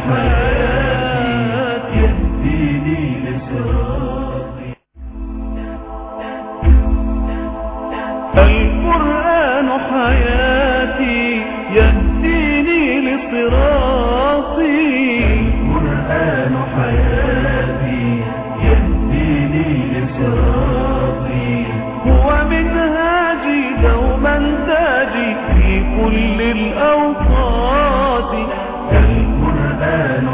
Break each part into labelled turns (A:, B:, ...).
A: حياتي يهديني لصراطي. القرآن حياتي يهديني لصراطي. القرآن حياتي يهديني لصراطي. هو منهاجي دوما تاجي في كل الأوقات. القرآن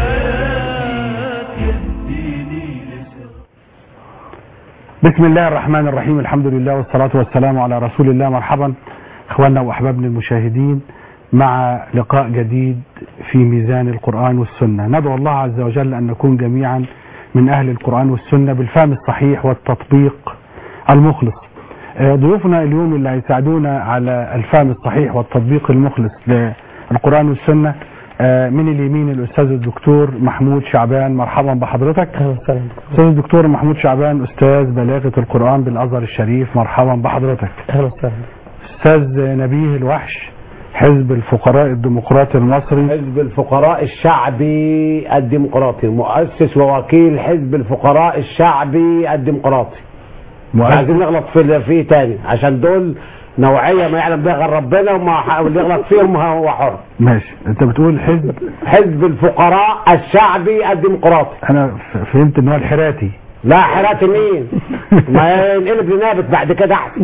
A: حياتي يهديني لصراطي.
B: بسم الله الرحمن الرحيم. الحمد لله والصلاة والسلام على رسول الله. مرحبا اخواننا واحبابنا المشاهدين مع لقاء جديد في ميزان القرآن والسنة. ندعو الله عز وجل أن نكون جميعا من أهل القرآن والسنة بالفهم الصحيح والتطبيق المخلص. ضيوفنا اليوم اللي هيساعدونا على الفهم الصحيح والتطبيق المخلص للقرآن والسنة من اليمين الأستاذ الدكتور محمود شعبان. مرحبا بحضرتك. أستاذ الدكتور محمود شعبان أستاذ بلاغة القرآن بالأزهر الشريف. مرحبا بحضرتك.
C: أهلا وسهلا.
B: أستاذ نبيه الوحش حزب الفقراء الديمقراطي المصري.
D: حزب الفقراء الشعبي الديمقراطي، مؤسس ووكيل حزب الفقراء الشعبي الديمقراطي. عايزين نغلط فيه تاني عشان دول نوعية ما يعلم بها غير ربنا، وما اللي يغلط فيهم هو حر.
B: ماشي، انت بتقول
D: حزب الفقراء الشعبي الديمقراطي.
B: انا فهمت ان هو الحراتي.
D: لا، حراتي مين؟ ما ينقلب لنابت بعد كده احسن.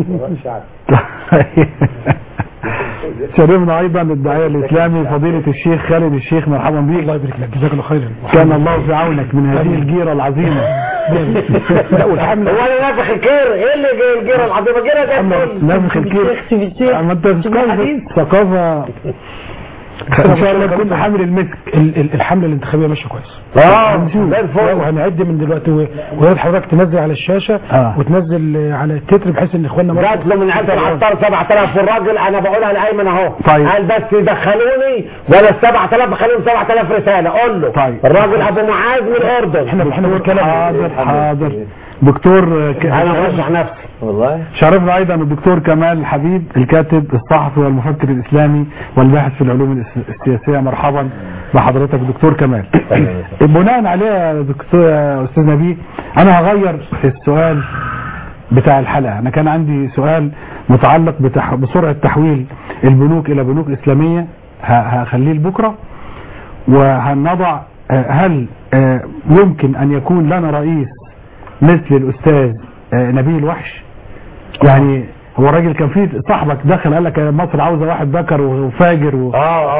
B: شرفنا ايضا الداعية الاسلامي فضيلة الشيخ خالد الشيخ. مرحبا بيك.
C: الله يبارك لك، جزاك الله خيرا.
B: كان الله في عونك من هذه الجيرة العظيمة.
D: والحملة هو اللي نافخ الكير. ايه اللي جاي الجيرة العظيمة؟ جيرة ده
B: نافخ الكير. ما انت ثقافة ان شاء الله تكون حامل المسك.
C: الحملة الانتخابية ماشية كويس.
D: زي الفل.
C: وهنعد من دلوقتي ويا حضرتك تنزل على الشاشة وتنزل على التتر بحيث ان اخواننا
D: جات له من عند العطار 7000 والراجل انا بقولها لايمن اهو.
B: طيب.
D: قال بس يدخلوني ولا ال 7000 بخليهم 7000 رسالة. قول له.
B: طيب.
D: الراجل ابو معاذ من الاردن.
C: احنا بنتكلم.
B: حاضر دكتور.
D: انا برشح نفسي والله.
B: شرفنا ايضا الدكتور كمال حبيب الكاتب الصحفي والمفكر الاسلامي والباحث في العلوم السياسيه. مرحبا بحضرتك دكتور كمال. بناء عليه يا دكتور استاذ نبيه، انا هغير في السؤال بتاع الحلقه. انا كان عندي سؤال متعلق بسرعه تحويل البنوك الى بنوك اسلاميه، هخليه لبكره. وهنضع هل يمكن ان يكون لنا رئيس مثل الاستاذ نبيه الوحش؟ يعني هو الراجل كان فيه صاحبك دخل قال لك مصر عاوزه واحد ذكر وفاجر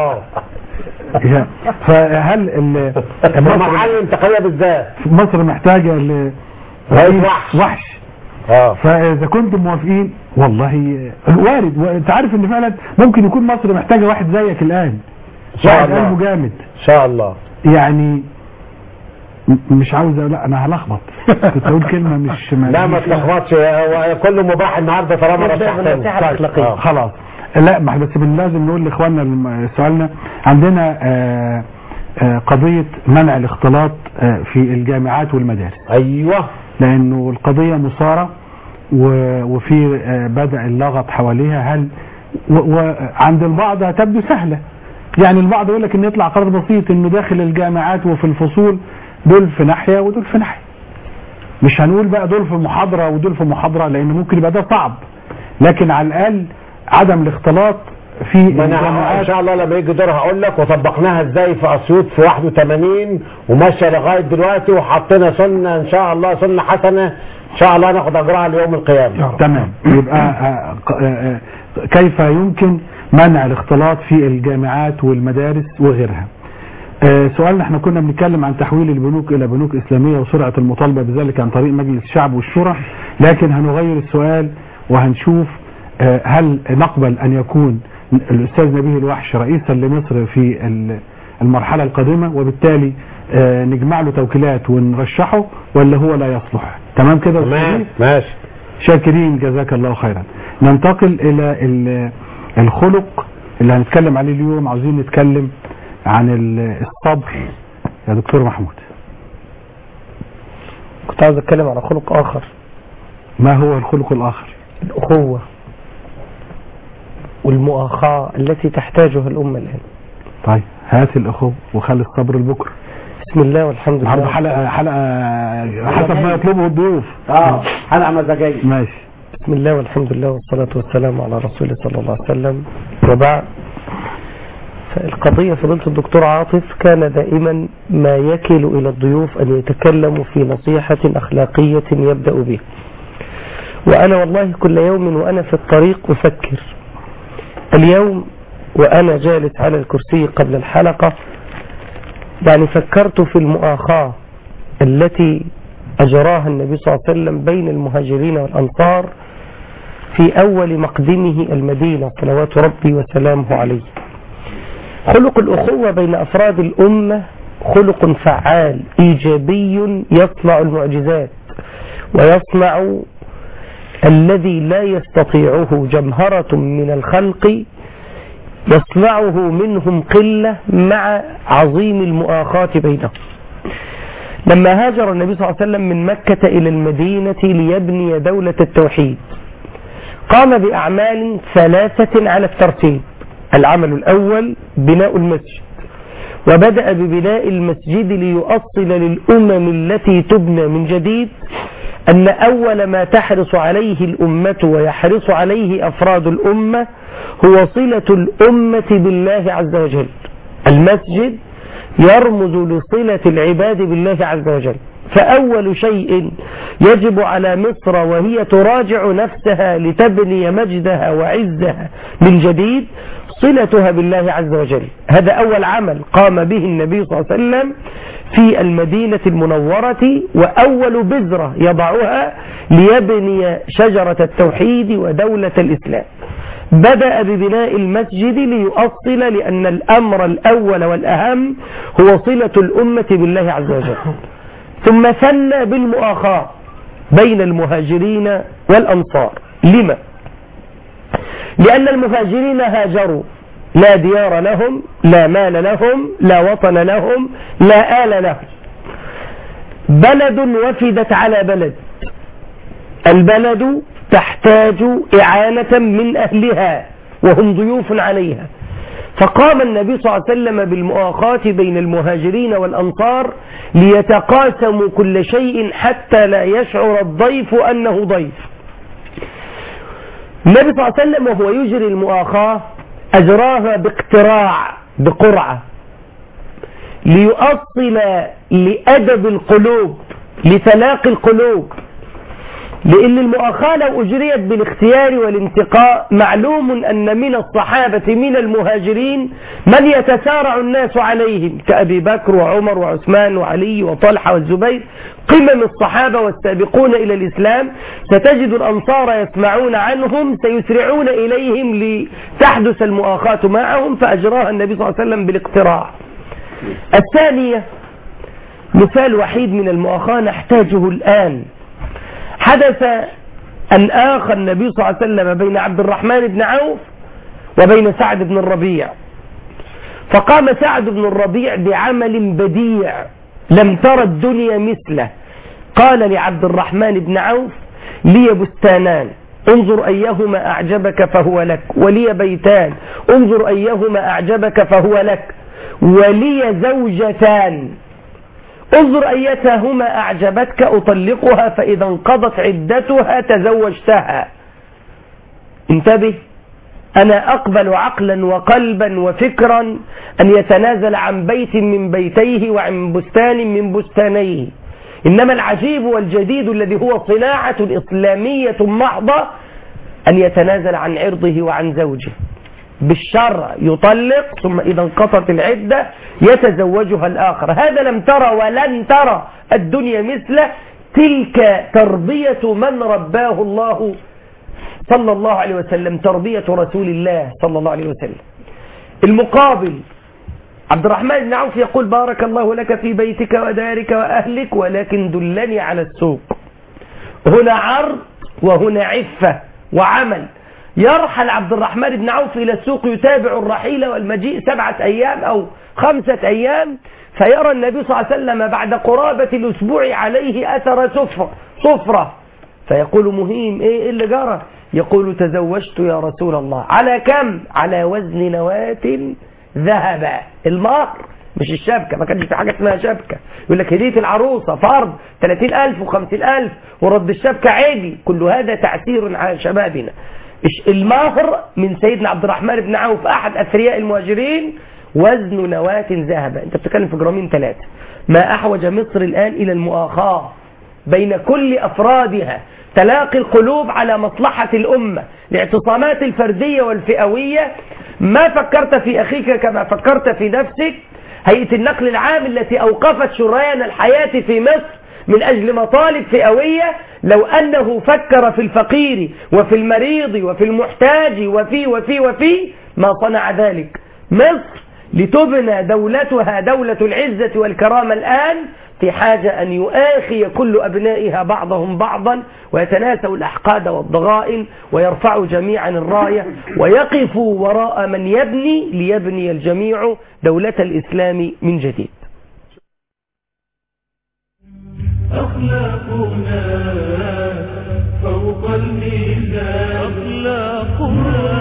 B: فهل
D: المرحله الانتقاليه بالذات
B: مصر محتاجه لرئيس وحش؟ فاذا كنتم موافقين والله وارد. وانت عارف ان فعلا ممكن يكون مصر محتاجه واحد زيك الان.
D: ان شاء الله.
B: قلبه جامد
D: ان شاء الله.
B: يعني مش عاوز، لا انا هلخبط. كنت اقول كلمه مش
D: لا ما تلخبطش، هو كله مباح النهارده طالما رشحت.
B: خلاص. لا بس لازم نقول لاخواننا سؤالنا. عندنا قضيه منع الاختلاط في الجامعات والمدارس.
D: ايوه،
B: لانه القضيه مثاره وفي بدأ اللغط حواليها. هل وعند البعض تبدو سهله، يعني البعض يقول لك ان يطلع قرار بسيط انه داخل الجامعات وفي الفصول دول في ناحية ودول في ناحية. مش هنقول بقى دول في محاضرة ودول في محاضرة لان ممكن يبقى ده صعب، لكن على الاقل عدم الاختلاط في
D: الجامعات. ان شاء الله لما يجي دور هقول لك وطبقناها ازاي في اسيوط في 81 وماشيه لغايه دلوقتي، وحطينا سنه ان شاء الله، سنه حسنه ان شاء الله ناخد اجرها ليوم القيامه.
B: تمام. يبقى كيف يمكن منع الاختلاط في الجامعات والمدارس وغيرها؟ سؤالنا احنا كنا بنتكلم عن تحويل البنوك الى بنوك اسلامية وسرعة المطالبة بذلك عن طريق مجلس الشعب والشورى، لكن هنغير السؤال وهنشوف هل نقبل ان يكون الاستاذ نبيه الوحش رئيسا لمصر في المرحلة القادمة، وبالتالي نجمع له توكيلات ونرشحه، ولا هو لا يصلح؟ تمام كده؟
D: ماشي.
B: شاكرين جزاك الله خيرا. ننتقل الى الخلق اللي هنتكلم عليه اليوم. عاوزين نتكلم عن الصبر يا دكتور محمود.
C: كنت عاوز اتكلم عن خلق اخر.
B: ما هو الخلق الاخر؟
C: الاخوة والمؤاخاة التي تحتاجها الامة الان.
B: طيب هات الأخوة وخلي الصبر البكر.
E: بسم الله والحمد لله.
B: النهارده حلقة حسب ما يطلبه الضيوف.
D: حلقة مزاجية.
B: ماشي.
E: بسم الله والحمد لله والصلاة والسلام على رسوله صلى الله عليه وسلم، وبعد. فالقضية فضيلة الدكتور عاطف كان دائما ما يكل إلى الضيوف أن يتكلموا في نصيحة أخلاقية يبدأ بها. وأنا والله كل يوم وأنا في الطريق أفكر. اليوم وأنا جالس على الكرسي قبل الحلقة يعني فكرت في المؤاخاة التي أجراها النبي صلى الله عليه وسلم بين المهاجرين والأنصار في أول مقدمه المدينة صلوات ربي وسلامه عليه. خلق الأخوة بين أفراد الأمة خلق فعال إيجابي يصنع المعجزات ويصنع الذي لا يستطيعه جمهرة من الخلق، يصنعه منهم قلة مع عظيم المؤاخاة بينهم. لما هاجر النبي صلى الله عليه وسلم من مكة إلى المدينة ليبني دولة التوحيد قام بأعمال 3 على الترتيب. العمل الأول بناء المسجد، وبدأ ببناء المسجد ليؤصل للأمم التي تبنى من جديد أن أول ما تحرص عليه الأمة ويحرص عليه أفراد الأمة هو صلة الأمة بالله عز وجل. المسجد يرمز لصلة العباد بالله عز وجل. فأول شيء يجب على مصر وهي تراجع نفسها لتبني مجدها وعزها من جديد صلتها بالله عز وجل. هذا أول عمل قام به النبي صلى الله عليه وسلم في المدينة المنورة، وأول بذرة يضعها ليبني شجرة التوحيد ودولة الإسلام. بدأ ببناء المسجد ليؤصل، لأن الأمر الأول والأهم هو صلة الأمة بالله عز وجل. ثم ثنى بالمؤاخاة بين المهاجرين والأنصار. لما؟ لأن المهاجرين هاجروا لا ديار لهم، لا مال لهم، لا وطن لهم، لا آل لهم. بلد وفدت على بلد، البلد تحتاج إعانة من أهلها وهم ضيوف عليها. فقام النبي صلى الله عليه وسلم بالمؤاخاة بين المهاجرين والأنصار ليتقاسموا كل شيء حتى لا يشعر الضيف أنه ضيف. النبي صلى الله عليه وسلم وهو يجري المؤاخاة أجراها باقتراع بقرعة ليؤصل لأدب القلوب لتلاقي القلوب. لأن المؤاخاة لو أجريت بالاختيار والانتقاء معلوم أن من الصحابة من المهاجرين من يتسارع الناس عليهم كأبي بكر وعمر وعثمان وعلي وطلحة والزبير، قمم الصحابة والسابقون إلى الإسلام. ستجد الأنصار يسمعون عنهم سيسرعون إليهم لتحدث المؤاخاة معهم، فأجراها النبي صلى الله عليه وسلم بالاقتراع. الثانية مثال وحيد من المؤاخاة نحتاجه الآن. حدث أن آخى النبي صلى الله عليه وسلم بين عبد الرحمن بن عوف وبين سعد بن الربيع. فقام سعد بن الربيع بعمل بديع لم ترى الدنيا مثله. قال لعبد الرحمن بن عوف: لي بستانان انظر أيهما أعجبك فهو لك، ولي بيتان انظر أيهما أعجبك فهو لك، ولي زوجتان انظر أيتهما أعجبتك أطلقها، فإذا انقضت عدتها تزوجتها. انتبه، أنا أقبل عقلا وقلبا وفكرا أن يتنازل عن بيت من بيتيه وعن بستان من بستانيه، إنما العجيب والجديد الذي هو صناعة إسلامية محضة أن يتنازل عن عرضه وعن زوجه. بالشرع يطلق، ثم إذا انقضت العدة يتزوجها الآخر. هذا لم ترى ولن ترى الدنيا مثله. تلك تربية من رباه الله صلى الله عليه وسلم، تربية رسول الله صلى الله عليه وسلم. المقابل عبد الرحمن بن عوف يقول: بارك الله لك في بيتك ودارك وأهلك، ولكن دلني على السوق. هنا عرض وهنا عفة وعمل. يرحل عبد الرحمن بن عوف إلى السوق يتابع الرحيل والمجيء 7 أيام أو 5 أيام، فيرى النبي صلى الله عليه وسلم بعد قرابة الأسبوع عليه أثر صفرة، فيقول: مهيم، إيه اللي جرى؟ يقول: تزوجت يا رسول الله. على كم؟ على وزن نواة ذهب. المهر مش الشبكة، ما كانش في حاجة اسمها شبكة. يقول لك هدية العروسة فرض 30,000 و50,000 ورد الشبكة عادي. كل هذا تعسير على شبابنا. المهر من سيدنا عبد الرحمن بن عوف أحد أثرياء المهاجرين وزن نواة ذهبا. انت بتتكلم في جرامين 3. ما أحوج مصر الآن إلى المؤاخاة بين كل أفرادها، تلاقي القلوب على مصلحة الأمة. الاعتصامات الفردية والفئوية، ما فكرت في أخيك كما فكرت في نفسك. هيئة النقل العام التي أوقفت شريان الحياة في مصر من أجل مطالب فئوية، لو أنه فكر في الفقير وفي المريض وفي المحتاج وفي ما صنع ذلك. مصر لتبنى دولتها دولة العزة والكرامة الآن في حاجة أن يؤاخي كل أبنائها بعضهم بعضا ويتناسوا الأحقاد والضغائن ويرفعوا جميعا الراية ويقفوا وراء من يبني ليبني الجميع دولة الإسلام من جديد.
A: أخلاقنا فوق الميزان، أخلاقنا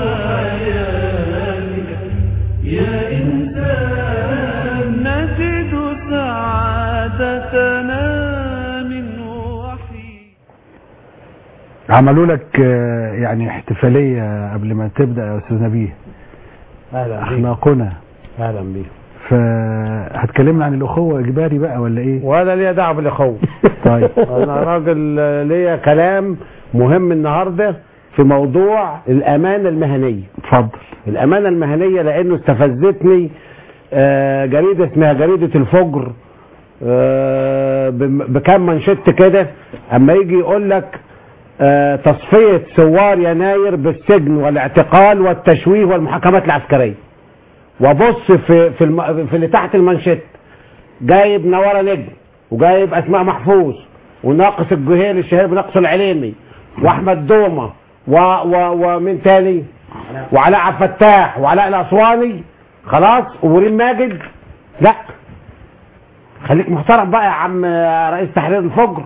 A: يا إنسان نجد سعادتنا من وحي.
B: عملوا لك يعني احتفالية قبل ما تبدأ يا أستاذ نبيه.
D: اهلا بيك.
B: أخلاقنا.
D: اهلا بيك.
B: فهتكلمنا عن الأخوة إجباري بقى ولا إيه؟
D: ولا ليا دعوه بالاخوه.
B: طيب.
D: انا راجل ليا كلام مهم النهارده في موضوع الامانه المهنيه.
B: اتفضل.
D: الامانه المهنيه لانه استفزتني جريده اسمها جريده الفجر بكام منشط كده، اما يجي يقول لك تصفيه ثوار يناير بالسجن والاعتقال والتشويه والمحاكمات العسكريه. وبص في اللي تحت المنشط جايب نوارة نجم وجايب اسماء محفوظ وناقص الجهيل الشهير بناقص العليمي واحمد دومه ومن تاني وعلاء عبد الفتاح وعلاء الاسواني، خلاص، وريم ماجد. لا خليك محترم بقى يا عم رئيس تحرير الفجر.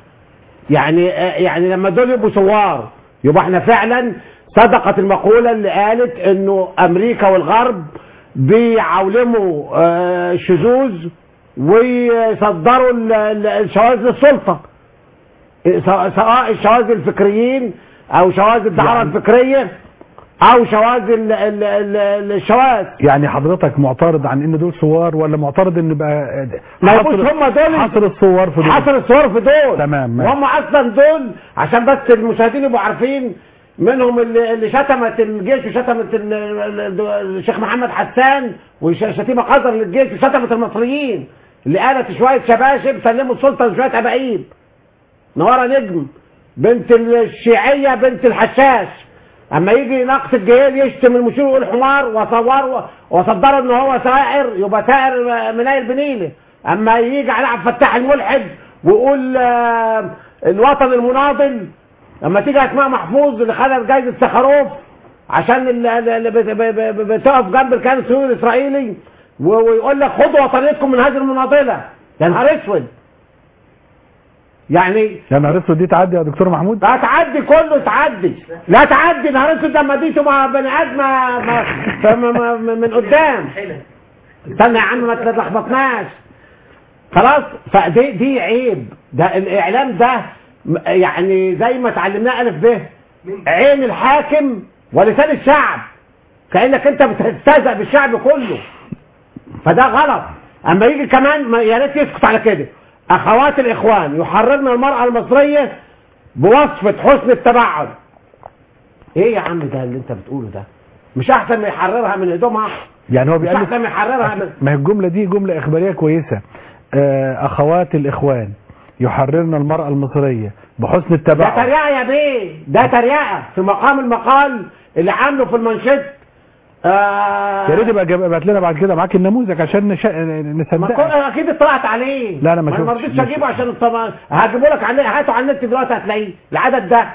D: يعني لما دول يبقوا ثوار يبقى احنا فعلا صدقت المقولة اللي قالت انه امريكا والغرب بيعولموا الشذوذ ويصدروا الشواذ للسلطة، سواء الشواذ الفكريين او شواذ الدعارة الفكرية او شواذ الشواذ.
B: يعني حضرتك معترض عن ان دول ثوار ولا معترض ان بقى
D: ما يبقوش هم دول
B: حصر الثوار في دول؟
D: حصر الثوار في دول.
B: تمام.
D: وهم اصلا دول عشان بس المشاهدين يبقوا عارفين، منهم اللي شتمت الجيش وشتمت الشيخ محمد حسان وشتيمه قذر للجيش وشتمت المصريين، اللي قالت شويه شباشب سلموا السلطه لشويه ابايب. نوارة نجم بنت الشيعيه بنت الحشاش، اما يجي ناقص الجهيل يشتم المشير ويقول حمار وصدره ان هو سائر، يبقى سائر منايل بنيله. اما يجي على عبد الفتاح الملحد ويقول الوطن المناضل، اما تيجي اسماء محفوظ اللي خدت جايزه سخروف عشان اللي بتقف جنب الكيان الصهيوني الاسرائيلي ويقول لك خدوا وطنيتكم من هذه المناضله. يا نهار اسود. يعني
B: يا نهار اسود دي تعدي يا دكتور محمود؟
D: لا تعدي، كله تعدي. لا تعدي نهار اسود لما ديتوا مع بني ادم من قدام. استنى يا عم ما تلخبطناش. خلاص. فدي عيب. ده الاعلام ده يعني زي ما اتعلمناه الف ب عين الحاكم ولسان الشعب، كانك انت بتستهزأ بالشعب كله. فده غلط. اما يجي كمان يا ريت يسكت على كده. اخوات الاخوان يحررن المرأة المصرية بوصفة حسن التبعد. ايه يا عم ده اللي انت بتقوله ده؟ مش احسن ما يحررها من هدومها؟
B: يعني هو بيقول
D: مش احسن ما يحررها من...
B: ما هي الجملة دي جملة اخبارية كويسة. اخوات الاخوان يحررن المرأة المصرية بحسن التبعد.
D: ده تريقة يا بيه، ده تريقة في مقام المقال اللي عامله في المنشط.
B: يا ريت يبقى ابعت لنا بعد كده معاك النموذج عشان نصدقه.
D: اكيد اطلعت عليه.
B: لا انا ما
D: رضيتش اجيبه عشان هجيبه لك عليه. هاته على النت دلوقتي هتلاقيه العدد ده.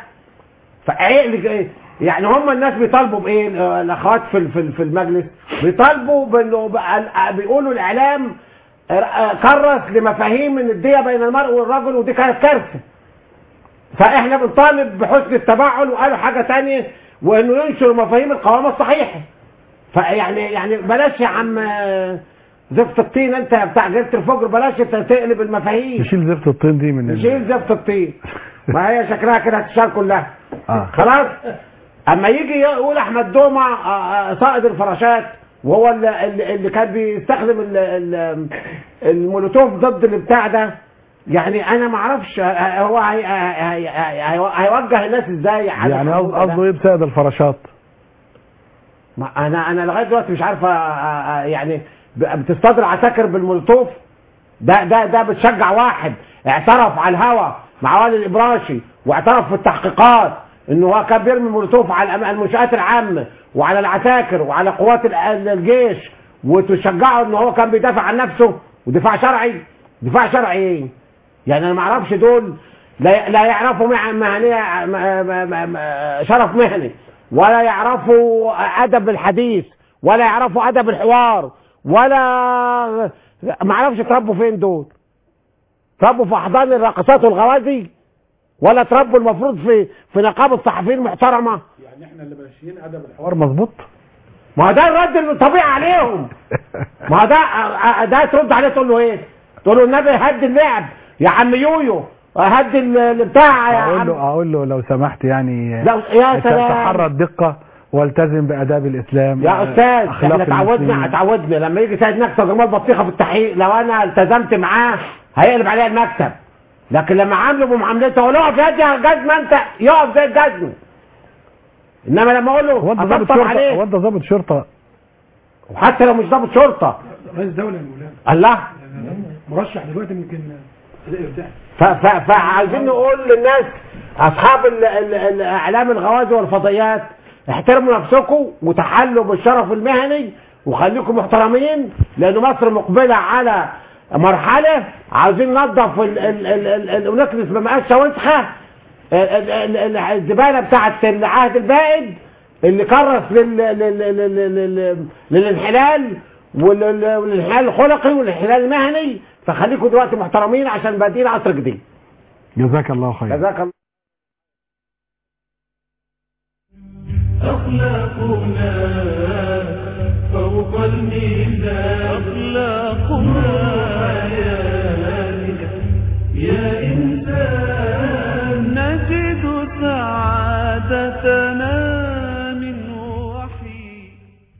D: يعني هم الناس بيطالبوا بايه؟ الاخوات في المجلس بيطالبوا بيقولوا الاعلام كرس لمفاهيم النديه بين المرء والرجل، ودي كانت كارثه. فاحنا بنطالب بحسن التبعل، وقالوا حاجه ثانيه وانه ينشر مفاهيم القوامه الصحيحه. يعني بلاش يا عم زفت الطين انت بتاع جريده الفجر، بلاش انت تقلب المفاهيم.
B: نشيل زفت الطين دي من
D: نشيل زفت الطين. ما هي شكلها كده هتشال كلها. خلاص. اما يجي يقول احمد دومة صائد الفراشات وهو اللي كان بيستخدم المولوتوف ضد البتاع ده، يعني انا ما اعرفش هو هيوجه الناس ازاي.
B: يعني قصده ايه بصائد الفراشات؟
D: انا لغايه دلوقتي مش عارفه. يعني بتصطدر عساكر بالمولوتوف ده بتشجع واحد اعترف على الهوا مع والي الابراشي واعترف في التحقيقات انه هو كان بيرمي مولوتوف على المنشآت العامه وعلى العساكر وعلى قوات الجيش، وتشجعه ان هو كان بيدافع عن نفسه ودفاع شرعي. دفاع شرعي ايه؟ يعني انا ما اعرفش دول لا يعرفوا مهنيه شرف مهني، ولا يعرفوا ادب الحديث، ولا يعرفوا ادب الحوار، ولا ما اعرفش اتربوا فين دول. تربوا في احضان الراقصات والغوازي، ولا تربوا المفروض في نقابه الصحفيين المحترمه؟
C: يعني احنا اللي ماشيين ادب
B: الحوار مظبوط.
D: ما ده الرد الطبيعي عليهم. ما ده ترد عليه تقول له ايه؟ تقول له النبي هد اللعب يا عم يويو، هد البتاع يا عم.
B: اقول له لو سمحت يعني
D: يا سلام
B: تحرى الدقه والتزم باداب الاسلام
D: يا استاذ. احنا اتعودنا لما يجي سيد نكسه جمال بطيخه في التحقيق، لو انا التزمت معاه هيقلب عليا المكتب، لكن لما عامله بمعاملته اقول له اقف يا جزمه انت، يقف زي الجزمه. انما لما اقول له
B: هو انت ضابط شرطه، هو انت ضابط شرطه،
D: وحتى لو مش ضابط شرطه
C: رئيس دوله يا مولانا
D: الله
C: مرشح دلوقتي ممكن يرتاح.
D: فعايزين نقول للناس اصحاب الاعلام الغوازي والفضائيات، احترموا نفسكم وتحلوا بالشرف المهني وخليكم محترمين، لان مصر مقبله على مرحله عاوزين ننظف ونكنس بمقاشه وسخه الزباله بتاعت العهد البائد اللي كرس للانحلال والانحلال الخلقي والانحلال المهني. فخليكم دلوقتي محترمين عشان بادئين عصر جديد.
B: جزاك الله خير.
D: جزاك الله.
A: أخلاقنا فوق الميزان، أخلاقنا يا إنسان نجد سعادتنا من وحي.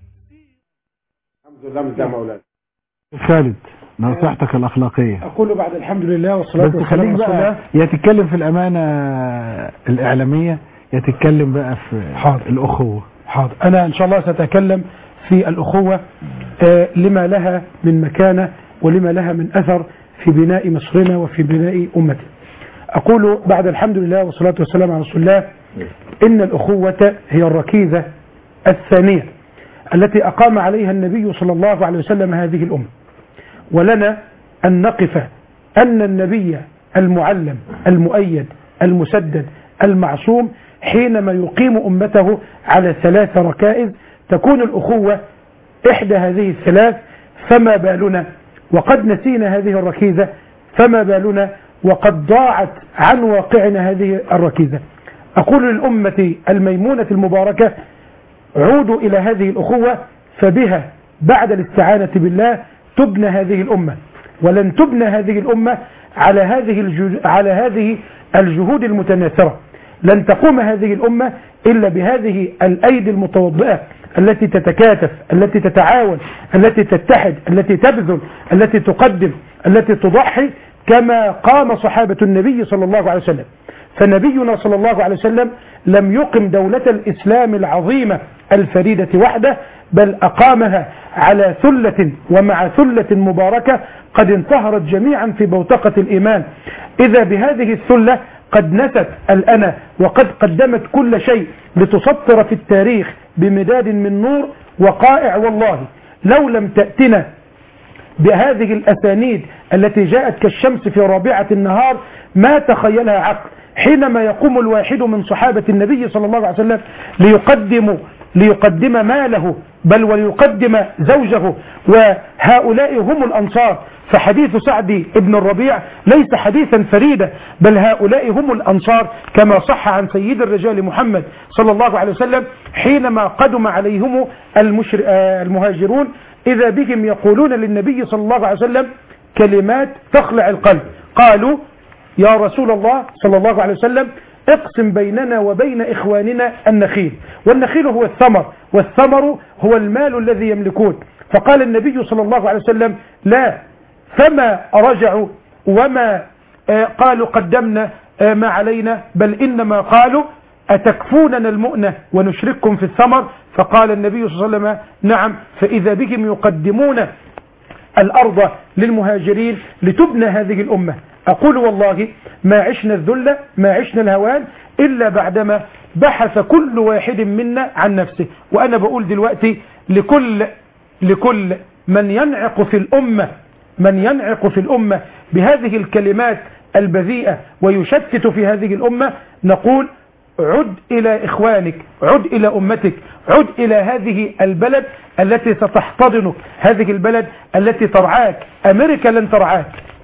D: الحمد لله من ده مولانا.
B: خالد نصيحتك الأخلاقية.
C: أقول بعد الحمد لله والصلاة والسلام على رسول الله.
B: يا تتكلم في الأمانة الإعلامية يا تتكلم بقى في الأخوة.
C: حاضر. أنا إن شاء الله سأتكلم في الأخوة لما لها من مكانة ولما لها من أثر في بناء مصرنا وفي بناء أمتنا. أقول بعد الحمد لله والصلاة والسلام على رسول الله إن الأخوة هي الركيزة الثانية التي أقام عليها النبي صلى الله عليه وسلم هذه الأمة، ولنا أن نقف أن النبي المعلم المؤيد المسدد المعصوم حينما يقيم أمته على 3 ركائز تكون الأخوة إحدى هذه الثلاث، فما بالنا وقد نسينا هذه الركيزة، فما بالنا وقد ضاعت عن واقعنا هذه الركيزة. أقول للأمة الميمونة المباركة عودوا إلى هذه الأخوة، فبها بعد الاستعانة بالله تبنى هذه الأمة، ولن تبنى هذه الأمة على هذه الجهود المتناثرة. لن تقوم هذه الأمة إلا بهذه الأيدي المتوضئة التي تتكاتف، التي تتعاون، التي تتحد، التي تبذل، التي تقدم، التي تضحي كما قام صحابة النبي صلى الله عليه وسلم. فنبينا صلى الله عليه وسلم لم يقم دولة الإسلام العظيمة الفريدة وحده، بل أقامها على ثلة ومع ثلة مباركة قد انتهرت جميعا في بوتقة الإيمان. إذا بهذه الثلة قد نست الأنا وقد قدمت كل شيء لتسطر في التاريخ بمداد من نور وقائع. والله لو لم تأتنا بهذه الأسانيد التي جاءت كالشمس في رابعة النهار ما تخيلها عقل. حينما يقوم الواحد من صحابة النبي صلى الله عليه وسلم ليقدموا ليقدم ماله بل وليقدم زوجه، وهؤلاء هم الأنصار. فحديث سعد بن الربيع ليس حديثا فريدا، بل هؤلاء هم الأنصار كما صح عن سيد الرجال محمد صلى الله عليه وسلم حينما قدم عليهم المهاجرون إذا بهم يقولون للنبي صلى الله عليه وسلم كلمات تخلع القلب. قالوا يا رسول الله صلى الله عليه وسلم اقسم بيننا وبين إخواننا النخيل، والنخيل هو الثمر، والثمر هو المال الذي يملكون. فقال النبي صلى الله عليه وسلم لا، فما رجعوا وما قالوا قدمنا ما علينا، بل إنما قالوا أتكفوننا المؤنة ونشرككم في الثمر. فقال النبي صلى الله عليه وسلم نعم، فإذا بهم يقدمون الأرض للمهاجرين لتبنى هذه الأمة. أقول والله ما عشنا الذل، ما عشنا الهوان إلا بعدما بحث كل واحد منا عن نفسه. وأنا بقول دلوقتي لكل من ينعق في الأمة بهذه الكلمات البذيئة ويشتت في هذه الأمة، نقول عد إلى إخوانك، عد إلى أمتك، عد إلى هذه البلد التي ستحتضنك، هذه البلد التي ترعاك. أمريكا لن ترعاك،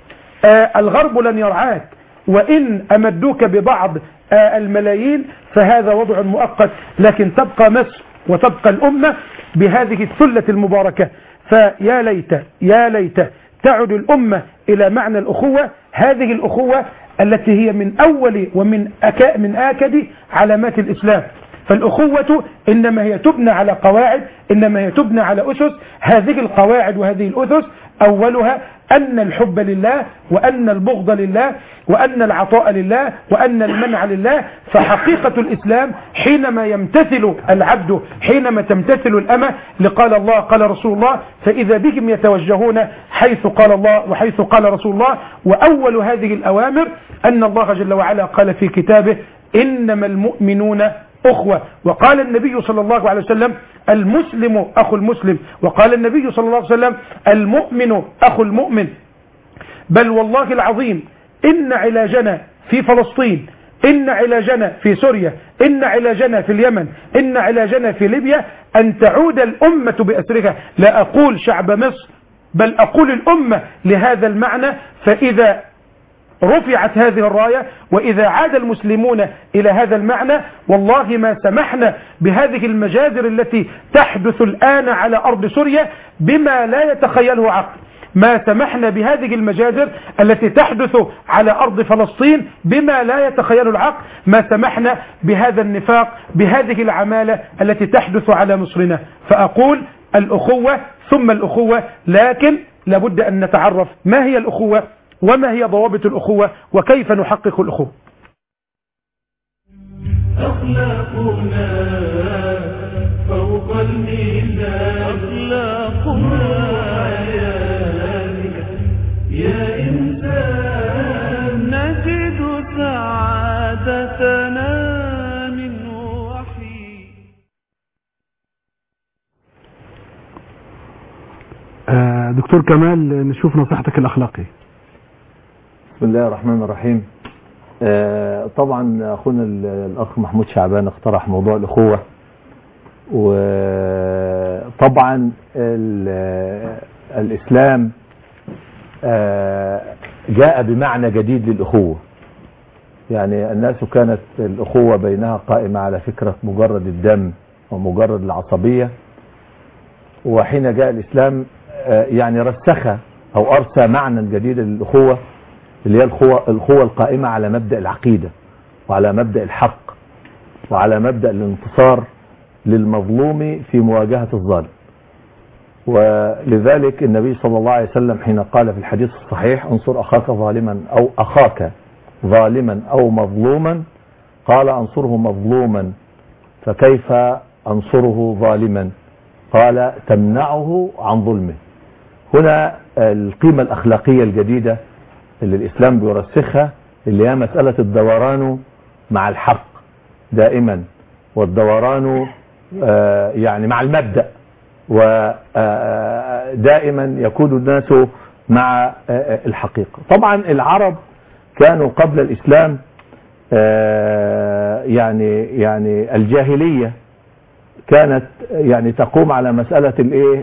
C: الغرب لن يرعاك، وإن أمدوك ببعض الملايين فهذا وضع مؤقت، لكن تبقى مصر وتبقى الأمة بهذه الثلة المباركة. فيا ليت تعد الأمة إلى معنى الأخوة، هذه الأخوة التي هي من أول ومن آكد علامات الإسلام. فالأخوة إنما هي تبنى على قواعد، إنما هي تبنى على أسس. هذه القواعد وهذه الأسس أولها أن الحب لله، وأن البغض لله، وأن العطاء لله، وأن المنع لله. فحقيقة الإسلام حينما يمتثل العبد، حينما تمتثل الأمة لقال الله قال رسول الله، فإذا بهم يتوجهون حيث قال الله وحيث قال رسول الله. وأول هذه الأوامر أن الله جل وعلا قال في كتابه إنما المؤمنون أخوة. وقال النبي صلى الله عليه وسلم المسلم أخو المسلم، وقال النبي صلى الله عليه وسلم المؤمن أخو المؤمن. بل والله العظيم إن علاجنا في فلسطين، إن علاجنا في سوريا، إن علاجنا في اليمن، إن علاجنا في ليبيا أن تعود الأمة بأسرها. لا أقول شعب مصر، بل أقول الأمة لهذا المعنى. فإذا رفعت هذه الراية وإذا عاد المسلمون إلى هذا المعنى، والله ما سمحنا بهذه المجازر التي تحدث الآن على أرض سوريا بما لا يتخيله عقل، ما سمحنا بهذه المجازر التي تحدث على أرض فلسطين بما لا يتخيله العقل، ما سمحنا بهذا النفاق، بهذه العمالة التي تحدث على مصرنا. فأقول الأخوة ثم الأخوة، لكن لابد أن نتعرف ما هي الأخوة وما هي ضوابط الأخوة وكيف نحقق الأخوة.
A: أخلاقنا فوق الميزان، أخلاقنا يا إنسان نجد سعادتنا من وحي.
B: دكتور كمال، نشوف نصيحتك الأخلاقية.
F: بسم الله الرحمن الرحيم. طبعا أخونا الأخ محمود شعبان اقترح موضوع الأخوة، وطبعا الإسلام جاء بمعنى جديد للأخوة. يعني الناس كانت الأخوة بينها قائمة على فكرة مجرد الدم ومجرد العصبية، وحين جاء الإسلام يعني رسخ أو أرسى معنى جديد للأخوة، اللي هي الأخوة القائمة على مبدأ العقيدة وعلى مبدأ الحق وعلى مبدأ الانتصار للمظلوم في مواجهة الظالم. ولذلك النبي صلى الله عليه وسلم حين قال في الحديث الصحيح انصر أخاك ظالما أو مظلوما، قال انصره مظلوما فكيف أنصره ظالما؟ قال تمنعه عن ظلمه. هنا القيمة الأخلاقية الجديدة اللي الإسلام بيرسخها، اللي هي مسألة الدوران مع الحق دائما، والدوران يعني مع المبدأ، ودائما يكون الناس مع الحقيقة. طبعا العرب كانوا قبل الإسلام يعني الجاهلية كانت يعني تقوم على مسألة الايه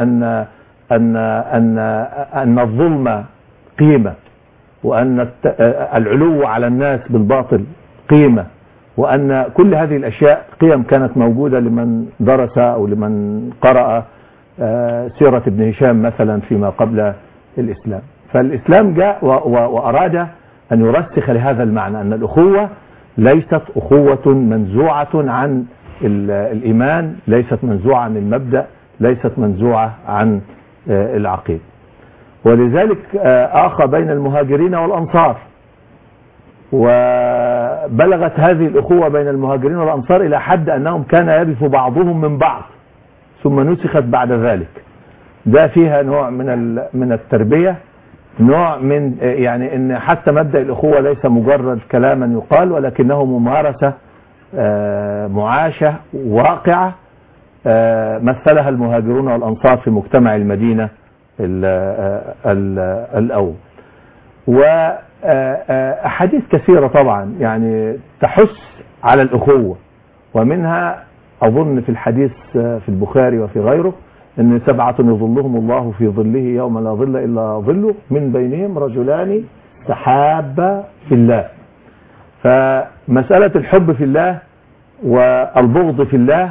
F: أن الظلم قيمة، وأن العلو على الناس بالباطل قيمة، وأن كل هذه الأشياء قيم كانت موجودة لمن درس أو لمن قرأ سيرة ابن هشام مثلا فيما قبل الإسلام. فالإسلام جاء وأراد أن يرسخ لهذا المعنى، أن الأخوة ليست أخوة منزوعة عن الإيمان، ليست منزوعة عن المبدأ، ليست منزوعة عن العقيدة. ولذلك آخى بين المهاجرين والأنصار، وبلغت هذه الأخوة بين المهاجرين والأنصار إلى حد أنهم كان يرث بعضهم من بعض، ثم نسخت بعد ذلك. ده فيها نوع من التربية، نوع من يعني ان حتى مبدأ الأخوة ليس مجرد كلاما يقال، ولكنه ممارسة معاشة واقعة مثلها المهاجرون والأنصار في مجتمع المدينة الأول. وأحاديث كثيرة طبعا يعني تحث على الأخوة، ومنها أظن في الحديث في البخاري وفي غيره ان 7 يظلهم الله في ظله يوم لا ظل الا ظله، من بينهم رجلان تحابا في الله. فمسألة الحب في الله والبغض في الله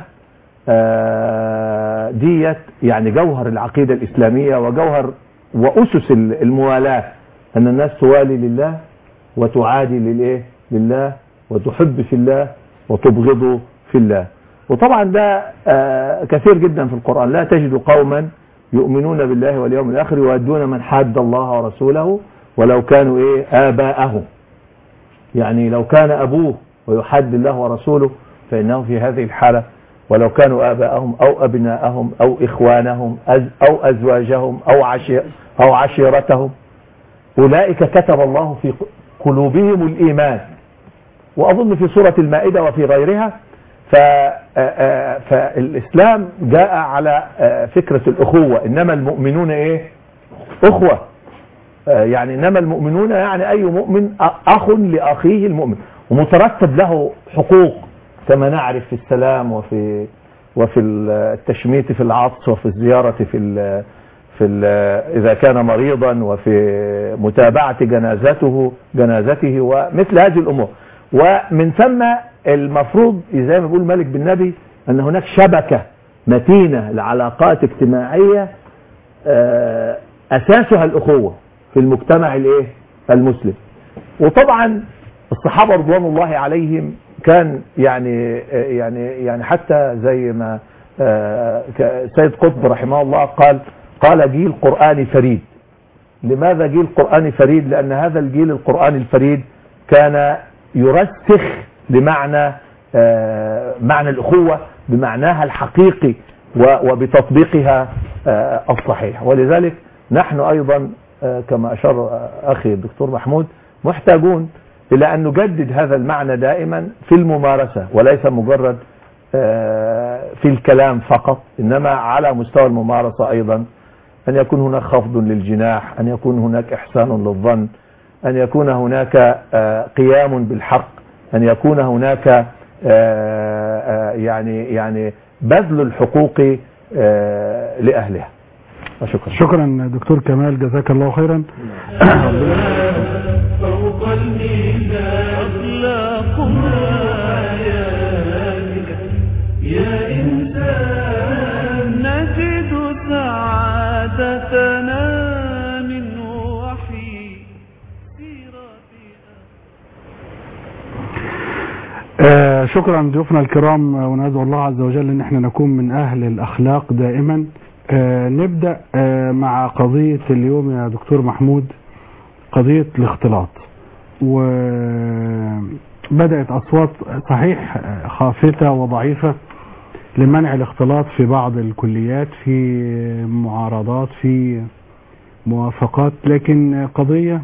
F: ديت يعني جوهر العقيدة الإسلامية وجوهر وأسس الموالاة، أن الناس توالي لله وتعادي لله وتحب في الله وتبغض في الله. وطبعا ده كثير جدا في القرآن، لا تجد قوما يؤمنون بالله واليوم الآخر يودون من حاد الله ورسوله ولو كانوا آباءهم. يعني لو كان أبوه ويحاد الله ورسوله فإنه في هذه الحالة، ولو كانوا آباءهم أو أبناءهم أو إخوانهم أو أزواجهم أو عشيرتهم، أولئك كتب الله في قلوبهم الإيمان. وأظن في سورة المائدة وفي غيرها فالإسلام جاء على فكرة الأخوة، إنما المؤمنون أخوة، يعني إنما المؤمنون يعني أي مؤمن أخ لأخيه المؤمن، ومترتب له حقوق كما نعرف في السلام وفي التشميت في العطس وفي الزيارة إذا كان مريضا، وفي متابعة جنازته ومثل هذه الأمور. ومن ثم المفروض زي ما بيقول مالك بن نبي أن هناك شبكة متينة لعلاقات اجتماعية أساسها الأخوة في المجتمع المسلم. وطبعا الصحابة رضوان الله عليهم كان يعني حتى زي ما سيد قطب رحمه الله قال جيل قرآني فريد. لماذا جيل قرآني فريد؟ لأن هذا الجيل القرآني الفريد كان يرسخ لمعنى معنى الأخوة بمعناها الحقيقي وبتطبيقها الصحيح. ولذلك نحن أيضا كما أشار أخي الدكتور محمود محتاجون إلى أن نجدد هذا المعنى دائما في الممارسة، وليس مجرد في الكلام فقط، إنما على مستوى الممارسة أيضا، أن يكون هناك خفض للجناح، أن يكون هناك إحسان للظن، أن يكون هناك قيام بالحق، أن يكون هناك يعني بذل الحقوق لأهلها.
B: شكرا دكتور كمال، جزاك الله خيرا.
A: فوق الميزان أخلاقنا يا إنسان نجد سعادتنا من وحي سيرتها.
B: شكرا ضيوفنا الكرام، وندعو الله عز وجل ان احنا نكون من اهل الاخلاق دائما. نبدأ مع قضية اليوم يا دكتور محمود، قضية الاختلاط. وبدأت أصوات صحيح خافتة وضعيفة لمنع الاختلاط في بعض الكليات، في معارضات، في موافقات، لكن قضية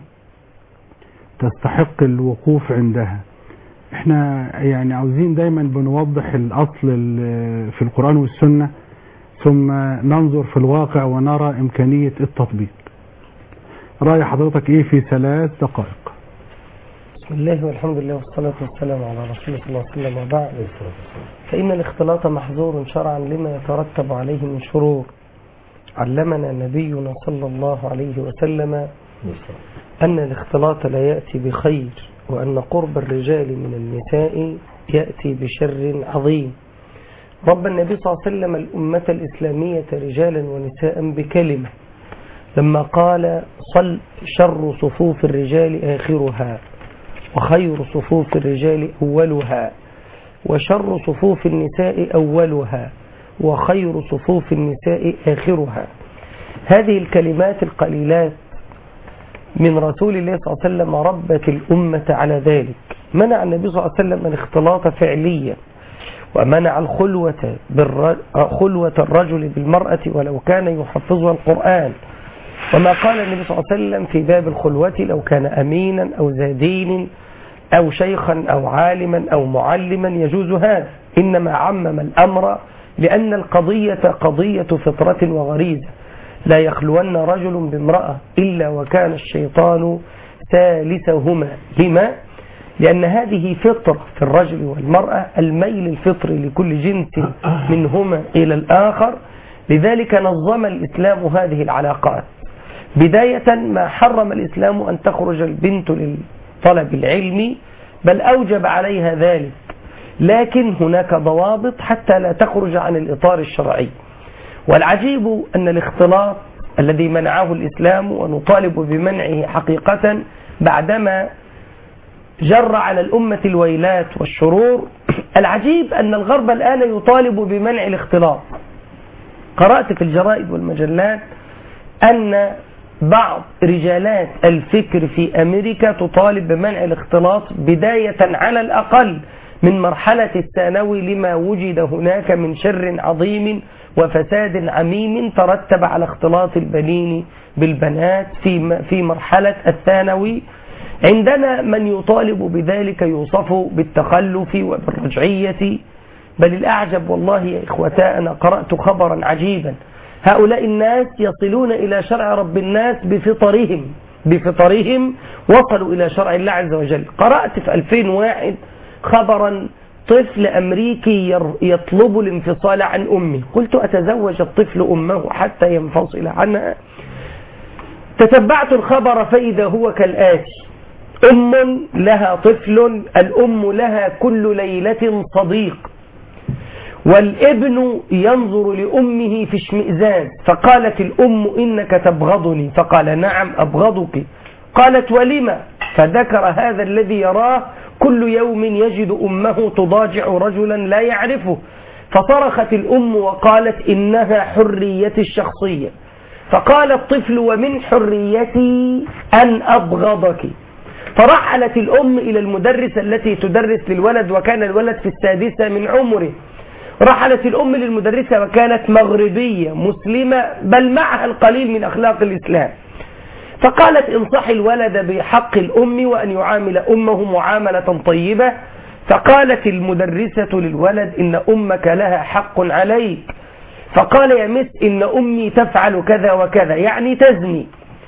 B: تستحق الوقوف عندها. احنا يعني عاوزين دايما بنوضح الأصل في القرآن والسنة، ثم ننظر في الواقع ونرى إمكانية التطبيق. رأي حضرتك إيه في 3 دقائق؟
D: بسم
E: بسم الله والحمد لله والصلاة والسلام على رسول الله صلى الله عليه وسلم وبعد. فإن الاختلاط محظور شرعا لما يترتب عليه من شرور. علمنا نبينا صلى الله عليه وسلم أن الاختلاط لا يأتي بخير، وأن قرب الرجال من النساء يأتي بشر عظيم. رب النبي صلى الله عليه وسلم الأمة الإسلامية رجالا ونساء بكلمة لما قال شر صفوف الرجال آخرها، وخير صفوف الرجال أولها، وشر صفوف النساء أولها، وخير صفوف النساء آخرها. هذه الكلمات القليلات من رسول الله صلى الله عليه وسلم ربت الأمة على ذلك. منع النبي صلى الله عليه وسلم الاختلاط فعليا، ومنع خلوة الرجل بالمرأة ولو كان يحفظها القرآن. وما قال النبي صلى الله عليه وسلم في باب الخلوة لو كان أمينا أو ذا دين أو شيخا أو عالما أو معلما يجوز هذا، إنما عمم الأمر لأن القضية قضية فطرة وغريزة. لا يخلون رجل بامرأة إلا وكان الشيطان ثالثهما. لما؟ لأن هذه فطرة في الرجل والمرأة، الميل الفطري لكل جنس منهما إلى الآخر. لذلك نظم الإسلام هذه العلاقات. بداية ما حرم الإسلام أن تخرج البنت للطلب العلمي، بل أوجب عليها ذلك، لكن هناك ضوابط حتى لا تخرج عن الإطار الشرعي. والعجيب أن الاختلاط الذي منعه الإسلام ونطالب بمنعه حقيقة بعدما جر على الأمة الويلات والشرور، العجيب أن الغرب الآن يطالب بمنع الاختلاط. قرأت في الجرائد والمجلات أن بعض رجالات الفكر في أمريكا تطالب بمنع الاختلاط بداية على الأقل من مرحلة الثانوي، لما وجد هناك من شر عظيم وفساد عميم ترتب على اختلاط البنين بالبنات في مرحلة الثانوي. عندنا من يطالب بذلك يوصف بالتخلف وبالرجعية. بل الأعجب والله يا إخوتاء، أنا قرأت خبرا عجيبا. هؤلاء الناس يصلون إلى شرع رب الناس بفطرهم وصلوا إلى شرع الله عز وجل. قرأت في 2001 خبرا طفل أمريكي يطلب الانفصال عن أمه. قلت أتزوج الطفل أمه حتى ينفصل عنها؟ تتبعت الخبر فإذا هو كالآتي: أم لها طفل، الأم لها كل ليلة صديق، والابن ينظر لأمه في اشمئزاز، فقالت الأم إنك تبغضني، فقال نعم أبغضك. قالت ولما؟ فذكر هذا الذي يراه كل يوم يجد أمه تضاجع رجلا لا يعرفه. فصرخت الأم وقالت إنها حريتي الشخصية. فقال الطفل ومن حريتي أن أبغضك. فرحلت الأم إلى المدرسة التي تدرس للولد، وكان الولد في السادسة من عمره. رحلت الأم للمدرسة وكانت مغربية مسلمة، بل معها القليل من أخلاق الإسلام. فقالت انصحي الولد بحق الأم وأن يعامل أمه معاملة طيبة. فقالت المدرسة للولد إن أمك لها حق عليك. فقال يا مس إن أمي تفعل كذا وكذا، يعني تزني،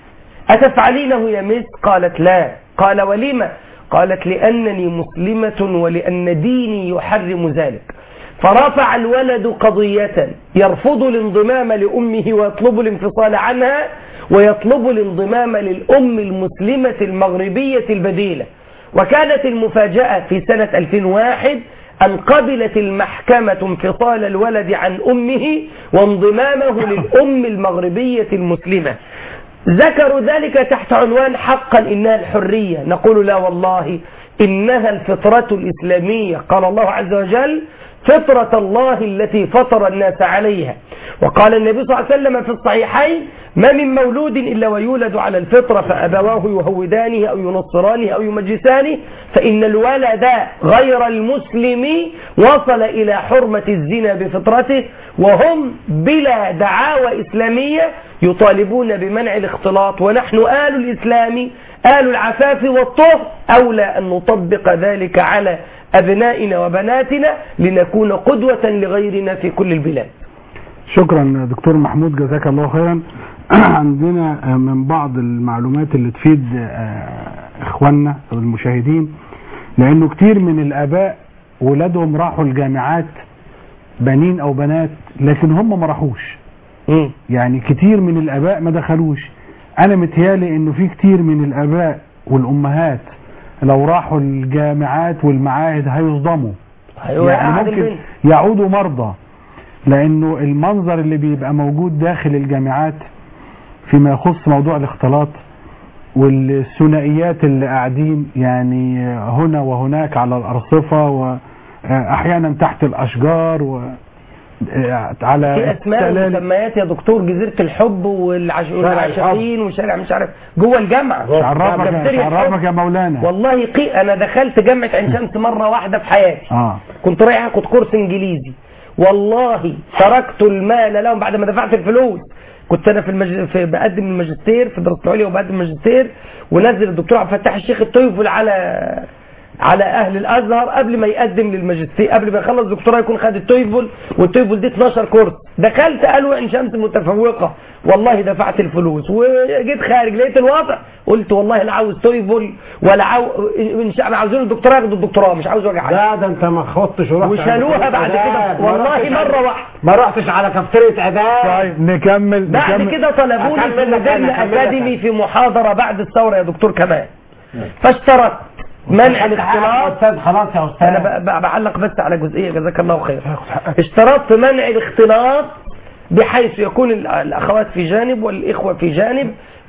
E: أتفعلينه يا مس؟ قالت لا. قال ولما؟ قالت لأنني مسلمة ولأن ديني يحرم ذلك. فرفع الولد قضية يرفض الانضمام لأمه ويطلب الانفصال عنها، ويطلب الانضمام للأم المسلمة المغربية البديلة. وكانت المفاجأة في سنة 2001 أن قبلت المحكمة انفصال الولد عن أمه وانضمامه للأم المغربية المسلمة. ذكروا ذلك تحت عنوان حقا إنها الحرية. نقول لا والله، إنها الفطرة الإسلامية. قال الله عز وجل فطرة الله التي فطر الناس عليها. وقال النبي صلى الله عليه وسلم في الصحيحين ما من مولود إلا ويولد على الفطرة، فأبواه يهودانه أو ينصرانه أو يمجسانه، فإن الولد غير المسلم وصل إلى حرمة الزنا بفطرته. وهم بلا دعاوى إسلامية يطالبون بمنع الاختلاط، ونحن آل الإسلام آل العفاف والطهر أولى أن نطبق ذلك على أبنائنا وبناتنا لنكون قدوة لغيرنا في كل البلاد.
B: شكرا دكتور محمود، جزاك الله خيرا. عندنا من بعض المعلومات اللي تفيد اخواننا المشاهدين، لانه كتير من الاباء ولادهم راحوا الجامعات، بنين او بنات، لكن هم ما راحوش. يعني كتير من الاباء ما دخلوش. انا متهيالي انه في كتير من الاباء والامهات لو راحوا الجامعات والمعاهد هيصدموا، يعني ممكن يعودوا مرضى، لانه المنظر اللي بيبقى موجود داخل الجامعات فيما يخص موضوع الاختلاط والثنائيات اللي قاعدين يعني هنا وهناك على الارصفه، واحيانا تحت الاشجار، على
E: في اسماء ومسميات يا دكتور، جزيره الحب والعاشقين وشارع مش عارف جوه الجامعه.
B: شعرفك يا مولانا.
E: والله انا دخلت جامعه عين شمس مره واحده في حياتي. كنت رايح اخد كورس انجليزي، والله تركت المال لهم بعد ما دفعت الفلوس. كنت انا في بقدم الماجستير في دراسه العليا وبقدم الماجستير، ونزل الدكتور عبد الفتاح الشيخ الطيفل على اهل الازهر قبل ما يقدم للماجستير، قبل ما يخلص دكتوراه يكون خد الطيفل، والطيفل دي 12 كورس. دخلت قالوا عين شمس متفوقه، والله دفعت الفلوس وجيت خارج لقيت الوضع، قلت والله لا عاوز طيفل ولا انا عاوزين الدكتوراه، ياخدوا الدكتوراه، مش عاوز وجع.
D: لا ده انت ما خدتش
E: وشالوها بعد كده والله مره واحده.
D: ما رحتش على كافتيريا اداب.
B: طيب نكمل.
E: بعد كده طلبوني في مودرن اكاديمي في محاضره بعد الثوره يا دكتور كمال، فاشترطت منع الاختلاط.
D: استاذ خلاص يا استاذ،
E: انا بعلق بس على جزئيه، جزاك الله خير. اشترطت منع الاختلاط بحيث يكون الاخوات في جانب والاخوه في جانب،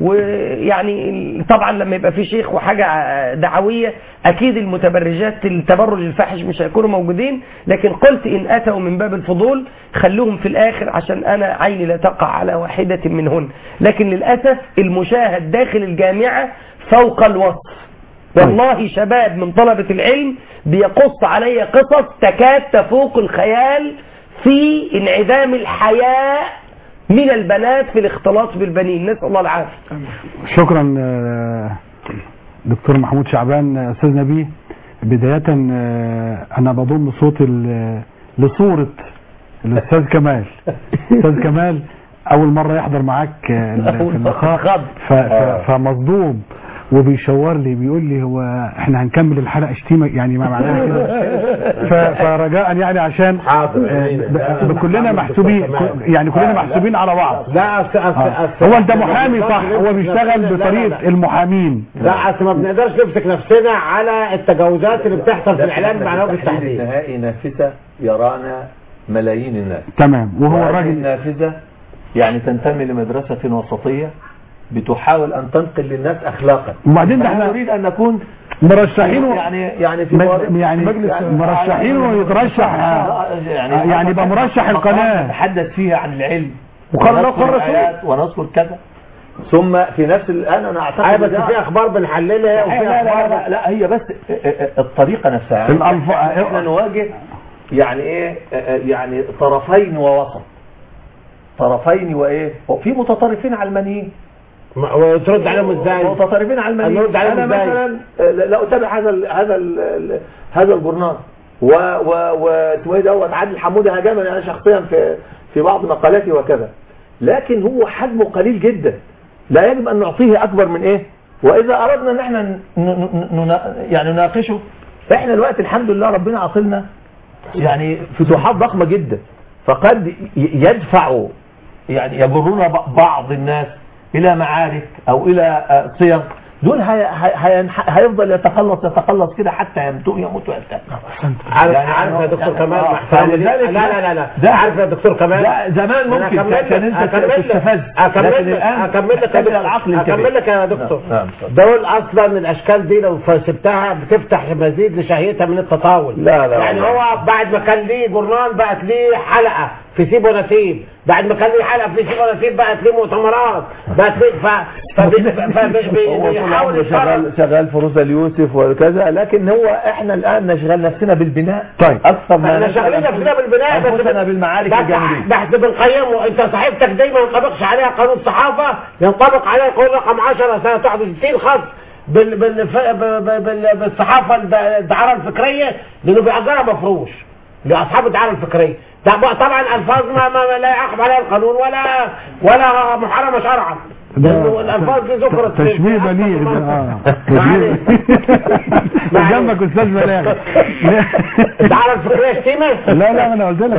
E: ويعني طبعا لما يبقى في شيخ وحاجه دعويه اكيد المتبرجات التبرج الفاحش مش هيكونوا موجودين، لكن قلت ان اتوا من باب الفضول خلوهم في الاخر عشان انا عيني لا تقع على واحده منهن. لكن للاسف المشاهد داخل الجامعه فوق الوصف. والله شباب من طلبة العلم بيقص علي قصص تكاد تفوق الخيال في انعدام الحياء من البنات في الاختلاط بالبنين، نسأل الله العافية.
B: شكرا دكتور محمود شعبان. أستاذ نبيه، بداية أنا بضم صوتي لصورة الأستاذ كمال. أستاذ كمال أول مرة يحضر معاك في اللقاء، فمصدوم وبيشاور لي بيقول لي هو احنا هنكمل الحلقه شتيمه يعني ما معناها كده. فرجاء يعني عشان كلنا محسوبين، يعني كلنا محسوبين على بعض.
D: لا
B: هو انت محامي صح، هو بيشتغل بطريقه المحامين.
D: لا اصل ما بنقدرش نمسك نفسنا على التجاوزات اللي بتحصل في الاعلام مع نوع التحديد.
F: النهائي نافذه يرانا ملايين الناس.
B: تمام. وهو الراجل
F: نافذه يعني تنتمي لمدرسه وسطيه بتحاول ان تنقل للناس اخلاقا.
B: وبعدين
F: احنا نريد ان نكون
B: مرشحين
F: يعني في
B: مجلس مرشحين ويترشح يعني يبقى مرشح القناه
F: نتحدث فيها عن العلم
D: ونذكر
F: كذا، ثم في نفس الان انا اعتقد
D: بس في اخبار بنحللها وفي
F: اخبار لا هي بس الطريقه نفسها. احنا نواجه يعني ايه يعني طرفين ووسط، طرفين وايه وفي متطرفين علمانيين
D: وترد عليهم ازاي؟
F: متطرفين علمانيين. انا مثلا لا اتابع هذا الجورنال واسمه ايه دوت عادل حمودي هاجمني انا شخصيا في بعض مقالاتي وكذا، لكن هو حجمه قليل جدا، لا يجب ان نعطيه اكبر من ايه. واذا اردنا ان احنا يعني نناقشه، احنا الوقت الحمد لله ربنا عاطلنا يعني فتوحات ضخمه جدا، فقد يدفعوا يعني يجرون بعض الناس الى معارك او الى صيغ، دول هيفضل يتقلص كده حتى يموت وينتهي.
D: عارف يا دكتور كمال لا عارف يا دكتور كمال
F: زمان ممكن كان انت تستفز، لكن الان
D: اكمل لك يا دكتور. دول اصلا الاشكال دي لو سبتها بتفتح مزيد لشهيتها من التطاول.
F: لا
D: يعني هو بعد ما كان ليه جورنال بقت ليه حلقه في سيب ونسيب، بعد ما كان ليه حلقه في سيب ونسيب بقت ليه مؤتمرات، بقت
F: بيحاول شغال فروز اليوسف وكذا، لكن هو احنا الان نشغل نفسنا بالبناء.
B: طيب
F: اكثر ما
D: احنا شغالين نفسنا بالبناء
F: بس بالمعارك الجانبيه.
D: بحث بنقيمه، انت صحيفتك دي ما ينطبقش عليها قانون الصحافه، ينطبق عليها القانون رقم 10 سنه 61 خاص بالصحافه الدعاره الفكريه، لانه بيأجرها مفروش لاصحاب الدعاره الفكريه. طبعا الفاظ ما لا يعاقب عليها القانون ولا محرمه شرعا. لأنه الألفاظ دي ذكرت
B: تشبيه بليغ ده. جنبك استاذ بلاغ.
D: انت عارف فكرة شتيمة؟
B: لا انا قلت لك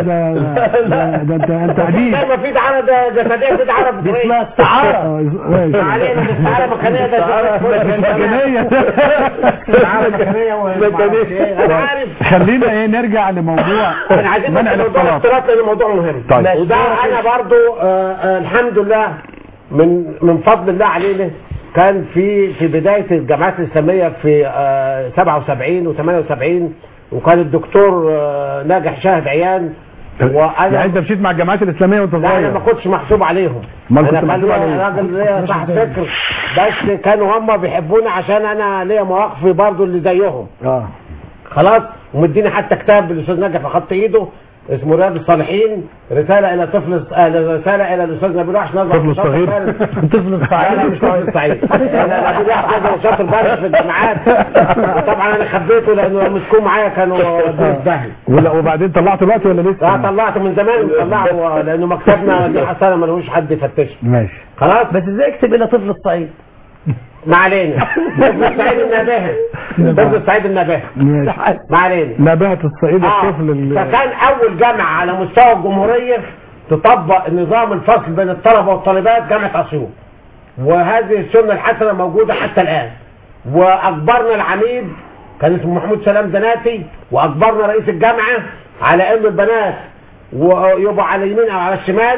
B: ده انت عديد.
D: ما في دعارة جسدية، في دعارة فكرية. اسمها استعارة. ما علينا، الاستعارة مكانية ده
B: مكانية.
D: استعارة مكانية. انا عارف.
B: خلينا نرجع لموضوع
D: انا عايزين
B: منع الاختلاط،
D: لان الموضوع مهم.
B: طيب.
D: وده انا برضو الحمد لله من فضل الله علينا كان في بداية الجامعات الإسلامية في 77 و78، وكان الدكتور ناجح شاهد عيان.
B: وانا يعني انت مشيت مع الجامعات الإسلامية وانت صغير؟
D: لا انا ما كنتش محسوب عليهم.
B: امال كنت محسوب عليهم؟
D: راجل ليا صح فكر، بس كانوا هم بيحبوني عشان انا ليا مواقفي برضو اللي زيهم. خلاص. ومديني حتى كتاب الاستاذ ناجح في خط ايده اسمه رياض الصالحين، رسالة إلى رسالة إلى الأستاذ نبيل وحش نظر
B: طفل صغير. طفل صغير.
D: لا مش طفل صغير. أنا نبيل وحش نظر شاطر بارش في الجامعات. طبعا أنا خبيته لأنه مسكوه معايا كانوا ودوني في داهية.
B: وبعدين طلعته دلوقتي ولا لسه؟
D: لا طلعته من زمان، طلعته لأنه مكتبنا دي حصانة ملهوش حد يفتشه.
B: ماشي.
D: خلاص.
E: بس ازاي اكتب إلى طفل الصعيد؟
D: ما علينا. طفل الصعيد النباهة. طفل الصعيد النباهة. ما علينا.
B: نباهة الصعيد الطفل.
D: فكان أول جامعة على مستوى الجمهورية تطبق نظام الفصل بين الطلبة والطالبات جامعة أسيوط، وهذه السنة الحسنة موجودة حتى الآن. وأجبرنا العميد كان اسمه محمود سلام زناتي، وأجبرنا رئيس الجامعة على أن البنات يبقوا على اليمين أو على الشمال،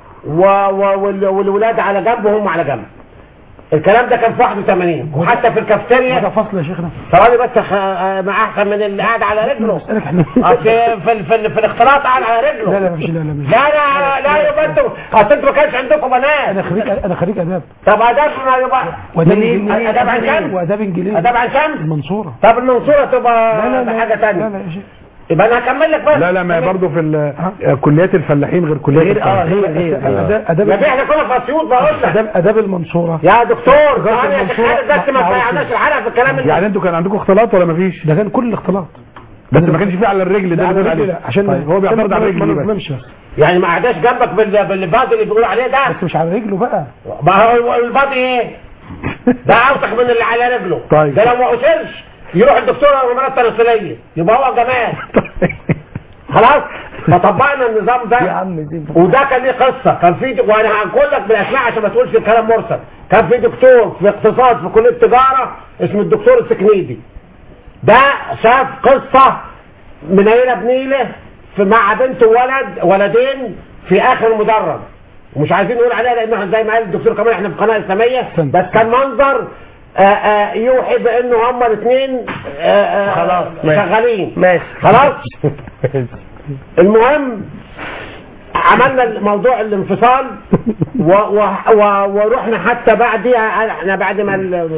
D: والولاد على جنب وهم على جنب. الكلام ده كان في 81. وحتى في الكافتيريا
C: هذا فصل يا شيخنا.
D: ثواني بس ما احسن من اللي قاعد على رجله. في الاختلاط قاعد على رجله. لا يبقى انتوا اصل انتوا ما كانش عندكم بنات.
C: انا خريج اداب.
D: طب اداب ما يبقى اداب عن شمس.
C: واداب انجليزي.
D: اداب عن شمس.
C: المنصوره.
D: طب المنصوره تبقى حاجه ثانيه.
C: لا يا شيخ.
D: يبقى انا هكمل لك بس.
B: لا ما برضه في كليات الفلاحين غير كليات
E: غير
C: اداب.
D: يا احنا كنا في اسيوط بقول لك.
C: اداب المنصوره.
D: يا دكتور بس ما تضيعناش الحلقه في الكلام اللي
B: يعني انتوا كان عندكم اختلاط ولا ما فيش؟
C: ده كان كل الاختلاط،
B: بس ما كانش فيه على الرجل ده اللي بيقول عليه.
C: عشان
B: طيب. هو بيعترض على الرجل بس.
D: يعني ما قعداش جنبك بالباضي اللي بيقول عليه ده.
C: بس مش على رجله بقى.
D: ما هو الباضي ايه؟ ده اوسخ من اللي على رجله.
B: طيب.
D: ده لو ما عشرش يروح الدكتور الامراض التناسليه يبقى هو جمال. خلاص. فطبقنا النظام ده.
E: يا عم
D: وده كان ليه قصه، كان في وانا هقول لك بالاسماء عشان ما تقولش الكلام مرسل. كان في دكتور في اقتصاد في كليه التجاره اسمه الدكتور السكنيدي. ده شاف قصه منيله بنيله مع بنت ولدين في اخر المدرج، ومش عايزين نقول عليها لان احنا زي ما قال الدكتور كمان احنا في قناه اسلاميه، بس كان منظر يوحي بانه هما الاثنين
E: خلاص
D: شغالين.
E: ماشي
D: خلاص. المهم عملنا موضوع الانفصال ورحنا حتى بعدها. احنا بعد ما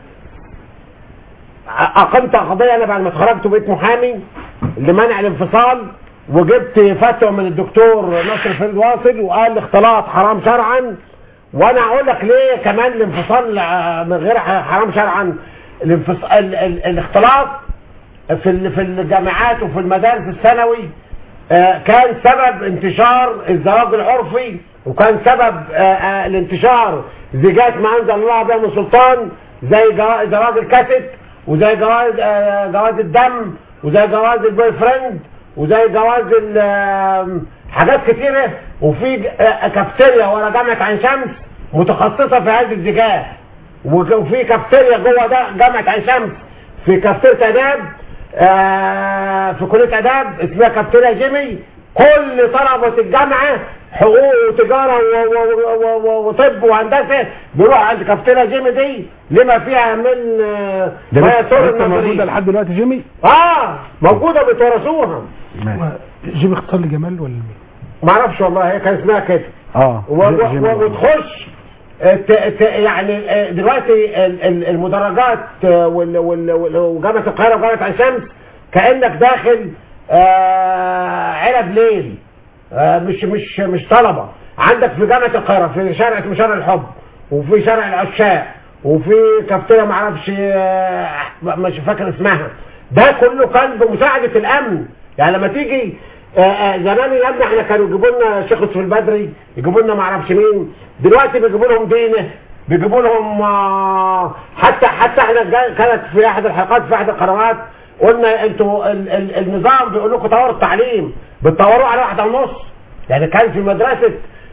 D: اقمت قضيه، انا بعد ما اتخرجت بقيت محامي لمنع الانفصال، وجبت فتوى من الدكتور ناصر فريد واصل وقال الاختلاط حرام شرعا. وانا اقول لك ليه كمان الانفصال من غير حرام شرعا. الاختلاط في الجامعات وفي المدارس الثانوي كان سبب انتشار الزواج العرفي، وكان سبب الانتشار زيجات ما انزل الله بها من سلطان، زي زواج الكاسيت، وزي جواز الدم، وزي جواز البوي فريند، وزي جواز حاجات كتيرة. وفي كافتيريا ورا جامعة عين شمس متخصصة في هذه الزيجات، وفي كافتيريا جوه ده جامعة عين شمس في كافتيريا آداب في كلية آداب اسمها كافتيريا جيمي. كل طلبة الجامعة حقوق وتجارة وطب وهندسة بيروح عند كافتيريا جيمي دي لما فيها من ما يسر النظرية.
B: موجودة لحد دلوقتي جيمي؟
D: موجودة بتورثوها.
C: جيمي اختار لجمال ولا
D: ما اعرفش والله، هي كان اسمها كده. وتخش يعني دلوقتي المدرجات وجامعة القاهرة وجامعة عين شمس كأنك داخل علب ليل، مش طلبة. عندك في جامعة القاهرة في شارع اسمه شارع الحب، وفي شارع العشاق، وفي كافتيريا ما اعرفش مش فاكر اسمها. ده كله كان بمساعدة الامن. يعني لما تيجي زمان الامن احنا كانوا يجيبوا لنا شيخ يوسف البدري، يجيبوا لنا ما اعرفش مين، دلوقتي بيجيبوا لهم دينه بيجيبوا لهم حتى احنا كانت في احد الحلقات في احد القنوات قلنا انتوا النظام بيقول لكم طوروا التعليم، بتطوروه على 1.5. يعني كان في مدرسه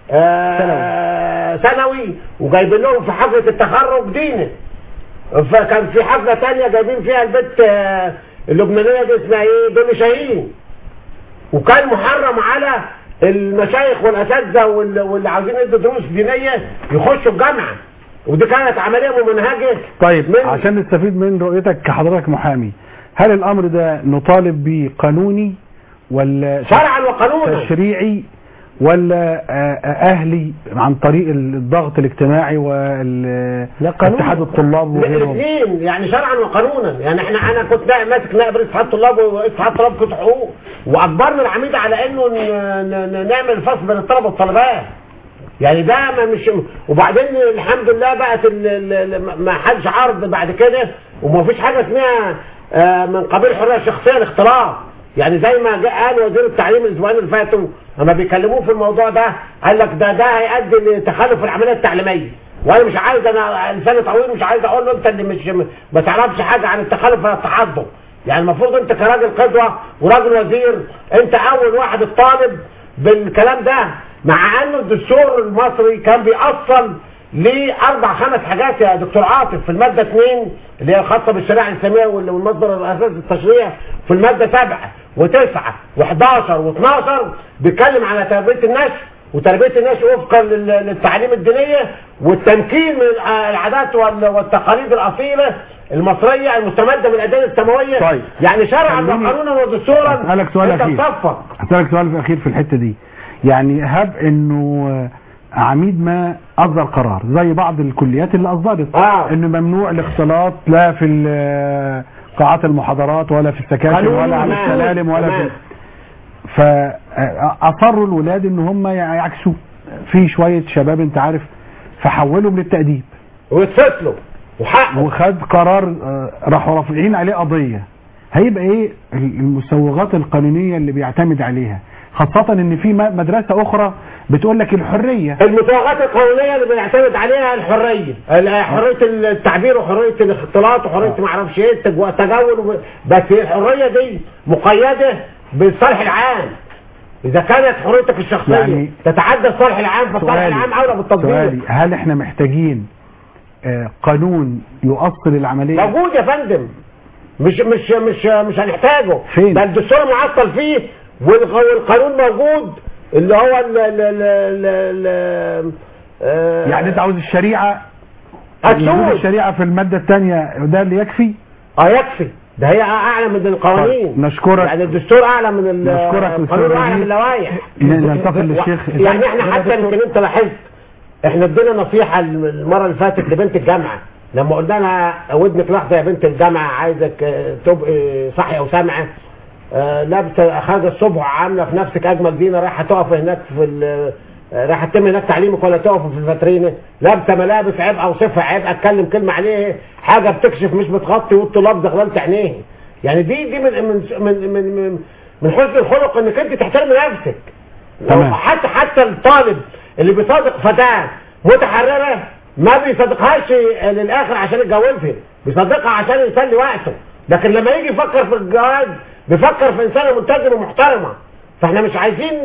D: ثانوي وجايبين لهم في حفله التخرج ديني، فكان في حفله ثانيه جايبين فيها البنت اللبنانيه دي اسمها ايه، دنيا شاهين، وكان محرم على المشايخ والاساتذه واللي عاوزين يدوا دروس دينيه يخشوا الجامعه، ودي كانت عمليه ممنهجه.
B: طيب عشان نستفيد من رؤيتك كحضرتك محامي، هل الامر ده نطالب به قانوني ولا
D: شرعا وقانونا
B: تشريعي ولا اهلي عن طريق الضغط الاجتماعي واتحاد الطلاب وغيرهم؟
D: الاثنين يعني شرعا وقانونا. يعني انا كنت ماسك نائب رئيس اتحاد الطلاب واتحاد الطلاب كنت حقوق، واجبرنا العميد على انه نعمل فصل بين الطلبه والطالبات. يعني ده ما مش، وبعدين الحمد لله بقت ما حدش عرض بعد كده، وما فيش حاجه اسمها من قبيل الحريه الشخصيه الاختلاط. يعني زي ما قال وزير التعليم الاسبوعين اللي فاتوا لما بيكلموه في الموضوع ده، قال لك ده هيؤدي لتخلف العمليه التعليميه، وانا مش عايز، انا لساني طويل مش عايز اقول له انت اللي مش ما تعرفش حاجه عن التخلف ولا التحضر. يعني المفروض انت كراجل قدوه وراجل وزير انت اول واحد الطالب بالكلام ده، مع انه الدستور المصري كان بيأصل لأربع 5 حاجات يا دكتور عاطف. في المادة 2 اللي هي الخاصة بالشريعة الإسلامية والمصدر الأساسي للتشريع، في المادة 7 و9 و11 و12 بيتكلم على تربية النشء، وتربية النشء وفقا للتعليم الدينية والتمكين من العادات والتقاليد الأصيلة المصرية المستمدة من الأديان السماوية.
B: طيب.
D: يعني شرعا وقانونا ودستورا.
B: أسألك سؤال أخير في الحتة دي. يعني هب انه عميد ما اصدر قرار زي بعض الكليات اللي اصدرت انه ممنوع الاختلاط لا في قاعات المحاضرات ولا في السكاشن ولا على السلالم ولا في، فاصروا الولاد ان هم يعكسوا في شويه شباب انت عارف، فحولهم للتأديب
D: ويتفصلوا
B: وخد قرار، راحوا رافعين عليه قضيه. هيبقى ايه المسوغات القانونيه اللي بيعتمد عليها، خاصة ان في مدرسة اخرى بتقول لك الحرية؟
D: المسوغات القانونية اللي بنعتمد عليها الحرية، حرية التعبير وحرية الاختلاط وحرية ما اعرفش ايه التجول، بس الحرية دي مقيدة بالصالح العام. اذا كانت حريتك الشخصية يعني تتعدى الصالح العام فالصالح العام اولى بالتطبيق.
B: سؤالي، هل احنا محتاجين قانون يؤصل العملية؟
D: موجود يا فندم، مش هنحتاجه.
B: فين؟
D: ده الدستور معطل فيه والقانون موجود اللي هو
B: يعني انت عاوز الشريعة
D: الشريعة
B: في المادة الثانية ده اللي يكفي؟
D: يكفي. ده هي اعلى من القوانين.
B: نشكرك.
D: يعني الدستور اعلى من
B: نشكرك
D: القانون، اعلى من اللوائح.
B: ننتقل للشيخ.
D: يعني احنا حتى يمكن انت لاحظت احنا ادينا نصيحة المرة اللي فاتت لبنت الجامعة لما قلنا لها ودنك لحظة يا بنت الجامعة عايزك تبقي صحي او سامعة، لابسه خارجه الصبح عامله في نفسك اجمل زينه، رايحه تقف هناك رايحه تتم هناك تعليمك ولا تقف في الفاترينه، لابسه ملابس عيب اوصفها عيب اتكلم كلمه عليه، حاجه بتكشف مش بتغطي والطلاب دغللت عينيه. يعني دي من حسن الخلق انك انت تحترم نفسك. حتى الطالب اللي بيصادق فتاه متحرره ما بيصادقهاش للاخر عشان يتجوزها، بيصادقها عشان يسلي وقته، لكن لما يجي يفكر في الجواز بيفكر في انسانه ملتزمه ومحترمه. فاحنا مش عايزين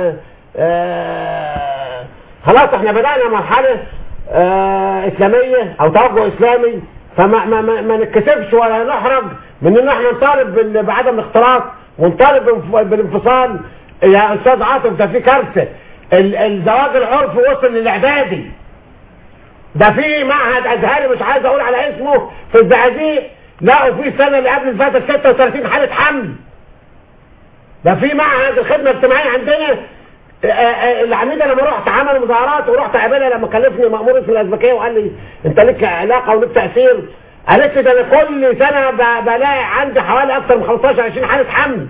D: خلاص احنا بدأنا مرحله اسلاميه او توجه اسلامي، فما ما نتكسفش ولا نحرج من ان احنا نطالب بعدم الاختلاط ونطالب بالانفصال. يا استاذ عاطف ده في كارثه، الزواج العرفي وصل للاعدادي. ده في معهد ازهري مش عايز اقول على اسمه في الزقازيق لقوا في السنه اللي قبل اللي فاتت 36 حاله حمل. ده في معهد الخدمه الاجتماعيه عندنا العميده لما رحت عمل مظاهرات ورحت اقابلها لما كلفني مأمور في الازبكيه وقال لي انت لك علاقه ولك تاثير، قالت لي ده انا كل سنه بلاقي عندي حوالي اكثر من 15-20 حاله حمل.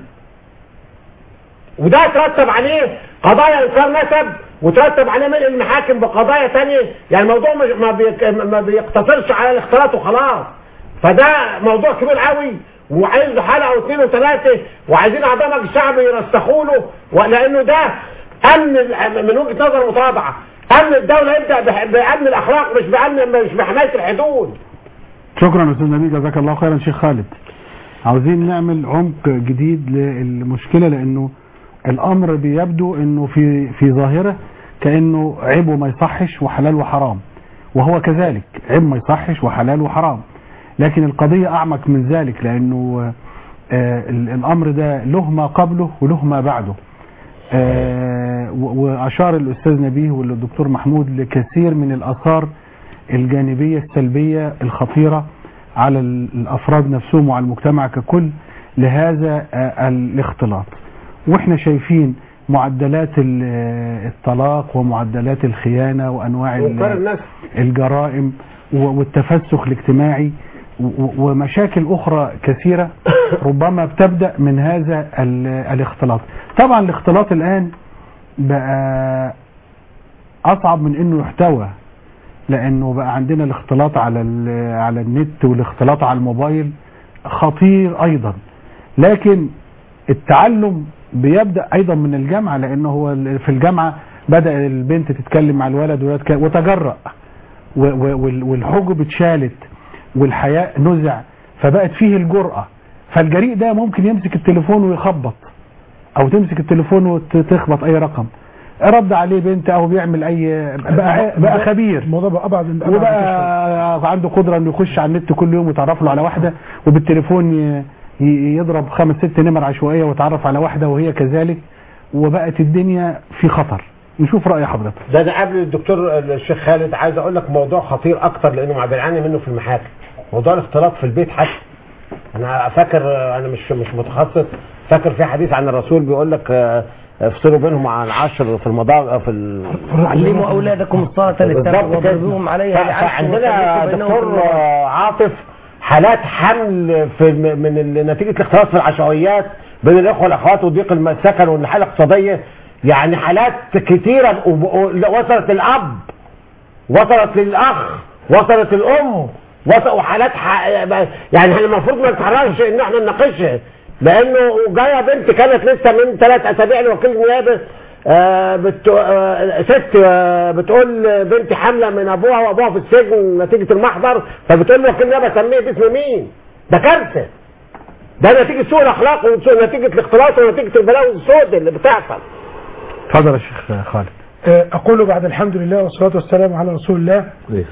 D: وده ترتب عليه قضايا انكار نسب وترتب عليه ملء المحاكم بقضايا ثانيه. يعني الموضوع ما بيقتصرش على الاختلاط وخلاص، فده موضوع كبير قوي وعايز حلقه واثنين وثلاثه، وعايزين اعضاء مجلس الشعب يرسخوا له، لانه ده امن من وجهه نظر متواضعه، امن الدوله يبدا بامن الاخلاق مش بحمايه الحدود.
B: شكرا استاذ نبيل، جزاك الله خيرا. شيخ خالد، عاوزين نعمل عمق جديد للمشكله، لانه الامر بيبدو انه في ظاهره كانه عيب وما يصحش وحلال وحرام، وهو كذلك عيب ما يصحش وحلال وحرام، لكن القضيه اعمق من ذلك، لانه الامر ده له ما قبله وله ما بعده. واشار الاستاذ نبيه والدكتور محمود لكثير من الاثار الجانبيه السلبيه الخطيره على الافراد نفسهم وعلى المجتمع ككل لهذا الاختلاط. واحنا شايفين معدلات الطلاق ومعدلات الخيانه وانواع الجرائم والتفسخ الاجتماعي ومشاكل اخرى كثيره ربما بتبدا من هذا الاختلاط. طبعا الاختلاط الان بقى اصعب من انه يحتوى، لانه بقى عندنا الاختلاط على النت والاختلاط على الموبايل خطير ايضا، لكن التعلم بيبدا ايضا من الجامعه، لانه هو في الجامعه بدا البنت تتكلم مع الولد وتجرأ والحجب اتشالت والحياء نزع، فبقت فيه الجرأة. فالجريء ده ممكن يمسك التليفون ويخبط، او تمسك التليفون وتخبط اي رقم، رد عليه بنت او بيعمل اي بقى خبير،
C: الموضوع بقى ابعد
B: وبقى عنده قدرة انه يخش على النت كل يوم ويتعرف له على واحدة، وبالتليفون يضرب 5-6 نمر عشوائية ويتعرف على واحدة وهي كذلك، وبقت الدنيا في خطر. نشوف رأي حضرتك.
D: ده قبل الدكتور الشيخ خالد عايز اقول لك موضوع خطير اكتر، لانه ما بنعاني منه في المحاكم، موضوع الاختلاط في البيت حتى. انا فاكر، انا مش متخصص، فاكر في حديث عن الرسول بيقول لك افصلوا بينهم عن 10 في المضاجع
E: علموا اولادكم الصلاه للسبع واضربوهم عليها لعشر.
D: عندنا دكتور عاطف حالات حمل من نتيجه الاختلاط في العشوائيات بين الاخوه والاخوات وضيق السكن والحاله الاقتصاديه، يعني حالات كتيره وصلت للاب، وصلت للاخ، وصلت الام، وحالات يعني احنا المفروض ما نتحركش ان احنا نناقشها، لانه جايه بنت كانت لسه من 3 اسابيع لوكيل النيابه ست بتقول بنتي حامله من ابوها وابوها في السجن نتيجه المحضر، فبتقول له وكيل النيابه سميه باسم مين؟ ده كارثه، ده نتيجه سوء الاخلاق ونتيجه الاختلاط ونتيجه البلاوي السوداء اللي بتحصل.
B: اتفضل يا شيخ خالد.
C: اقول بعد الحمد لله والصلاه والسلام على رسول الله.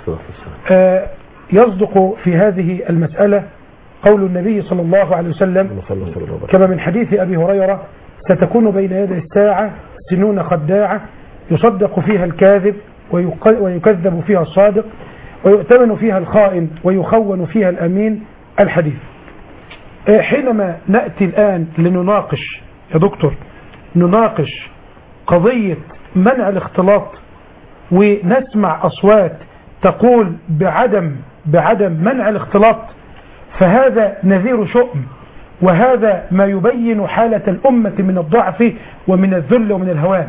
C: يصدق في هذه المساله قول النبي صلى الله عليه وسلم كما من حديث ابي هريره: ستكون بين يدي الساعه سنون خداعه يصدق فيها الكاذب ويكذب فيها الصادق ويؤتمن فيها الخائن ويخون فيها الامين. الحديث. حينما ناتي الان لنناقش يا دكتور نناقش قضيه منع الاختلاط ونسمع اصوات تقول بعدم منع الاختلاط، فهذا نذير شؤم، وهذا ما يبين حالة الأمة من الضعف ومن الذل ومن الهوان.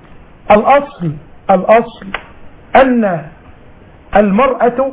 C: الأصل أن المرأة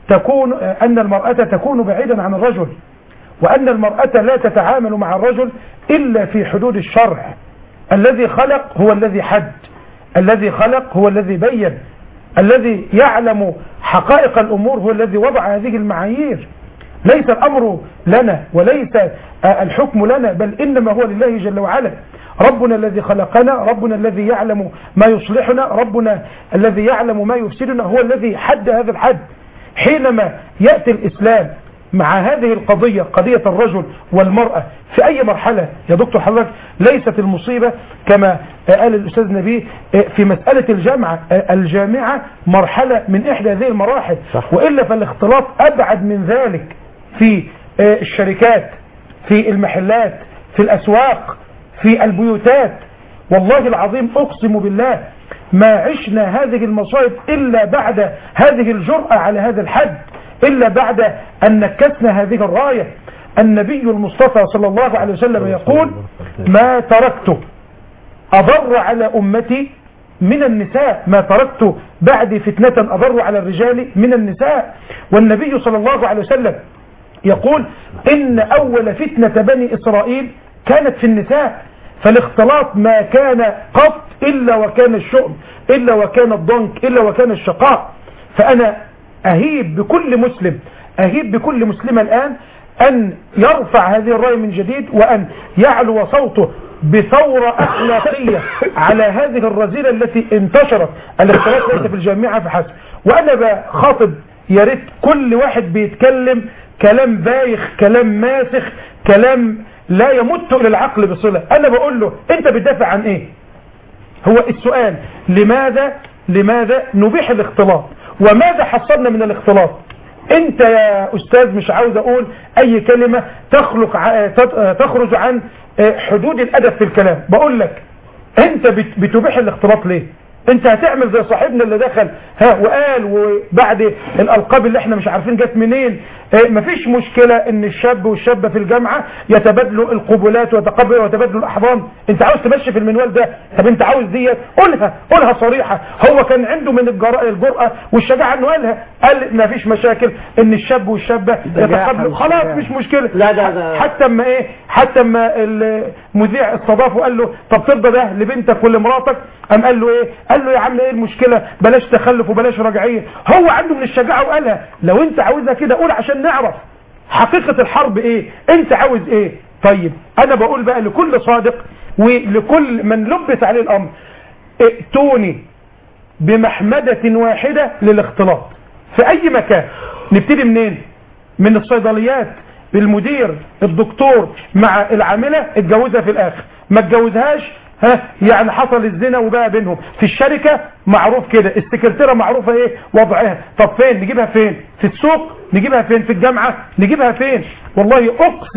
C: تكون بعيدا عن الرجل، وأن المرأة لا تتعامل مع الرجل إلا في حدود الشرع. الذي خلق هو الذي حد، الذي خلق هو الذي بين، الذي يعلم حقائق الأمور هو الذي وضع هذه المعايير. ليس الأمر لنا وليس الحكم لنا، بل إنما هو لله جل وعلا. ربنا الذي خلقنا، ربنا الذي يعلم ما يصلحنا، ربنا الذي يعلم ما يفسدنا، هو الذي حد هذا الحد. حينما يأتي الإسلام مع هذه القضية، قضية الرجل والمرأة في أي مرحلة يا دكتور حضرتك، ليست المصيبة كما قال الأستاذ نبيه في مسألة الجامعة مرحلة من إحدى هذه المراحل، وإلا فالاختلاط أبعد من ذلك في الشركات، في المحلات، في الأسواق، في البيوتات. والله العظيم أقسم بالله ما عشنا هذه المصائب إلا بعد هذه الجرأة على هذا الحد، إلا بعد أن نكسنا هذه الراية. النبي المصطفى صلى الله عليه وسلم يقول: ما تركت أضر على أمتي من النساء، ما تركت بعد فتنة أضر على الرجال من النساء. والنبي صلى الله عليه وسلم يقول: إن أول فتنة بني إسرائيل كانت في النساء. فالاختلاط ما كان قط إلا وكان الشؤم، إلا وكان الضنك، إلا وكان الشقاء. فأنا أهيب بكل مسلم، أهيب بكل مسلمة الآن أن يرفع هذه الراية من جديد، وأن يعلو صوته بثورة أخلاقية على هذه الرذيلة التي انتشرت. الاختلاط ليس في الجامعة فحسب. وأنا بخاطب يا ريت كل واحد بيتكلم كلام بايخ، كلام ماسخ، كلام لا يمت إلى العقل بصلة. أنا بقول له أنت بتدافع عن إيه؟ هو السؤال لماذا نبيح الاختلاط؟ وماذا حصلنا من الاختلاط؟ انت يا استاذ مش عاوز اقول اي كلمة تخرج عن حدود الادب في الكلام. بقول لك انت بتبيح الاختلاط ليه؟ انت هتعمل زي صاحبنا اللي دخل وقال وبعد الالقاب اللي احنا مش عارفين جت منين. مفيش مشكلة ان الشاب والشابة في الجامعة يتبادلوا القبلات ويتبادلوا الاحضان. انت عاوز تمشي في المنوال ده؟ طب انت عاوز دي قولها صريحة. هو كان عنده من الجرأة والشجاعة انه قال مفيش مشاكل ان الشاب والشابة يتقابلوا، خلاص مش مشكلة.
D: لا
C: حتى اما المذيع استضافه وقال له طب ترضى ده لبنتك ولمراتك؟ قام قال له ايه؟ قال له يا عم ايه المشكلة، بلاش تخلف وبلاش رجعية. هو عنده من الشجاعة وقالها. لو انت عاوزها كده قول عشان نعرف حقيقة الحرب ايه، انت عاوز ايه. طيب انا بقول بقى لكل صادق ولكل من لبس عليه الامر، ائتوني بمحمدة واحدة للاختلاط في اي مكان. نبتدي منين؟ من الصيدليات، المدير الدكتور مع العاملة اتجوزها في الاخر، ما اتجوزهاش يعني حصل الزنا وبقى بينهم. في الشركة معروف كده، السكرتيرة معروفة ايه وضعها. طب فين نجيبها؟ فين؟ في السوق نجيبها؟ فين؟ في الجامعة نجيبها؟ فين؟ والله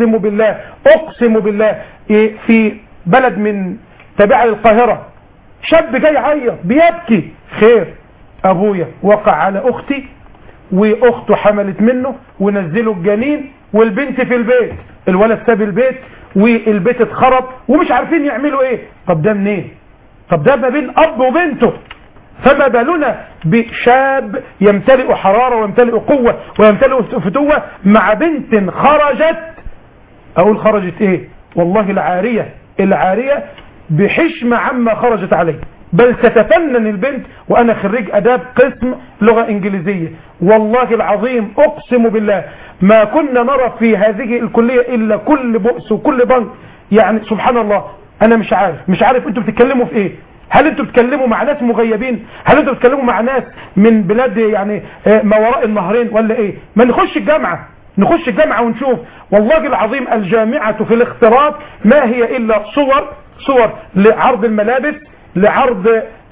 C: اقسم بالله في بلد من تابعة للقاهرة شاب جاي يعيط بيبكي. خير، ابويا وقع على اختي واخته حملت منه ونزلوا الجنين والبنت في البيت، الولد ساب البيت والبيت اتخرب ومش عارفين يعملوا ايه. طب ده منين؟ طب ده ما بين اب وبنته. فما بالنا بشاب يمتلئ حرارة ويمتلئ قوة ويمتلئ فتوة مع بنت خرجت. اقول خرجت ايه؟ والله العارية بحشمة عما خرجت عليه، بل تتفنن البنت. وانا خريج اداب قسم لغة انجليزية، والله العظيم اقسم بالله ما كنا نرى في هذه الكلية الا كل بؤس وكل بنك. يعني سبحان الله. انا مش عارف انتوا بتتكلموا في ايه. هل انتوا بتتكلموا مع ناس مغيبين؟ هل انتوا بتتكلموا مع ناس من بلاد يعني ما وراء النهرين ولا ايه؟ ما نخش الجامعة ونشوف. والله العظيم الجامعة في الاختلاط ما هي الا صور لعرض الملابس، لعرض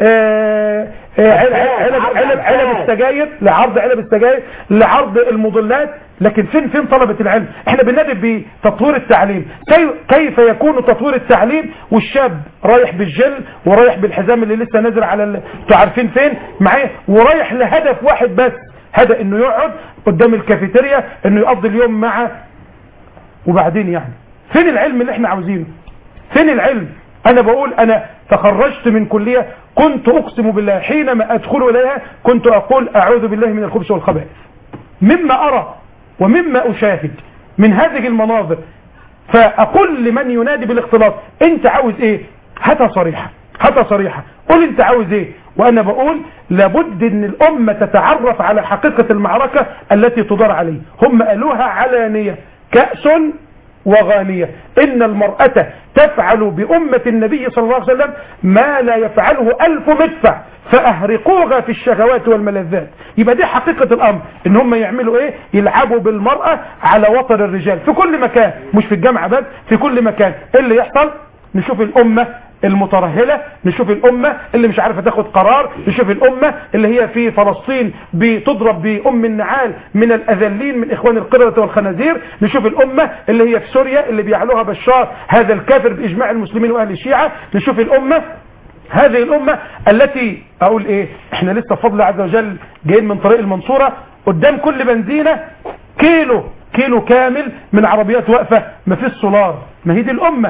C: علب السجاير، لعرض المضلات. لكن فين طلبة العلم؟ احنا بننادي بتطوير التعليم. كيف يكون تطوير التعليم والشاب رايح بالجل ورايح بالحزام اللي لسه نازل على انتوا عارفين فين معايا، ورايح لهدف واحد بس، هذا انه يقعد قدام الكافيتيريا، انه يقضي اليوم مع. وبعدين يعني فين العلم اللي احنا عاوزينه؟ فين العلم؟ انا بقول انا تخرجت من كلية كنت اقسم بالله حينما ادخل اليها كنت اقول اعوذ بالله من الخبث والخبائث. مما ارى ومما اشاهد من هذه المناظر، فاقول لمن ينادي بالاختلاط انت عاوز ايه؟ هاتها صريحة، قول انت عاوز ايه. وانا بقول لابد ان الامة تتعرف على حقيقة المعركة التي تدار عليه. هم قالوها علانية، كأس وغانية. إن المرأة تفعل بأمة النبي صلى الله عليه وسلم ما لا يفعله 1000 مدفع فأهرقوها في الشهوات والملذات. يبقى دي حقيقة الأمر، إن هم يعملوا إيه؟ يلعبوا بالمرأة على وتر الرجال في كل مكان، مش في الجامعة بس، في كل مكان. اللي يحصل نشوف الأمة المترهلة، نشوف الأمة اللي مش عارفة تاخد قرار، نشوف الأمة اللي هي في فلسطين بتضرب بأم النعال من الأذلين من إخوان القردة والخنازير، نشوف الأمة اللي هي في سوريا اللي بيعلوها بشار هذا الكافر بإجماع المسلمين وأهل الشيعة، نشوف الأمة هذه الأمة التي أقول إيه؟ إحنا لسه بفضل عز وجل جايين من طريق المنصورة، قدام كل بنزينة كيلو كامل من عربيات واقفة ما فيش سولار. ما هي دي الأمة.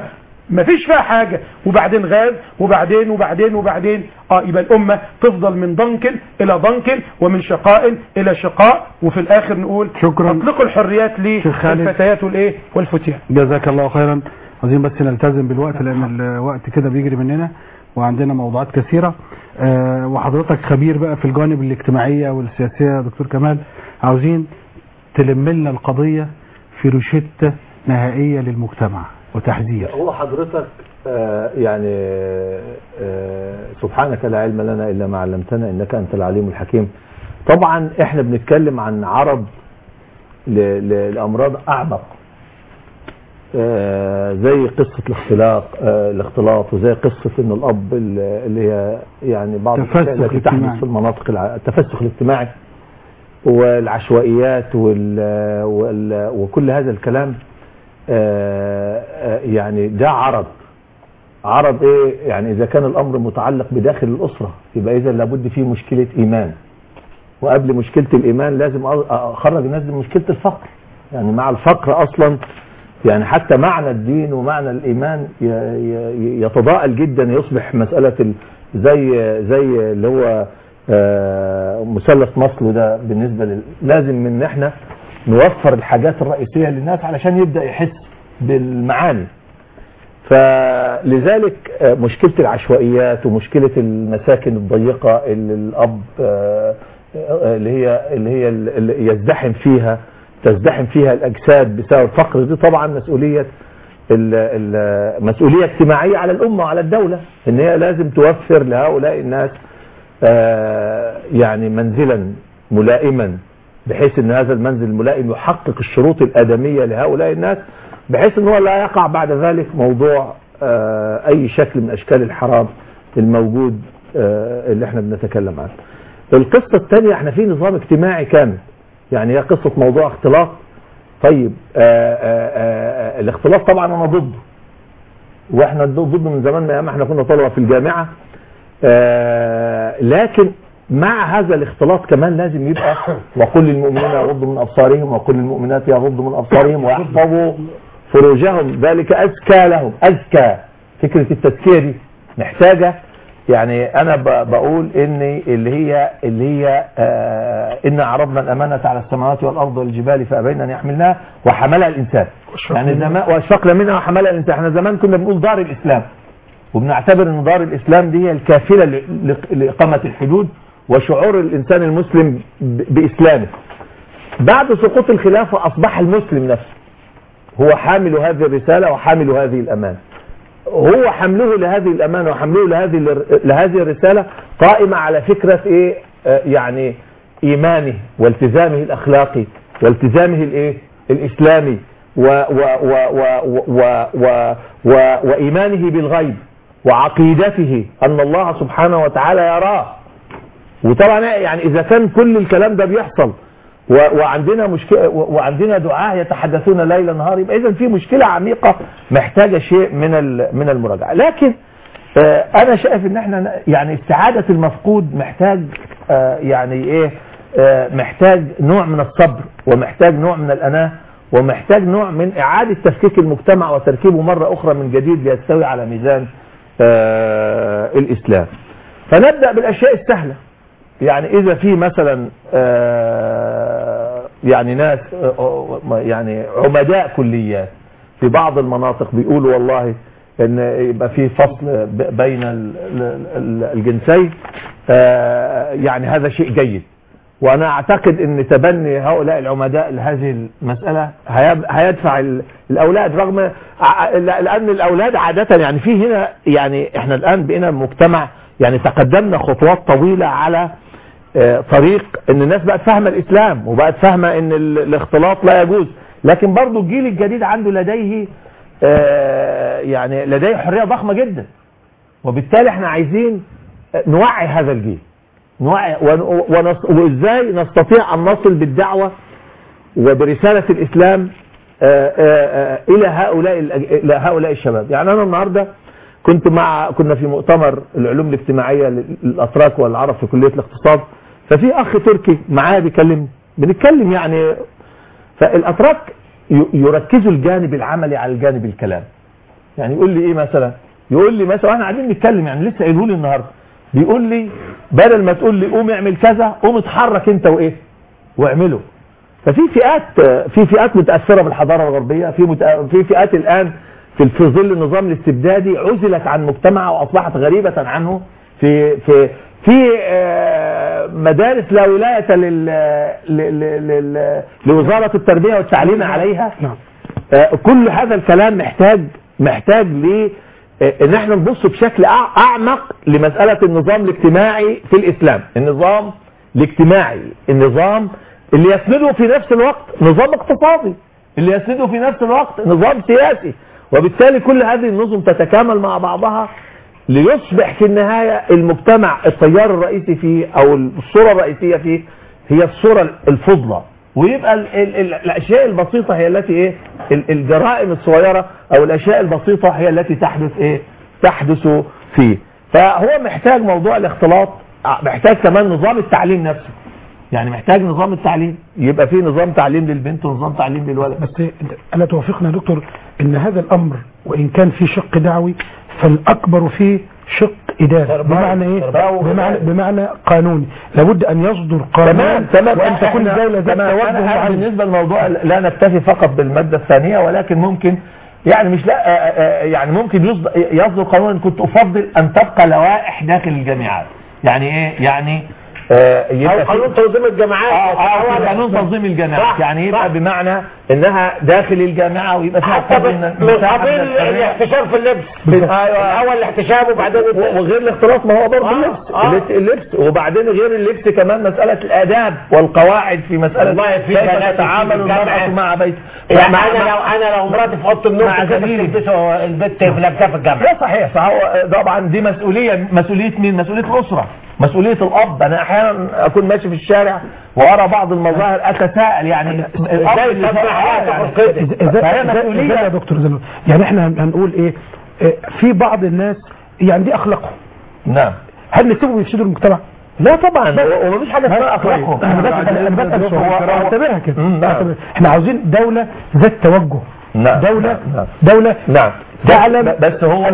C: مفيش فيها حاجة، وبعدين غاز وبعدين وبعدين وبعدين يبقى الأمة تفضل من ضنك إلى ضنك ومن شقاء إلى شقاء، وفي الآخر نقول
B: شكرا.
C: اطلقوا الحريات للفتيات والإيه والفتيان.
B: جزاك الله خيرا. عايزين بس نلتزم بالوقت لأن الوقت كده بيجري مننا وعندنا موضوعات كثيرة. وحضرتك خبير بقى في الجانب الاجتماعية والسياسية يا دكتور كمال، عاوزين تلم لنا القضية في روشتة نهائية للمجتمع وتحذير.
F: هو حضرتك سبحانك لا علم لنا إلا ما علمتنا إنك أنت العليم الحكيم. طبعا احنا بنتكلم عن عرض لأمراض أعمق، زي قصة الاختلاط، وزي قصة ان الاب اللي هي يعني بعض الاشياء التي تحدث في المناطق التفسخ الاجتماعي والعشوائيات وكل هذا الكلام. يعني ده عرض ايه؟ يعني اذا كان الامر متعلق بداخل الاسرة يبقى اذا لابد فيه مشكلة ايمان، وقبل مشكلة الايمان لازم اخرج الناس من مشكلة الفقر. يعني مع الفقر اصلا يعني حتى معنى الدين ومعنى الإيمان يتضاءل جدا، يصبح مسألة زي اللي هو مثلث ماسلو ده. بالنسبة لازم ان احنا نوفر الحاجات الرئيسية للناس علشان يبدأ يحس بالمعاني. فلذلك مشكلة العشوائيات ومشكلة المساكن الضيقة اللي الأب اللي هي تزدحم فيها الأجساد بسبب الفقر، دي طبعا مسؤولية اجتماعية على الأمة وعلى الدولة، إن هي لازم توفر لهؤلاء الناس يعني منزلا ملائما، بحيث إن هذا المنزل الملائم يحقق الشروط الآدمية لهؤلاء الناس، بحيث إن هو لا يقع بعد ذلك موضوع أي شكل من أشكال الحرام الموجود اللي احنا بنتكلم عنه. القصة الثانية، احنا في نظام اجتماعي كامل، يعني هي قصة موضوع اختلاط. طيب الاختلاط طبعا انا ضده، واحنا ضده من زمان، ما احنا كنا طلبة في الجامعة. لكن مع هذا الاختلاط كمان لازم يبقى وكل المؤمنين يغضوا من ابصارهم وكل المؤمنات يغضوا من ابصارهم ويحفظوا فروجهم ذلك ازكى لهم. ازكى، فكرة التزكية دي محتاجة، يعني انا بقول ان اللي هي ان عرضنا الامانه على السماوات والارض والجبال فابين ان يحملناها وحملها الانسان، يعني زمان واشفقنا منها وحملها الانسان. احنا زمان كنا بنقول دار الاسلام، وبنعتبر ان دار الاسلام دي هي الكافله لاقامه الحدود وشعور الانسان المسلم باسلامه. بعد سقوط الخلافه اصبح المسلم نفسه هو حامل هذه الرساله وحامل هذه الامانه. هو حمله لهذه الأمانة وحمله لهذه الرسالة قائمة على فكرة إيه؟ يعني إيمانه والتزامه الأخلاقي والتزامه الإيه؟ الإسلامي وإيمانه بالغيب وعقيدته أن الله سبحانه وتعالى يراه. وطبعا يعني إذا كان كل الكلام ده بيحصل وعندنا مشكلة وعندنا دعاة يتحدثون ليل نهار، يبقى إذا في مشكلة عميقة محتاجة شيء من المراجعة. لكن أنا شايف إن احنا يعني استعادة المفقود محتاج يعني إيه؟ محتاج نوع من الصبر، ومحتاج نوع من الأناة، ومحتاج نوع من إعادة تفكيك المجتمع وتركيبه مرة أخرى من جديد ليستوي على ميزان الإسلام. فنبدأ بالأشياء السهلة. يعني إذا في مثلا يعني ناس يعني عمداء كليات في بعض المناطق بيقولوا والله ان يبقى في فصل بين الجنسين، يعني هذا شيء جيد. وانا اعتقد ان تبني هؤلاء العمداء لهذه المسألة هيدفع الاولاد، رغم لان الاولاد عادة يعني في هنا، يعني احنا الان بقينا مجتمع يعني تقدمنا خطوات طويلة على طريق ان الناس بقت فاهمة الاسلام وبقت فاهمة ان الاختلاط لا يجوز، لكن برضو الجيل الجديد عنده لديه يعني لديه حرية ضخمة جدا. وبالتالي احنا عايزين نوعي هذا الجيل، نوعي وازاي نستطيع ان نصل بالدعوة وبرسالة الاسلام الى هؤلاء الشباب. يعني انا النهاردة كنا في مؤتمر العلوم الاجتماعية للأتراك والعرب في كلية الاقتصاد، ففي أخ تركي معايا بنتكلم يعني. فالأتراك يركزوا الجانب العملي على الجانب الكلام، يعني يقول لي ايه مثلا؟ يقول لي مثلا احنا قاعدين نتكلم، يعني لسه قايله لي النهارده، بيقول لي بدل ما تقول لي قوم اعمل كذا، قوم اتحرك انت وايه واعمله. ففي فئات متاثره بالحضاره الغربيه، في فئات الان في ظل النظام الاستبدادي عزلت عن مجتمعها واصبحت غريبه عنه، في مدارس لا ولايه لوزاره التربيه والتعليم عليها. كل هذا الكلام محتاج ل ان احنا نبص بشكل اعمق لمساله النظام الاجتماعي في الاسلام. النظام الاجتماعي، النظام اللي يسنده في نفس الوقت نظام اقتصادي، اللي يسنده في نفس الوقت نظام سياسي، وبالتالي كل هذه النظم تتكامل مع بعضها ليصبح في النهاية المجتمع التيار الرئيسي فيه او الصورة الرئيسية فيه هي الصورة الفضلى، ويبقى الاشياء البسيطة هي التي ايه، الجرائم الصغيرة او الاشياء البسيطة هي التي تحدث فيه. فهو محتاج موضوع الاختلاط، محتاج كمان نظام التعليم نفسه، يعني محتاج نظام التعليم يبقى فيه نظام تعليم للبنت ونظام تعليم للولد.
C: بس ألا توافقنا يا دكتور ان هذا الامر وان كان فيه شق دعوي فالاكبر فيه شق إداري، بمعنى ايه؟ بمعنى قانوني، لابد ان يصدر قانون
F: تمام
C: وان تكون الدولة ذات توجه.
F: بالنسبة للموضوع لا نكتفي فقط بالمادة الثانية، ولكن ممكن يعني مش لا يعني ممكن يصدر قانون. كنت افضل ان تبقى لوائح داخل الجامعات، يعني ايه؟ يعني
D: يبقى قانون تنظيم الجامعات،
F: قانون تنظيم الجامعات، يعني يبقى بمعنى انها داخل الجامعه ويبقى فيها
D: حتى من قبيل الاحتشام في اللبس. الاول الاحتشام وبعدين
F: وغير الاختلاط، ما هو برضه اللبس، وبعدين غير اللبس كمان مساله الاداب والقواعد في مساله كيف تتعامل المراه مع بيت.
D: يعني انا لو مراتي في اوضه النوم تلبسه البت لابسه في الجامعه.
F: لا صحيح، فهو طبعا دي مسؤوليه مين؟ مسؤوليه الاسره، مسؤولية الأب. أنا أحيانا أكون ماشي في الشارع وأرى بعض المظاهر أتساءل، يعني
C: ازاي مسؤولية يا دكتور زلمة؟ يعني احنا هنقول ايه؟ في بعض الناس يعني دي أخلاقهم.
F: نعم.
C: هل نسيبهم يفسدوا المجتمع؟
F: لا طبعا، ومفيش حاجة اسمها أخلاقهم.
C: أنا بسأل اعتبرها كده. احنا عاوزين دولة ذات توجه.
F: نعم.
C: دولة
F: نعم.
C: تعلم.
F: بس هو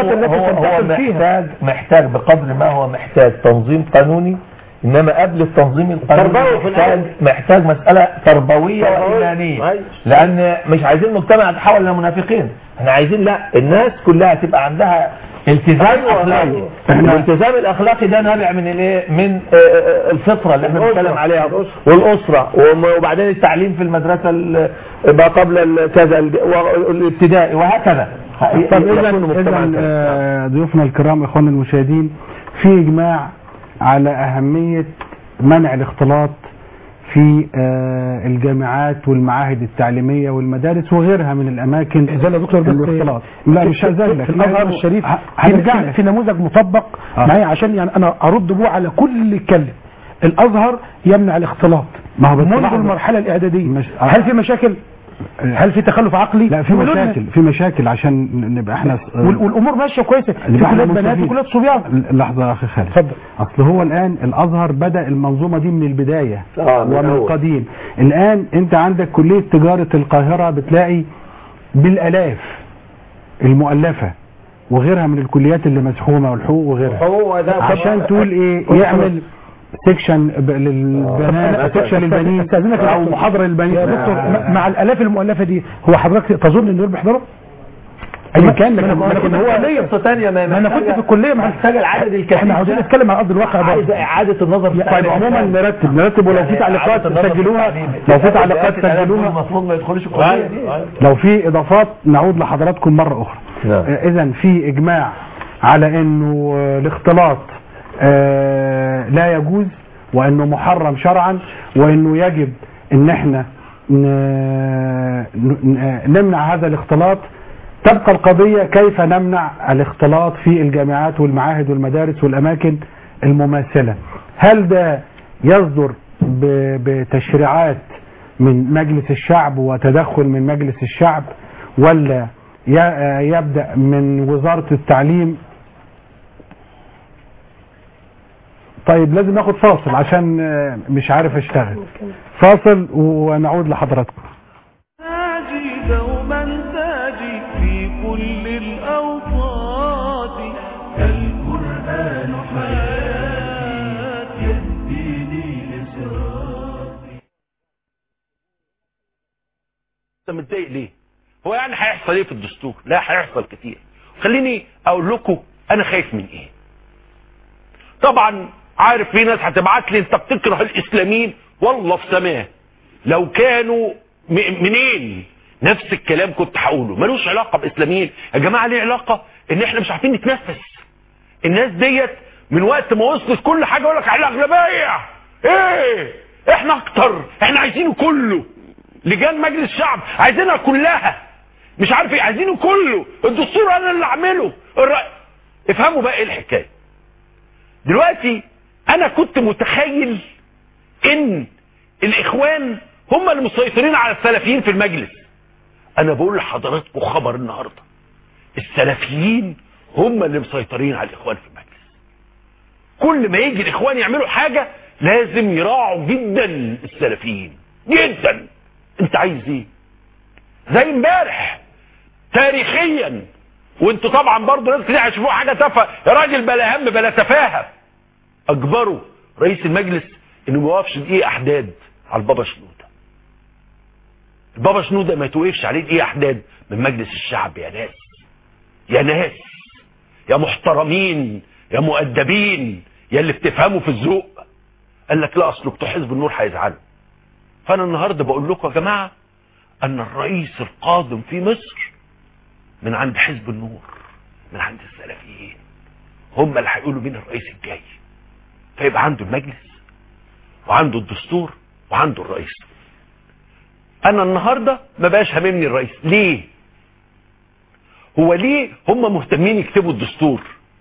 F: محتاج بقدر ما هو محتاج تنظيم قانوني، انما قبل التنظيم القانوني محتاج مسألة تربوية وإيمانية، لان مش عايزين مجتمع يتحول الى منافقين. احنا عايزين لا، الناس كلها تبقى عندها التزام اخلاقي. الالتزام الاخلاقي ده نابع من الايه؟ من الفطره اللي احنا بنتكلم عليها، والاسره، وبعدين التعليم في المدرسه ما قبل كذا الابتدائي وهكذا.
B: طب اذا ضيوفنا الكرام اخواننا المشاهدين، في اجماع على اهميه منع الاختلاط في الجامعات والمعاهد التعليمية والمدارس وغيرها من الأماكن.
C: إزالة دكتور
B: الاختلاط. لا مش هزالك.
C: الأزهر الشريف في نموذج مطبق معي عشان يعني أنا أرد بوه على كل اللي يتكلم. الأزهر يمنع الاختلاط منذ المرحلة الإعدادية. هل في مشاكل؟ هل في تخلف عقلي؟
B: لا في مشاكل عشان نبقى احنا
C: والامور ماشيه كويسه في كليات بنات وكليات صبيان.
B: لحظه يا اخي خالد،
C: اتفضل.
B: اصل هو الان الازهر بدا المنظومه دي من البدايه ومن القديم. الان انت عندك كليه تجاره القاهره بتلاقي بالالاف المؤلفه وغيرها من الكليات اللي مزحومه والحقوق وغيرها، عشان تقول ايه؟ يعمل سيكشن للبنات، سيكشن للبنين او محاضره للبنين.
C: يا دكتور مع الالاف المؤلفه دي، هو حضرتك تظن ان دول بيحضروا؟
B: اي كان
F: لكن هو قصه ثانيه. ما
C: انا كنت في الكليه
F: محتاج العدد الكثير.
C: احنا عاوزين نتكلم عن ارض الواقع.
F: عايز اعاده النظر.
B: طيب عموما نرتب ولو في تعليقات سجلوها، لو في تعليقات سجلوها.
F: المفروض ما يدخلوش الكليه دي.
B: لو في اضافات نعود لحضراتكم مره اخرى. اذا في اجماع على انه الاختلاط لا يجوز، وانه محرم شرعا، وانه يجب ان احنا نمنع هذا الاختلاط. تبقى القضية كيف نمنع الاختلاط في الجامعات والمعاهد والمدارس والاماكن المماثلة. هل ده يصدر بتشريعات من مجلس الشعب وتدخل من مجلس الشعب، ولا يبدأ من وزارة التعليم؟ طيب لازم ناخد فاصل عشان مش عارف اشتغل. فاصل ونعود لحضراتكم.
A: تاجي دوما تاجي في كل الأوقات القرآن حياتي يهديني لصراطي.
G: انت متضايق ليه؟ هو يعني هيحصل ايه في الدستور؟ لا هيحصل كتير. خليني اقول لكم انا خايف من ايه. طبعا عارف في ناس هتبعت لي انت بتكره الاسلاميين، والله في سماه لو كانوا منين نفس الكلام كنت هقوله. ملوش علاقه باسلاميين يا جماعه، ليه علاقه ان احنا مش عارفين نتنفس. الناس ديت من وقت ما وصلت كل حاجه يقول لك على الاغلبيه، ايه احنا اكتر، احنا عايزينه كله. لجان مجلس الشعب عايزينها كلها، مش عارف ايه عايزينه كله. الدستور انا اللي اعمله. افهموا بقى ايه الحكايه. دلوقتي انا كنت متخيل ان الاخوان هم اللي مسيطرين على السلفيين في المجلس. انا بقول لحضراتكم خبر النهارده، السلفيين هم اللي مسيطرين على الاخوان في المجلس. كل ما يجي الاخوان يعملوا حاجه لازم يراعوا جدا السلفيين جدا. انت عايز ايه؟ زي امبارح تاريخيا، وانتوا طبعا برضه ناس كتير هيشوفوها حاجه تافهه، يا راجل بلا هم بلا تفاهه. اجبروا رئيس المجلس انه ما يوقفش دقيقه احداد على البابا شنوده. البابا شنوده ما يتوقفش عليه دقيقه احداد من مجلس الشعب. يا ناس يا ناس يا محترمين يا مؤدبين يا اللي بتفهموا في الذوق. قال لك لا اصل بتوع حزب النور هيزعلوا. فانا النهارده بقول لكم يا جماعه ان الرئيس القادم في مصر من عند حزب النور، من عند السلفيين. هم اللي هيقولوا مين الرئيس الجاي. فيبقى عنده المجلس وعنده الدستور وعنده الرئيس. انا النهارده ما بقاش هاممني الرئيس. ليه؟ هو ليه هم مهتمين يكتبوا الدستور؟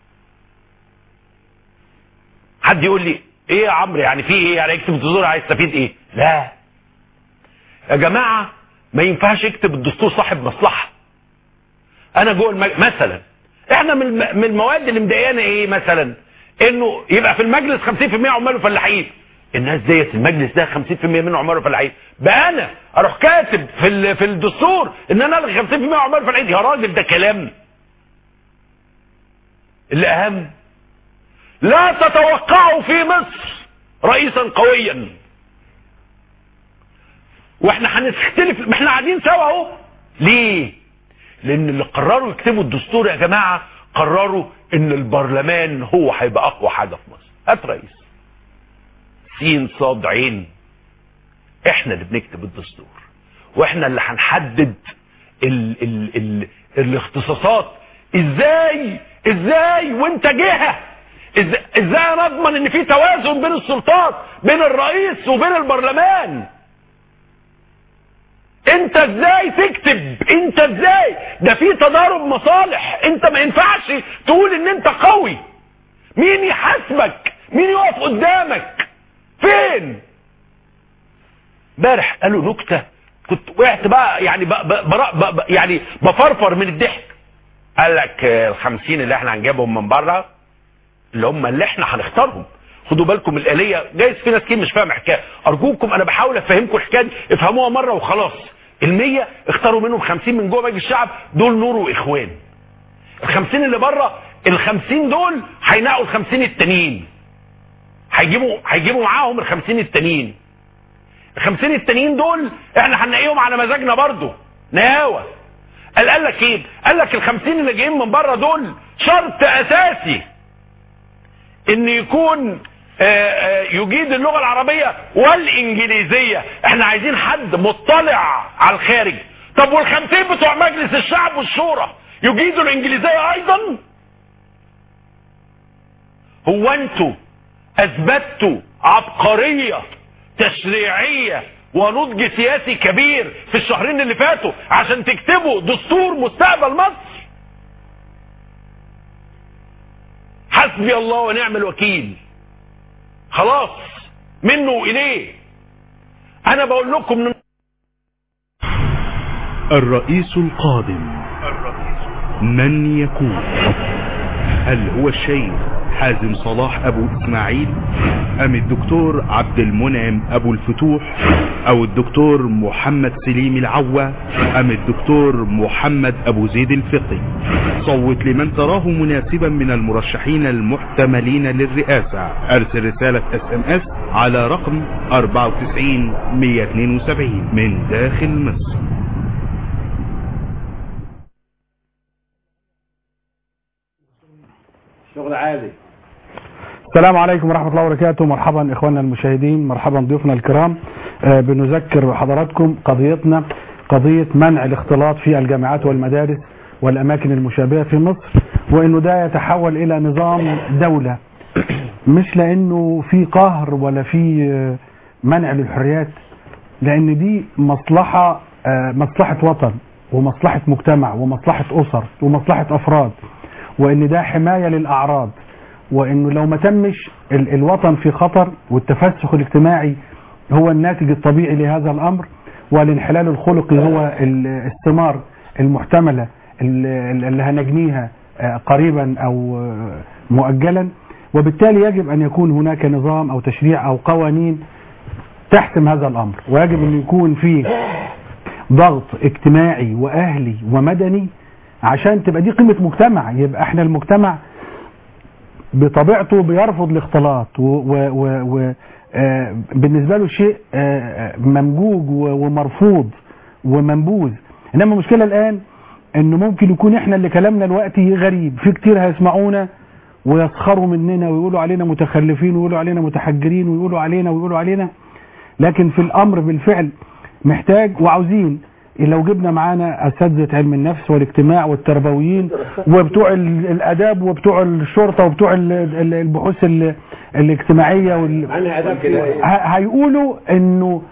G: حد يقول لي ايه يا عمرو يعني في ايه؟ يعني يكتب الدستور هيستفيد ايه؟ لا يا جماعه، ما ينفعش يكتب الدستور صاحب مصلحه. انا جوه مثلا احنا من المواد اللي مضايقانا ايه مثلا؟ انه يبقى في المجلس 50% عمال وفلاحين. الناس ديت المجلس ده 50% منه عمال وفلاحين، بقى انا اروح كاتب في الدستور ان انا الغي 50% عمال وفلاحين؟ يا راجل ده كلام. اللي اهم لا تتوقعوا في مصر رئيسا قويا. واحنا هنختلف، ما احنا قاعدين سوا اهو. ليه؟ لان اللي قرروا يكتبوا الدستور يا جماعه قرروا ان البرلمان هو هيبقى اقوى حاجه في مصر. هات رئيس سين صاد عين. احنا اللي بنكتب الدستور، واحنا اللي هنحدد الاختصاصات. ازاي وانت جهه؟ ازاي نضمن ان في توازن بين السلطات، بين الرئيس وبين البرلمان؟ انت ازاي تكتب؟ انت ازاي؟ ده في تضارب مصالح. انت ما ينفعش تقول ان انت قوي. مين يحاسبك؟ مين يقف قدامك؟ فين؟ امبارح قالوا نكته كنت وقعت بقى يعني يعني بفرفر من الضحك. قال لك ال50 اللي احنا هنجيبهم من بره اللي احنا هنختارهم. خدوا بالكم الآلية، جايز في ناس كتير مش فاهم حكايه. ارجوكم انا بحاول افهمكم الحكايه دي، افهموها مره وخلاص. ال100 اختاروا منهم 50 من جوه مجلس الشعب، دول نور واخوان. ال50 اللي بره، ال50 دول هينقوا ال50 التانيين، هيجيبوا معاهم ال50 التانيين. ال50 التانيين دول احنا هننقيهم على مزاجنا برضو نهاوه. قال لك ايه؟ قال لك ال50 اللي جايين من بره دول شرط اساسي ان يكون يجيد اللغة العربية والانجليزية. احنا عايزين حد مطلع على الخارج. طب وال50 بتوع مجلس الشعب والشورى يجيدوا الانجليزية ايضا؟ هو انتوا اثبتوا عبقرية تشريعية ونضج سياسي كبير في الشهرين اللي فاتوا عشان تكتبوا دستور مستقبل مصر؟ حسبي الله ونعم الوكيل. خلاص منه إليه. أنا بقول لكم من
H: الرئيس القادم من يكون؟ هل هو الشيخ حازم صلاح أبو إسماعيل أم الدكتور عبد المنعم أبو الفتوح أو الدكتور محمد سليم العوة أم الدكتور محمد أبو زيد الفقي. صوت لمن تراه مناسبا من المرشحين المحتملين للرئاسة. أرسل رسالة SMS على رقم 94 172 من داخل مصر.
D: شغل عالي.
B: السلام عليكم ورحمة الله وبركاته. مرحبا إخواننا المشاهدين، مرحبا ضيوفنا الكرام. بنذكر حضراتكم قضيتنا قضية منع الاختلاط في الجامعات والمدارس والأماكن المشابهة في مصر، وإنه ده يتحول إلى نظام دولة، مش لأنه في قهر ولا في منع للحريات، لأن دي مصلحة وطن ومصلحة مجتمع ومصلحة أسر ومصلحة أفراد، وإن ده حماية للأعراض، وإنه لو ما تمش الوطن في خطر، والتفسخ الاجتماعي هو الناتج الطبيعي لهذا الأمر، والانحلال الخلقي هو الثمار المحتملة اللي هنجنيها قريبا أو مؤجلا. وبالتالي يجب أن يكون هناك نظام أو تشريع أو قوانين تحتم هذا الأمر، ويجب أن يكون فيه ضغط اجتماعي وأهلي ومدني عشان تبقى دي قيمة مجتمع. يبقى احنا المجتمع بطبيعته بيرفض الاختلاط، بالنسبة له شيء ممجوج ومرفوض ومنبوذ. انما المشكلة الآن انه ممكن يكون احنا اللي كلامنا دلوقتي غريب، في كتير هيسمعونا ويسخروا مننا ويقولوا علينا متخلفين ويقولوا علينا متحجرين ويقولوا علينا، لكن في الامر بالفعل محتاج وعاوزين لو جبنا معانا اساتذه علم النفس والاجتماع والتربويين وبتوع الاداب وبتوع الشرطه وبتوع البحوث الاجتماعيه هيقولوا انه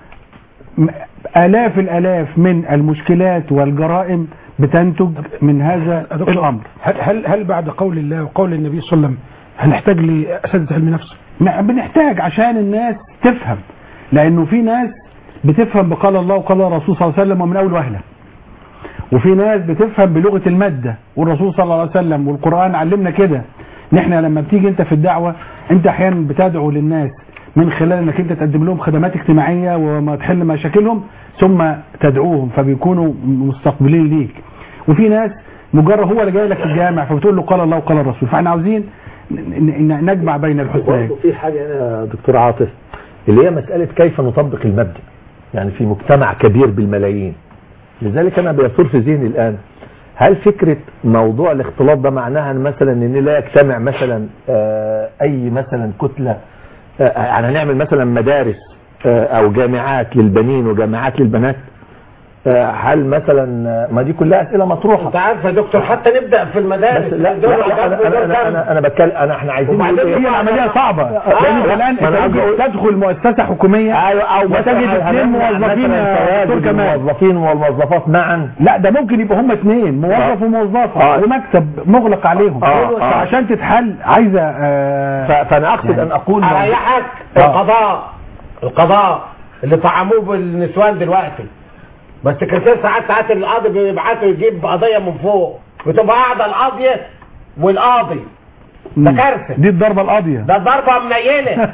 B: الاف من المشكلات والجرائم بتنتج من هذا الامر.
C: هل بعد قول الله وقول النبي صلى الله عليه وسلم هنحتاج لاساتذه علم نفس؟
B: بنحتاج عشان الناس تفهم، لانه في ناس بتفهم بقال الله وقال الرسول صلى الله عليه وسلم ومن اول وهله، وفي ناس بتفهم بلغه الماده، والرسول صلى الله عليه وسلم والقران علمنا كده. نحن لما بتيجي انت في الدعوه انت احيانا بتدعو للناس من خلال انك انت تقدم لهم خدمات اجتماعيه وما تحل مشاكلهم ثم تدعوهم فبيكونوا مستقبلين ليك، وفي ناس مجرد هو اللي جاي لك الجامع فبتقول له قال الله وقال الرسول. فاحنا عاوزين نجمع بين الحسنين.
F: في حاجه هنا دكتور عاطف اللي هي مساله كيف نطبق المبدا يعني في مجتمع كبير بالملايين. لذلك انا بيثور في ذهني الان هل فكره موضوع الاختلاط ده معناها مثلا ان لا يجتمع مثلا اي مثلا كتله، يعني هنعمل مثلا مدارس او جامعات للبنين وجامعات للبنات؟ هل مثلا ما دي كلها اسئله مطروحه.
D: انت عارف يا دكتور حتى نبدا في المدارس.
F: لا انا بتكلم، احنا عايزين
B: هي العمليه صعبه لان الان تدخل مؤسسه حكوميه
F: او
B: وتجد اثنين موظفين دكتور كمال
F: موظفين والموظفات معا.
B: لا ده ممكن يبقى هم اثنين موظف وموظفه ومكتب مغلق عليهم عشان تتحل عايزه
F: فانا اقصد ان اقول
D: اريحك القضاء اللي طعموه بالنسوان دلوقتي، بس كتير ساعات القاضي بيبعته يجيب قضيه من فوق، بتبقى قاعده القاضيه والقاضي. ده كارثه،
B: دي الضربه القاضيه،
D: ده ضربه منيله.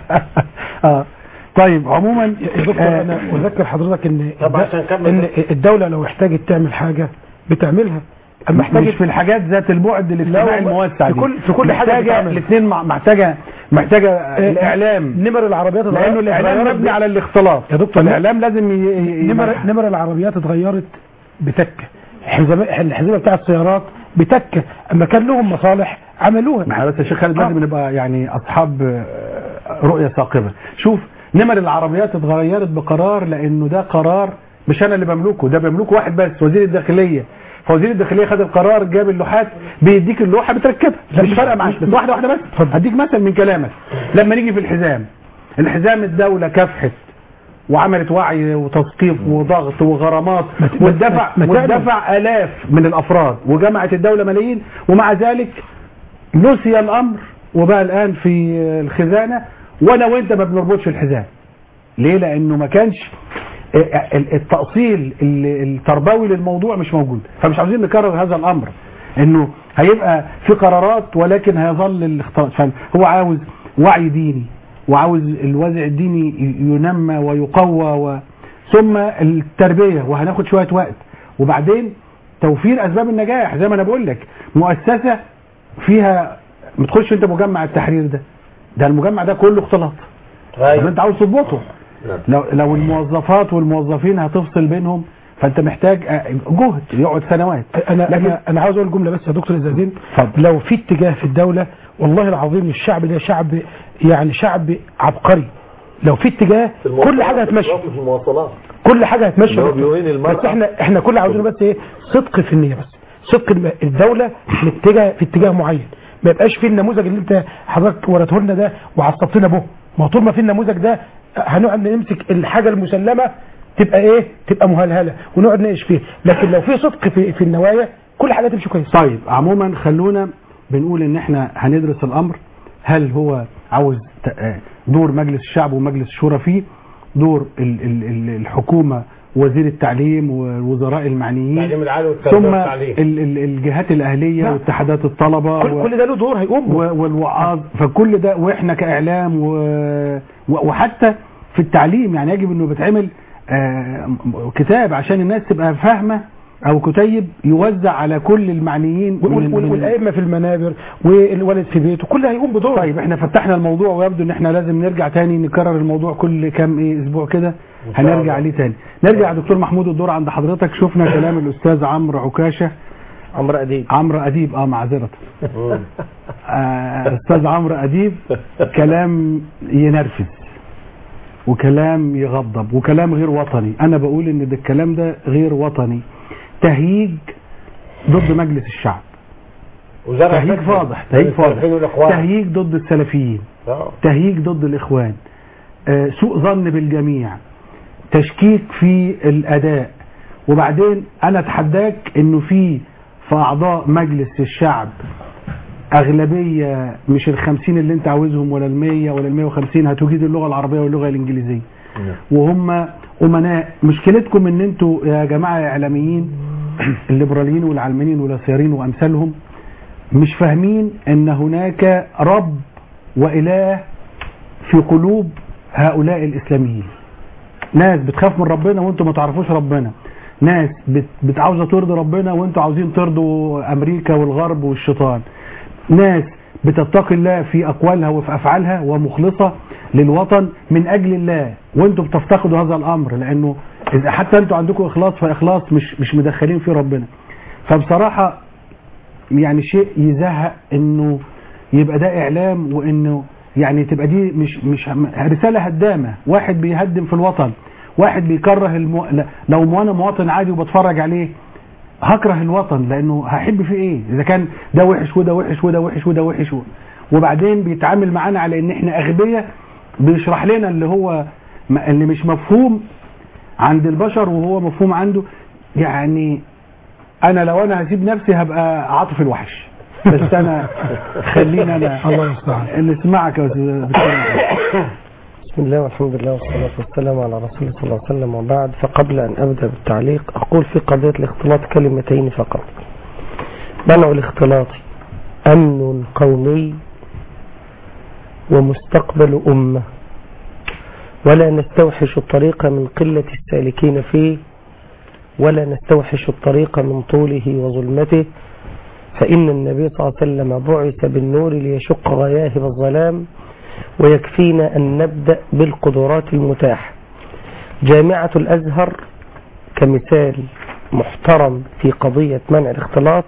B: طيب عموما
C: يا دكتور انا اذكر حضرتك ان الدوله لو احتاجت تعمل حاجه بتعملها، اما
B: محتاجه في الحاجات ذات البعد الاجتماعي الموسع
C: في كل حاجه
B: الاثنين محتاجه الاعلام.
C: نمر العربيات
B: لانه الاعلام مبني على الاختلاط
C: يا دكتور.
B: الاعلام لازم
C: نمر العربيات اتغيرت بتكه، الحزمه بتاع السيارات بتكه، اما كان لهم مصالح عملوها.
B: ما بس يا شيخ خالد لازم نبقى يعني اصحاب رؤيه ثاقبه. شوف نمر العربيات اتغيرت بقرار، لانه ده قرار مش انا اللي بملكه، ده بيملكه واحد بس، وزير الداخليه. فوزير الداخليه خد القرار، جاب اللوحات، بيديك اللوحه بتركبها، مش فارقه معاك، بس واحده بس. هديك مثل من كلامك. لما نيجي في الحزام الدوله كافحت وعملت وعي وتثقيف وضغط وغرامات ودفع آلاف من الافراد وجمعت الدوله ملايين، ومع ذلك نسي الامر وبقى الان في الخزانه وانا وانت ما بنربطش الحزام. ليه؟ لانه ما كانش التأصيل التربوي للموضوع مش موجود، فمش عاوزين نكرر هذا الامر. انه هيبقى في قرارات ولكن هيظل الاختلاط. فهو عاوز وعي ديني وعاوز الوازع الديني ينمى ويقوى ثم التربية، وهناخد شوية وقت، وبعدين توفير اسباب النجاح. زي ما انا بقول لك مؤسسة فيها ما تخش انت مجمع التحرير ده المجمع ده كله اختلاط. طب انت عاوز تضبطه، لو الموظفات والموظفين هتفصل بينهم فانت محتاج جهد يقعد سنوات.
C: انا عاوز اقول جمله بس يا دكتور الزازين. لو في اتجاه في الدوله والله العظيم الشعب ده شعب يعني شعب عبقري. لو في اتجاه كل حاجه هتمشي،
F: في المواصلات
C: كل حاجه هتمشي.
F: بس
C: احنا كل عاوزينه بس ايه؟ صدق في النيه، بس صدق الدوله في اتجاه معين، ما يبقاش في النموذج اللي انت حضرتك وريته لنا ده وعصبتنا به. ما طول ما في النموذج ده هنقعد نمسك الحاجه المسلمه تبقى ايه؟ تبقى مهلهله ونقعد نناقش فيها. لكن لو في صدق في النوايا كل حاجه تمشي كويس.
B: طيب عموما خلونا بنقول ان احنا هندرس الامر، هل هو عاوز دور مجلس الشعب ومجلس الشورى فيه، دور الحكومه وزير التعليم والوزراء المعنيين، ثم الجهات الاهليه واتحادات الطلبه
C: كل ده له دور هيقوم
B: والوعاظ. فكل ده واحنا كاعلام وحتى في التعليم يعني يجب انه بيتعمل كتاب عشان الناس تبقى فاهمه او كتيب يوزع على كل المعنيين
C: والائمه في المنابر والولد في بيته كله هيقوم بدور.
B: طيب احنا فتحنا الموضوع ويبدو ان احنا لازم نرجع تاني نكرر الموضوع كل كام اسبوع كده هنرجع عليه تاني. نرجع يا دكتور محمود الدور عند حضرتك. شفنا كلام الاستاذ عمرو عكاشه عمرو اديب معذره استاذ عمرو اديب كلام ينرفز وكلام يغضب وكلام غير وطني. انا بقول ان ده الكلام ده غير وطني، تهييج ضد مجلس الشعب، تهييج فاضح تهييج ضد السلفيين، تهييج ضد الاخوان، سوء ظن بالجميع، تشكيك في الاداء. وبعدين انا اتحداك انه في اعضاء مجلس الشعب اغلبيه مش ال50 اللي انت عاوزهم ولا ال100 ولا ال150 هتجيد اللغه العربيه واللغه الانجليزيه، وهم امناء. مشكلتكم ان انتوا يا جماعه يا اعلاميين الليبراليين والعلمانيين واليساريين وامثالهم مش فاهمين ان هناك رب واله في قلوب هؤلاء الاسلاميين. ناس بتخاف من ربنا وانتوا ما تعرفوش ربنا، ناس عاوزه ترضي ربنا وانتوا عاوزين ترضوا امريكا والغرب والشيطان، ناس بتتقي الله في اقوالها وفي افعالها ومخلصه للوطن من اجل الله، وانتوا بتفتقدوا هذا الامر لانه اذا حتى انتوا عندكم اخلاص فاخلاص مش مدخلين فيه ربنا. فبصراحه يعني شيء يزهق انه يبقى ده اعلام، وانه يعني تبقى دي مش رساله هدامه، واحد بيهدم في الوطن، واحد بيكره لو انا مواطن عادي وبتفرج عليه هكره الوطن لانه هحب فيه ايه اذا كان ده وحش وده وحش وده وحش وده وحش وبعدين بيتعامل معانا على ان احنا اغبياء، بيشرح لنا اللي مش مفهوم عند البشر وهو مفهوم عنده. يعني انا لو انا هسيب نفسي هبقى عاطف الوحش، بس انا خلينا
C: الله يستعان
B: نسمعك يا دكتور.
E: بسم الله والحمد لله والصلاة والسلام على رسول الله صلى الله عليه وسلم. وبعد، فقبل أن أبدأ بالتعليق أقول في قضية الاختلاط كلمتين فقط. منع الاختلاط أمن قومي ومستقبل أمة، ولا نستوحش الطريق من قلة السالكين فيه، ولا نستوحش الطريق من طوله وظلمته، فإن النبي صلى الله عليه وسلم بعث بالنور ليشق غياهب الظلام، ويكفينا أن نبدأ بالقدرات المتاحة. جامعة الأزهر كمثال محترم في قضية منع الاختلاط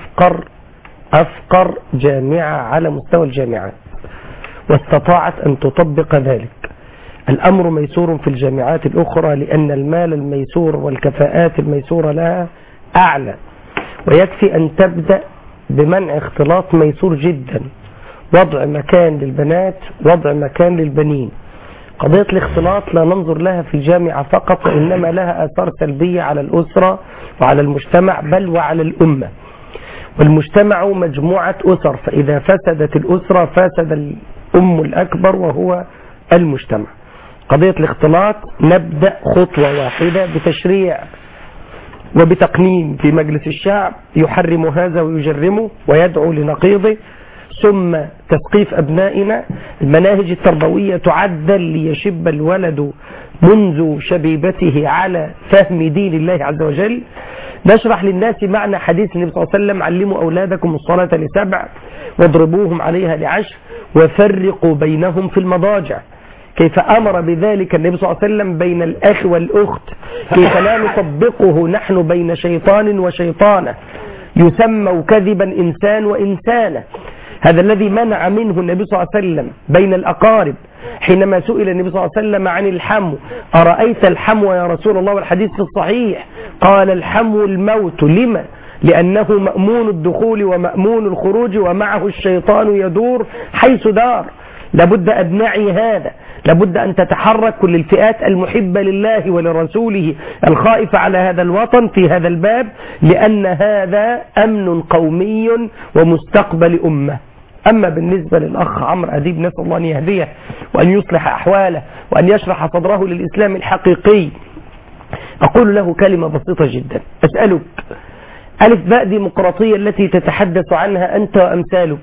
E: أفقر جامعة على مستوى الجامعات، واستطاعت أن تطبق ذلك. الأمر ميسور في الجامعات الأخرى لأن المال الميسور والكفاءات الميسورة لها أعلى، ويكفي أن تبدأ بمنع اختلاط ميسور جدا، وضع مكان للبنات، وضع مكان للبنين. قضية الاختلاط لا ننظر لها في الجامعة فقط، وإنما لها آثار سلبية على الأسرة وعلى المجتمع بل وعلى الأمة. والمجتمع مجموعة أسر، فإذا فسدت الأسرة فسد الأم الأكبر وهو المجتمع. قضية الاختلاط نبدأ خطوة واحدة بتشريع وبتقنين في مجلس الشعب يحرم هذا ويجرمه ويدعو لنقيضه، ثم تثقيف أبنائنا. المناهج التربوية تعدل ليشب الولد منذ شبيبته على فهم دين الله عز وجل. نشرح للناس معنى حديث النبي صلى الله عليه وسلم: علموا أولادكم الصلاة ل7 واضربوهم عليها ل10 وفرقوا بينهم في المضاجع. كيف أمر بذلك النبي صلى الله عليه وسلم بين الأخ والأخت، كيف لا نطبقه نحن بين شيطان وشيطانة، يسمى كذبا إنسان وإنسانة. هذا الذي منع منه النبي صلى الله عليه وسلم بين الأقارب. حينما سئل النبي صلى الله عليه وسلم عن الحمو: أرأيت الحمو يا رسول الله؟ والحديث في الصحيح. قال: الحمو الموت. لما؟ لأنه مأمون الدخول ومأمون الخروج ومعه الشيطان يدور حيث دار. لابد أن نعي هذا، لابد أن تتحرك كل الفئات المحبة لله ولرسوله الخائفة على هذا الوطن في هذا الباب، لأن هذا أمن قومي ومستقبل أمة. أما بالنسبة للأخ عمرو أديب، نسأل الله أن يهديه وأن يصلح أحواله وأن يشرح صدره للإسلام الحقيقي. أقول له كلمة بسيطة جدا: أسألك، ألف باء ديمقراطية التي تتحدث عنها أنت وأمثالك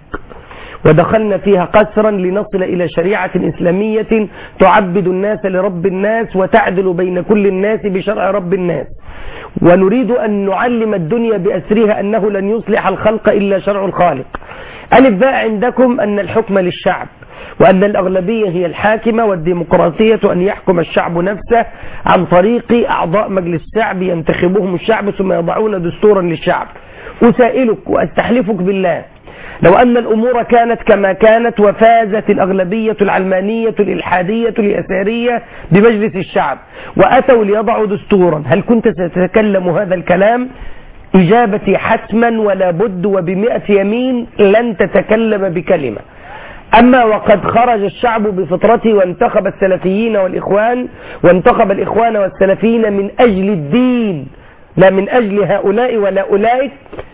E: ودخلنا فيها قسرا لنصل إلى شريعة إسلامية تعبد الناس لرب الناس وتعدل بين كل الناس بشرع رب الناس، ونريد أن نعلم الدنيا بأسرها أنه لن يصلح الخلق إلا شرع الخالق. ألف باء عندكم أن الحكم للشعب، وأن الأغلبية هي الحاكمة، والديمقراطية أن يحكم الشعب نفسه عن طريق أعضاء مجلس الشعب ينتخبهم الشعب ثم يضعون دستورا للشعب. أسائلك وأستحلفك بالله، لو أن الأمور كانت كما كانت وفازت الأغلبية العلمانية الإلحادية اليسارية بمجلس الشعب وأتوا ليضعوا دستورا، هل كنت ستتكلم هذا الكلام؟ إجابتي حتما ولا بد وب100 يمين لن تتكلم بكلمة. أما وقد خرج الشعب بفطرته وانتخب السلفيين والإخوان، وانتخب الإخوان والسلفيين من أجل الدين لا من أجل هؤلاء ولا أولئك.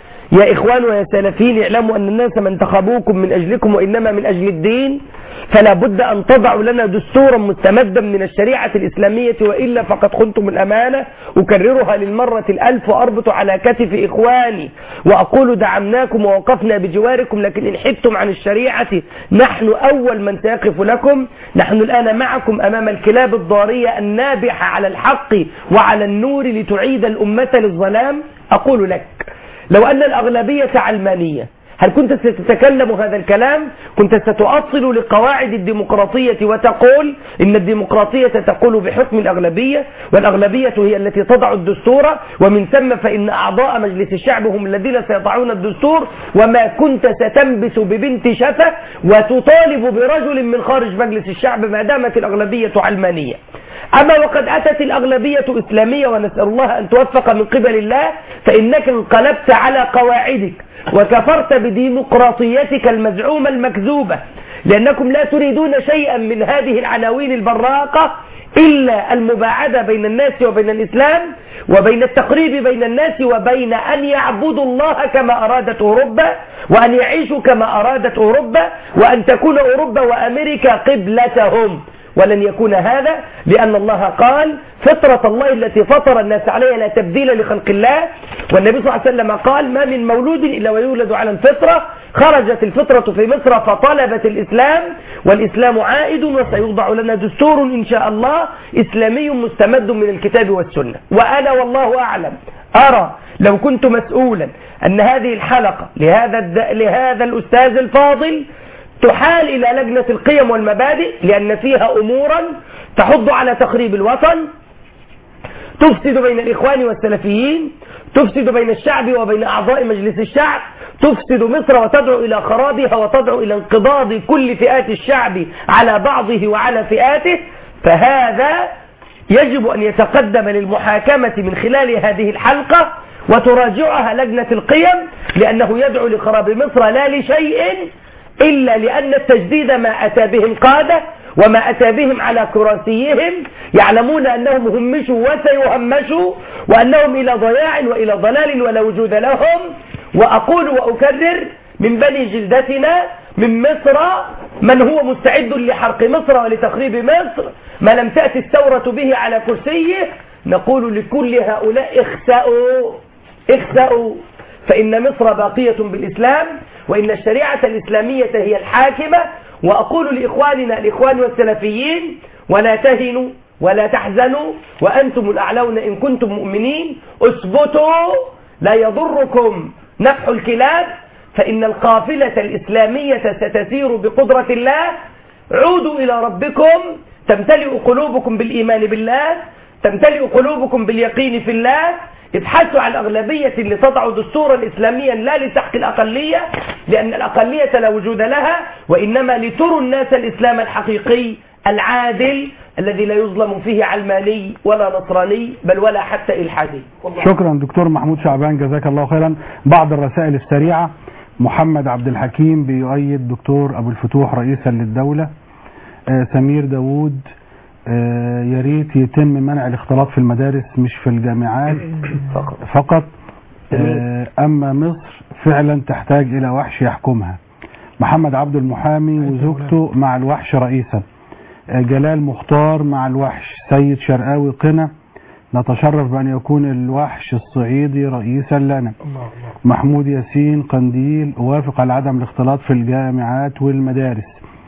E: يا إخوان ويا سلفيين، اعلموا أن الناس ما انتخبوكم من أجلكم وإنما من أجل الدين، فلا بد أن تضعوا لنا دستورا مستمدا من الشريعة الإسلامية، وإلا فقد خنتم الأمانة. أكررها للمرة 1000 وأربط على كتف إخواني وأقول: دعمناكم ووقفنا بجواركم، لكن إن حدتم عن الشريعة نحن أول من سيقف لكم. نحن الآن معكم أمام الكلاب الضارية النابحة على الحق وعلى النور لتعيد الأمة للظلام. أقول لك، لو أن الأغلبية علمانية، هل كنت ستتكلم هذا الكلام؟ كنت ستؤصل لقواعد الديمقراطية وتقول إن الديمقراطية تقول بحكم الأغلبية، والأغلبية هي التي تضع الدستور، ومن ثم فإن أعضاء مجلس الشعب هم الذين سيضعون الدستور، وما كنت ستنبس ببنت شفة وتطالب برجل من خارج مجلس الشعب ما دامت الأغلبية علمانية. أما وقد أتت الأغلبية إسلامية، ونسأل الله أن توفق من قبل الله، فإنك انقلبت على قواعدك وكفرت بديمقراطيتك المزعومة المكذوبة، لأنكم لا تريدون شيئا من هذه العناوين البراقة إلا المباعدة بين الناس وبين الإسلام، وبين التقريب بين الناس، وبين أن يعبدوا الله كما أرادت أوروبا، وأن يعيشوا كما أرادت أوروبا، وأن تكون أوروبا وأمريكا قبلتهم. ولن يكون هذا، لأن الله قال: فطرة الله التي فطر الناس عليها لا تبديل لخلق الله. والنبي صلى الله عليه وسلم قال: ما من مولود إلا ويولد على الفطرة. خرجت الفطرة في مصر فطلبت الإسلام، والإسلام عائد، وسيوضع لنا دستور إن شاء الله إسلامي مستمد من الكتاب والسنة. وأنا والله أعلم أرى لو كنت مسؤولا أن هذه الحلقة لهذا الأستاذ الفاضل تحال إلى لجنة القيم والمبادئ، لأن فيها أمورا تحض على تخريب الوطن، تفسد بين الإخوان والسلفيين، تفسد بين الشعب وبين أعضاء مجلس الشعب، تفسد مصر وتدعو إلى خرابها وتدعو إلى انقضاض كل فئات الشعب على بعضه وعلى فئاته. فهذا يجب أن يتقدم للمحاكمة من خلال هذه الحلقة وتراجعها لجنة القيم، لأنه يدعو لخراب مصر لا لشيء إلا لأن التجديد ما أتى بهم قادة، وما أتى بهم على كراسيهم يعلمون أنهم همشوا وسيهمشوا، وأنهم إلى ضياع وإلى ضلال ولا وجود لهم. وأقول وأكرر: من بني جلدتنا من مصر من هو مستعد لحرق مصر ولتخريب مصر ما لم تأتي الثورة به على كرسيه، نقول لكل هؤلاء اخسأوا فإن مصر باقية بالإسلام وإن الشريعة الإسلامية هي الحاكمة. وأقول لإخواننا الإخوان والسلفيين ولا تهنوا ولا تحزنوا وأنتم الأعلون إن كنتم مؤمنين، اثبتوا لا يضركم نفح الكلاب فإن القافلة الإسلامية ستسير بقدرة الله. عودوا إلى ربكم تمتلئ قلوبكم بالإيمان بالله، تمتلئ قلوبكم باليقين في الله. ابحثوا عن الأغلبية اللي تضع دستورا إسلاميا لا لسحق الأقلية، لأن الأقلية لا وجود لها، وإنما لتروا الناس الإسلام الحقيقي العادل الذي لا يظلم فيه علماني ولا نصراني بل ولا حتى إلحادي.
B: شكرا دكتور محمود شعبان، جزاك الله خيرا. بعض الرسائل السريعة: محمد عبد الحكيم بيؤيد دكتور أبو الفتوح رئيسا للدولة. سمير داوود: يا ريت يتم منع الاختلاط في المدارس مش في الجامعات فقط. أما مصر فعلا تحتاج إلى وحش يحكمها. محمد عبد المحامي وزوجته مع الوحش رئيسا. جلال مختار مع الوحش. سيد شرقاوي قنا: نتشرف بأن يكون الوحش الصعيدي رئيسا لنا. محمود ياسين قنديل: أوافق على عدم الاختلاط في الجامعات والمدارس.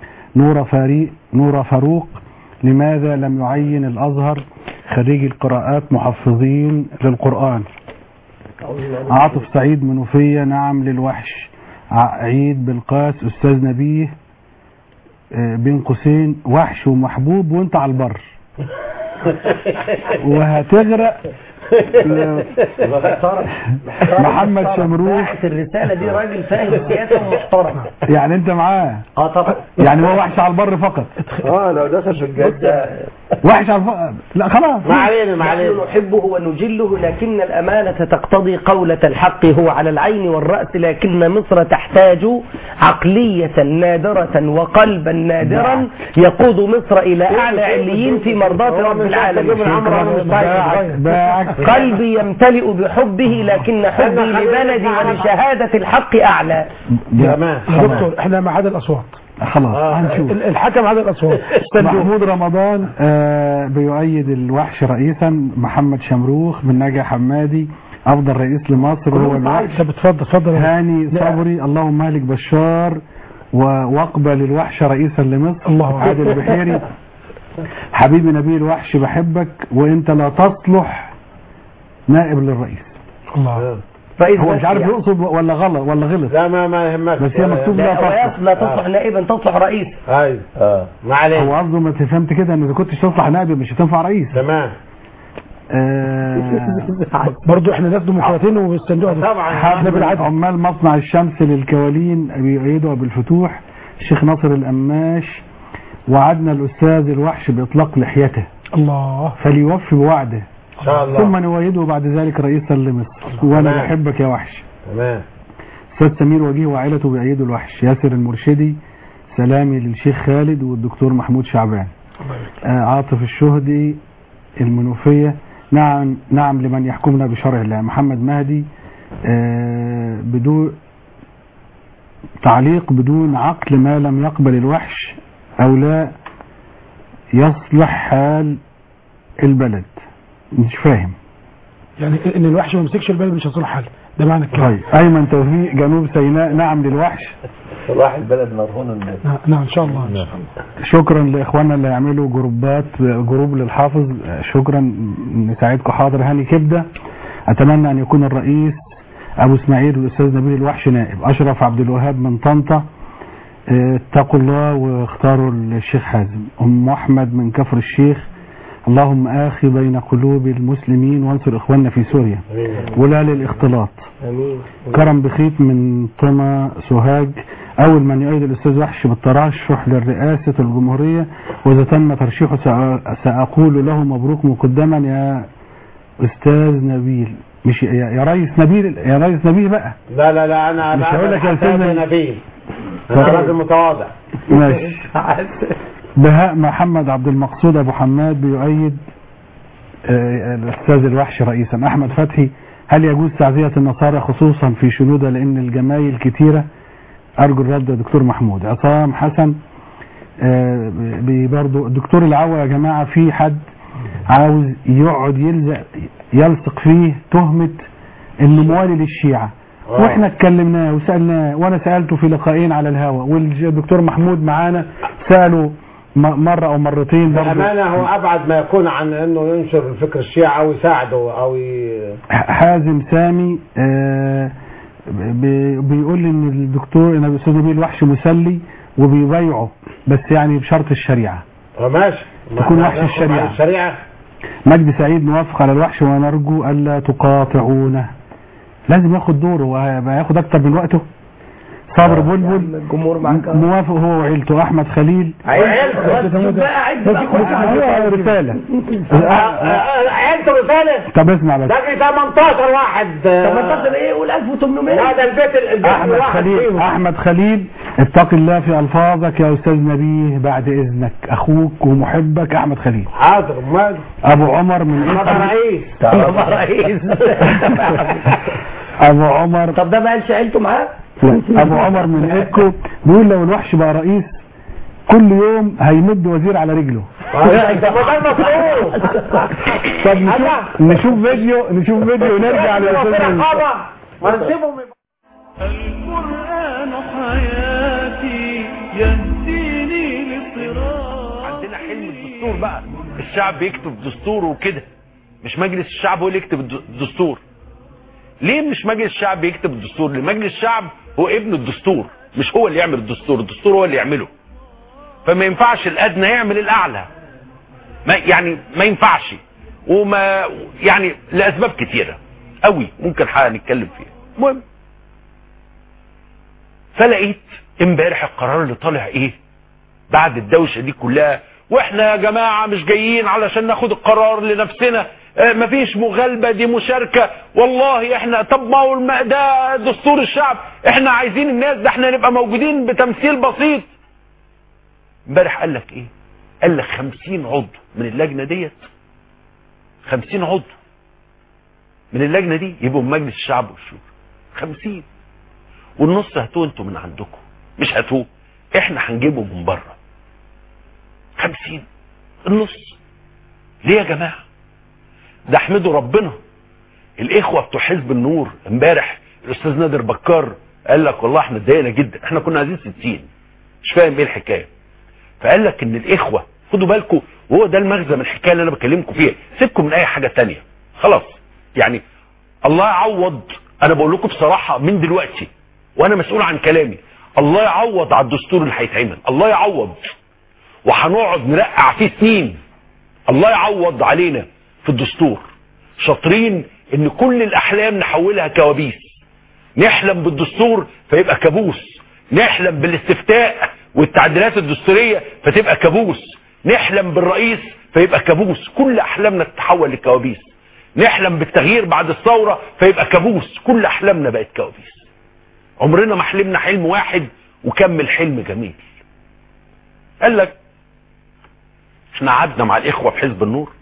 B: نورة فاروق: لماذا لم يعين الأزهر خريجي القراءات محفظين للقرآن؟ عاطف سعيد منوفية: نعم للوحش. عيد بالقاس: أستاذ نبيه بين قوسين وحش ومحبوب وانت على البر وهتغرق. محمد شمروخ:
E: الرسالة دي راجل فاهم سياسة ومحترم.
B: يعني انت معاه؟
E: طبعا.
B: يعني هو وحش على البر فقط؟
D: لو دخل في الجد
B: وحش على البر. لا خلاص،
D: ما علينا.
E: نحن نحبه ونجله، لكن الأمانة تقتضي قولة الحق هو على العين والرأس. لكن مصر تحتاج عقلية نادرة وقلبا نادرا يقود مصر إلى أعلى عليين في مرضاة رب العالمين. قلبي يمتلئ بحبه لكن حبي لبلدي ولشهادة الحق أعلى.
C: دكتور احنا مع هذا الأصوات
B: خلاص هنشوف
C: الحكم هذا الأصوات.
B: محمود رمضان بيؤيد الوحش رئيسا. محمد شمروخ من ناجي حمادي: أفضل رئيس لمصر هو الوحش.
C: اتفضل.
B: هاني صبري: اللهم اهلك بشار واقبل الوحش رئيسا لمصر.
C: الله.
B: عادل بحيري: حبيبي نبيل الوحش بحبك وانت لا تصلح نائب للرئيس.
C: الله.
B: هو مش عارف يقصد ولا غلط.
D: لا ما يهمك،
B: بس هي مكتوب
E: لا تصلح نائبا تصلح رئيس.
D: ايوه ما علينا.
B: هو قصده ما تفهمت كده ان اذا كنتش تصلح نائب مش هتنفع رئيس.
D: تمام.
C: برضو احنا ناس ديمقراطيين وبيستندوا
D: طبعا.
B: عمال مصنع الشمس للكوالين بيؤيدوا أبو الفتوح. الشيخ ناصر القماش: وعدنا الأستاذ الوحش بإطلاق لحيته
C: الله
B: فليوفي بوعده
D: إن شاء الله،
B: ثم نؤيده بعد ذلك رئيسا لمصر. وانا بحبك يا وحش.
D: تمام.
B: استاذ سمير وجيه وعائلته بيأيدوا الوحش. ياسر المرشدي: سلامي للشيخ خالد والدكتور محمود شعبان. عاطف الشهدي المنوفية: نعم لمن يحكمنا بشرع الله. محمد مهدي: بدون تعليق بدون عقل ما لم يقبل الوحش او لا يصلح حال البلد. مش فاهم
C: يعني ان الوحش ما يمسكش البلد مش هيصلح حاجه، ده معنى الكلام.
B: طيب. ايمن توفيق جنوب سيناء: نعم للوحش.
F: صلاح البلد مرهون الناس.
C: نعم ان شاء الله.
B: شكرا لاخواننا اللي يعملوا جروب للحافظ. شكرا نساعدكم. حاضر. هاني كبده: اتمنى ان يكون الرئيس ابو اسماعيل والاستاذ نبيل الوحش نائب. اشرف عبد الوهاب من طنطا: اتقوا الله واختاروا الشيخ حازم. ام احمد من كفر الشيخ: اللهم آخي بين قلوب المسلمين وانصر إخواننا في سوريا ولا للاختلاط. كرم بخيت من طما سوهاج: أول من يؤيد الأستاذ وحش بالترشح للرئاسة الجمهورية وإذا تم ترشيحه سأقول له مبروك مقدما يا أستاذ نبيل. مش يا ريس نبيل، يا ريس نبيل بقى.
D: لا أنا
B: مش هقول لك يا أستاذ
D: نبيل، أنا راجل متواضع.
B: ماشي. بهاء محمد عبد المقصود أبو حماد بيؤيد الأستاذ الوحش رئيسا. أحمد فتحي: هل يجوز تعزية النصارى خصوصا في شنودة لأن الجمايل كتيرة؟ أرجو الرد يا دكتور محمود. عصام حسن برضو: الدكتور العوا يا جماعة في حد عاوز يقعد يلصق فيه تهمة انه موالي للشيعة. واحنا اتكلمناه وسألناه، وانا سألته في لقاءين على الهواء، والدكتور محمود معانا سأله مرة او مرتين.
D: بأمانة هو ابعد ما يكون عن انه ينشر الفكر الشيعي او يساعده او
B: حازم سامي بيقول لي ان الدكتور ان الاستاذ نبيل وحش مسلي وبيبايعه، بس يعني بشرط الشريعة.
D: ماشي،
B: تكون وحش الشريعة. مجدي سعيد موافق على الوحش ونرجو الا تقاطعونه. لازم ياخد دوره وياخد اكتر من وقته. صابر بلبل
E: الجمهور معاك
B: موافق هو وعيلته. احمد خليل رسالة
D: عيلته رسالة.
B: طب اسمع بس،
D: ده 18 واحد.
E: 18 ايه؟ قول 1800.
D: هذا البيت
B: احمد خليل اتق الله في الفاظك يا استاذ نبيه بعد اذنك، اخوك ومحبك احمد خليل.
D: حاضر. مال
B: ابو عمر من
D: رئيس
B: ابو عمر.
E: طب ده ما قالش عيلته معاه؟
B: ابو عمر من ايدكو بيقول لو الوحش بقى رئيس كل يوم هيمد وزير على رجله. طب نشوف فيديو ونرجع للاستاذ.
A: القرآن حياتي يهديني للصراط.
G: عندنا حلم الدستور بقى، الشعب يكتب دستور وكده، مش مجلس الشعب هو اللي يكتب الدستور. ليه مش مجلس الشعب يكتب الدستور؟ لان مجلس الشعب هو ابن الدستور، مش هو اللي يعمل الدستور هو اللي يعمله. فما ينفعش الادنى يعمل الاعلى، ما ينفعش، وما يعني لاسباب كتيره قوي ممكن هنتكلم فيها. المهم فلقيت امبارح القرار اللي طالع ايه بعد الدوشه دي كلها، واحنا يا جماعه مش جايين علشان ناخد القرار لنفسنا، مفيش مغالبه، دي مشاركه، والله احنا طب ما هو ده دستور الشعب، احنا عايزين الناس، ده احنا نبقى موجودين بتمثيل بسيط. امبارح قال لك ايه؟ قال لك 50 عضو من اللجنه ديت، 50 عضو من اللجنه دي يبقوا من مجلس الشعب والشورى، 50، والنص هاتوه انتوا من عندكم، مش هاتوه احنا هنجيبه من بره. 50 النص. ليه يا جماعه؟ ده احمدوا ربنا الاخوه بتوع حزب النور امبارح الاستاذ نادر بكار قال لك والله احنا اتضايقنا جدا، احنا كنا عايزين 60، مش فاهم ايه الحكايه. فقال لك ان الاخوه خدوا بالكم، وهو ده المغزى من الحكايه اللي انا بكلمكم فيها، سيبكم من اي حاجه تانية خلاص. يعني الله يعوض، انا بقول لكم بصراحه من دلوقتي وانا مسؤول عن كلامي، الله يعوض على الدستور اللي هيتعمل، الله يعوض، وهنقعد نرقع فيه سنين. الله يعوض علينا في الدستور، شاطرين ان كل الاحلام نحولها كوابيس. نحلم بالدستور فيبقى كابوس، نحلم بالاستفتاء والتعديلات الدستوريه فتبقى كابوس، نحلم بالرئيس فيبقى كابوس، كل احلامنا تتحول لكوابيس. نحلم بالتغيير بعد الثوره فيبقى كابوس، كل احلامنا بقت كوابيس. عمرنا ما حلمنا حلم واحد وكمل حلم جميل. قال لك احنا قعدنا مع الاخوه في حزب النور،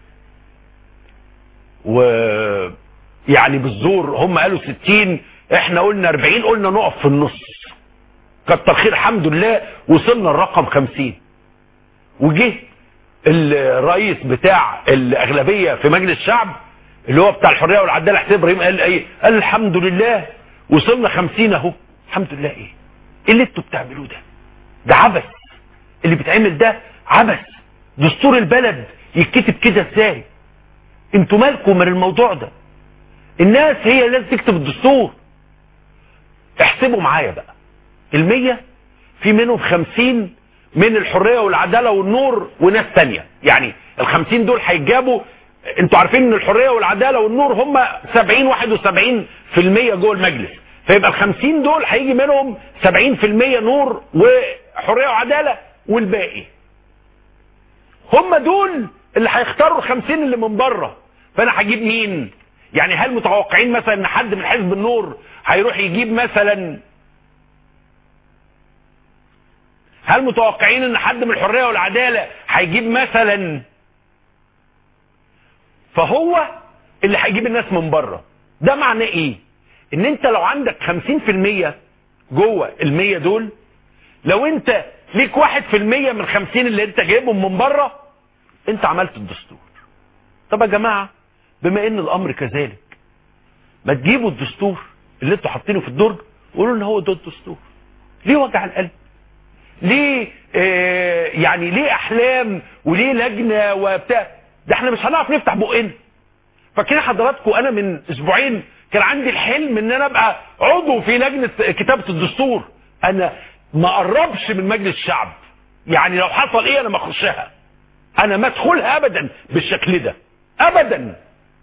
G: ويعني بالزور هم قالوا 60، احنا قلنا 40، قلنا نقف في النص. كتر خير الحمد لله وصلنا الرقم 50. وجه الرئيس بتاع الاغلبيه في مجلس الشعب اللي هو بتاع الحريه والعداله حسين ابراهيم قال ايه؟ قال الحمد لله وصلنا 50 اهو. الحمد لله ايه اللي انتوا بتعملوه ده؟ ده عبث، اللي بيتعمل ده عبث. دستور البلد يتكتب كده ازاي؟ انتوا مالكم من الموضوع ده؟ الناس هي اللي لازم تكتب الدستور. احسبوا معايا بقى، 100 في منهم 50 من الحريه والعداله والنور وناس ثانيه، يعني ال50 دول هيتجابوا. انتوا عارفين ان الحريه والعداله والنور هم 71% جوه المجلس، فيبقى ال50 دول هيجي منهم 70% نور وحريه وعداله، والباقي هم دول اللي هيختاروا ال50 اللي من بره. فانا هجيب مين؟ يعني هل متوقعين مثلا ان حد من حزب النور هيروح يجيب مثلا، هل متوقعين ان حد من الحريه والعداله هيجيب مثلا؟ فهو اللي هيجيب الناس من بره. ده معناه ايه؟ ان انت لو عندك 50% جوه ال100 دول، لو انت ليك 1% من 50 اللي انت جايبهم من بره، انت عملت الدستور. طب يا جماعه بما ان الامر كذلك، ما تجيبوا الدستور اللي انتوا حاطينه في الدرج وقولوا ان هو ده الدستور. ليه وجع القلب؟ ليه يعني ليه احلام وليه لجنه وبتاع؟ ده احنا مش هنعرف نفتح بقنا. فاكرين حضراتكم انا من اسبوعين كان عندي الحلم ان انا ابقى عضو في لجنه كتابه الدستور. انا ما قربش من مجلس الشعب، يعني لو حصل ايه انا ما اخشها، انا ما ادخلها ابدا بالشكل ده ابدا.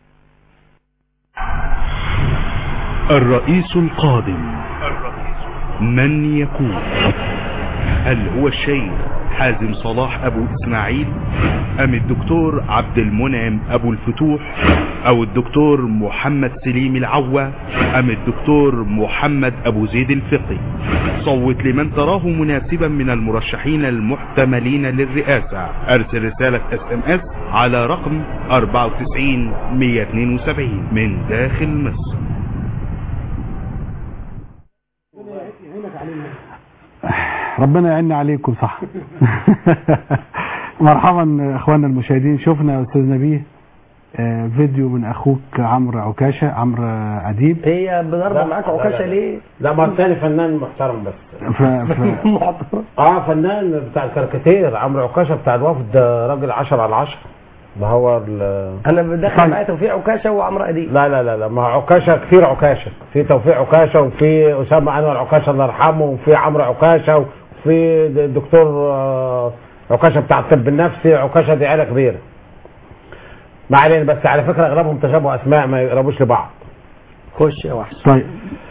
H: الرئيس القادم من يكون؟ هل هو الشيخ حازم صلاح ابو اسماعيل، ام الدكتور عبد المنعم ابو الفتوح، او الدكتور محمد سليم العوة، ام الدكتور محمد ابو زيد الفقي؟ صوت لمن تراه مناسبا من المرشحين المحتملين للرئاسة. ارسل رسالة SMS على رقم 94 172 من داخل مصر.
B: ربنا يعيننا عليكم. صح. مرحبا اخواننا المشاهدين. شفنا يا استاذ نبيه فيديو من اخوك عمرو عمرو اديب.
E: هي بضرب معاك عكاشه ليه؟
D: لا ما الثاني فنان محترم بس. فنان بتاع الكاريكاتير عمرو عكاشه بتاع الوفد، راجل 10 على 10. ما هو
E: انا بدخل معايا توفيق عكاشه وعمرو اديب.
D: لا ما عكاشه كتير، عكاشه في توفيق عكاشه وفي اسامه انور عكاشه الله يرحمه وفي عمرو عكاشه وفي الدكتور عكاشه بتاع الطب النفسي. عكاشه دي عيله كبيره. ما علينا، بس على فكره اغلبهم تشابه اسماء ما يقربوش لبعض.
E: خش يا وحش.
B: طيب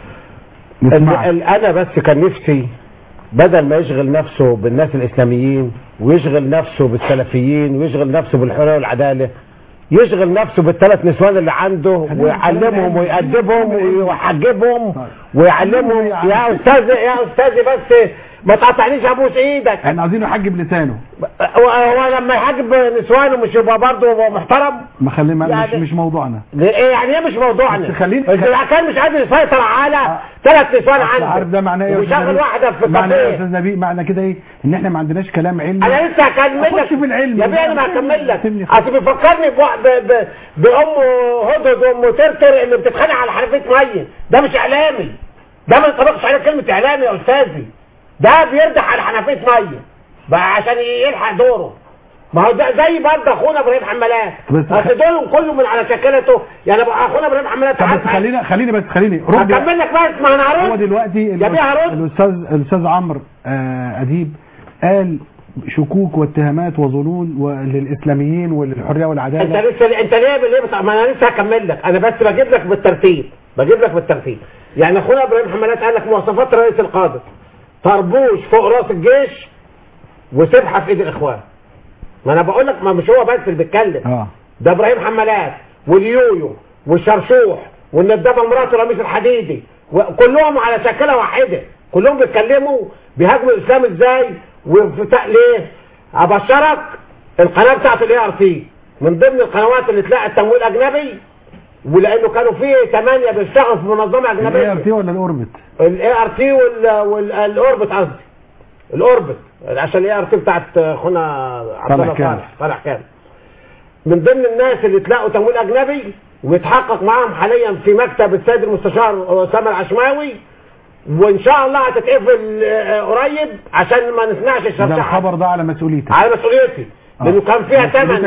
D: انا بس كان نفسي بدل ما يشغل نفسه بالناس الاسلاميين ويشغل نفسه بالسلفيين ويشغل نفسه بالحريه والعداله، يشغل نفسه بالثلاث نسوان اللي عنده ويعلمهم ويأدبهم ويحجبهم ويعلمهم. يا استاذي بس ما تقطعنيش ابوس ايدك.
B: احنا عايزينه يحجب لسانه.
D: هو لما يحجب نسوانه مش يبقى برضه محترم؟
B: ما خلينا يعني مش موضوعنا.
D: ايه يعني ايه مش موضوعنا؟
B: خلينا
D: اذا كان مش قادر يسيطر على ثلاث نسوان عنده.
B: عارف ده معناه ايه؟
D: وشغل واحده في
B: معناه يا استاذ نبيل، معنى كده ايه؟ ان احنا ما عندناش كلام علمي.
D: انا لسه هكمل لك
B: في العلم
D: يا بيه. انا ما هكمل لك. اصل بيفكرني بام هدهد وام ترتر اللي بتتخانق على حنفيه ميه. ده مش اعلامي، ده ما ينطبقش عليه كلمه اعلامي يا استاذي. ده بيردح على حنفيه ميه بقى عشان يلحق دوره. ما هو ده زي برضه اخونا ابراهيم حمالات. اصل دول كله من على شكلته. يعني اخونا ابراهيم حمالات.
B: بس خليني رد
D: هكمل لك بس. ما انا هرد.
B: هو دلوقتي الاستاذ عمرو اديب قال شكوك واتهامات وظنون للاسلاميين وللحريه والعداله.
D: انت ليه ما انا لسه هكمل لك. انا بس بجيب لك بالترتيب. يعني اخونا ابراهيم حمالات قال لك مواصفات الرئيس القادم: طربوش فوق راس الجيش وسبحه في ايد الاخوان. ما انا بقول لك، ما مش هو بس اللي بيتكلم. ده ابراهيم حمالات واليويو والشرشوح والندبه مراته رميس الحديدي وكلهم على شكله واحده. كلهم بيتكلموا بيهاجموا الاسلام ازاي ليه؟ ابشرك القناه بتاعت ART من ضمن القنوات اللي تلاقي التمويل اجنبي، ولانه كانوا فيه 8 بيشتغلوا في منظمه اجنبيه.
B: ART ولا الاوربت؟
D: ART والاوربت قصدي. الاوربت عشان ART بتاعت اخونا عبد الله صالح كامل. من ضمن الناس اللي تلاقوا تمويل اجنبي ويتحقق معاهم حاليا في مكتب السيد المستشار اسامه العشماوي، وان شاء الله هتتقفل قريب عشان ما نسمعش الشرشحه.
B: ده الخبر ده على مسؤوليتك.
D: على مسؤوليتي. لانه كان فيها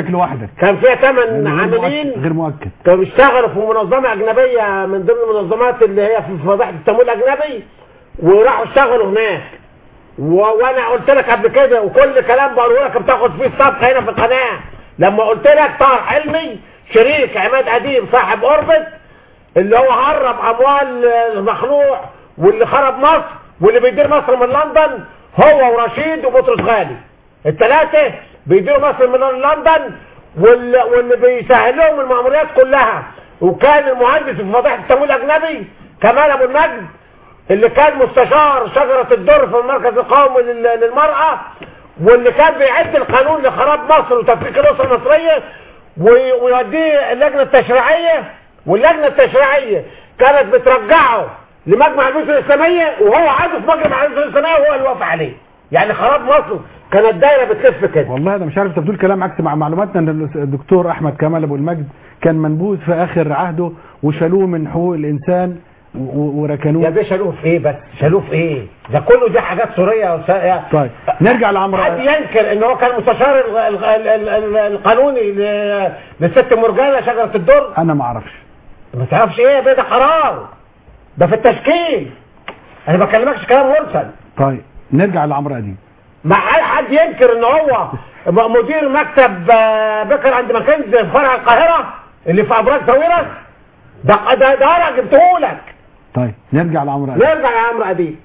D: 8 عاملين
B: غير مؤكد
D: كانوا بيشتغلوا في منظمه اجنبيه من ضمن المنظمات اللي هي في فضيحه التمويل الاجنبي، وراحوا اشتغلوا هناك. وانا قلت لك قبل كده وكل كلام بقوله لك بتاخد فيه الصفقه هنا في القناه. لما قلت لك طاهر حلمي شريك عماد اديب صاحب اوربت اللي هو هرب اموال المخلوع واللي خرب مصر واللي بيدير مصر من لندن، هو ورشيد وبطرس غالي الثلاثه بيديروا مصر من لندن، واللي بيسهل لهم المأموريات كلها. وكان المهندس في فضيحه التمويل الاجنبي كمال ابو المجد اللي كان مستشار شجره الدر في المركز القومي للمراه، واللي كان بيعد القانون لخراب مصر وتفكيك الاسره المصريه ويوديه اللجنه التشريعيه، واللجنه التشريعيه كانت بترجعه لمجمع البحوث الاسلاميه، وهو عضو في مجمع البحوث الاسلاميه وهو اللي وافق عليه. يعني خراب مصر كانت دايره بتلف كده.
B: والله انا مش عارف، انت بتقول كلام عكس مع معلوماتنا ان الدكتور احمد كمال ابو المجد كان منبوذ في اخر عهده وشالوه من حقوق الانسان وركنوه.
D: يا باشا شالوه في ايه بس؟ شالوه في ايه؟ ده كله دي حاجات سوريه
B: طيب نرجع لعمرو.
D: حد ينكر ان هو كان مستشار القانوني لست مرجانه شجره الدر؟
B: انا ما اعرفش.
D: ما تعرفش ايه يا بيه؟ ده قرار، ده في التشكيل، انا ما بكلمكش كلام مرسل.
B: طيب نرجع لعمرو اديب.
D: مع حد ينكر ان هو مدير مكتب بكر عند ماكنز في فرع القاهره اللي في ابراج ساويرس؟ ده انا جبته لك.
B: طيب نرجع لعمرو اديب.
D: نرجع لعمرو اديب.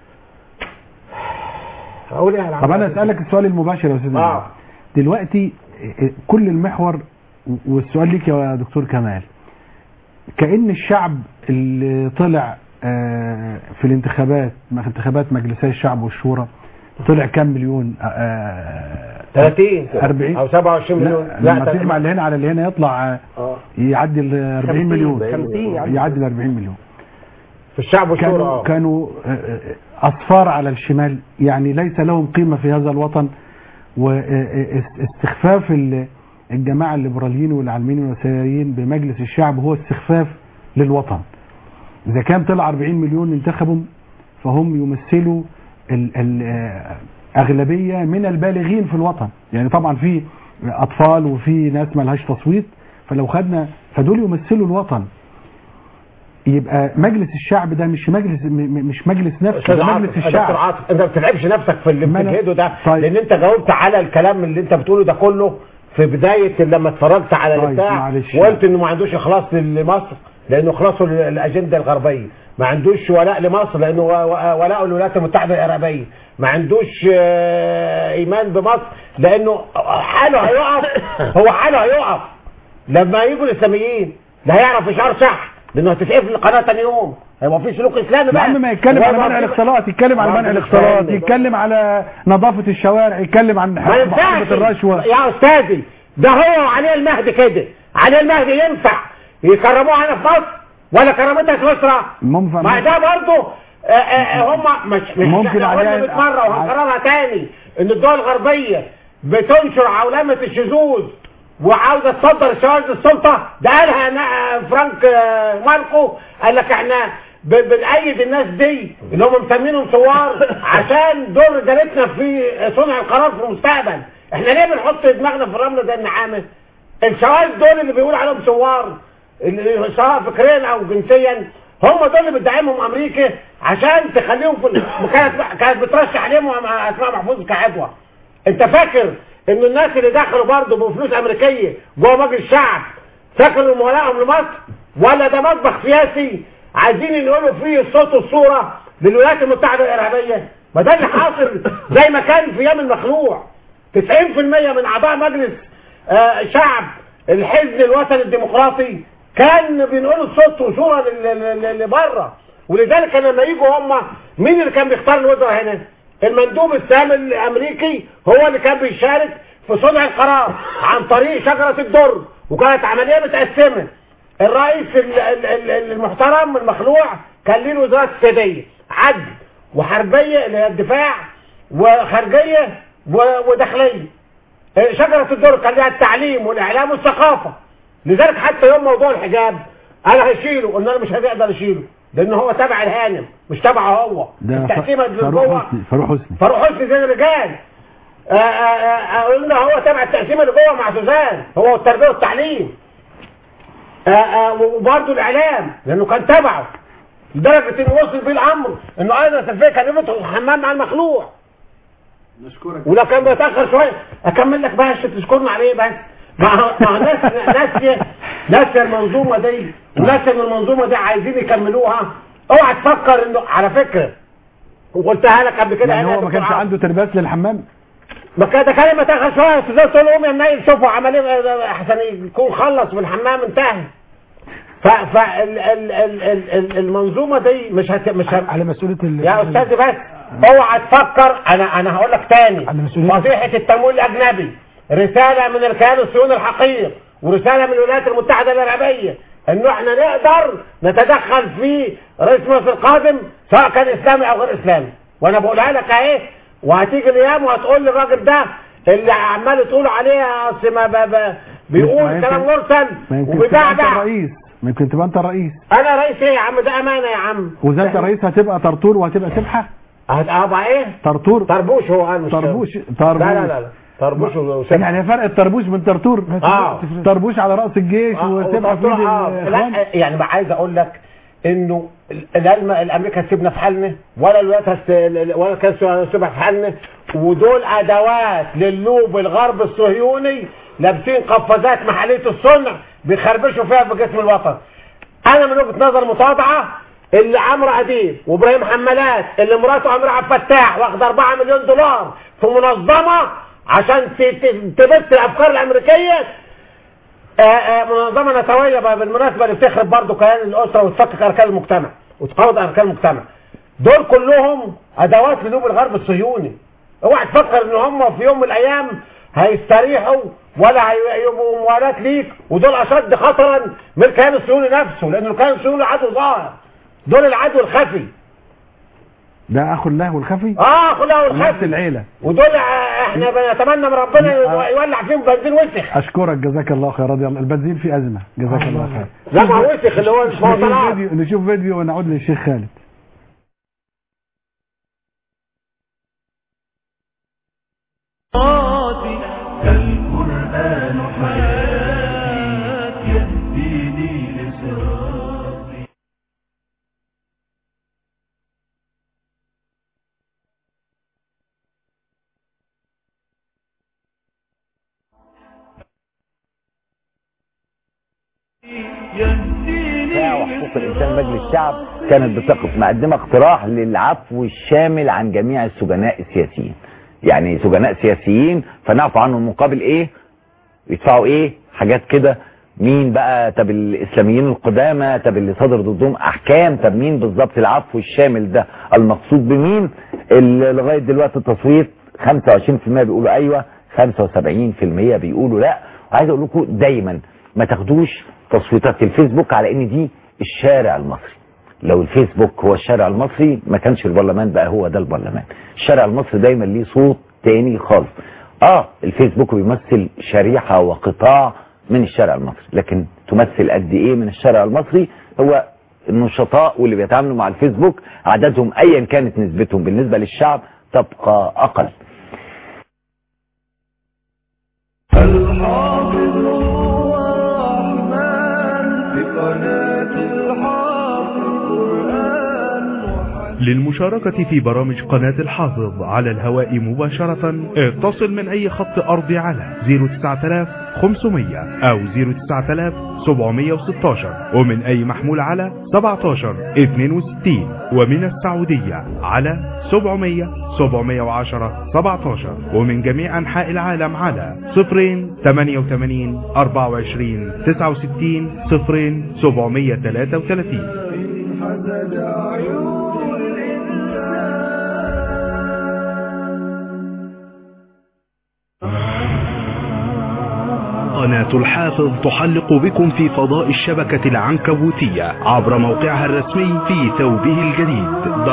D: اقول ايه على عمرو؟
B: طب انا اسالك السؤال المباشر يا استاذ. دلوقتي كل المحور والسؤال ليك يا دكتور كمال، كأن الشعب اللي طلع في الانتخابات انتخابات مجلسي الشعب والشورى طلع كام مليون؟
D: 30
B: 40
D: او 27 مليون.
B: لا لما تجمع اللي هنا على اللي هنا يطلع يعدي ال 40 مليون.
E: 50
B: يعدي ال 40 مليون
D: في الشعب والشورى.
B: كانوا اصفار على الشمال، يعني ليس لهم قيمة في هذا الوطن، واستخفاف الجماعة الليبراليين والعلمانيين واليساريين بمجلس الشعب هو استخفاف للوطن. إذا كان طلع 40 مليون انتخبوا فهم يمثلوا الأغلبية من البالغين في الوطن، يعني طبعا في أطفال وفي ناس ما لهاش تصويت، فلو خدنا فدول يمثلوا الوطن. يبقى مجلس الشعب ده مش مجلس نفسه، ده مجلس الشعب.
D: انت ما بتتعبش نفسك في اللي بتجهده ده.
B: طيب.
D: لان انت جاوبت على الكلام اللي انت بتقوله ده كله في بداية لما اتفرجت على البتاع وقلت انه ما عندوش اخلاص لمصر لانه اخلاصه للاجنده الغربيه، ما عندوش ولاء لمصر لانه ولاء الولايات المتحده العربيه، ما عندوش ايمان بمصر لانه حاله هيقف. هو حاله هيقف لما يجوا الاسلاميين، لا هيعرف يشرشح لانه هتتقفل القناه ثاني يوم، هيبقى في سلوك اسلامي بقى.
B: يا عم ما يتكلم على منع الاختلاط، يتكلم على منع الاختلاط، يتكلم على نظافه الشوارع، يتكلم عن محاربه الرشوه.
D: يا استاذي ده هو علي المهدي كده، علي المهدي ينفع يكرموه هنا في مصر ولا كرامتها سويسرا؟ ما ده برضه هم مش
B: ممكن
D: عليها 100 مره وهنكررها تاني ان الدول الغربيه بتنشر عولمه الشذوذ وعاوزه تصدر الشواذ السلطه. ده قالها فرانك ماركو، قال لك احنا بنأيد الناس دي اللي هم مسمينهم ثوار عشان دور رجالتنا في صنع القرار في المستقبل. احنا ليه بنحط دماغنا في الرمله زي النعامه؟ الشواذ دول اللي بيقول عليهم ثوار سواء فكريا او جنسيا هم دول اللي بتدعمهم امريكا عشان تخليهم في كانت بترشح عليهم اسماء محفوظ كعدوى. انت فاكر ان الناس اللي دخلوا برضه بفلوس امريكيه جوه مجلس الشعب فاكروا موالائهم لمصر؟ ولا ده مطبخ سياسي عايزين ينقلوا فيه الصوت والصوره للولايات المتحده الارهابيه؟ ما ده اللي حاصل زي ما كان في ايام المخلوع. 90% من اعضاء مجلس شعب الحزب الوطني الديمقراطي كان بينقلوا الصوت وصوره لبره. ولذلك لما يجوا هم مين اللي كان بيختار الوزراء هنا؟ المندوب السامي الامريكي هو اللي كان بيشارك في صنع القرار عن طريق شجره الدر، وكانت عمليه متقسمه. الرئيس المحترم المخلوع كان ليه الوزارات السياديه، عدل وحربيه اللي هي الدفاع وخارجيه وداخليه. شجره الدر كان لها التعليم والاعلام والثقافه. لذلك حتى يوم موضوع الحجاب انا هشيله، قلنا له مش هنقدر نشيله لان هو تبع الهانم مش تبعه هو. التقسيمه جوه فاروق حسني زي الرجال. قلنا هو تبع التقسيمه اللي جوه مع سوزان، هو التربيه والتعليم. وبرضه الاعلام لانه كان تبعه، لدرجه انه وصل بيه الامر انه ايضا سلفيه كان يدخل الحمام مع المخلوع.
B: نشكرك.
D: ولو كان بيتاخر شويه اكمل لك بقى تشكرنا عليه بس. مع ناس المنظومه دي، الناس من المنظومه دي عايزين يكملوها. اوعى تفكر انه على فكره وقلتها لك قبل كده
B: يعني هو ما كانش عنده ترباس للحمام.
D: ما كان ده كلمه تاخر شويه استاذ تقول لهم يا منيل شوفوا عمل ايه احسن يكون خلص بالحمام انتهى. المنظومه دي مش
B: على مسؤوليه
D: يا استاذ بس اوعى تفكر. انا هقول لك تاني، فضيحه التمويل الاجنبي رساله من الكيان الصهيوني الحقير ورساله من الولايات المتحده العربيه انه احنا نقدر نتدخل في رئيس مصر القادم سواء كان اسلامي او غير اسلامي. وانا بقولها لك اهي وهتيجي الايام وهتقول للراجل ده اللي عمال تقول عليه اصل ما بيقول كلام مرسل وبيدعدع.
B: الرئيس ممكن تبقى انت الرئيس.
D: انا رئيس ايه يا عم؟ ده امانه يا عم.
B: وزي انت رئيس هتبقى طرطور وهتبقى سبحه.
D: هتبقى ايه؟
B: طربوش
D: هو قال مش
B: طربوش.
D: لا طربوش وسبحه.
B: يعني فرق الطربوش من طرطور. طربوش على راس الجيش وسبحه في
D: لا يعني عايز اقول لك انه الامريكا تسيبنا في حالنا ولا ولا كان سيبها في حالنا، ودول ادوات للوب الغرب الصهيوني لابسين قفازات محليه الصنع بيخربشوا فيها في جسم الوطن. انا من وجهه نظر متواضعه اللي عمرو اديب وابراهيم حمالات اللي مراته عمرو عبد الفتاح واخده 4 مليون دولار في منظمه عشان تبث الافكار الامريكيه، منظمه نسويه بالمناسبه اللي بتخرب برضه كيان الاسره وتفكك اركان المجتمع وتقوض اركان المجتمع. دول كلهم ادوات لنوب الغرب الصهيوني. اوعى تفكر ان هم في يوم من الايام هيستريحوا ولا هيبقوا موالات ليك، ودول اشد خطرا من الكيان الصهيوني نفسه، لان الكيان الصهيوني عدو ظاهر. دول العدو الخفي.
B: ده اخو الله والخفي؟
D: اخو الله والخفي.
B: نفس العيله.
D: ودول احنا بنتمنى من ربنا يولع فيهم بنزين وسخ.
B: اشكرك جزاك الله خير. رضي الله. البنزين فيه ازمه. جزاك الله خير.
D: لا ما وسخ اللي هو
B: نشوف فيديو ونعود للشيخ خالد.
A: القرآن حياتي يهديني لصراطي.
I: وحقوق الإنسان مجلس الشعب كانت بتقف مقدمة اقتراح للعفو الشامل عن جميع السجناء السياسيين. يعني سجناء سياسيين فنعفو عنهم مقابل ايه؟ يدفعوا ايه؟ حاجات كده. مين بقى؟ طب الاسلاميين القدامى، طب اللي صدر ضدهم احكام، طب مين بالظبط العفو الشامل ده المقصود بمين؟ لغايه دلوقتي التصويت 25% بيقولوا ايوه، 75% بيقولوا لا. وعايز اقول لكم دايما ما تاخدوش تصويتات الفيسبوك على ان دي الشارع المصري. لو الفيسبوك هو الشارع المصري ما كانش البرلمان بقى هو ده البرلمان. الشارع المصري دايما ليه صوت تاني خالص. الفيسبوك بيمثل شريحة وقطاع من الشارع المصري، لكن تمثل قد ايه من الشارع المصري؟ هو النشطاء واللي بيتعاملوا مع الفيسبوك عددهم ايا كانت نسبتهم بالنسبة للشعب تبقى اقل.
A: الحافظ هو الرحمن بقناة الحافظ قرآن.
H: للمشاركة في برامج قناة الحافظ على الهواء مباشرة اتصل من أي خط أرضي على 09500 أو 09716 ومن أي محمول على 1762 ومن السعودية على 700 710 17 ومن جميع أنحاء العالم على 088 24 69 0733. قناة الحافظ تحلق بكم في فضاء الشبكة العنكبوتية عبر موقعها الرسمي في ثوبه الجديد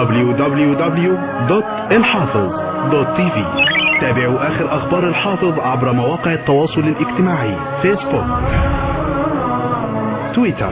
H: www.الحافظ.tv. تابعوا آخر أخبار الحافظ عبر مواقع التواصل الاجتماعي فيسبوك، تويتر.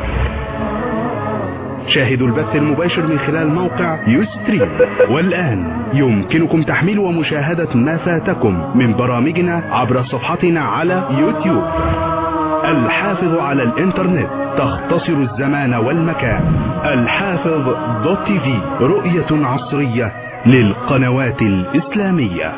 H: شاهدوا البث المباشر من خلال موقع يوستريم. والآن يمكنكم تحميل ومشاهدة ما فاتكم من برامجنا عبر صفحتنا على يوتيوب. الحافظ على الانترنت تختصر الزمان والمكان. الحافظ.tv رؤية عصرية للقنوات الإسلامية.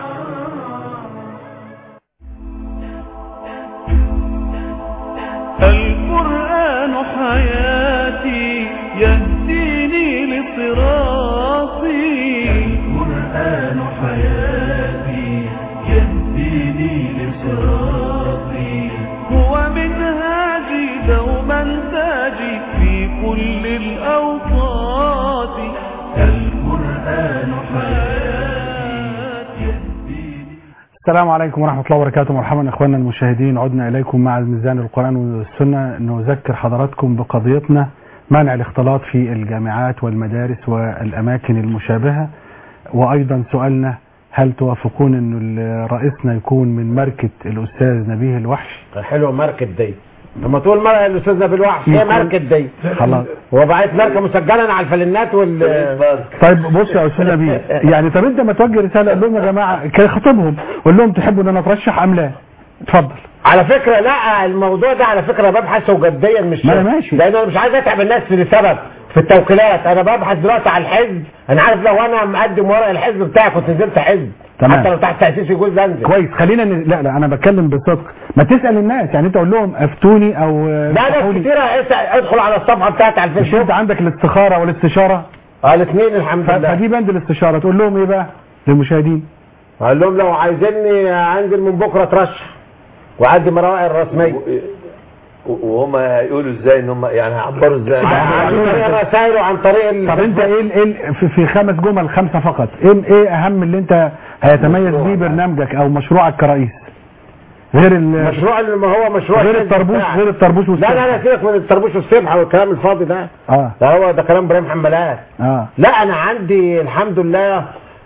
A: القرآن حياتي يهديني لصراطي. القرآن حياتي يهديني لصراطي. هو منهاجي دوما تاجي في كل الأوقات. القرآن حياتي يهديني.
B: السلام عليكم ورحمة الله وبركاته. مرحبا إخواننا المشاهدين، عدنا إليكم مع ميزان القرآن والسنة. نذكر حضراتكم بقضيتنا منع الاختلاط في الجامعات والمدارس والأماكن المشابهة، وأيضا سؤالنا هل توافقون انه رئيسنا يكون من ماركة الاستاذ نبيه الوحش؟
D: حلوه ماركة دي، لما تقول الاستاذ نبيه الوحش هي ماركة دي
B: خلاص،
D: وبقت ماركة مسجلة على الفلنات
B: طيب بص يا استاذ نبيه، يعني طب انت ما توجه رسالة قول لهم يا جماعة كده، خطبهم قول لهم تحبوا ان انا اترشح ام لا؟ اتفضل.
D: على فكرة لا، الموضوع ده على فكرة ببحثه جديا، مش
B: ما أنا ماشي،
D: لان انا مش عايز اتعب الناس لسبب في التوكيلات. انا ببحث دلوقتي على الحزب، انا عارف لو انا مقدم ورق الحزب بتاعي كنت نزلت حزب،
B: تمام.
D: حتى لو تحت تأسيس يجوز انزل.
B: كويس، خلينا لا انا بتكلم بصدق، ما تسأل الناس، يعني انت قول لهم افتوني او
D: لا ناس كتير ادخل على الصفحة بتاعتي على
B: مش
D: الفيسبوك.
B: انت عندك الاستخارة والاستشارة؟
D: الاثنين الحمد لله.
B: فدي بند الاستشارة، تقول لهم ايه بقى للمشاهدين؟
D: اقول لهم لو عايزيني انزل من بكرة اترشح واقدم الرائع الرسمية.
F: وهم هيقولوا ازاي ان هم يعني هيعبروا ازاي؟
D: عن طريق الرسائل وعن طريق
B: طب انت ايه في 5 جمل 5 فقط، ايه اهم اللي انت هيتميز بيه برنامجك او مشروعك كرئيس؟ غير
D: المشروع اللي ما هو مشروع
B: غير الطربوش، غير الطربوش
D: والسبحة. لا سيبك من الطربوش والسبحة والكلام الفاضي ده. ده هو ده كلام ابراهيم حمالات. لا انا عندي الحمد لله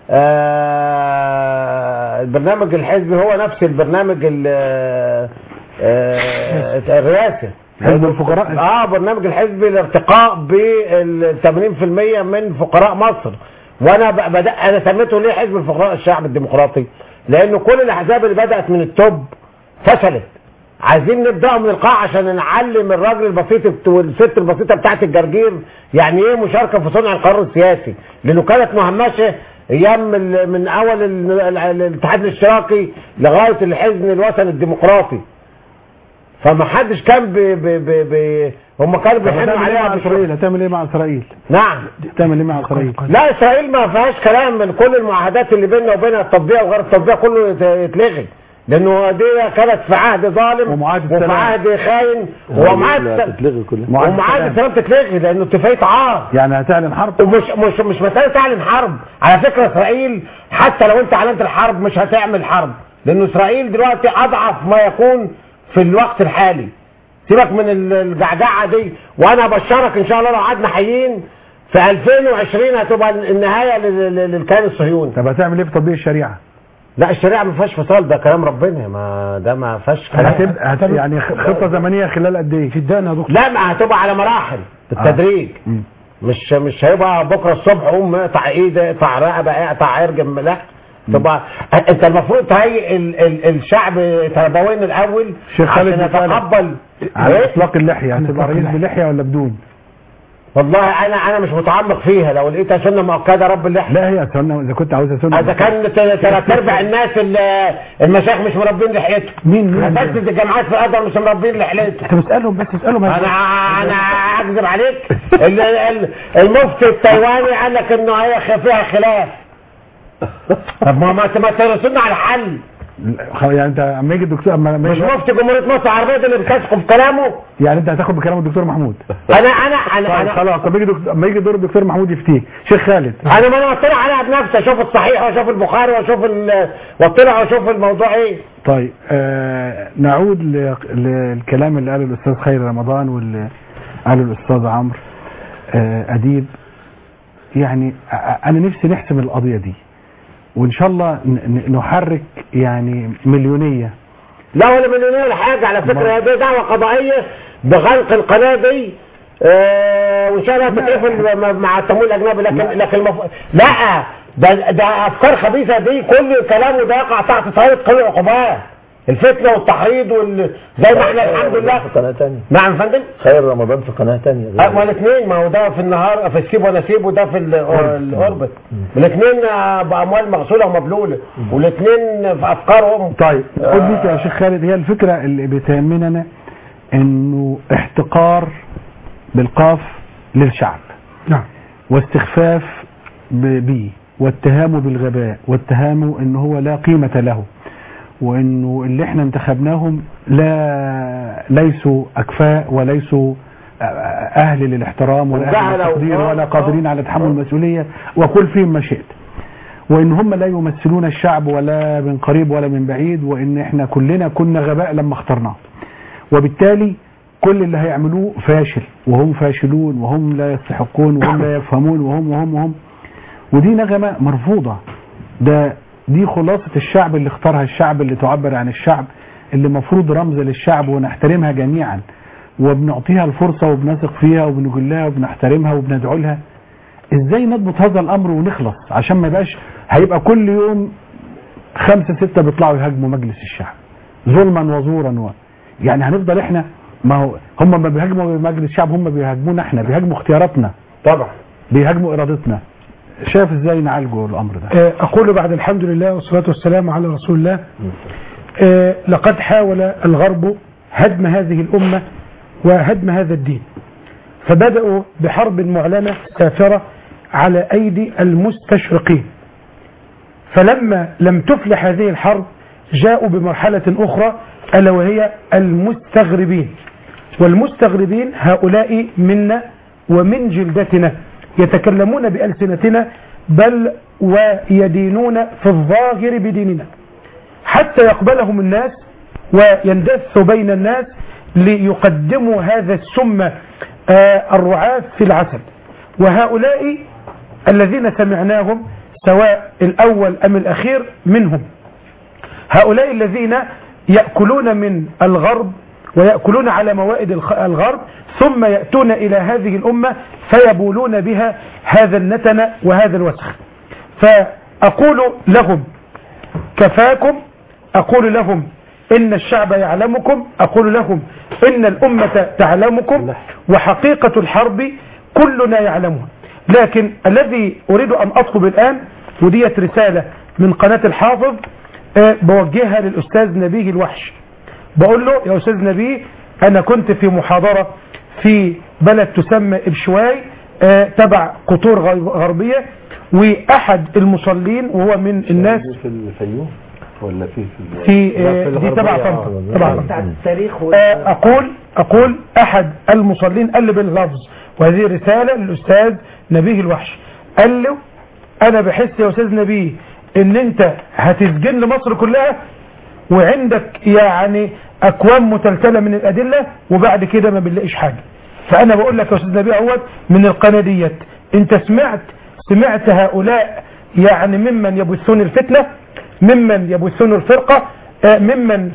D: البرنامج الحزبي هو نفس البرنامج الرئاسي
B: حزب الفقراء.
D: برنامج الحزبي الارتقاء بال 80% من فقراء مصر، وانا انا سميته ليه حزب الفقراء الشعب الديمقراطي؟ لانه كل الاحزاب اللي بدات من التوب فشلت. عايزين نبدا من القاع عشان نعلم الراجل البسيط والست البسيطه بتاعت الجرجير يعني ايه مشاركه في صنع القرار السياسي، لانه كانت مهمشه ايام من اول الاتحاد الاشتراكي لغايه الحزب الوطني الديمقراطي. فما حدش كان هم كانوا بيحنوا عليها.
B: مع اسرائيل هتعمل ايه مع اسرائيل؟
D: نعم
B: هتعمل ايه مع اسرائيل؟
D: لا اسرائيل ما فيهاش كلام، من كل المعاهدات اللي بيننا وبينها التطبيق وغير التطبيق كله يتلغي، لانه دي كانت في عهد ظالم وفي عهد خاين ومعاهده السلام تتلغي لانه اتفاقيه عار.
B: يعني هتعلن حرب؟
D: مش مساله تعلن حرب. على فكره اسرائيل حتى لو انت اعلنت الحرب مش هتعمل حرب، لانه اسرائيل دلوقتي اضعف ما يكون في الوقت الحالي. سيبك من الجعجعه دي، وانا ابشرك ان شاء الله لو قعدنا حيين في 2020 هتبقى النهايه للكيان الصهيوني.
B: طب هتعمل ايه في تطبيق الشريعه؟
D: لا الشريعه ما فيهاش فصال، ده كلام ربنا، ما فيهاش كلام.
B: يعني خطه زمنيه خلال قد ايه؟
C: فدانا يا دكتور.
D: لا ما هتبقى على مراحل بالتدريج. مش هيبقى بكره الصبح قوم اقطع ايدي اقطع رقبه اقطع ارجم، لا. طبعا انت المفروض تهيئ الشعب تربويا الاول عشان يتقبل
B: اطلاق اللحيه. هتبقى رئيس بلحيه ولا بدون؟
D: والله انا مش متعمق فيها، لو لقيتها سنه مؤكده رب اللحيه.
B: لا هي سنه اذا كنت عاوزها سنه.
D: اذا كان 3/4 الناس المشايخ مش مربين لحيتهم.
B: مين
D: بس الجامعات في الازهر مش مربين لحيتهم.
B: انت بتسالهم بس اسالهم.
D: انا اكذب عليك. المفتي التايواني قال لك انه هي فيها خلاف. طب ما ترسلنا على حل.
B: يعني انت اما يجي الدكتور
D: مش مفتي جمهوريه مصر العربيه اللي بتسقط بكلامه.
B: يعني انت هتاخد بكلام الدكتور محمود؟
D: انا
B: خلاص. اما يجي دور الدكتور محمود يفتيك. شيخ خالد
D: انا اطلع عليها بنفسي، اشوف الصحيح واشوف البخاري واشوف واطلع واشوف الموضوع ايه.
B: طيب نعود للكلام اللي قاله الاستاذ خير رمضان واللي قاله الاستاذ عمرو اديب. يعني انا نفسي نحسم القضيه دي وان شاء الله نحرك يعني مليونيه.
D: لا ولا مليونيه ولا حاجه، على فكره دي دعوه قضائيه بغلق القناه دي وان شاء الله تتقفل مع التمويل الاجنبي. لكن لا ده افكار خبيثه دي كل كلامه ده يقع تحت طائله قانون العقوبات، الفتنه والتحريض زي ما احنا الحمد لله
F: في قناه ثانيه.
D: نعم يا فندم.
F: خير رمضان في قناه ثانيه.
D: والاثنين ما هو ده في النهار في السيب ونسيب وده في الاوربت. الاثنين باموال مغسوله ومبلوله والاثنين في افكارهم.
B: طيب خد دي يا شيخ خالد. هي الفكره اللي بتهمنا انه احتقار بالقاف للشعب.
C: نعم.
B: واستخفاف بيه واتهامه بالغباء واتهامه انه هو لا قيمه له، وانه اللي احنا انتخبناهم ليسوا اكفاء وليسوا اهل للاحترام ولا اهل للتقدير ولا قادرين على تحمل المسؤوليه وكل فيهم ما شئت، وان هم لا يمثلون الشعب ولا من قريب ولا من بعيد، وان احنا كلنا كنا غباء لما اخترناه، وبالتالي كل اللي هيعملوه فاشل وهم فاشلون وهم لا يستحقون وهم لا يفهمون وهم ودي نغمه مرفوضه. ده دي خلاصة الشعب اللي اختارها الشعب، اللي تعبر عن الشعب، اللي مفروض رمز للشعب ونحترمها جميعا وبنعطيها الفرصة وبنثق فيها وبنجلها وبنحترمها وبندعو لها. ازاي نضبط هذا الامر ونخلص عشان ما يبقاش هيبقى كل يوم 5 6 بيطلعوا يهاجموا مجلس الشعب ظلما وزورا يعني هنفضل احنا، ما هو هم ما بيهاجموا مجلس الشعب، هم بيهاجمونا احنا، بيهاجموا اختياراتنا،
C: طبعا
B: بيهاجموا ارادتنا. شايف ازاي نعالجه الامر ده؟
C: اقول بعد الحمد لله والصلاة والسلام على رسول الله، لقد حاول الغرب هدم هذه الامة وهدم هذا الدين، فبدأوا بحرب معلنة سافرة على ايدي المستشرقين، فلما لم تفلح هذه الحرب جاءوا بمرحلة اخرى الا وهي المستغربين. والمستغربين هؤلاء منا ومن جلدتنا، يتكلمون بألسنتنا بل ويدينون في الظاهر بديننا حتى يقبلهم الناس ويندثوا بين الناس ليقدموا هذا السم الرعاف في العسل. وهؤلاء الذين سمعناهم سواء الأول أم الأخير منهم، هؤلاء الذين يأكلون من الغرب ويأكلون على موائد الغرب ثم يأتون إلى هذه الأمة فيبولون بها هذا النتن وهذا الوسخ. فأقول لهم كفاكم، أقول لهم إن الشعب يعلمكم، أقول لهم إن الأمة تعلمكم، وحقيقة الحرب كلنا يعلمها. لكن الذي أريد أن أطلب الآن، وديت رسالة من قناة الحافظ بوجهها للأستاذ نبيه الوحش، بقول له يا أستاذ نبيه، أنا كنت في محاضرة في بلد تسمى إبشواي تبع قطور غربية، وأحد المصلين وهو من الناس
F: في الفيوم ولا
C: في دي تبع طنطا. أقول أحد المصلين قال لي باللفظ، وهذه رسالة للأستاذ نبيه الوحش، قال له أنا بحس يا أستاذ نبيه إن أنت هتسجن لمصر كلها وعندك يعني أكوام متلتلة من الأدلة وبعد كده ما بنلاقيش حاجة. فأنا بقول لك يا أستاذ نبيه أول من القناة ديت، أنت سمعت هؤلاء يعني ممن يبثون الفتنة، ممن يبثون الفرقة، ممن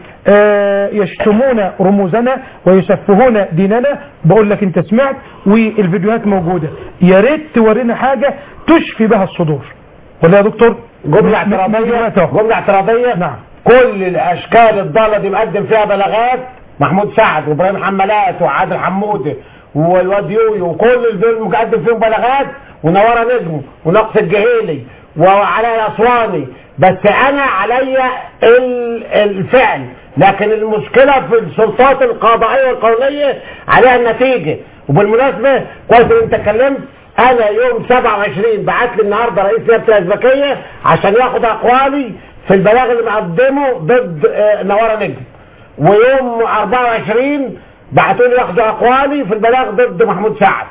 C: يشتمون رموزنا ويسفهون ديننا. بقول لك أنت سمعت والفيديوهات موجودة، يا ريت تورينا حاجة تشفي بها الصدور. ولا يا دكتور؟
D: جملة اعتراضية.
C: نعم.
D: كل الاشكال الضالة دي مقدم فيها بلاغات، محمود سعد وابراهيم حمالات وعادل حمودة والواد يويو وكل دول مقدم فيهم بلاغات، ونوارة نجم ونقص الجهيلي وعلي الاسواني، بس انا عليا الفعل. لكن المشكلة في السلطات القضائية والقانونية عليها النتيجة. وبالمناسبة كويس ان انت اتكلمت، انا يوم 27 بعت لي النهارده رئيس نيابة الأزبكية عشان ياخد اقوالي في البلاغ اللي مقدمه ضد نوارة نجم، ويوم 24 بعتوا لي ياخدوا اقوالي في البلاغ ضد محمود سعد.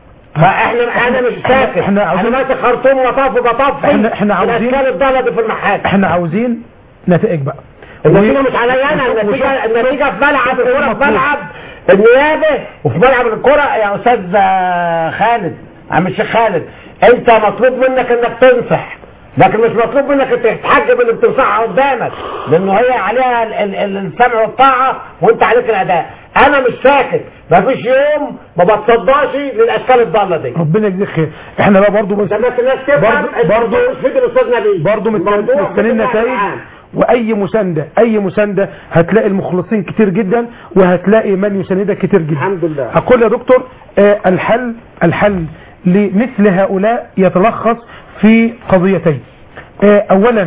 D: انا مش ساكت، انا ماسك خرطوم وطاف وبطف
C: احنا عاوزين
D: الاشكال الضالة دي في المحاكم.
C: احنا عاوزين نتائج بقى.
D: النتيجة مش عليا انا، النتيجة في ملعب الكورة، في ملعب النيابة وفي ملعب الكورة. يا استاذ خالد، عم الشيخ خالد، انت مطلوب منك انك تنصح، لكن مش مطلوب منك انك تتحجب اللي بتنصحها قدامك، لانه هي عليها السمع والطاعة وانت عليك الاداء. انا مش ساكت، مفيش يوم ما بتصداش للاشكال الضالة دي.
C: ربنا يجزيك خير. احنا بقى برضه
D: الناس تفهم برضه مش الاستاذ نبيل
C: برضه مستنيين نتائج، واي مساندة هتلاقي المخلصين كتير جدا وهتلاقي من يساندك كتير جدا.
D: الحمد لله.
C: اقول يا دكتور الحل لمثل هؤلاء يتلخص في قضيتين. اولا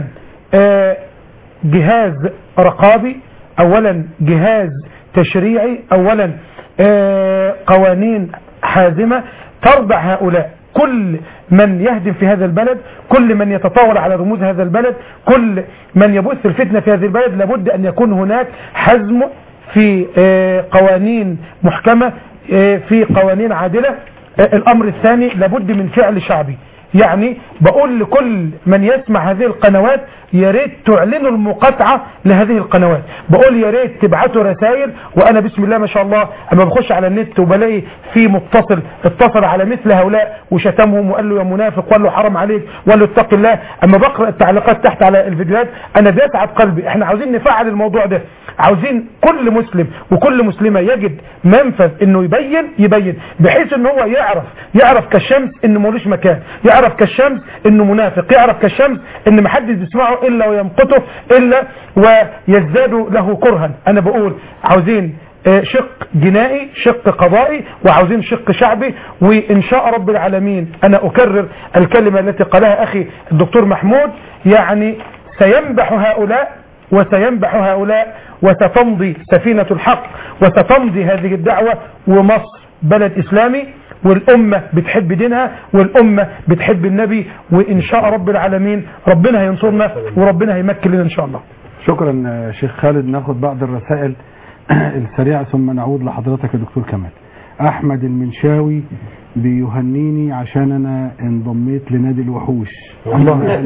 C: جهاز رقابي، اولا جهاز تشريعي، اولا قوانين حازمة ترضع هؤلاء. كل من يهدم في هذا البلد، كل من يتطاول على رموز هذا البلد، كل من يبث الفتنة في هذه البلد، لابد أن يكون هناك حزم في قوانين محكمة، في قوانين عادلة. الأمر الثاني لابد من فعل شعبي يعني بقول لكل من يسمع هذه القنوات يا ريت تعلنوا المقاطعة لهذه القنوات، بقول يا ريت تبعتوا رسائل. وانا بسم الله ما شاء الله اما بخش على النت وبلاقي في متصل اتصل على مثل هؤلاء وشتمهم وقال له يا منافق وقال له حرام عليك وقال له اتق الله، اما بقرأ التعليقات تحت على الفيديوهات انا بيسعد قلبي. احنا عاوزين نفعل الموضوع ده، عاوزين كل مسلم وكل مسلمة يجد منفذ انه يبين بحيث ان هو يعرف كالشمس انه ملوش مكان، يعرف كالشمس انه منافق، يعرف كالشمس ان محدش بيسمعه الا ويمقته الا ويزداد له كرها. انا بقول عاوزين شق جنائي، شق قضائي، وعاوزين شق شعبي، وان شاء رب العالمين انا اكرر الكلمة التي قالها اخي الدكتور محمود، يعني سينبح هؤلاء وستمضي سفينة الحق وستمضي هذه الدعوة، ومصر بلد إسلامي والأمة بتحب دينها والأمة بتحب النبي، وإن شاء رب العالمين ربنا هينصرنا وربنا هيمكن لنا إن شاء الله.
B: شكرا شيخ خالد. ناخد بعض الرسائل السريعة ثم نعود لحضرتك يا دكتور كمال. أحمد المنشاوي بيهنيني عشان أنا انضميت لنادي الوحوش. الله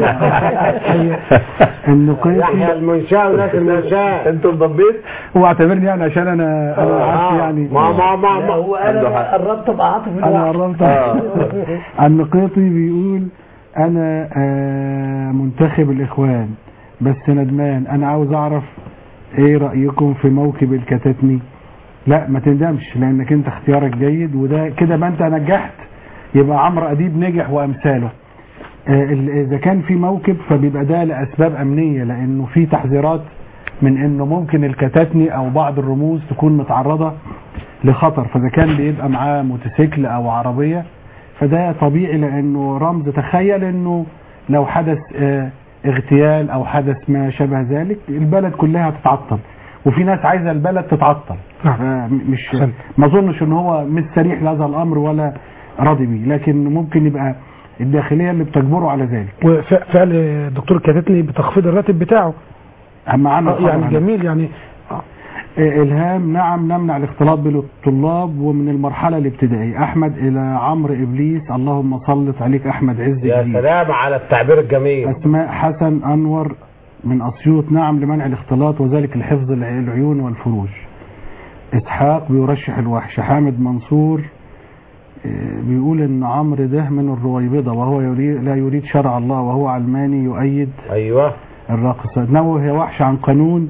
D: يحيى المنشاوي ناس المنشاوي
F: انت انضميت
B: واعتبرني يعني عشان انا عارف يعني
D: ما
E: هو انا قربت ابقى عاطف
B: انا قربت. النقيطي بيقول انا منتخب الاخوان بس ندمان، انا عاوز اعرف ايه رأيكم في موكب الكتاتني. لا ما تندمش لانك انت اختيارك جيد، وده كده ما انت نجحت يبقى عمرو اديب نجح وامثاله. اذا كان في موكب فبيبقى ده لاسباب امنية، لانه في تحذيرات من انه ممكن الكتاتني او بعض الرموز تكون متعرضة لخطر، فاذا كان بيبقى معاه موتوسيكل او عربية فده طبيعي، لانه رمز تخيل انه لو حدث اغتيال او حدث ما شابه ذلك البلد كلها هتتعطل، وفي ناس عايزة البلد تتعطل. مش ما اظنش ان هو مش سريح لهذا الامر ولا راضي بيه، لكن ممكن يبقى الداخلية اللي بتجبره على ذلك.
C: وفعل الدكتور كتاتني بتخفيض الراتب بتاعه
B: معنا
C: يعني جميل يعني.
B: إلهام نعم نمنع الاختلاط بين الطلاب ومن المرحلة الابتدائية. أحمد إلى عمرو إبليس اللهم سلط عليك أحمد عز
D: يا
B: إبليس.
D: سلام على التعبير الجميل.
B: أسماء حسن أنور من أسيوط نعم لمنع الاختلاط وذلك لحفظ العيون والفروج. إسحاق بيرشح الوحش. حامد منصور بيقول ان عمرو ده من الرويبضة وهو لا يريد شرع الله وهو علماني يؤيد
D: ايوه
B: الراقصة. نوه وحش عن قانون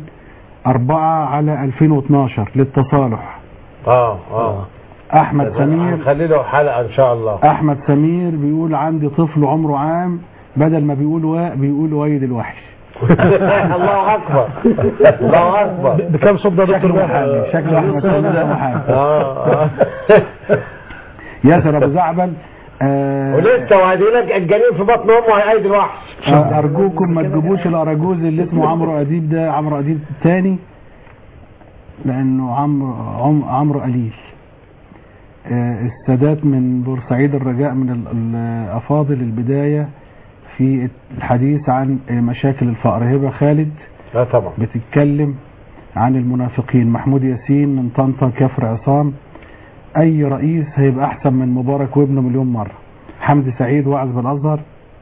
B: 4/2012 للتصالح. احمد سمير
D: خلي له حلقة ان شاء الله.
B: احمد سمير بيقول عندي طفل عمره عام بدل ما بيقول وايد الوحش.
D: الله اكبر الله اكبر.
C: بكم صوت ده دكتور
B: محمد؟ شكله احمد سمير محمد. ياسر ابو زعبل
D: ولسه وهديلك الجنين في بطن امه هيقيد الوحش.
B: ارجوكم ما تجيبوش الاراجوز اللي اسمه عمرو اديب، ده عمرو اديب الثاني لانه عمرو قليل. السادات من بورسعيد الرجاء من الافاضل البدايه في الحديث عن مشاكل الفقر. هبه خالد
D: طبعا
B: بتتكلم عن المنافقين. محمود ياسين من طنطا كفر عصام اي رئيس هيبقى احسن من مبارك وابنه مليون مرة. حمدي سعيد واعظ بالازهر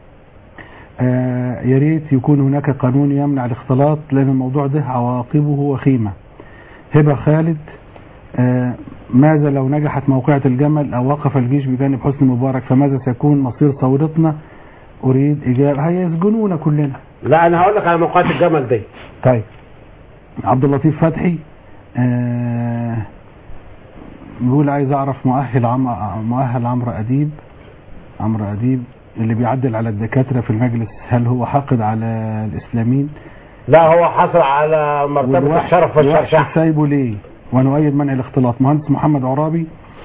B: يا ريت يكون هناك قانون يمنع الاختلاط لان الموضوع ده عواقبه وخيمة. هبة خالد ماذا لو نجحت موقعة الجمل او وقف الجيش بجانب حسني مبارك فماذا سيكون مصير ثورتنا؟ اريد اجابة. هيسجنونا كلنا.
D: لا انا هقول لك على موقعة الجمل دي.
B: طيب عبد اللطيف فتحي بيقول عايز اعرف مؤهل عمرو اديب اللي بيعدل على الدكاترة في المجلس، هل هو حاقد على الاسلاميين؟
D: لا هو حصل على مرتبة الشرف والشرشح.
B: سايبه ليه؟ ونؤيد منع الاختلاط. مهندس محمد عرابي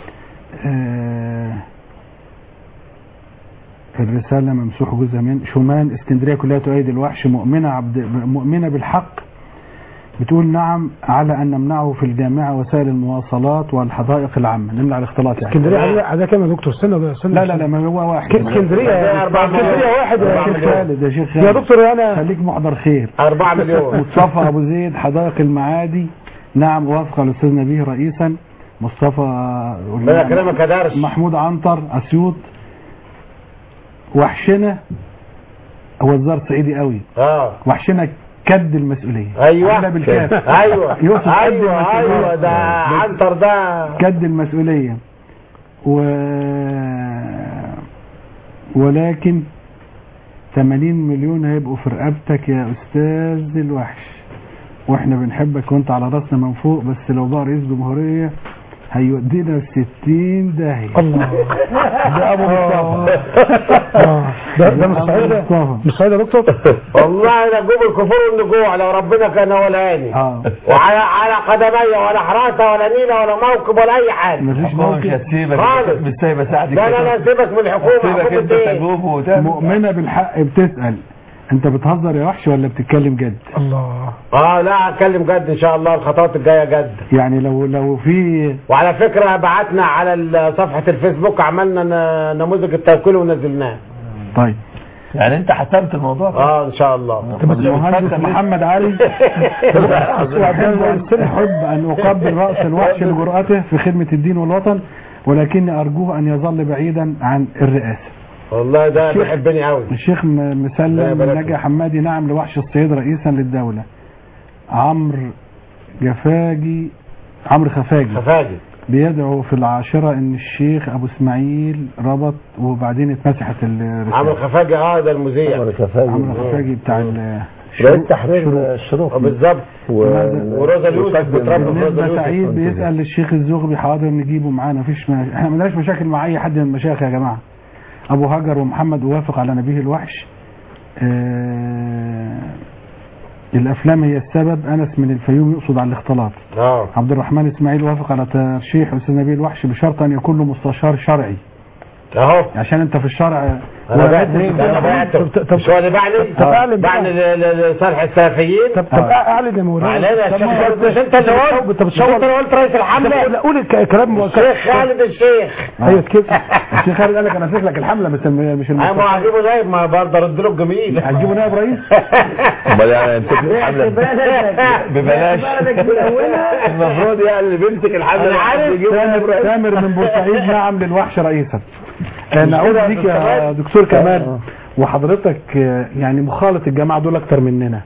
B: الرسالة ممسوح جزء من شومان اسكندرية كلها تؤيد الوحش. مؤمنة بالحق بتقول نعم على ان نمنعه في الجامعة وسائل المواصلات والحدائق العامة، نمنع الاختلاط. يعني
C: اسكندرية على كام يا دكتور؟
B: لا ما هو واحد.
C: اسكندرية واحد
B: يا شيخ خالد
C: يا دكتور انا
B: خليك محضر خير.
D: 4 مليون.
B: مصطفى ابو زيد حدائق المعادي نعم وافق الاستاذ نبيه رئيسا. مصطفى
D: محمود
B: عنتر اسيوط وحشنا هو الزار صعيدي قوي. وحشنا كد المسؤوليه.
D: ايوه
B: بالكاف.
D: ايوه ايوه ده عنتر ده
B: كد المسؤوليه. ولكن 80 مليون هيبقوا في رقبتك يا استاذ الوحش، واحنا بنحبك وانت على راسنا من فوق، بس لو بقى رئيس جمهوريه هيودينا 60 داهيه.
C: الله
B: ده ابو مصطفى.
C: ده مش صعيدة، مش صعيدة يا دكتور.
D: والله لا جوب الكفور والنجوع لو ربنا كان ولاني وعلى قدمي ولا حراسه ولا نيله ولا موكب ولا اي حاجه.
B: مفيش موكب
D: خالص.
F: مش سايبه ساعدك.
D: لا سيبك من الحكومه.
F: سيبك انت تجوب وتعمل.
B: مؤمنه بالحق بتسال انت بتهزر يا وحش ولا بتتكلم جد؟
C: الله.
D: لا اتكلم جد ان شاء الله، الخطوات الجايه جد.
B: يعني لو في.
D: وعلى فكره بعتنا على صفحه الفيسبوك، عملنا نموذج التوكيل ونزلناه.
B: طيب
F: يعني انت حسمت الموضوع؟
D: ان شاء الله.
B: المهندس محمد علي احب ان اقبل راس الوحش لجرأته في خدمه الدين والوطن، ولكني ارجوه ان يظل بعيدا عن الرئاسه.
D: والله ده بيحبني قوي.
B: الشيخ مسلم نجا حمادي نعم لوحش الصعيد رئيسا للدولة. عمرو خفاجي بيدعو في العاشرة ان الشيخ ابو اسماعيل ربط وبعدين اتمسحت الرسالة.
D: عمرو خفاجي ده المذيع.
B: عمرو خفاجي بتاع
F: رئيس تحرير الشروق
D: بالظبط. وروزا اليوسف
B: بالنسبة سعيد بيسأل الشيخ الزغبي حاضر نجيبه معانا، مفيش احنا ما لناش مشاكل مع اي حد من المشايخ يا جماعة. ابو هاجر ومحمد وافق على نبيه الوحش. الافلام هي السبب. انس من الفيوم يقصد على الاختلاط. عبد الرحمن اسماعيل وافق على ترشيح استاذ نبيه الوحش بشرط ان يكون له مستشار شرعي. عشان انت في الشرع.
D: انا بعت مش هو اللي بعلن لصالح السلفيين.
C: طب اعلن يا مولانا.
D: مش انت اللي قلت. انت اللي قلت رئيس الحمله.
C: قول الكلام.
D: الشيخ خالد الشيخ.
B: ايوه كده. الشيخ خالد قال لك انا اسس لك الحمله مش المستشار.
D: ما هجيبه نائب، ما برضه ارد له الجميل.
B: هتجيبه نائب رئيس؟
F: امال يعني امسك الحمله ببلاش. المفروض يعني اللي بيمسك الحمله
B: تامر من بورسعيد نعم للوحش رئيسا. نعود ليك يا دكتور كمال، وحضرتك يعني مخالط الجماعة دول اكتر مننا.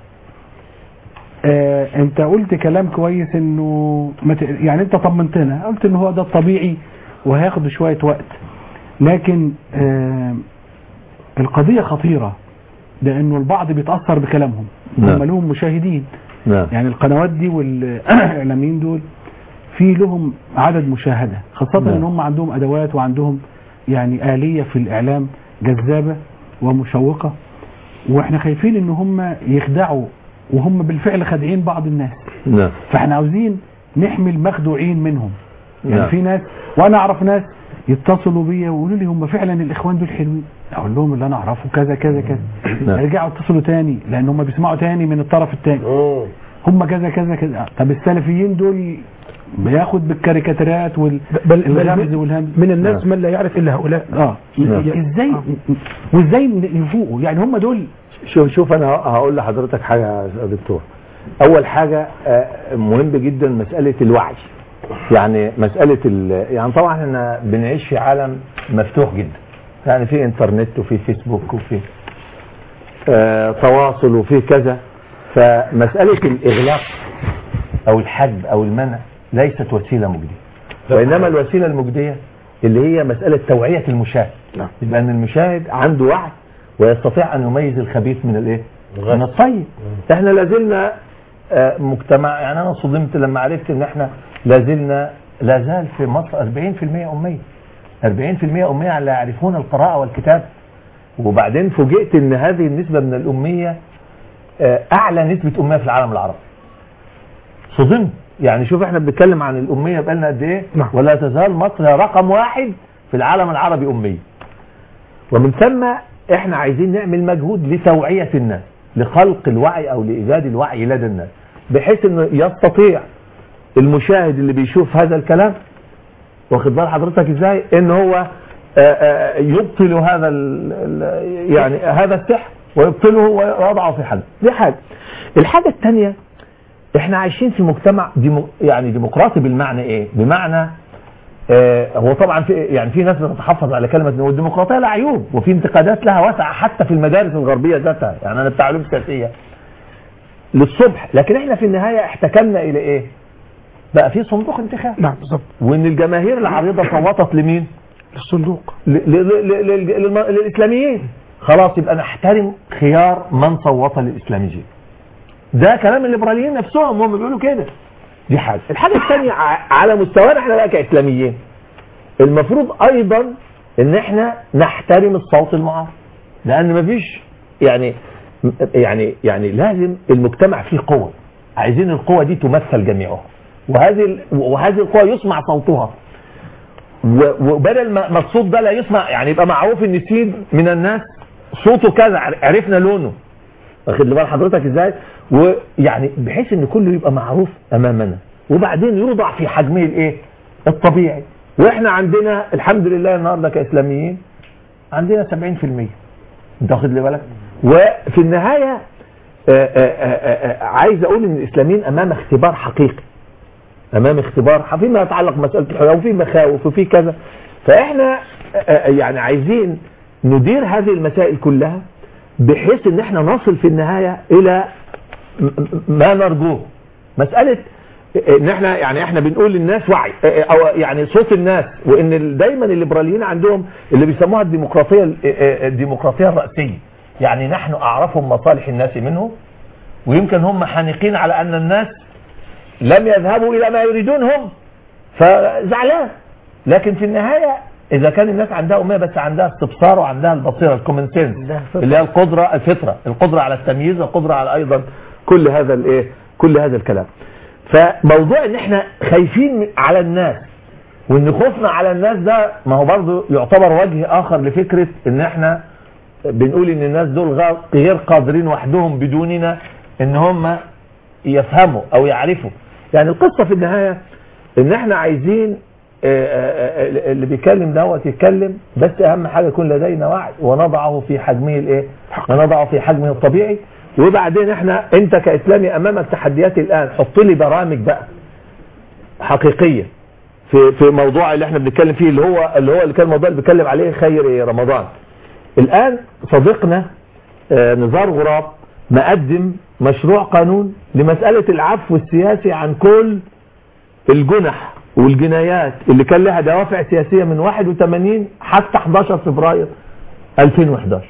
B: انت قلت كلام كويس انه يعني انت طمنتنا، قلت ان هو ده الطبيعي وهياخد شوية وقت، لكن القضية خطيرة لانه البعض بيتأثر بكلامهم. هم لهم مشاهدين. يعني القنوات دي والاعلاميين دول في لهم عدد مشاهدة، خاصة ان هم عندهم ادوات وعندهم يعني آلية في الإعلام جذابة ومشوقة، وإحنا خايفين إن هم يخدعوا، وهم بالفعل خادعين بعض الناس. فإحنا عاوزين نحمي المخدوعين منهم. يعني في ناس، وأنا أعرف ناس يتصلوا بيا ويقولوا لي هم فعلا الإخوان دول حلوين، أقول لهم اللي أنا أعرفه كذا كذا كذا. يرجعوا يتصلوا تاني لأن هم بيسمعوا تاني من الطرف التاني هم كذا كذا كذا. طب السلفيين دول بياخد بالكاريكاتيرات والغمز والهمز
C: من الناس من لا يعرف الا هؤلاء.
B: ازاي وازاي يفوقوا؟ يعني هم دول.
F: شوف انا هقول لحضرتك حاجه يا دكتور. اول حاجه مهم جدا مساله الوعي. يعني مساله يعني طبعا احنا بنعيش في عالم مفتوح جدا، يعني في انترنت وفي فيسبوك وفي تواصل وفي كذا. فمساله الاغلاق او الحجب او المنع ليست وسيلة مجدية، وإنما الوسيلة المجدية اللي هي مسألة توعية المشاهد. يبقى أن المشاهد عنده وعي ويستطيع أن يميز الخبيث من الإيه؟ من الطيب. إحنا لازلنا مجتمع، يعني أنا صدمت لما عرفت أن إحنا لازال في مصر 40% أمية. 40% أمية لا يعرفون القراءة والكتاب. وبعدين فوجئت أن هذه النسبة من الأمية أعلى نسبة أمية في العالم العربي. صدمت. يعني شوف احنا بنتكلم عن الأمية بقالنا قد ايه، ولا تزال مصر رقم 1 في العالم العربي أمية. ومن ثم احنا عايزين نعمل مجهود لتوعية الناس، لخلق الوعي او لإيجاد الوعي لدى الناس، بحيث انه يستطيع المشاهد اللي بيشوف هذا الكلام، واخد بال حضرتك ازاي، ان هو يبطل هذا يعني هذا السحر ويبطله ويضعه في حد. دي حاجة. الحاجة الثانية، احنا عايشين في مجتمع يعني ديمقراطي. بالمعنى ايه؟ بمعنى هو طبعا في ناس بتتحفظ على كلمه ان الديمقراطيه لها عيوب وفي انتقادات لها واسعه حتى في المدارس الغربيه ذاتها، يعني انا بتاع علوم سياسيه للصبح، لكن احنا في النهايه احتكمنا الى ايه؟ بقى في صندوق انتخاب.
C: نعم بالظبط.
F: وان الجماهير العريضه صوتت لمين؟
C: للصندوق
F: للاسلاميين. خلاص يبقى نحترم خيار من صوت للاسلاميين. ده كلام الليبراليين نفسهم هم بيقولوا كده. دي حاجه. الحاجه الثانيه على مستوانا احنا بقى كاسلاميين المفروض ايضا ان احنا نحترم الصوت المعارض، لان مفيش يعني لازم المجتمع فيه قوة، عايزين القوة دي تمثل جميعها، وهذه القوة يسمع صوتها، وبدل ما الصوت ده لا يسمع، يعني يبقى معروف ان سيد من الناس صوته كذا عرفنا لونه، واخد بال حضرتك ازاي؟ ويعني بحيث ان كله يبقى معروف امامنا، وبعدين يوضع في حجمه الايه؟ الطبيعي. واحنا عندنا الحمد لله النهارده كاسلاميين عندنا 70%. انت واخد لي بالك؟ وفي النهايه عايز اقول ان الاسلاميين امام اختبار حقيقي، امام اختبار فيما يتعلق بمساله الحريه وفي مخاوف وفي كذا. فاحنا يعني عايزين ندير هذه المسائل كلها بحيث ان احنا نصل في النهايه الى ما نرجوه. مساله ان احنا بنقول للناس وعي، او يعني صوت الناس، وان دايما الليبراليين عندهم اللي بيسموها الديمقراطيه الرأسيه، يعني نحن اعرفهم مصالح الناس منه، ويمكن هم حانقين على ان الناس لم يذهبوا الى ما يريدون هم، فزعلان. لكن في النهايه اذا كان الناس عندها اميه بس عندها استبصار وعندها البصيره الكومن سنس اللي هي الفطره، القدره على التمييز والقدره على ايضا كل هذا الكلام. فموضوع ان احنا خايفين على الناس وان خوفنا على الناس ده ما هو برضه يعتبر وجه اخر لفكره ان احنا بنقول ان الناس دول غير قادرين وحدهم بدوننا ان هم يفهموا او يعرفوا. يعني القصه في النهايه ان احنا عايزين اللي بيتكلم دوت يتكلم، بس اهم حاجه يكون لدينا وعي ونضعه في حجمه الايه؟ ونضعه في حجمه الطبيعي. وبعدين انت كاسلامي امامك تحديات الان، حط لي برامج بقى حقيقيه في موضوع اللي احنا بنتكلم فيه اللي هو كان الموضوع اللي بيتكلم عليه خير رمضان. الان صديقنا نزار غراب مقدم مشروع قانون لمساله العفو السياسي عن كل الجنح والجنايات اللي كان لها دوافع سياسيه من 81 حتى 11 فبراير 2011.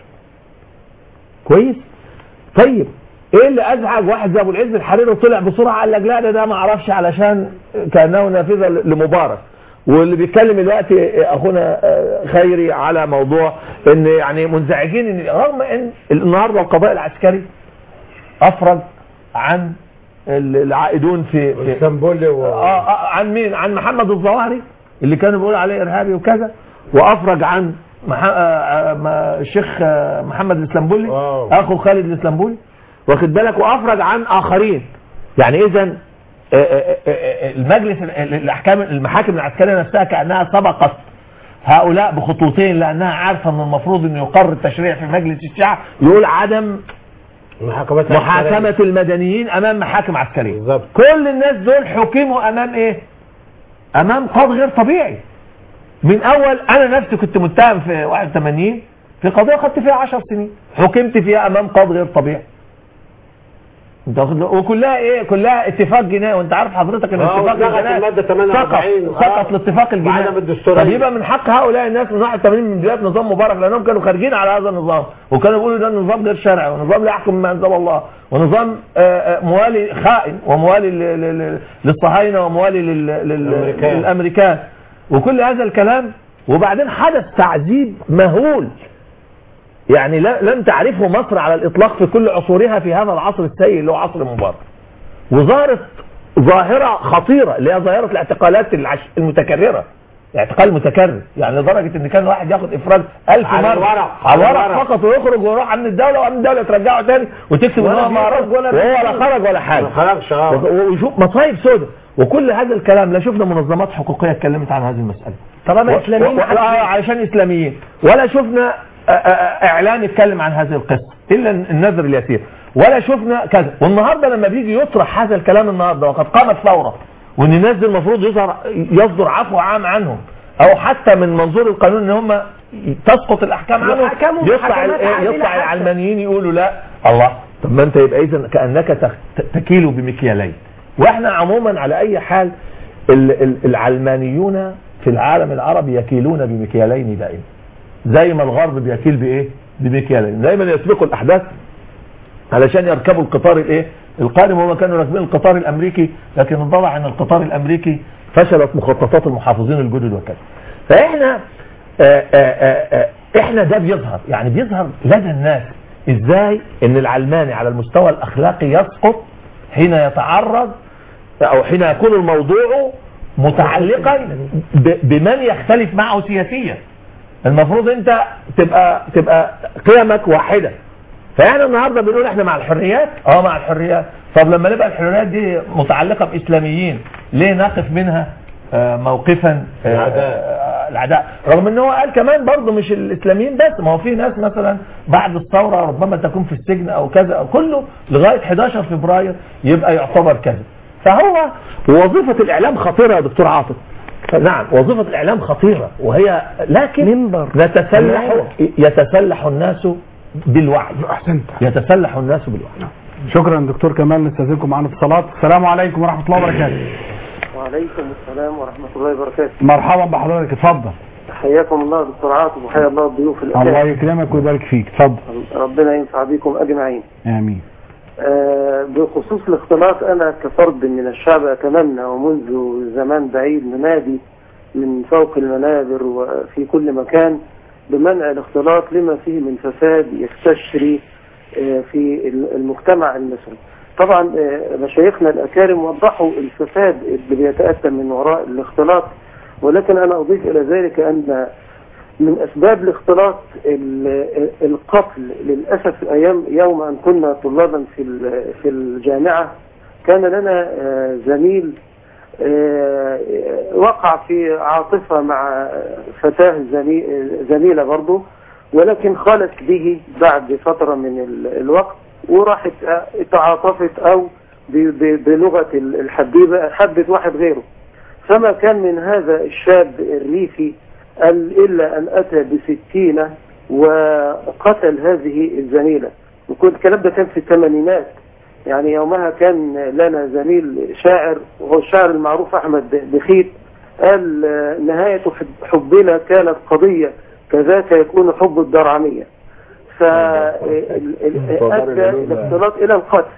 F: كويس؟ طيب ايه اللي ازعج واحد زي ابو العز الحريري وطلع بسرعه قال لك لا ده ما اعرفش علشان كانه نافذه لمبارك، واللي بيتكلم دلوقتي اخونا خيري على موضوع ان يعني منزعجين ان رغم ان النهارده القضاء العسكري افرج عن العائدون في
D: اسطنبول
F: عن مين؟ عن محمد الظواهري اللي كانوا بيقولوا عليه ارهابي وكذا، وافرج عن الشيخ محمد الاسلامبولي اخو خالد الاسلامبولي، واخد بالك، وافرج عن اخرين. يعني اذا المجلس المحاكم العسكريه نفسها كانها سبقت هؤلاء بخطوتين، لانها عارفه ان المفروض انه يقر التشريع في مجلس الشعب يقول عدم محاكمه المدنيين امام محاكم عسكريه. بالظبط. كل الناس دول حكموا امام ايه؟ امام قاضي غير طبيعي. من اول انا نفسي كنت متهم في 81 في قضيه خدت فيها 10 سنين، حكمت فيها امام قاضي غير طبيعي. وكلها ايه؟ كلها اتفاق جنائي، وانت عارف حضرتك ان اتفاق الجنائي سقط الاتفاق الجنائي. طب يبقى من حق هؤلاء الناس من 81 من بدايه نظام مبارك، لانهم كانوا خارجين على هذا النظام وكانوا بيقولوا ده نظام غير شرعي ونظام لا يحكم ما انزل الله ونظام موالي خائن وموالي للصهاينه وموالي للامريكان وكل هذا الكلام. وبعدين حدث تعذيب مهول يعني لم تعرفه مصر على الإطلاق في كل عصورها في هذا العصر السيء اللي هو عصر مبارك. وظهرت ظاهرة خطيرة اللي هي ظاهرة الاعتقالات المتكررة، اعتقال متكرر، يعني لدرجة ان كان واحد ياخد افراج 1000 مرة على الورق فقط ويخرج ويروح عن الدولة وعن الدولة ترجعه تاني وتكتب ان هو ما خرج ولا خرج ولا حاجة، ما خرجش. وشوف مصايب سوداء وكل هذا الكلام. لا شفنا منظمات حقوقية اتكلمت عن هذه المسألة طالما اسلاميين علشان اسلاميين، ولا شفنا اعلان يتكلم عن هذه القصه الا النذر اليسير، ولا شفنا كذا. والنهارده لما بيجي يطرح هذا الكلام النهارده وقد قامت ثوره وان الناس دي المفروض يصدر عفو عام عنهم، او حتى من منظور القانون ان هم تسقط الاحكام عنهم. يطلع العلمانيين يقولوا لا الله، طب ما انت يبقى اذا كانك تكيل بمكيالين. واحنا عموما على اي حال العلمانيون في العالم العربي يكيلون بمكيالين دائما، زي ما الغرب بيكيل بايه؟ بمكيالين. دايما يسبقوا الاحداث علشان يركبوا القطار الايه؟ القادم. وما كانوا راكبين القطار الامريكي، لكن اتضح ان القطار الامريكي فشلت مخططات المحافظين الجدد وكذا. فاحنا احنا ده بيظهر، يعني بيظهر لدى الناس ازاي ان العلماني على المستوى الاخلاقي يسقط حين يتعرض او حين يكون الموضوع متعلقا بمن يختلف معه سياسيا. المفروض انت تبقى قيمك واحده. فاحنا النهارده بنقول احنا مع الحريات، مع الحريات. طب لما نبقى الحريات دي متعلقه باسلاميين، ليه نقف منها موقفا العداء؟ رغم ان هو قال كمان برضه مش الاسلاميين بس، ما هو في ناس مثلا بعد الثوره ربما تكون في السجن او كذا او كله لغايه 11 فبراير يبقى يعتبر كذا. فهو وظيفه الاعلام خطيره يا دكتور عاطف. نعم وظيفه الاعلام خطيره، وهي لكن يتسلح الناس بالوعي. يتسلح الناس بالوعي.
B: شكرا دكتور كمال. نستاذنكم معنا اتصالات. السلام عليكم ورحمه الله وبركاته.
J: وعليكم السلام ورحمه الله وبركاته.
B: مرحبا بحضرتك، اتفضل.
J: حياكم الله دكتور عاطف، وحيا الله الضيوف الأكارم.
B: الله يكرمك ويبارك فيك، اتفضل.
J: ربنا ينفع بكم اجمعين.
B: امين.
J: بخصوص الاختلاط، انا كفرد من الشعب اتمنى ومنذ زمان بعيد ننادي من فوق المنابر وفي كل مكان بمنع الاختلاط لما فيه من فساد يستشري في المجتمع المصري. طبعا مشايخنا الأكارم وضحوا الفساد اللي بيتأتى من وراء الاختلاط، ولكن أنا أضيف إلى ذلك أن من أسباب الاختلاط القتل. للأسف يوم أن كنا طلابا في الجامعة كان لنا زميل وقع في عاطفة مع فتاة زميلة برضه، ولكن خلت به بعد فترة من الوقت وراحت تعاطفت أو بلغة الحبيبة حبت واحد غيره. فما كان من هذا الشاب الريفي إلا أن أتى بسكينة وقتل هذه الزميلة. وكل الكلام ده كان في الثمانينات، يعني يومها كان لنا زميل شاعر وهو الشاعر المعروف أحمد بخيت قال نهاية حبنا كانت قضية كذاك يكون حب الدرعمية. فأدى الاختلاط إلى القتل،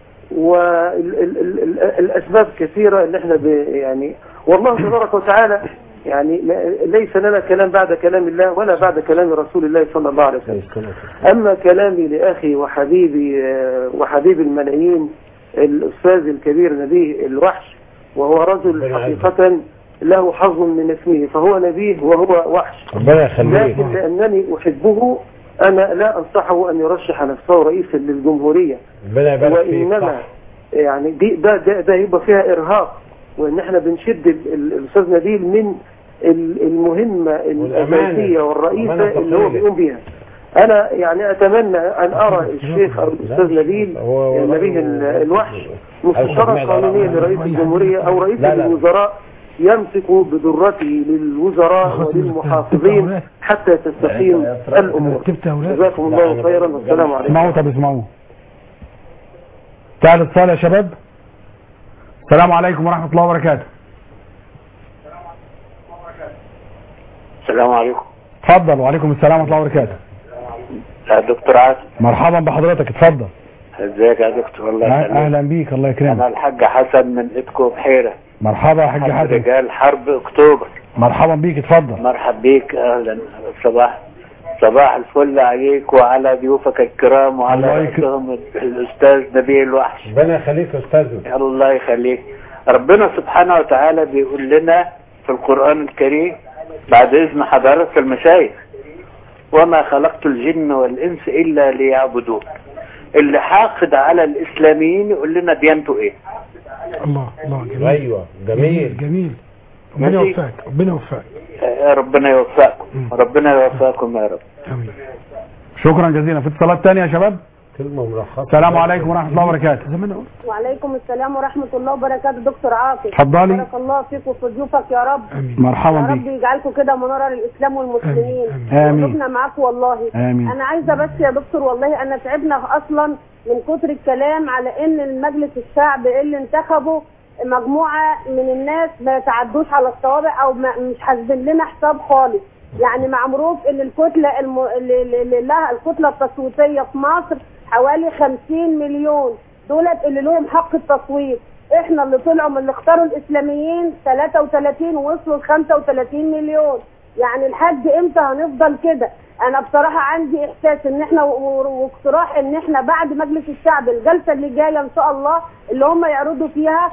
J: والأسباب كثيرة اللي احنا يعني والله تبارك وتعالى يعني ليس لنا كلام بعد كلام الله ولا بعد كلام رسول الله صلى الله عليه وسلم. أما كلامي لأخي وحبيب الملايين الأستاذ الكبير نبيه الوحش، وهو رجل حقيقة له حظ من اسمه، فهو نبيه وهو وحش، لكن لأنني أحبه أنا لا أنصحه أن يرشح نفسه رئيسا للجمهورية، وإنما يعني ده يبقى فيها إرهاق، وإن احنا بنشد الأستاذ نبيل من المهمة الأساسية والرئيسة اللي هو بيقوم بيها. أنا يعني أتمنى أن أرى الشيخ أو الأستاذ نبيل نبيه الوحش مستشارا قانونيا لرئيس الجمهورية أو رئيس الوزراء يمسك بدرته للوزراء وللمحافظين حتى تستقيم الأمور. جزاكم الله خيرا والسلام عليكم.
B: اسمعوا تعال اتصال يا شباب. السلام عليكم ورحمة الله وبركاته.
K: السلام عليكم.
B: اتفضل. وعليكم السلام ورحمة الله وبركاته.
K: يا دكتور عاصم.
B: مرحبا بحضرتك، اتفضل.
K: ازيك يا دكتور؟ الله يخليك.
B: اهلا بيك، الله يكرمك.
K: انا الحاج حسن من ايدكو بحيرة.
B: مرحبا يا حاج حسن.
K: رجال حرب اكتوبر.
B: مرحبا بيك، اتفضل.
K: مرحب بيك، اهلا. صباح الفل عليك وعلى ضيوفك الكرام وعلى رئيسهم الاستاذ نبيل الوحش.
D: ربنا يخليك يا استاذنا.
K: الله يخليك. ربنا سبحانه وتعالى بيقول لنا في القرآن الكريم بعد اذن حضرتك المشايخ: وما خلقت الجن والانس الا ليعبدون. اللي حاقد على الاسلاميين يقول لنا ديانته ايه؟
C: الله جميل.
D: ايوه
C: جميل. ربنا يوفقك.
K: ربنا يوفقكم. ربنا يوفقكم يا رب.
C: امين.
B: شكرا جزيلا. في اتصالات ثانيه يا شباب؟
D: كلمة ملخصة.
B: السلام عليكم ورحمة الله وبركاته.
L: وعليكم السلام ورحمة الله وبركاته. دكتور عاطف،
B: اتفضلي.
L: بارك الله فيك وفي ضيوفك يا رب.
B: مرحبا
L: يا رب
B: بك.
L: يجعلكم كده منارة للإسلام والمسلمين.
B: آمين.
L: وقفنا معاكم والله.
B: آمين.
L: أنا عايزة بس يا دكتور، والله أنا تعبنا أصلا من كتر الكلام على إن المجلس الشعب اللي انتخبه مجموعة من الناس ما يتعدوش على الصوابع أو مش حاسبين لنا حساب خالص. يعني معروف ان الكتله اللي لها الكتله التصويتيه في مصر حوالي 50 مليون، دولت اللي لهم حق التصويت. احنا اللي طلعوا من اللي اختاروا الاسلاميين 33 ووصلوا ل 35 مليون. يعني لحد امتى هنفضل كده؟ انا بصراحه عندي احساس ان احنا واقتراح ان احنا بعد مجلس الشعب الجلسه اللي جايه ان شاء الله اللي هم يعرضوا فيها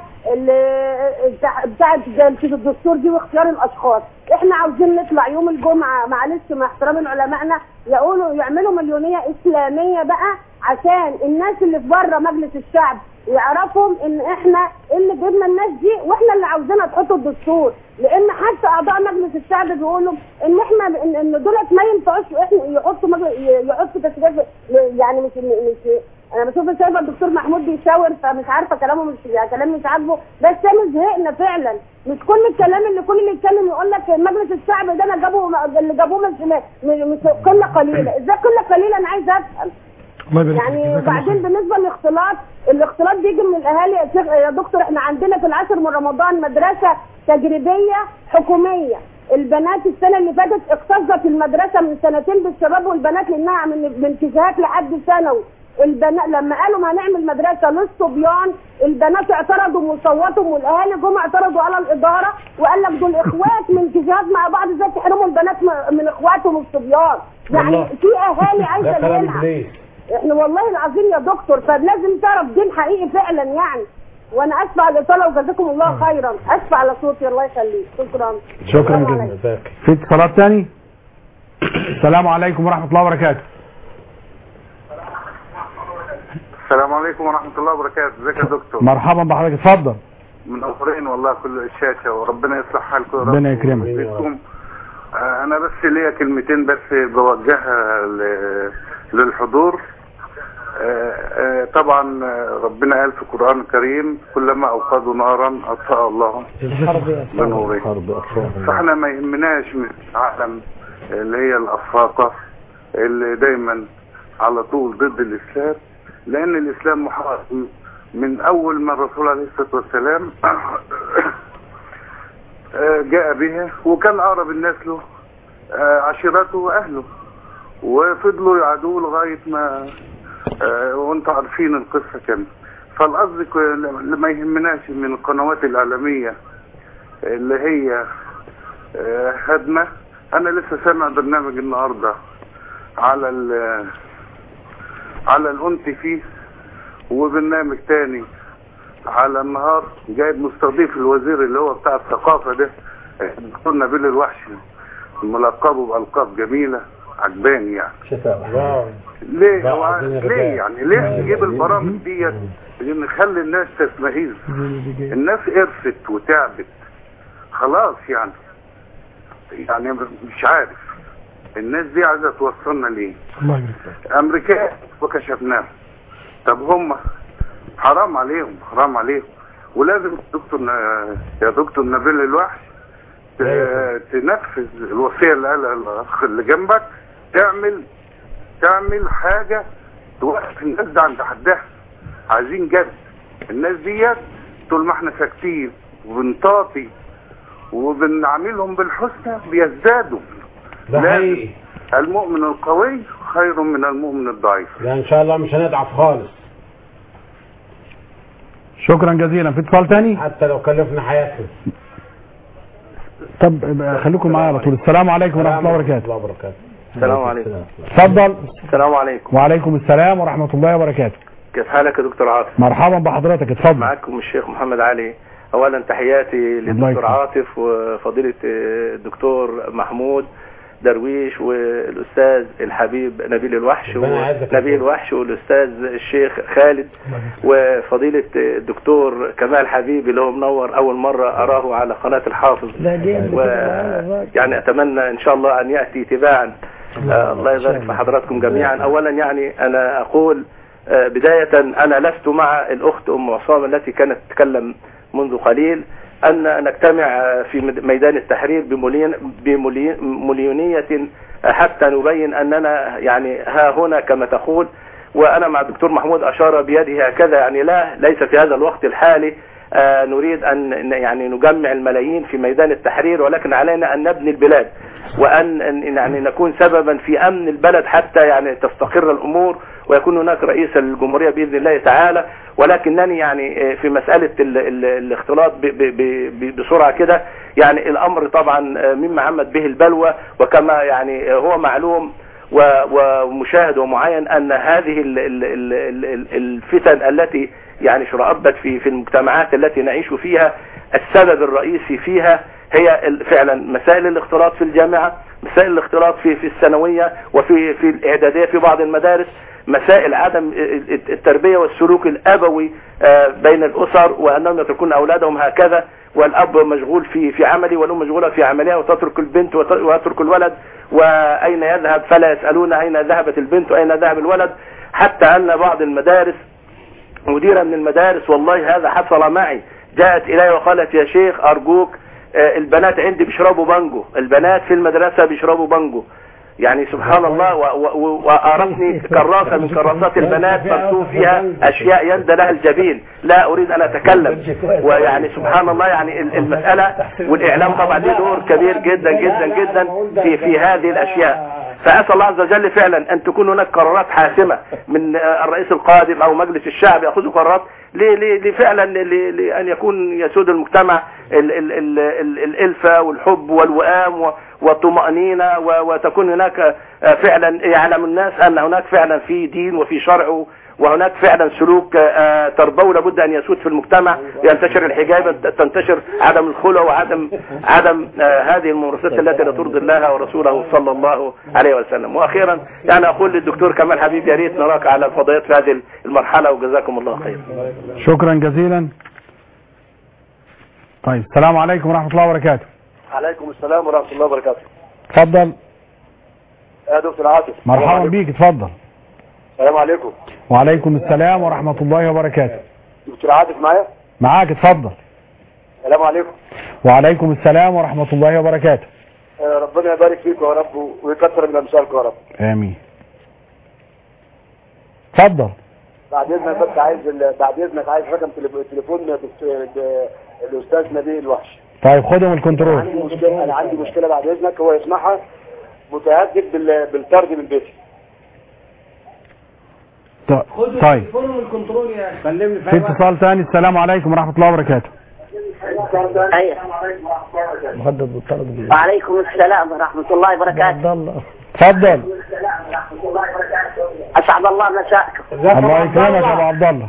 L: بتاعه جلسه الدستور دي واختيار الاشخاص، احنا عاوزين نطلع يوم الجمعه معلش مع احترام لعلمائنا يعملوا مليونيه اسلاميه بقى عشان الناس اللي في بره مجلس الشعب يعرفوا ان احنا اللي جبنا الناس دي واحنا اللي عاوزينها تحطوا الدستور. لان حتى اعضاء مجلس الشعب بيقولوا ان احنا ان دولت ما ينفعوش احنا يحطوا تشريع. يعني مش انا بشوف شايفه الدكتور محمود بيشاور فمش عارفه كلامه مش كلام مش عاجبه، بس احنا زهقنا فعلا. مش كل الكلام اللي كل اللي يتكلم يقول لك مجلس الشعب ده انا اللي جابوه مش قله قليله. ازاي قله قليله؟ انا عايزه افهم. يعني وبعدين بالنسبه الاختلاط بيجي من الاهالي يا دكتور. احنا عندنا في العاشر من رمضان مدرسه تجريبيه حكوميه، البنات السنه اللي فاتت اكتظت المدرسه من سنتين بالشباب والبنات لانها من انتهاك لحد ثانوي. البنات لما قالوا ما هنعمل مدرسه للصبيان البنات اعترضوا وصوتوا والاهالي جم اعترضوا على الاداره وقال لك دول اخوات من انتهاك مع بعض، ازاي تحرموا البنات من اخواتهم الصبيان؟ يعني في اهالي عايزه تلعب. احنا والله العظيم يا دكتور فلازم تعرف دين حقيقي فعلا يعني. وانا اسف على الاطاله وجزاكم الله خيرا، اسف على صوتي الله يخليك. شكرا
B: جزيلا. في اتصالات ثاني؟ السلام عليكم ورحمه الله وبركاته.
M: السلام عليكم ورحمه الله وبركاته. ازيك يا دكتور؟
B: مرحبا بحضرتك، اتفضل.
M: منورين والله كل الشاشه وربنا يصلح حالكم يا رب.
B: ربنا يكرمك.
M: انا بس ليا كلمتين بس بوجهها للحضور. طبعا ربنا قال في القرآن الكريم كلما اوقدوا نارا اطفأ الله بنورها. فاحنا ما يهمناش من العالم اللي هي الافاقه اللي دايما على طول ضد الاسلام، لان الاسلام محارب من اول ما الرسول عليه الصلاه والسلام جاء بها، وكان اقرب الناس له عشيرته واهله، وفضلوا يعادوه لغايه ما وانتم عارفين القصه كامله. فالقصد ما يهمناش من القنوات الاعلاميه اللي هي هدمه. انا لسه سامع برنامج النهارده على الأنت فيه، وبرنامج تاني على النهار جايب مستضيف الوزير اللي هو بتاع الثقافه ده الدكتور نبيل الوحش، ملقبه بألقاب جميله عجباني يعني. ليه يعني ليه نجيب البرامج ديت نخلي الناس تستمهيز؟ الناس قرفت وتعبت خلاص يعني مش عارف الناس دي عايزه توصلنا ليه؟ امريكا وكشفناها. طب هم حرام عليهم ولازم يا دكتور نبيل الوحش تنفذ الوصيه اللي قالها الاخ اللي جنبك، تعمل حاجه توقف الناس ده عند حدها. عايزين جد. الناس ديت طول ما احنا ساكتين وبنطاطي وبنعملهم بالحسنى بيزدادوا. لازم المؤمن القوي خير من المؤمن الضعيف.
D: لا ان شاء الله مش هنضعف خالص.
B: شكرا جزيلا. في اتصال تاني؟
D: حتى لو كلفنا حياتنا.
B: طب خليكم معايا على طول. السلام عليكم ورحمه الله وبركاته.
N: السلام عليكم.
B: اتفضل.
N: السلام عليكم.
B: وعليكم السلام ورحمه الله وبركاته.
N: كيف حالك يا دكتور عاطف؟
B: مرحبا بحضرتك، اتفضل.
N: معكم الشيخ محمد علي. اولا تحياتي للدكتور عاطف وفضيلة الدكتور محمود درويش والاستاذ الحبيب نبيل الوحش والاستاذ الشيخ خالد وفضيلة الدكتور كمال حبيب اللي هو منور اول مرة اراه على قناة الحافظ، يعني اتمنى ان شاء الله ان يأتي تباعا. الله يبارك في حضراتكم جميعا. اولا يعني انا اقول بداية أنا لست مع الأخت أم عصام التي كانت تتكلم منذ قليل أن نجتمع في ميدان التحرير بمليونية حتى نبين أننا يعني ها هنا كما تقول. وأنا مع الدكتور محمود أشار بيده هكذا، يعني ليس في هذا الوقت الحالي نريد أن يعني نجمع الملايين في ميدان التحرير، ولكن علينا أن نبني البلاد وأن يعني نكون سببا في أمن البلد حتى يعني تستقر الأمور ويكون هناك رئيس الجمهورية بإذن الله تعالى. ولكنني يعني في مسألة الاختلاط بسرعة كده، يعني الأمر طبعا مما عمت به البلوى، وكما يعني هو معلوم ومشاهد ومعين أن هذه الفتن التي يعني شرأبت في المجتمعات التي نعيش فيها، السبب الرئيسي فيها هي فعلا مسائل الاختلاط في الجامعة، مسائل الاختلاط في الثانوية وفي الإعدادية في بعض المدارس، مسائل عدم التربية والسلوك الأبوي بين الأسر، وأنهم يتركون أولادهم هكذا، والأب مشغول في عملي والأم مشغولة في عملها، وتترك البنت ويترك الولد، وأين يذهب فلا يسألون أين ذهبت البنت وأين ذهب الولد. حتى أن بعض المدارس مديرة من المدارس، والله هذا حصل معي، جاءت إلي وقالت يا شيخ أرجوك البنات عندي بيشربوا بانجو، البنات في المدرسة بيشربوا بانجو. يعني سبحان الله، وأعرفني كراسة من كراسات البنات مرسوم فيها أشياء يندى لها الجبين، لا أريد أن أتكلم. ويعني سبحان الله، يعني المسألة والإعلام طبعا له دور كبير جدا جدا جدا في هذه الأشياء. فأسأل الله عز وجل فعلا أن تكون هناك قرارات حاسمة من الرئيس القادم أو مجلس الشعب يأخذوا قرارات لفعلا لأن يكون يسود المجتمع الألفة والحب والوئام والطمأنينة، وتكون هناك فعلا يعلم الناس أن هناك فعلا في دين وفي شرع، وهناك فعلا سلوك تربوي لابد أن يسود في المجتمع، ينتشر الحجاب، تنتشر عدم الخلع وعدم هذه الممارسات التي لا ترضي الله ورسوله صلى الله عليه وسلم. وأخيرا يعني أقول للدكتور كمال حبيب يا ريت نراك على الفضائيات في هذه المرحلة، وجزاكم الله خير.
B: شكرا جزيلا. طيب السلام عليكم ورحمة الله وبركاته.
O: عليكم السلام ورحمة الله وبركاته.
B: اتفضل
O: يا دكتور عاطف.
B: مرحبا بيك، اتفضل.
O: السلام عليكم.
B: وعليكم السلام ورحمة الله وبركاته.
O: دكتور عاطف معايا؟
B: معاك، اتفضل.
O: السلام عليكم.
B: وعليكم السلام ورحمة الله وبركاته.
O: ربنا يبارك فيكم يا رب ويكثر من امثالكم يا رب.
B: امين. اتفضل.
O: بعد اذنك بس عايز رقم تليفون الاستاذ نبيل الوحش.
B: طيب خدهم الكنترول.
O: انا عندي مشكله بعد اذنك، هو يسمعها، متهدد بالطرد من بيتي.
B: طيب في اتصال ثاني. السلام عليكم ورحمة الله وبركاته.
P: وعليكم السلام ورحمة الله وبركاته.
B: تفضل.
P: أسعد الله مساءكم.
B: الله يكرمك يا أبو عبد الله.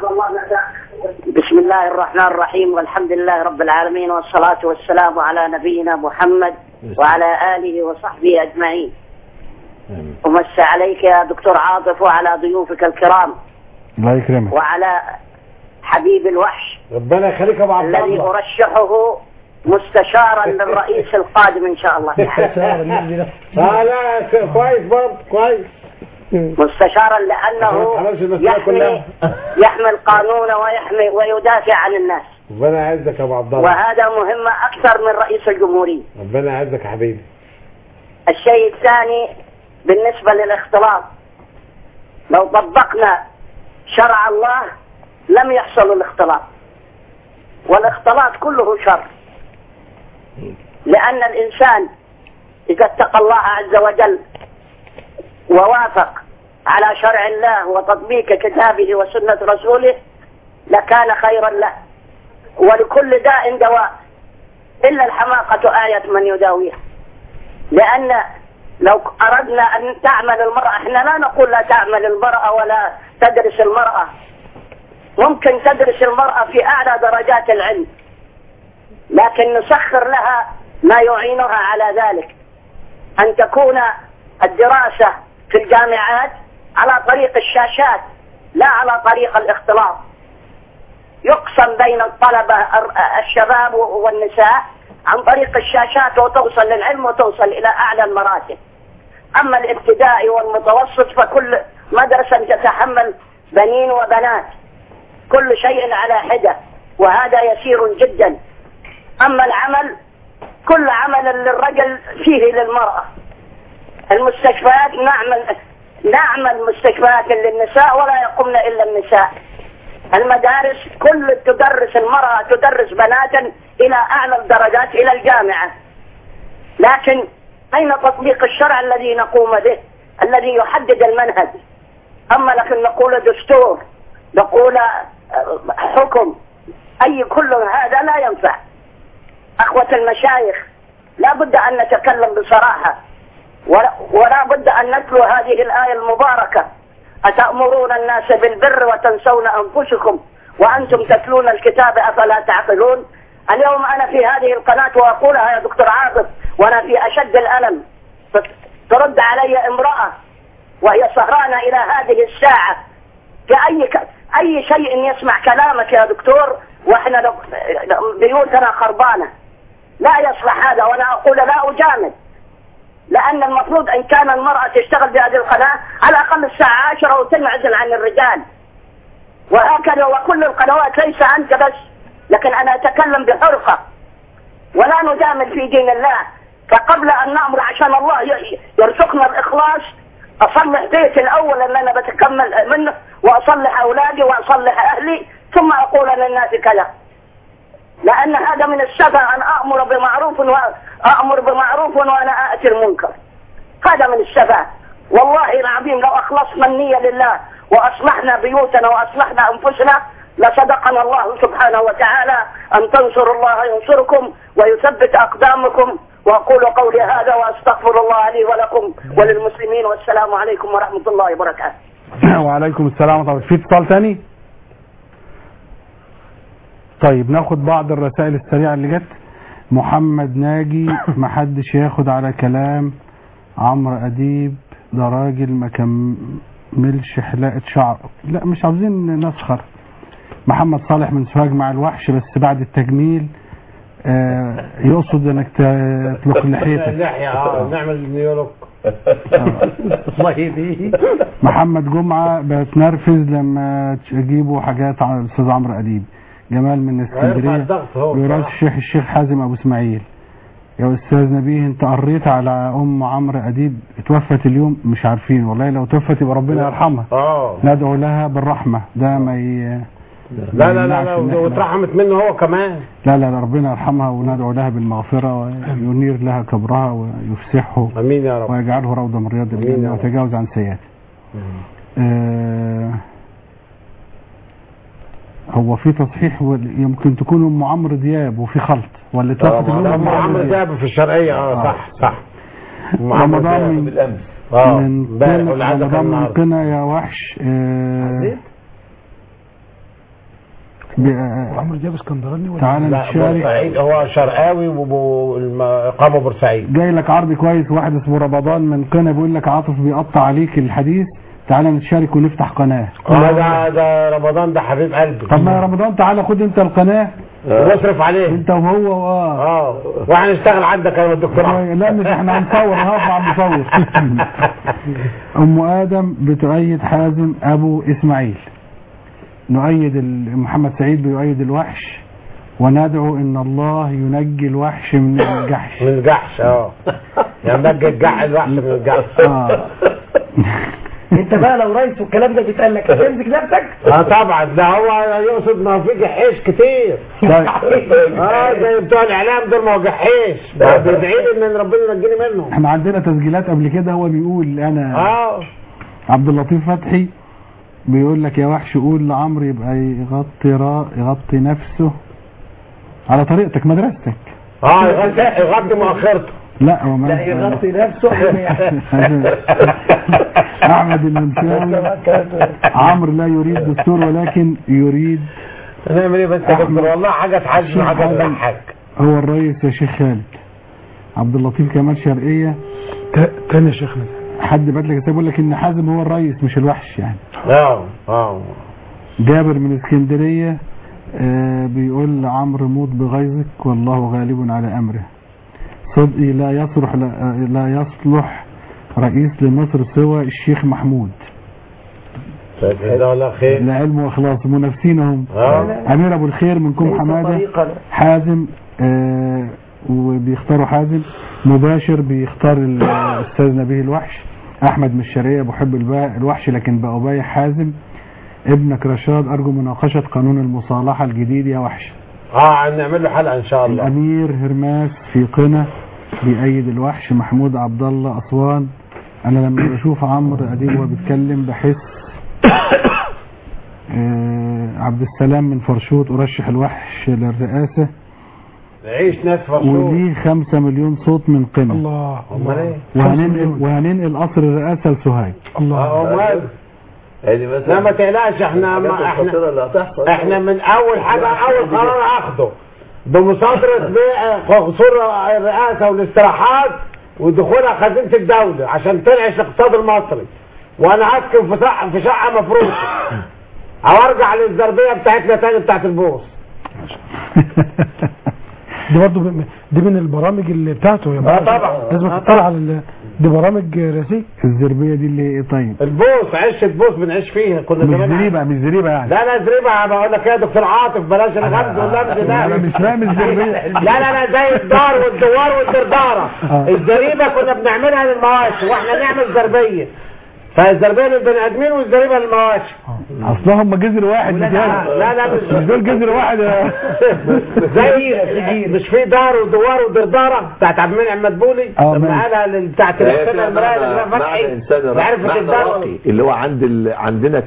P: بسم الله الرحمن الرحيم، والحمد لله رب العالمين، والصلاة والسلام على نبينا محمد وعلى آله وصحبه أجمعين. ومسي عليك يا دكتور عاطف وعلى ضيوفك الكرام.
B: الله يكرمك.
P: وعلى حبيب الوحش
D: ربنا يخليك يا ابو عبد الله
P: الذي أرشحه مستشارا للرئيس القادم إن شاء الله.
D: لا كويس برضه كويس.
P: مستشارا لأنه يحمي القانون ويدافع عن الناس.
D: ربنا يعزك يا ابو عبد الله.
P: وهذا مهم أكثر من رئيس الجمهورية.
D: ربنا يعزك يا حبيبي.
P: الشيء الثاني بالنسبة للاختلاط، لو طبقنا شرع الله لم يحصل الاختلاط، والاختلاط كله شر، لأن الإنسان إذا اتقى الله عز وجل ووافق على شرع الله وتطبيق كتابه وسنة رسوله لكان خيرا له. ولكل داء دواء، إلا الحماقة آية من يداويها. لأن لو أردنا أن تعمل المرأة، احنا لا نقول لا تعمل المرأة ولا تدرس المرأة، ممكن تدرس المرأة في أعلى درجات العلم، لكن نسخر لها ما يعينها على ذلك، أن تكون الدراسة في الجامعات على طريق الشاشات لا على طريق الاختلاط. يقسم بين الطلبة الشباب والنساء عن طريق الشاشات وتوصل للعلم وتوصل إلى أعلى المراتب. أما الابتدائي والمتوسط فكل مدرسة تتحمل بنين وبنات كل شيء على حدة، وهذا يسير جدا. أما العمل كل عمل للرجل فيه للمرأة. المستشفيات نعمل مستشفيات للنساء ولا يقومن إلا النساء. المدارس كل تدرس المرأة، تدرس بناتا إلى أعلى الدرجات إلى الجامعة، لكن أين تطبيق الشرع الذي نقوم به الذي يحدد المنهج؟ أما لكن نقول دستور، نقول حكم، كل هذا لا ينفع. أخوة المشايخ لا بد أن نتكلم بصراحة، ولا بد أن نتلو هذه الآية المباركة: أتأمرون الناس بالبر وتنسون أنفسكم وأنتم تتلون الكتاب أفلا تعقلون. اليوم أنا في هذه القناة وأقولها يا دكتور عاطف وأنا في أشد الألم، ترد علي امرأة وهي سهرانة إلى هذه الساعة أي شيء يسمع كلامك يا دكتور، وإحنا بيوتنا خربانة، لا يصلح هذا. وأنا أقول لا أجامل، لأن المفروض أن كان المرأة تشتغل بهذه القناة على الأقل الساعة 10 وتنعزل عن الرجال، وهكذا. وكل القنوات ليس أنت بس، لكن أنا أتكلم بحرقة ولا نجامل في دين الله. فقبل أن نأمر عشان الله يرزقنا الإخلاص أصلح بيتي الأول اللي أنا بتكمل منه، وأصلح أولادي وأصلح أهلي، ثم أقول للناس كذا. لأن هذا من السفه أن أأمر بمعروف وأنا آتي المنكر، هذا من السفه. والله العظيم لو أخلصنا النية لله وأصلحنا بيوتنا وأصلحنا أنفسنا لصدقنا الله سبحانه وتعالى: أن تنصروا الله ينصركم ويثبت أقدامكم. وأقول قولي هذا وأستغفر الله لي ولكم وللمسلمين، والسلام عليكم ورحمة الله وبركاته.
B: وعليكم السلام ورحمة الله. في اتصال تاني؟ طيب ناخد بعض الرسائل السريعة اللي جت. محمد ناجي: محدش ياخد على كلام عمرو أديب، ده راجل ما كملش حلاقة شعر. لا مش عاوزين نسخر. محمد صالح من سوهاج: مع الوحش بس بعد التجميل. يقصد انك تطلق لحيتك.
D: نعمل نيولوك. الله يهديه.
B: محمد جمعة: بتنرفز لما تجيبوا حاجات على الاستاذ عمرو أديب. جمال من اسكندريه: يرشح الشيخ حازم ابو اسماعيل. يا استاذ نبيه انت قريت على ام عمرو أديب اتوفت اليوم؟ مش عارفين والله، لو توفت يبقى ربنا يرحمها. ندعو لها بالرحمه، ده ما
D: لا واترحمت منه هو كمان.
B: لا ربنا يرحمها، وندعو لها بالمغفره وينير لها قبرها ويفسحه،
D: امين يا رب،
B: ويجعله روضه من رياض الجنه ويتجاوز عن سيئاته. هو في تصحيح يمكن تكون ام عمرو دياب وفي خلط، ولا توفت
D: ام عمرو دياب في الشرقيه. صح.
B: رمضان من قنا يا وحش.
C: عمرو دياب اسكندراني ولا؟
B: تعالى نشارك.
D: بورسعيد، هو شرقاوي وقامه بورسعيد.
B: جاي لك عرض كويس، واحد اسمه رمضان من قنا بيقول لك عاطف بيقطع عليك الحديث، تعالى نتشارك ونفتح قناه.
D: ده رمضان ده حبيب قلبي.
B: طب ما يا رمضان تعالى خد انت القناه
D: واصرف عليه
B: انت وهو.
D: واحنا نشتغل عندك يا دكتور.
B: لا مش احنا هنصور، هنقف مع المصور. ام ادم بتؤيد حازم ابو اسماعيل. نؤيد محمد سعيد بيؤيد الوحش، وندعو ان الله ينجي الوحش من الجحش.
D: من الجحش يعني نجي الوحش من الجحش.
E: انت بقى لو رئيس والكلام ده بيتقال لك هتمسك نفسك؟
D: طبعا، ده هو يقصد ما في جحيش كتير. زي بتوع الاعلام دول، ما هو جحيش بيدعي ان ربنا ينجيني منهم.
B: احنا عندنا تسجيلات قبل كده هو بيقول انا عبد اللطيف فتحي بيقول لك يا وحش قول لعمرو يبقى يغطي نفسه على طريقتك مدرستك.
D: يغطي مؤخرته.
B: لا
E: يغطي نفسه.
B: احمد المنشاوي: عمرو لا يريد دستور ولكن يريد.
D: نعمل ايه بس يا دكتور؟ والله حاجه تحزن وحاجه تضحك.
B: هو الرئيس يا شيخ خالد. عبد اللطيف كمال شرقيه:
C: تاني يا شيخنا
B: حد بعت لك بيقول لك ان حازم هو الرئيس مش الوحش يعني. جابر من اسكندريه بيقول عمرو موت بغيظك والله غالب على امره. صدقي لا يصلح رئيس لمصر سوى الشيخ محمود.
D: جزاه الله خير.
B: العلم واخلاص منافسينهم. امير ابو الخير من كوم حماده. حازم وبيختاروا حازم. مباشر بيختار الاستاذ نبيه الوحش. احمد من الشرقيه بحب الوحش لكن بقى بايع حازم. ابنك رشاد ارجو مناقشه قانون المصالحه الجديد يا وحش.
D: هنعمل له حلقه ان شاء الله.
B: الامير هرماس في قنا بيأيد الوحش. محمود عبد الله اسوان. انا لما بشوف عمرو اديب وهو بيتكلم بحس. عبد السلام من فرشوط ارشح الوحش للرئاسه.
D: عيش ناس فرشوط
B: وليه 5 مليون صوت من قنا.
C: الله الله.
B: وهننقل قصر الرئاسه لسوهاج.
C: الله.
D: لا ما تقلقش، احنا من اول حاجه اول قرار هاخده بمصادره بيع قصور الرئاسه والاستراحات ودخولها خزينه الدوله عشان تنعش الاقتصاد المصري، وانا هسكن في شقه مفروشه او ارجع للزربيه بتاعتنا تاني بتاعت البوص.
C: دي برضه دي من البرامج اللي بتاعته يا
D: طبعا
C: لازم تطلع على دي برامج راسيه.
B: الزربيه دي اللي ايه طيب؟
D: البوص عشه بوص بنعيش فيها كنا
B: زمان. مش زريبه يعني.
D: لا زريبه بقول لك يا دكتور عاطف بلاش الغمز واللمز ده.
B: انا مش فاهم الزربيه.
D: لا زي الدار والدوار والدرداره. الزريبه كنا بنعملها للمواشي واحنا نعمل زربيه. فالزربيه للبني ادمين والزريبه للمواشي.
B: اصلا هم جذر واحد.
D: لا
B: مش دول جذر واحد.
D: زي مش في دار ودوار ودرداره بتاعت عبد المنعم مدبولي لما قالها بتاعت السنه المرايه اللي فتحي عرفت الدار
F: اللي هو عندنا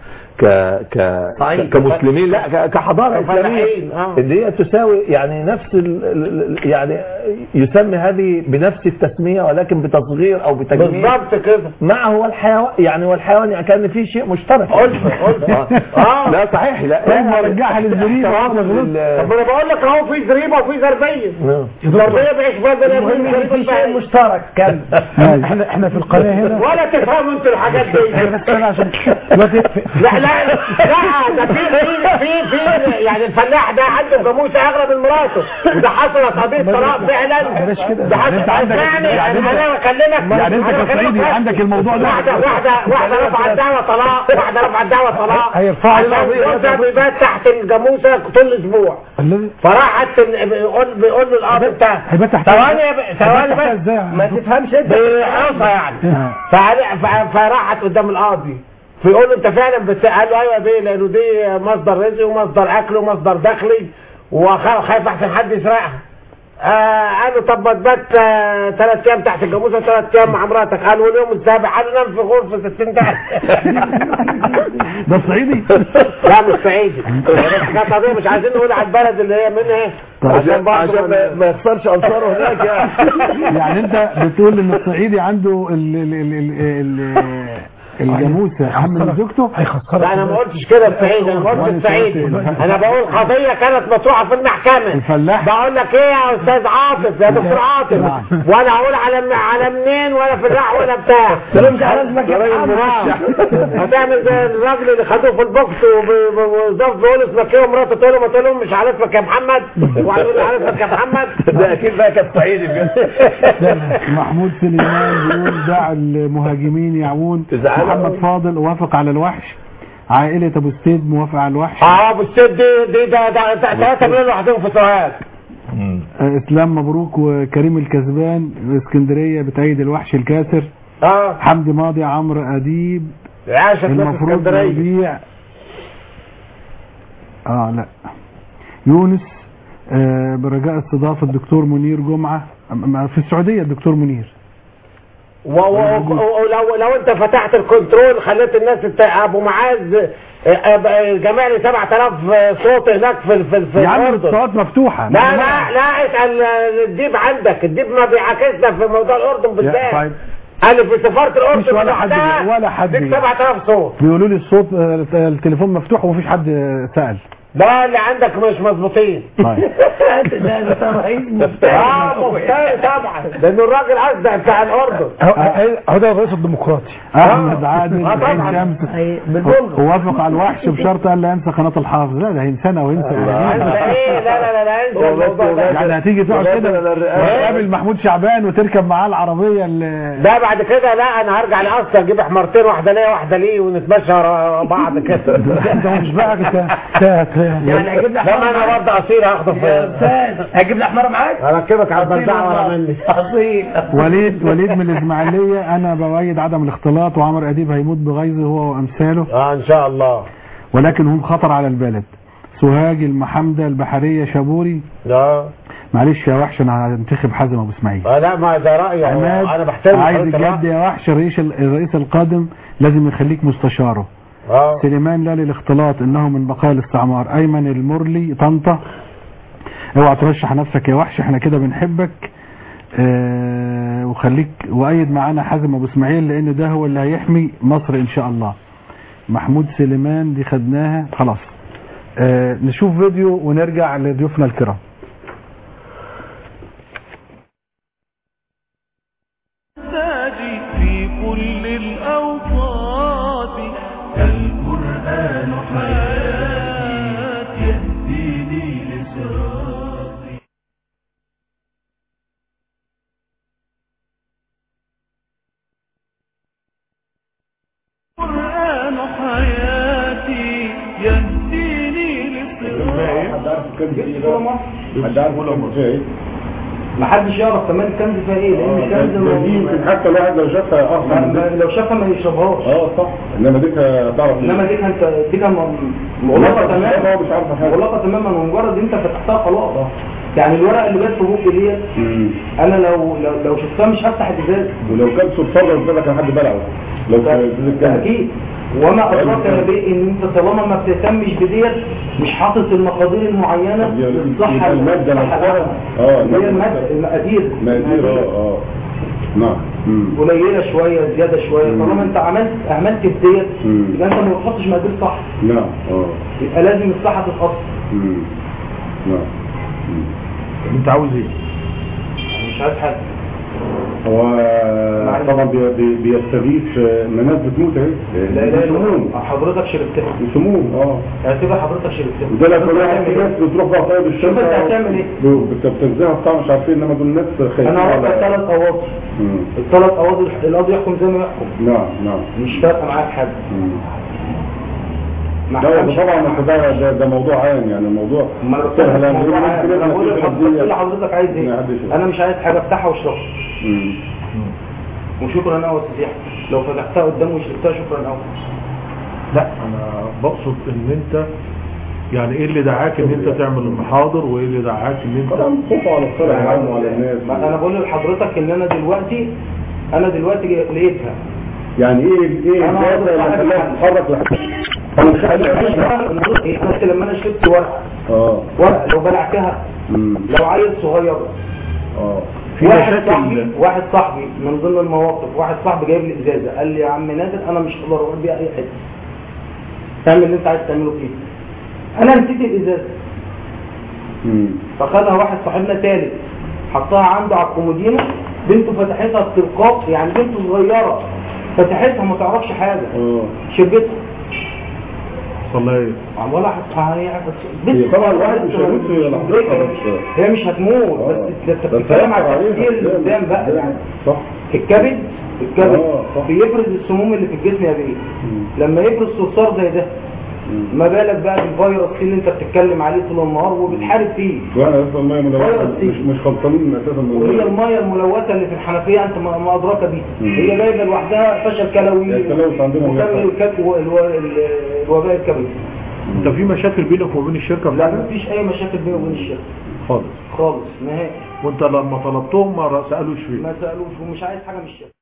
F: كمسلمين لا كحضاره اسلاميه اللي هي تساوي يعني نفس يعني يسمي هذه بنفس التسميه ولكن بتصغير او بتجميل
D: بالظبط كده
F: معه الحيوان يعني والحيوان يعني كان في شيء مشترك.
D: قلت
F: لا صحيح لا
B: ما رجعها للزريبه.
D: طب انا بقول لك اهو في زريبه وفي زربيه. الزربيه بعيش بدل
E: في شيء مشترك كان.
C: احنا في القناه هنا
D: ولا تفهموا انتوا الحاجات دي.
C: بس انا عشان
D: لا ده في يعني الفلاح ده عنده جاموسه اغلى من مراته وده حصلت قضيه طلاق فعلا. ده حصلت يعني انا بكلمك
B: يعني انت كصعيدي عندك الموضوع ده.
D: واحده رفعت دعوه طلاق
C: هيرفع
D: القضيه بيبات تحت الجاموسه طول الاسبوع فراحت بيقول له الاب بتاعها ثواني بس ما تفهمش انت يعني فراحت قدام القاضي فيقول له انت فعلا قال له ايوه يا بيه لانه دي مصدر رزق ومصدر اكل ومصدر دخلي وخايف احسن حد يسرقها. قال له طب ما تبات 3 ايام تحت الجاموسه 3 ايام مع مراتك. قال له اليوم السابع قال له نام في غرفه 60 دقيقه.
B: ده صعيدي؟
D: لا مش صعيدي بس قضيه مش عايزين نقول على البلد اللي هي منها
F: عشان ما يخسرش انصاره هناك
B: يعني انت بتقول ان الصعيدي عنده الجاموسه اهم من زوجته
C: هيخسرها.
D: لا انا ما قلتش كده السعيد انا ما قلتش السعيد انا بقول قضيه كانت مطروحه في المحكمه.
B: الفلاح
D: بقول لك ايه يا استاذ عاطف يا دكتور عاطف ولا اقول على منين ولا فلاح ولا بتاع.
E: مش عارف
D: هتعمل زي الراجل اللي خدوه في البوكس وظبط بيقول اسمك ايه ومراته تقول له ما تقول لهم مش عارفك يا محمد وقالوا له عارفك يا محمد.
F: ده اكيد بقى كان صعيدي بجد.
B: محمود سليمان بيقول دع المهاجمين يعون. محمد فاضل وافق على الوحش. عائلة ابو السيد موافق على الوحش.
D: ابو السيد دي ده 3 مليون لوحدهم في سوهاج.
B: اسلام مبروك وكريم الكسبان اسكندريه بتأيد الوحش الكاسر. حمدي ماضي عمرو اديب المفروض يبيع. لا يونس برجاء استضافه الدكتور منير جمعه في السعوديه. الدكتور منير
D: ولو انت فتحت الكنترول خليت الناس ابو معاذ جمع لي 7000 صوت هناك في
B: الاردن. الصوت مفتوحه.
D: لا اسال الديب عندك. الديب ما بيعاكسنا في موضوع الاردن بالذات.
B: طيب
D: قال في سفاره الاردن
B: ولا حد
D: 7000 صوت.
B: بيقولوا لي الصوت التليفون مفتوح ومفيش حد سأل.
D: لا اللي عندك مش مظبوطين.
E: ده رئيس
D: مفتري طبعا، لانه الراجل اصدق بتاع الاردن.
C: هو ده الرئيس الديمقراطي
B: احمد عادل عين شمس ووافق على الوحش بشرط ان لا ينسى قناه الحافظ. لا ده هينسانا وينسى
D: ايه؟ لا انسى.
B: يعني هتيجي تقعد كده وتقابل محمود شعبان وتركب معاه العربيه
D: ده بعد كده لا انا هرجع لاصل اجيب حمارتين، واحده ليا واحده ليه، ونتمشى ورا بعض كده.
B: انت مش بقى
E: يعني اجيب لك
D: لا انا برضه اصيل هاخده في
E: هجيب لك حمار معاك
D: اركبك على البلدعه ورا مني.
B: وليد من الاسماعيليه، انا بؤيد عدم الاختلاط، وعمر اديب هيموت بغيظه هو وامثاله
D: ان شاء الله،
B: ولكن هم خطر على البلد. سوهاج المحمده البحريه شابوري. معلش يا وحش انا هنتخب حازم ابو اسماعيل.
D: لا ما ده رايي، انا بحترم.
B: عايز الجد يا وحش، الرئيس القادم لازم يخليك مستشاره. سليمان لا للاختلاط انه من بقايا الاستعمار. ايمن المرلي طنطا، اوعى ترشح نفسك يا وحش، احنا كده بنحبك. وخليك وايد معانا حازم ابو اسماعيل، لان ده هو اللي هيحمي مصر ان شاء الله. محمود سليمان دي خدناها خلاص. نشوف فيديو ونرجع لضيوفنا الكرام.
A: في كل الأوقات القرآن حياتي يهديني لصراطي. القرآن حياتي يهديني لصراطي.
Q: حد عارف كلمة فيها ايه؟
R: ما حدش يعرف كمان الكنز فيها ايه، لان الكنز
Q: دي يمكن حتى الواحد لو شافها اصلا
R: لو شافها ما يشربهاش.
Q: صح، انما ديك هتعرف.
R: انما ديك انت ديك مغلقه تماما،
Q: مش عارفه حاجه،
R: مغلقه تماما، ومجرد انت فتحتها خلاص. يعني الورقه اللي جت في بوقي ديت انا لو شفتها مش هفتح الازاز.
Q: ولو كان صفار قدامك كان حد بلعه لو كان
R: اكيد. وما ادراك يا بيه ان انت طالما ما بتهتمش بديت مش حاطط المقادير المعينه للصحه،
Q: الماده نفسها
R: هي المقادير
Q: نعم
R: قليله شويه زياده شويه. طالما انت اهملت في ديت يبقى انت ما بتحطش مقادير صح.
Q: نعم
R: يبقى لازم الصحه تتحط.
Q: نعم.
B: انت عاوز ايه؟
R: مش عايز حاجه.
Q: هو طبعا بيستغيث الناس بتموت اهي.
R: لا سموم حضرتك شربتها.
Q: سموم
R: اعتبر حضرتك شربتها.
Q: وده لو كل واحد في ناس بتروح بقى طيب الشمس.
R: انت هتعمل ايه؟
Q: بتنزلها بتاع مش عارفين، انما دول الناس خايفين.
R: انا عرفت ال3 قواضي. ال3 قواضي القاضي يحكم زي ما يحكم.
Q: نعم
R: مش فارقه معاك حاجه.
Q: لا طبعا ده موضوع عام، يعني الموضوع
R: انا بقول لحضرتك عايز ايه؟ انا مش عايز حاجه افتحها واشربها. وشكرا قوي يا سيدي. لو فتحتها قدامي وشربتها شكرا قوي.
S: لا انا بقصد ان انت يعني ايه اللي دعاك ان انت تعمل المحاضر، وايه اللي دعاك ان انت
Q: خوف على الصلاه العام وعلى الناس.
R: انا بقول لحضرتك ان انا دلوقتي لقيتها.
Q: يعني ايه الزياده اللي خلاها تتحرك
R: بس لما انا شربت ورقه لو بلعتها لو عيل صغير واحد صاحبي من ضمن المواقف، واحد صاحبي جايب لي ازازه قال لي يا عم نادر انا مش هقدر اروح بيها اي حته، تعمل اللي انت عايز تعمله فيه. انا نسيت الازازه فخدها واحد صاحبنا ثالث حطها عنده على الكومودينه، بنته فتحتها بتلقاء، يعني بنته صغيره فتحتها ما تعرفش حاجه شربتها
S: صلاه
R: ولا حطها
Q: هي طبعا الواحد مش هيموت في لحظتها، بس
R: هي مش هتموت، بس انت بتتكلم على التفكير اللي قدام بقى. يعني
Q: صح
R: الكبد بيفرز السموم اللي في الجسم يا بيه. لما يفرز صرصار زي ده ما بالك بقى بالفيروس اللي انت بتتكلم عليه طول النهار وبتحارب فيه.
Q: وانا اصلا الميه ملوثه مش خلطانين اساسا.
R: وهي الميه الملوثه اللي في الحنفيه انت ما ادراك بيها. هي جايبه لوحدها فشل كلوي
Q: التلوث عندنا
R: الوباء الكبدي.
S: انت في مشاكل بينك وبين الشركه؟
R: لا مفيش اي مشاكل بيني وبين الشركه خالص نهائي.
S: وانت لما طلبتهم ما سالوش فيه؟
R: ما سالوش ومش عايز حاجه من الشركه.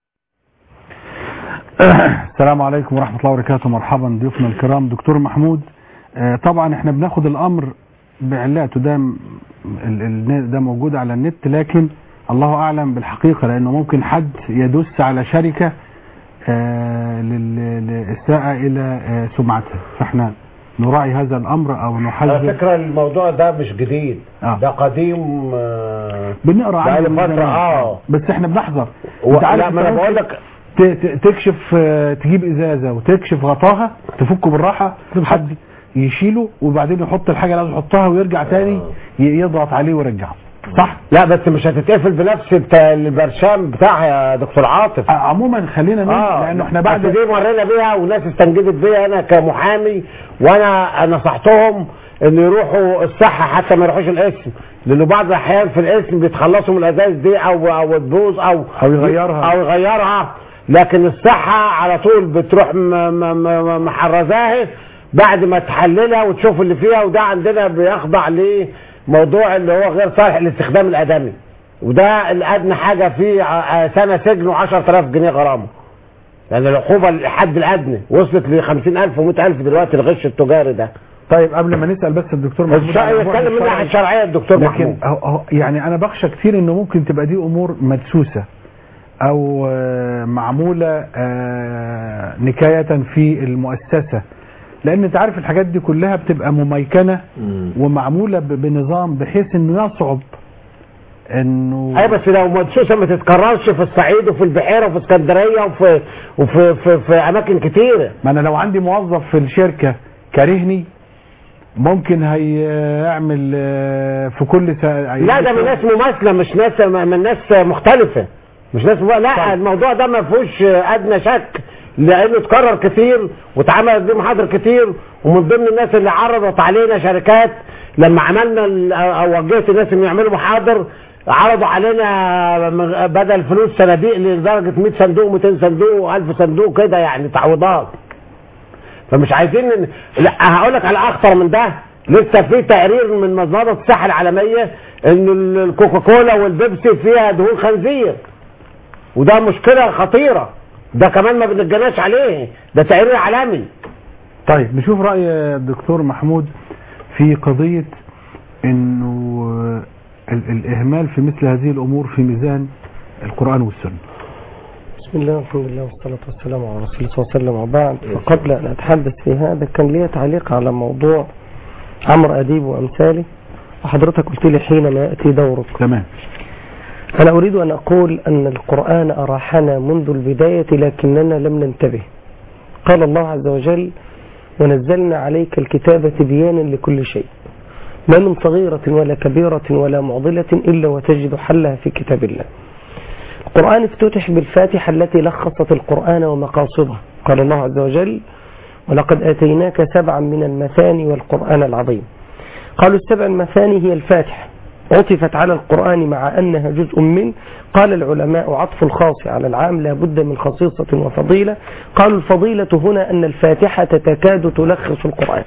B: السلام عليكم ورحمة الله وبركاته. مرحبا ضيوفنا الكرام. دكتور محمود، طبعا احنا بناخد الامر بعلاته، ده موجود على النت، لكن الله اعلم بالحقيقة، لانه ممكن حد يدس على شركة للإساءة الى سمعتها، فاحنا نراعي هذا الامر او نحذر.
D: على فكره الموضوع ده مش جديد، ده قديم،
B: بنقرا عنه
D: بقى فتره.
B: بس احنا بنحذر.
D: لا ما انا بقول لك
B: تكشف، تجيب ازازه وتكشف غطاها تفكه بالراحه، حد يشيله وبعدين يحط الحاجه اللي عايز يحطها ويرجع تاني يضغط عليه ويرجعه، صح؟
D: لا بس مش هتتقفل بنفس البرشام بتاعها يا دكتور عاطف.
B: عموما خلينا لانه احنا بعد
D: دي مرينا بيها وناس استنجدت بيها. انا كمحامي وانا نصحتهم ان يروحوا الصحه حتى ما يروحوش القسم، لانه بعض الاحيان في القسم بيتخلصوا من الازاز دي او تبوظ او يغيرها، لكن الصحه على طول بتروح محرزاها بعد ما تحللها وتشوف اللي فيها. وده عندنا بيخضع لموضوع اللي هو غير صالح للاستخدام الادمي، وده الادنى حاجه فيه سنه سجن و10,000 جنيه غرامه. يعني العقوبه الحد الادنى وصلت ل 50,000 و100,000 دلوقتي الغش التجاري ده.
B: طيب قبل ما نسال بس الدكتور محمود
D: يتكلم من ناحيه الشرعيه الدكتور محمود.
B: لكن يعني انا بخشى كتير انه ممكن تبقى دي امور مدسوسه او معموله نكايه في المؤسسه، لان انت عارف الحاجات دي كلها بتبقى مميكنه ومعموله بنظام بحيث انه يصعب انه
D: اي بس لو مدسوسه ما تتكررش في الصعيد وفي البحيره وفي اسكندريه وفي اماكن كتيره.
B: ما انا لو عندي موظف في الشركه كارهني ممكن هيعمل في كل
D: لا ده من ناس مماثله، مش ناس من ناس مختلفه، مش ناس لا الموضوع ده ما فيهوش ادنى شك، لانه اتكرر كتير واتعملت بيه محاضر كتير. ومن ضمن الناس اللي عرضت علينا شركات لما عملنا او وجهت الناس انه يعملوا محاضر، عرضوا علينا بدل فلوس صناديق لدرجه 100 صندوق 200 صندوق و1000 صندوق كده، يعني تعويضات. فمش عايزين لا هقول لك على اخطر من ده. لسه في تقرير من منظمه الصحه العالميه ان الكوكاكولا والبيبسي فيها دهون خنزير، وده مشكله خطيره، ده كمان ما بنتجناش عليه، ده تقرير عالمي.
B: طيب نشوف راي الدكتور محمود في قضيه انه الاهمال في مثل هذه الامور في ميزان القران والسنه.
E: بسم الله والحمد لله والصلاة والسلام على رسول الله صلى الله عليه وسلم. وبعد، فقبل أن أتحدث في هذا كان لي تعليق على موضوع عمرو أديب وأمثاله، وحضرتك قلت لي حينما يأتي دورك.
B: تمام.
E: أنا أريد أن أقول أن القرآن أراحنا منذ البداية لكننا لم ننتبه. قال الله عز وجل: ونزلنا عليك الكتاب تبيانا لكل شيء، ما من صغيرة ولا كبيرة ولا معضلة إلا وتجد حلها في كتاب الله. القرآن افتتح بالفاتحة التي لخصت القرآن ومقاصده. قال الله عز وجل: ولقد آتيناك 7 من المثاني والقرآن العظيم. قالوا 7 المثاني هي الفاتحة، عطفت على القرآن مع أنها جزء منه. قال العلماء: عطف الخاص على العام لا بد من خصيصة وفضيلة. قالوا الفضيلة هنا أن الفاتحة تكاد تلخص القرآن.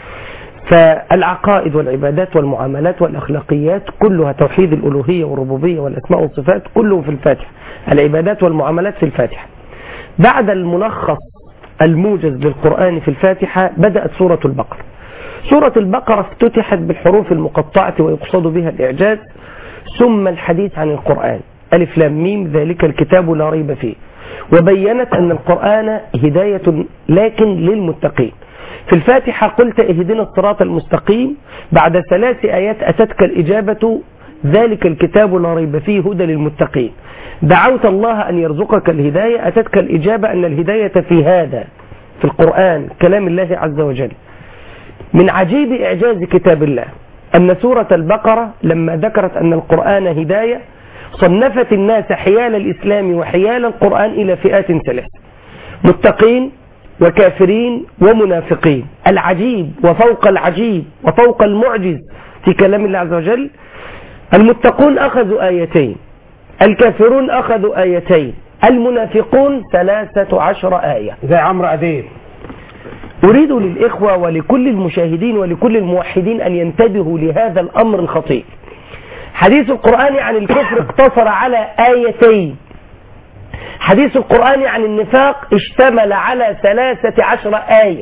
E: فالعقائد والعبادات والمعاملات والأخلاقيات كلها، توحيد الألوهية والربوبية والأسماء والصفات كله في الفاتحة، العبادات والمعاملات في الفاتحة. بعد الملخص الموجز للقرآن في الفاتحة بدأت سورة البقرة. سورة البقرة افتتحت بالحروف المقطعة ويقصد بها الإعجاز، ثم الحديث عن القرآن، ألف لام ميم ذلك الكتاب لا ريب فيه، وبينت أن القرآن هداية لكن للمتقين. في الفاتحة قلت: اهدنا الصراط المستقيم. بعد 3 آيات أتتك الإجابة: ذلك الكتاب لا ريب فيه هدى للمتقين. دعوت الله أن يرزقك الهداية، أتتك الإجابة أن الهداية في هذا، في القرآن كلام الله عز وجل. من عجيب إعجاز كتاب الله أن سورة البقرة لما ذكرت أن القرآن هداية صنفت الناس حيال الإسلام وحيال القرآن إلى فئات 3: متقين وكافرين ومنافقين. العجيب وفوق العجيب وفوق المعجز في كلام الله عز وجل: المتقون أخذوا 2 آية، الكافرون أخذوا 2 آية، المنافقون 13 آية.
D: زي عمرو أديب.
E: أريد للإخوة ولكل المشاهدين ولكل الموحدين أن ينتبهوا لهذا الأمر الخطير. حديث القرآن عن الكفر اقتصر على 2 آية. حديث القرآن عن النفاق اشتمل على 13 آية.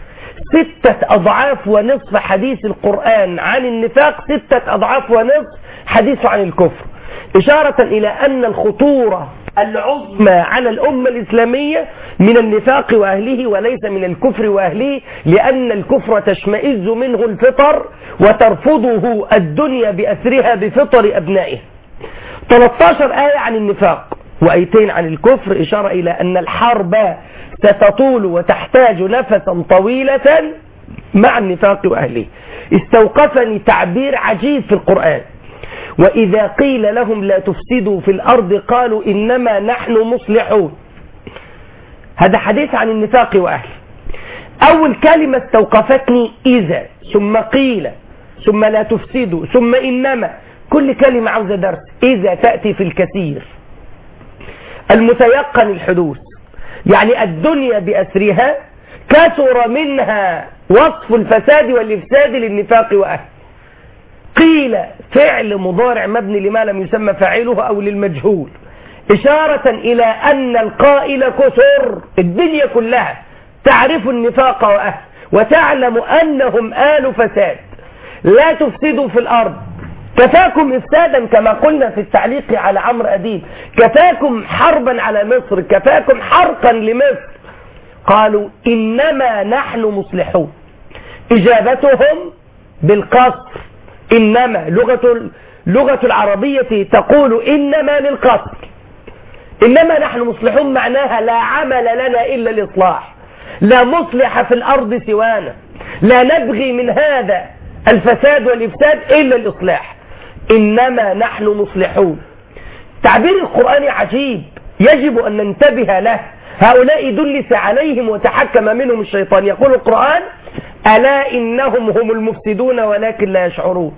E: 6 أضعاف ونصف حديث القرآن عن النفاق، 6 أضعاف ونصف حديث عن الكفر، إشارة إلى أن الخطورة العظمى على الأمة الإسلامية من النفاق وأهله وليس من الكفر وأهله، لأن الكفر تشمئز منه الفطر وترفضه الدنيا بأسرها بفطر أبنائها. 13 آية عن النفاق وآيتين عن الكفر، إشارة إلى أن الحرب ستطول وتحتاج نفسا طويلة مع النفاق وأهله. استوقفني تعبير عجيب في القرآن: وإذا قيل لهم لا تفسدوا في الأرض قالوا إنما نحن مصلحون. هذا حديث عن النفاق وأهله. أول كلمة استوقفتني إذا، ثم قيل، ثم لا تفسدوا، ثم إنما. كل كلمة عاوزة درس. إذا تأتي في الكثير المتيقن الحدوث، يعني الدنيا بأسرها كثر منها وصف الفساد والإفساد للنفاق وأهله. قيل فعل مضارع مبني لما لم يسمى فاعله أو للمجهول، إشارة إلى أن القائل كثر. الدنيا كلها تعرف النفاق وأهله وتعلم أنهم آل فساد. لا تفسدوا في الأرض، كفاكم إفسادا كما قلنا في التعليق على عمرو أديب، كفاكم حربا على مصر، كفاكم حرقا لمصر. قالوا إنما نحن مصلحون. إجابتهم بالقصر، إنما لغة العربية تقول إنما للقصر. إنما نحن مصلحون معناها لا عمل لنا إلا الإصلاح، لا مصلح في الأرض سوانا، لا نبغي من هذا الفساد والإفساد إلا الإصلاح. إنما نحن مصلحون. تعبير القرآن عجيب يجب أن ننتبه له. هؤلاء دلس عليهم وتحكم منهم الشيطان. يقول القرآن: ألا إنهم هم المفسدون ولكن لا يشعرون.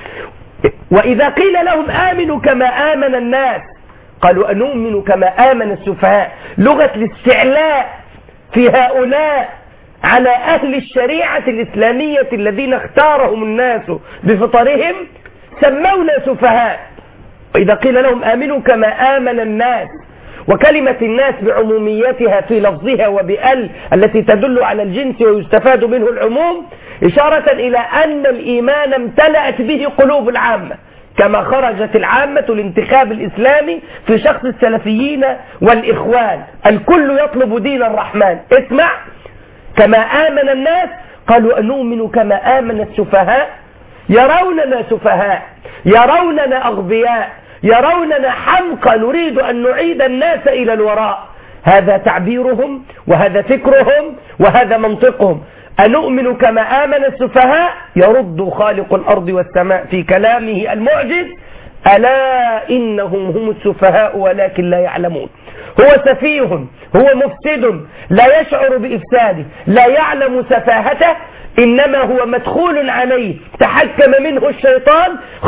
E: وإذا قيل لهم آمنوا كما آمن الناس قالوا أنؤمن كما آمن السفهاء. لغة الاستعلاء في هؤلاء على أهل الشريعة الإسلامية الذين اختارهم الناس بفطرهم سمونا سفهاء. وإذا قيل لهم آمنوا كما آمن الناس، وكلمة الناس بعموميتها في لفظها وبأل التي تدل على الجنس ويستفاد منه العموم، إشارة إلى أن الإيمان امتلأت به قلوب العامة، كما خرجت العامة الانتخاب الإسلامي في شخص السلفيين والإخوان. الكل يطلب دين الرحمن. اسمع: كما آمن الناس قالوا أنؤمن كما آمن السفهاء. يروننا سفهاء، يروننا أغبياء، يروننا حمقى، نريد أن نعيد الناس إلى الوراء. هذا تعبيرهم وهذا فكرهم وهذا منطقهم. أنؤمن كما آمن السفهاء يرد خالق الأرض والسماء في كلامه المعجز: ألا إنهم هم السفهاء ولكن لا يعلمون. هو سفيه، هو مفسد، لا يشعر بإفساده، لا يعلم سفاهته، إنما هو مدخول عليه، تحكم منه الشيطان،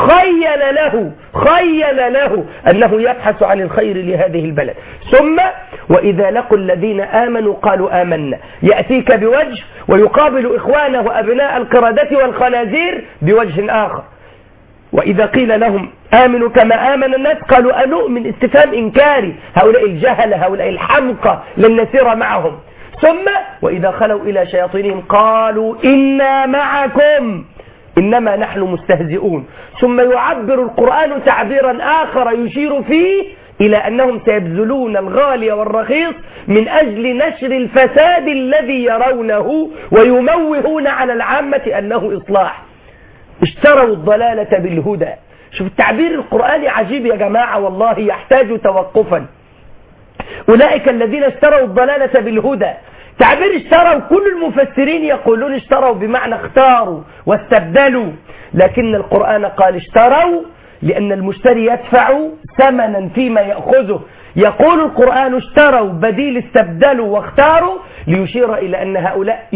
E: خيل له أنه يبحث عن الخير لهذه البلد. ثم وإذا لقوا الذين آمنوا قالوا آمنا، يأتيك بوجه ويقابل إخوانه وأبناء القردة والخنازير بوجه آخر. وإذا قيل لهم آمنوا كما آمن الناس قالوا أنؤمن، استفهام إنكاري. هؤلاء الجهلة، هؤلاء الحمقى لن نسير معهم. ثم وإذا خلوا إلى شياطينهم قالوا إنا معكم إنما نحن مستهزئون. ثم يعبر القرآن تعبيرا آخر يشير فيه إلى أنهم سيبذلون الغالي والرخيص من أجل نشر الفساد الذي يرونه ويموهون على العامة أنه إصلاح. اشتروا الضلالة بالهدى. شوف التعبير القرآني عجيب يا جماعة، والله يحتاج توقفا. أولئك الذين اشتروا الضلالة بالهدى. تعبير اشتروا كل المفسرين يقولون اشتروا بمعنى اختاروا واستبدلوا، لكن القرآن قال اشتروا لأن المشتري يدفع ثمنا فيما يأخذه. يقول القرآن اشتروا بديل استبدلوا واختاروا ليشير إلى أن هؤلاء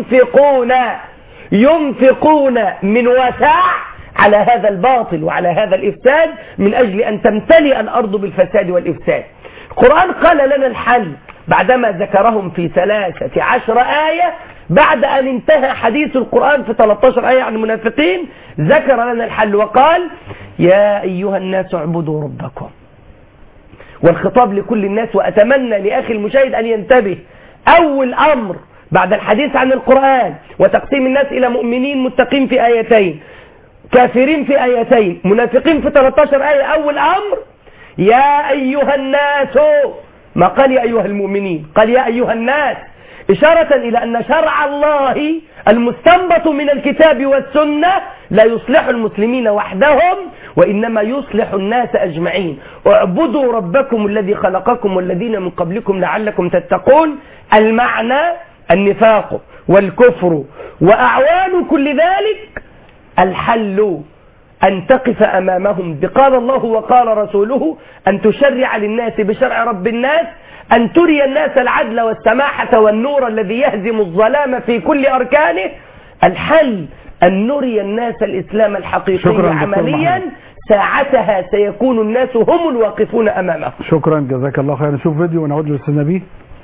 E: ينفقون من وسع على هذا الباطل وعلى هذا الإفساد من أجل أن تمتلئ الأرض بالفساد والإفساد. القرآن قال لنا الحل بعدما ذكرهم في 13 آية، بعد أن انتهى حديث القرآن في 13 آية عن المنافقين ذكر لنا الحل وقال: يا أيها الناس اعبدوا ربكم. والخطاب لكل الناس، وأتمنى لأخي المشاهد أن ينتبه. أول أمر بعد الحديث عن القرآن وتقسيم الناس إلى مؤمنين متقين في آيتين، كافرين في آيتين، منافقين في 13 آية، أول أمر يا أيها الناس، ما قال يا أيها المؤمنين، قال يا أيها الناس، إشارة إلى أن شرع الله المستنبط من الكتاب والسنة لا يصلح المسلمين وحدهم، وإنما يصلح الناس أجمعين. اعبدوا ربكم الذي خلقكم والذين من قبلكم لعلكم تتقون. المعنى النفاق والكفر وأعوان كل ذلك، الحل أن تقف أمامهم بقال الله وقال رسوله، أن تشرع للناس بشرع رب الناس، أن تري الناس العدل والسماحة والنور الذي يهزم الظلام في كل أركانه. الحل أن نري الناس الإسلام الحقيقي عمليا، ساعتها سيكون الناس هم الواقفون أمامه.
B: شكرا جزاك الله خير. نشوف فيديو ونعود للأستاذ نبيه.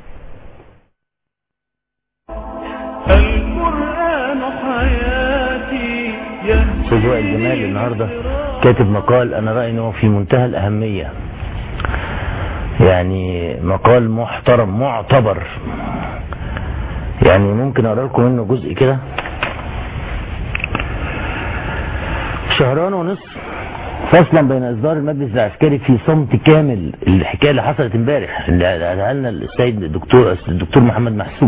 A: القرآن حياتي.
T: أستاذ وائل جمال النهارده كاتب مقال أنا رأيي أنه في منتهى الأهمية، يعني مقال محترم معتبر، يعني ممكن أقرأ لكم منه جزء كده. شهران ونصف فصلا بين إصدار المجلس العسكري في صمت كامل، الحكاية اللي حصلت امبارح اللي قالها لنا السيد الدكتور محمد محسوب،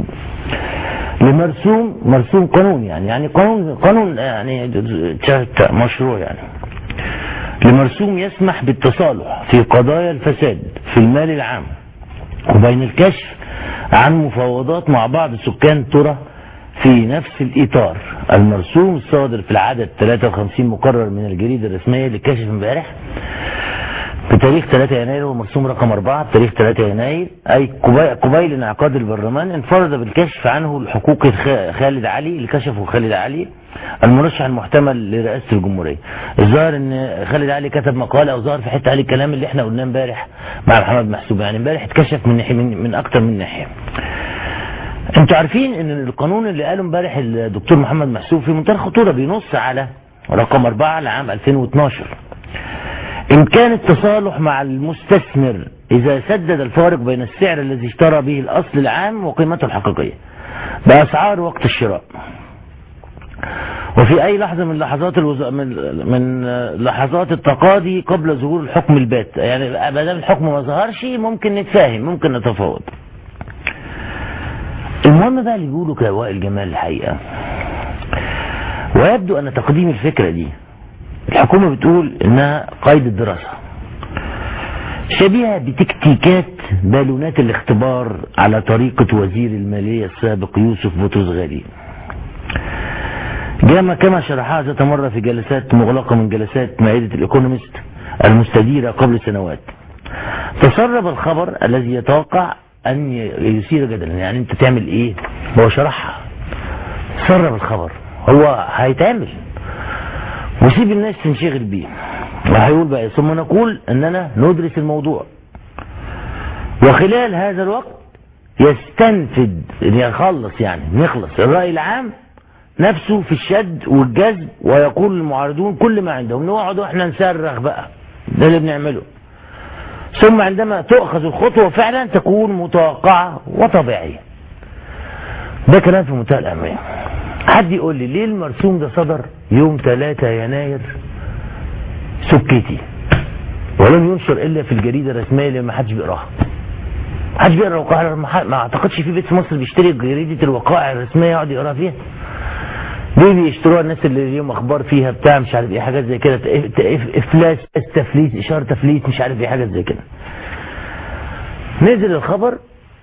T: لمرسوم قانون، يعني قانون يعني مشروع، يعني لمرسوم يسمح بالتصالح في قضايا الفساد في المال العام، وبين الكشف عن مفاوضات مع بعض سكان ترى في نفس الإطار. المرسوم الصادر في العدد 53 مقرر من الجريدة الرسمية اللي كشف امبارح بتاريخ 3 يناير، ومرسوم رقم 4 بتاريخ 3 يناير، أي قبيل انعقاد البرلمان، انفرد بالكشف عنه الحقوقي خالد علي، اللي كشفه خالد علي المرشح المحتمل لرئاسة الجمهورية. الظاهر ان خالد علي كتب مقالة او ظهر في حتة عليه الكلام اللي احنا قلناه امبارح مع محمد محسوب، يعني امبارح اتكشف من ناحية من اكتر من ناحية. انتوا عارفين ان القانون اللي قاله امبارح الدكتور محمد محسوب في منتهى الخطورة، بينص على رقم 4 لعام 2012 إمكان التصالح مع المستثمر إذا سدد الفارق بين السعر الذي اشترى به الأصل العام وقيمته الحقيقية بأسعار وقت الشراء، وفي أي لحظة من لحظات التقاضي قبل ظهور الحكم البات. يعني ما دام الحكم ما ظهرش ممكن نتفاهم، ممكن نتفاوض. المهم بقى اللي بيقولوا كوائل جمال الحقيقة، ويبدو أن تقديم الفكرة دي الحكومة بتقول انها قيد الدراسة، شبيهة بتكتيكات بالونات الاختبار على طريقة وزير المالية السابق يوسف بطرس غالي، كما شرحها ذات مرة في جلسات مغلقة من جلسات مائدة الإيكونومست المستديرة قبل سنوات. تسرب الخبر الذي يتوقع أن يثير جدلا، يعني أنت تعمل إيه؟ هو شرحها، تسرب الخبر، هو هيتعمل وسيب الناس تنشغل بيه، وهيقول بقى ثم نقول أننا ندرس الموضوع، وخلال هذا الوقت يستنفذ يخلص، يعني نخلص الرأي العام نفسه في الشد والجذب، ويقول المعارضون كل ما عندهم، نقعد واحنا نصرخ بقى، ده اللي بنعمله. ثم عندما تؤخذ الخطوة فعلا تكون متوقعة وطبيعية. ده كلام في منتهى الأهمية. حد يقول لي ليه المرسوم ده صدر يوم 3 يناير سكتي ولم ينشر إلا في الجريدة الرسمية اللي ما حدش بيقراها؟ حدش بيقرا الوقائع، ما اعتقدش في بيت في مصر بيشتري جريدة الوقائع الرسمية يقعد يقرا فيها. ليه بيشتروها الناس اللي ليهم اخبار فيها بتاع مش عارف ايه، حاجات زي كده، افلاس، تفليس، اشاره تفليس، مش عارف ايه، حاجات زي كده. نزل الخبر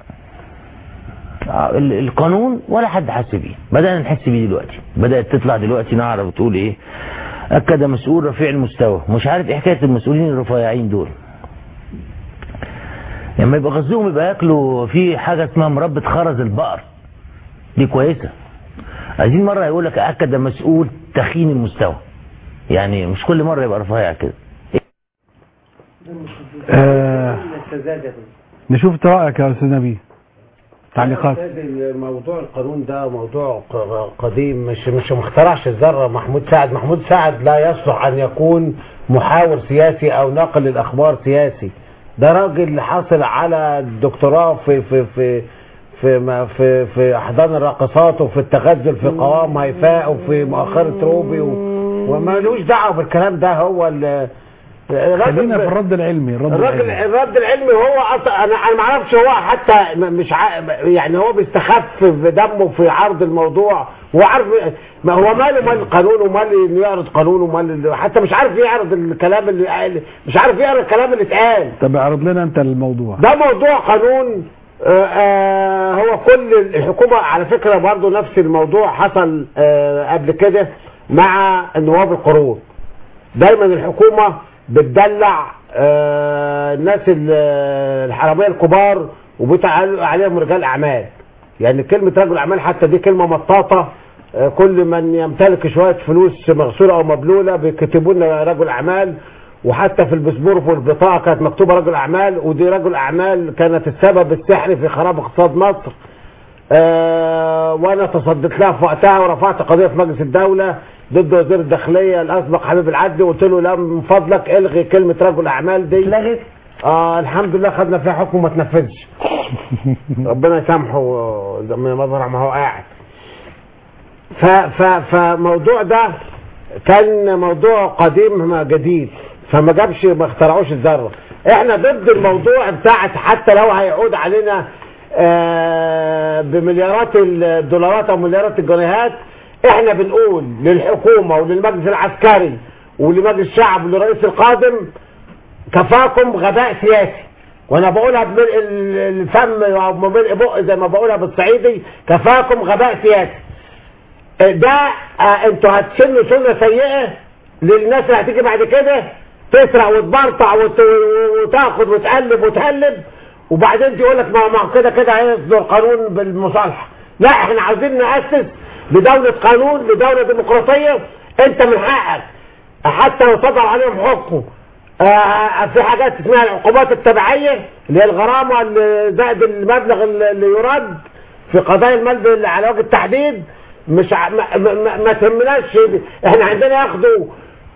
T: القانون ولا حد حس بيه، بدأنا نحس بيه دلوقتي، بدأت تطلع دلوقتي نعرف تقول ايه، اكد مسؤول رفيع المستوى، مش عارف ايه حكايه المسؤولين الرفيعين دول، لما يبقى غزوهم يبقى ياكلوا في حاجه اسمها مربى خرز البقر، دي كويسه. عايزين مره يقول لك اكد مسؤول تخين المستوى، يعني مش كل مره يبقى رفيع كده.
B: نشوف رأيك يا استاذ نبيه، تعليقات.
D: موضوع القانون ده موضوع قديم، مش مخترعش الذره. محمود سعد لا يصلح ان يكون محاور سياسي او ناقل للاخبار سياسي. ده راجل حاصل على الدكتوراه في احضان الراقصات، وفي التغزل في قوام هيفاء، وفي مؤخرة روبي، وما لوش دعوه بالكلام ده. هو
B: خلينا في الرد العلمي.
D: الرد العلمي هو انا ما اعرفش، هو حتى مش يعني هو بيستخف في دمه في عرض الموضوع. هو عارف ما هو مال القانون ومال انه يعرض قانون ومال حتى مش عارف يعرض الكلام اللي مش عارف يقرا الكلام اللي اتقال.
B: طب اعرض لنا انت الموضوع
D: ده. موضوع قانون. هو كل الحكومه على فكره برضه نفس الموضوع حصل قبل كده مع نواب القرون. دايما الحكومه بتدلع الناس الحراميه الكبار وبتقال عليهم رجال اعمال. يعني كلمه رجل اعمال حتى دي كلمه مطاطه. كل من يمتلك شويه فلوس مغسوله او مبلوله بيكتبوا لنا رجل اعمال، وحتى في الباسبور وفي البطاقه كانت مكتوبه رجل اعمال، ودي رجل اعمال كانت السبب السحري في خراب اقتصاد مصر. وانا تصدت لها في وقتها ورفعت قضيه في مجلس الدوله ضد وزير الداخليه الاسبق حبيب العدلي، وقلت له لا من فضلك الغي كلمه رجل اعمال دي.
E: لغت؟
D: الحمد لله خدنا فيها حكم ما تنفذش. ربنا يسامحه زي ما هو قاعد. فموضوع ده كان موضوع قديم جديد، فما جابش ما اخترعوش الذره. احنا ضد الموضوع بتاعت حتى لو هيعود علينا بمليارات الدولارات او مليارات الجنيهات. احنا بنقول للحكومه وللمجلس العسكري ولمجلس الشعب وللرئيس القادم كفاكم غباء سياسي. وانا بقولها بملء الفم او بملء بق زي ما بقولها بالصعيدي، كفاكم غباء سياسي. ده انتوا هتسنوا سنه سيئه للناس اللي هتيجي بعد كده تسرق وتبرطع وتاخد وتقلب وتهلب، وبعدين تقول لك ما كده كده هيصدر قانون بالمصالحه. لا، احنا عايزين نأسس لدوله قانون، لدوله ديمقراطيه. انت من حقك حتى لو صدر عليهم حكم في حاجات اسمها العقوبات التبعيه اللي هي الغرامه اللي زائد المبلغ اللي يرد في قضايا المال على وجه التحديد. مش ما تهمناش. احنا عندنا ياخدوا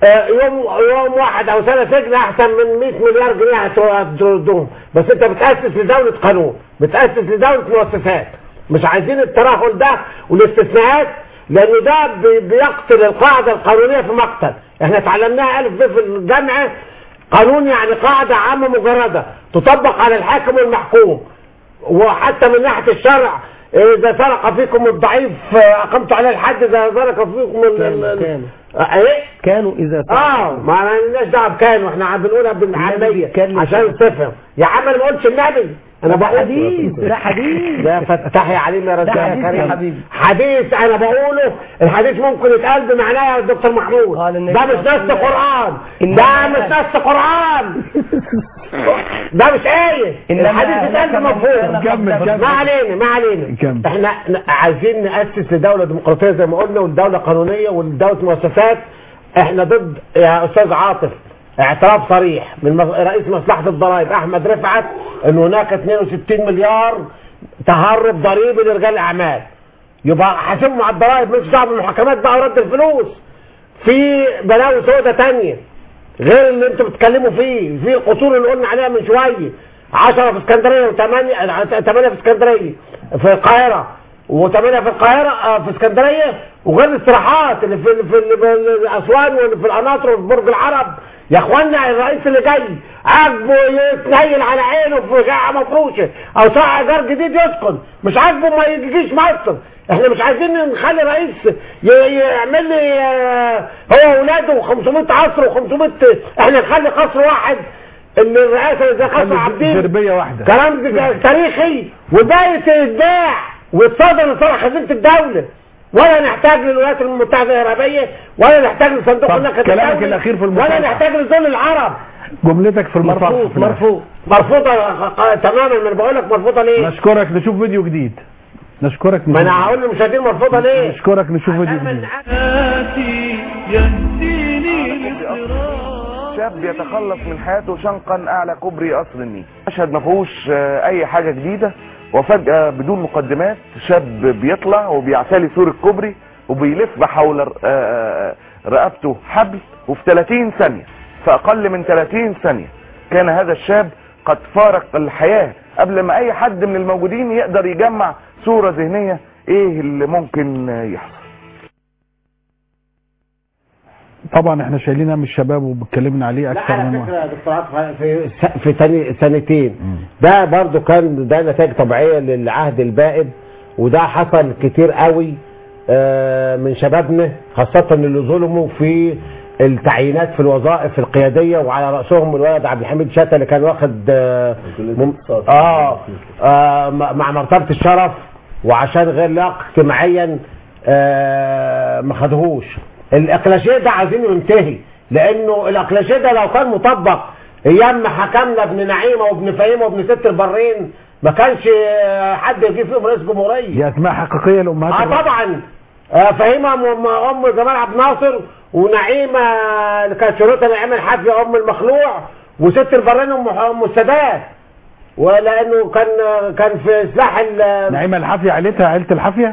D: يوم واحد او سنه سجن احسن من 100 مليار جنيه هتردهم. بس انت بتاسس لدوله قانون، بتاسس لدوله مؤسسات. مش عايزين الترهل ده والاستثناءات، لان ده بيقتل القاعده القانونيه في مقتل. احنا اتعلمناها الف ب في الجامعه. قانون يعني قاعده عامه مجرده تطبق على الحاكم والمحكوم، وحتى من ناحيه الشرع إذا سرق فيكم الضعيف أقمت عليه الحد، إذا سرق فيكم
E: كانوا إذا
D: سرق ما لناش دعوة بكانوا، احنا بنقولها بالعامية عشان تفهم. يا عم أنا ما قلتش النبي، أنا بقول
E: حديث. ده حديث.
D: ده فتح يا عليم يا رجال
E: يا كريم. حبيبي
D: حديث أنا بقوله. الحديث ممكن يتقال بمعناه يا دكتور محمود. ده مش نص قرآن، ده مش نص قرآن، ده مش آية. الحديث يتقال بمفهوم. ما علينا. احنا عايزين نأسس لدولة ديمقراطية زي ما قلنا، ولدولة قانونية ولدولة مؤسسات. احنا ضد يا أستاذ عاطف اعتراف صريح من رئيس مصلحة الضرائب أحمد رفعت ان هناك 62 مليار تهرب ضريبي لرجال الأعمال. يبقى حاسبهم على الضرائب، مش دعوه بالمحاكمات بقى ورد الفلوس. في بلاوي سودة تانية غير اللي انتوا بتتكلموا فيه. في القصور اللي قلنا عليها من شوية، 10 في اسكندرية و8 في اسكندرية في القاهرة، و8 في القاهرة في اسكندرية، وغير الاستراحات اللي في الأسوان واللي في القناطر وفي برج العرب. يا اخوانا الرئيس اللي جاي عاجبه يتنيل على عينه في شقه مفروشه او شقه ايجار جديد يسكن، مش عاجبه ما يجيش مصر. احنا مش عايزين نخلي رئيس يعمل لي هو واولاده 500 قصر و500. احنا نخلي قصر واحد اللي الرئاسه زي قصر عابدين
B: تربيه واحده
D: كلام تاريخي، والباقي يتباع ويتصدر لصالح خزينه الدوله. ولا نحتاج للولايات المتحدة العربية، ولا نحتاج لصندوق النقد
B: كلامك الأخير في المصالحة،
D: ولا نحتاج لذل العرب.
B: جملتك في المصالحة
D: مرفوضة تماما. ما انا بقول لك مرفوضة ليه؟
B: نشكرك، نشوف فيديو جديد. نشكرك.
D: ما انا هقول للمشاهدين مرفوضة ليه؟
B: نشكرك، نشوف فيديو جديد.
U: شاب يتخلص من حياته شنقا اعلى كوبري قصر النيل. مشهد ما فيهوش اي حاجة جديدة، وفجأة بدون مقدمات شاب بيطلع وبيعتلي سور الكوبري وبيلف بحول رقبته حبل، وفي 30 ثانية، في أقل من 30 ثانية كان هذا الشاب قد فارق الحياة قبل ما أي حد من الموجودين يقدر يجمع صورة ذهنية إيه اللي ممكن يحصل.
B: طبعا احنا شايلينها من الشباب وبتكلمنا عليه
D: لا
B: اكثر
D: على
B: من
D: فكره
B: واحد.
D: يا دكتور عاطف في تاني سنتين ده برضو كان ده نتائج طبيعيه للعهد البائد، وده حصل كتير قوي من شبابنا خاصه اللي ظلموا في التعيينات في الوظائف القياديه، وعلى راسهم الولد عبد الحميد شتا اللي كان واخد مع مرتبه الشرف، وعشان غير لائق اجتماعيا ما خدهوش. الاقلاشيه ده عايزينه ينتهي، لانه الاقلاشيه ده لو كان مطبق ايام ما حكمنا ابن نعيمه وابن فهيمه وابن ست البرين ما كانش حد يجيب فيهم رئيس جمهوريه.
B: دي اسماء حقيقيه لامهات
D: طبعا فهيمه ام جمال عبد الناصر، ونعيمه اللي كانت شروطها نعيمه الحافيه ام المخلوع، وست البرين ام السادات، ولانه كان في سلاح
B: نعيمه الحافيه عيلتها عيله الحافيه.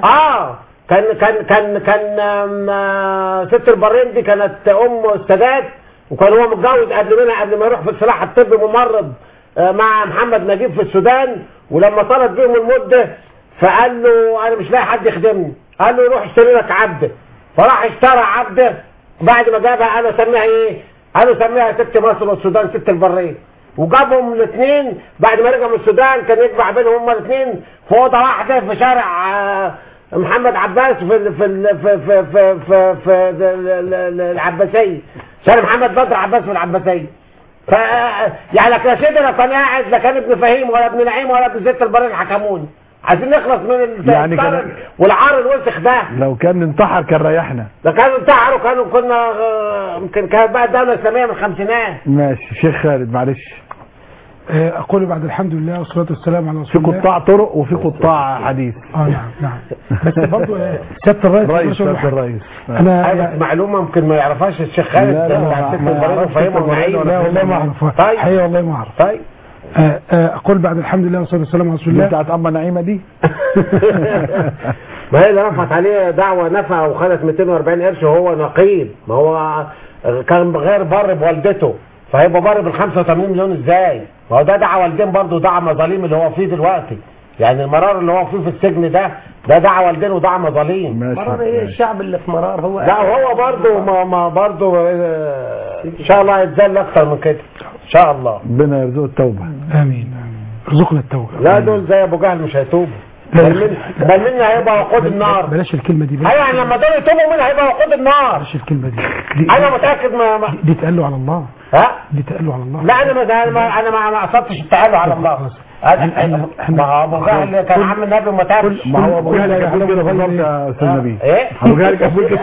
D: كان ست البرين دي كانت ام السادات، وكان هو متجوز قبل ما يروح في السلاح الطبي ممرض مع محمد نجيب في السودان، ولما طلب بيهم المده فقال له انا مش لاقي حد يخدمني، قال له روح اشتري لك عبده، فراح اشترى عبده. بعد ما جابها قالوا سميها ايه؟ قالوا سميها ست مصر والسودان ست البرين، وجابهم الاثنين. بعد ما رجعوا من السودان كان يجمع بينهم هما الاثنين في اوضه واحده في شارع محمد عباس في العباسيه، شارع محمد بدر عباس في العباسيه. يعني كده لو كان قاعد لا كان ابن فهيم ولا ابن نعيم ولا ابن ست البرين حكموني. عايزين نخلص من
B: يعني
D: والعار الوسخ ده.
B: لو كان انتحر كان ريحنا.
D: ده كانوا انتحروا كنا يمكن كانت بقى الدوله الاسلاميه من الخمسينات.
B: ماشي شيخ خالد معلش.
C: اقول بعد الحمد لله والصلاه والسلام على رسول الله.
B: في قطاع طرق وفي قطاع حديث.
C: نعم بس برضه سياده الرئيس
D: انا معلومه ممكن ما يعرفهاش الشيخ خالد بتاع ست البرين وفهيمه ونعيم.
C: لا والله ما اعرفها.
D: طيب
C: حقيقه والله ما اعرف.
D: طيب
C: اقول بعد الحمد لله والصلاه والسلام على رسول الله.
B: بتاعت اما نعيمه دي
D: ما هي اللي رفعت عليه دعوه نفع وخدت 240 قرش وهو نقيب. ما هو كان غير بر بوالدته، فهيبقى بر بال 85 مليون ازاي؟ ما هو ده دعا والدين برضه، دعا مظاليم اللي هو فيه دلوقتي. يعني المرار اللي هو فيه في السجن ده دعا والدين ودعا مظاليم.
E: مرار ايه الشعب اللي في مرار هو؟
D: لا هو برضه ما برضه ان شاء الله هيتذل اكتر من كده ان شاء الله.
B: ربنا يرزقه التوبه.
C: امين ارزقنا التوبه.
D: لا دول زي ابو جهل مش هيتوبوا، بل منا هيبقى وقود النار.
C: بلاش الكلمه دي.
D: ايوه يعني لما دول يتوبوا منا هيبقى وقود النار.
C: بلاش الكلمه دي.
D: انا متاكد
C: دي تقالوا على الله. دي تقالوا على الله.
D: لا انا ما قصدتش التقالوا على الله. ما ابو جهل كان عم النبي وما تابش.
B: ما هو ابو جهل كان بيقول كده بالظبط يا استاذ نبيل. ايه ابو جهل كان بيقول كده.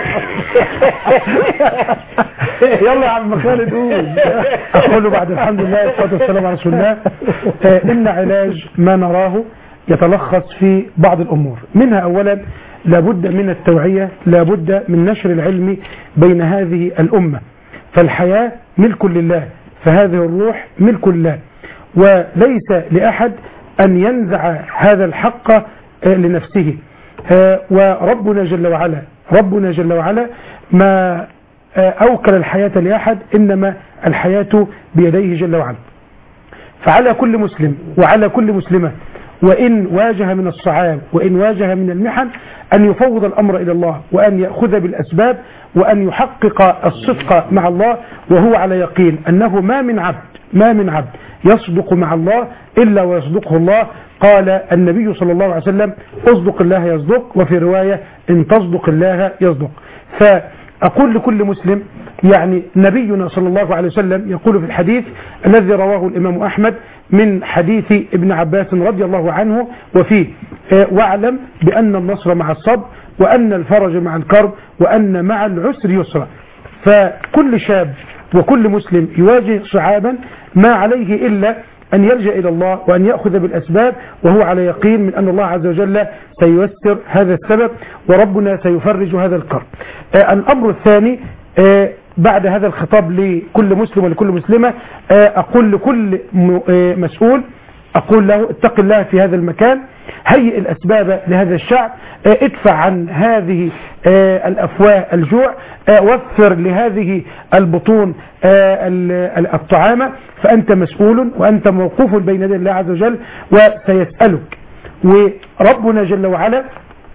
C: يلا يا عم خالد قول. اقول بعد الحمد لله والصلاه والسلام على رسول الله. ان علاج ما نراه يتلخص في بعض الامور، منها اولا لابد من التوعيه، لابد من نشر العلم بين هذه الامه. فالحياه ملك لله، فهذه الروح ملك لله، وليس لأحد أن ينزع هذا الحق لنفسه. وربنا جل وعلا ما أوكل الحياة لأحد، إنما الحياة بيديه جل وعلا. فعلى كل مسلم وعلى كل مسلمة وإن واجه من الصعاب وإن واجه من المحن أن يفوض الأمر إلى الله، وأن يأخذ بالأسباب، وأن يحقق الصدق مع الله، وهو على يقين أنه ما من عبد يصدق مع الله إلا ويصدقه الله. قال النبي صلى الله عليه وسلم اصدق الله يصدق، وفي رواية ان تصدق الله يصدق. فأقول لكل مسلم، يعني نبينا صلى الله عليه وسلم يقول في الحديث الذي رواه الإمام أحمد من حديث ابن عباس رضي الله عنه وفيه واعلم بأن النصر مع الصبر، وأن الفرج مع الكرب، وأن مع العسر يسرا. فكل شاب وكل مسلم يواجه صعابا ما عليه إلا أن يلجأ إلى الله وأن يأخذ بالأسباب، وهو على يقين من أن الله عز وجل سييسر هذا السبب، وربنا سيفرج هذا الكرب. الأمر الثاني بعد هذا الخطاب لكل مسلم ولكل مسلمة، أقول لكل مسؤول، أقول له اتق الله في هذا المكان، هيئ الأسباب لهذا الشعب، ادفع عن هذه الأفواه الجوع، وفر لهذه البطون الطعام، فأنت مسؤول وأنت موقوف بين يدي الله عز وجل وسيسألك. وربنا جل وعلا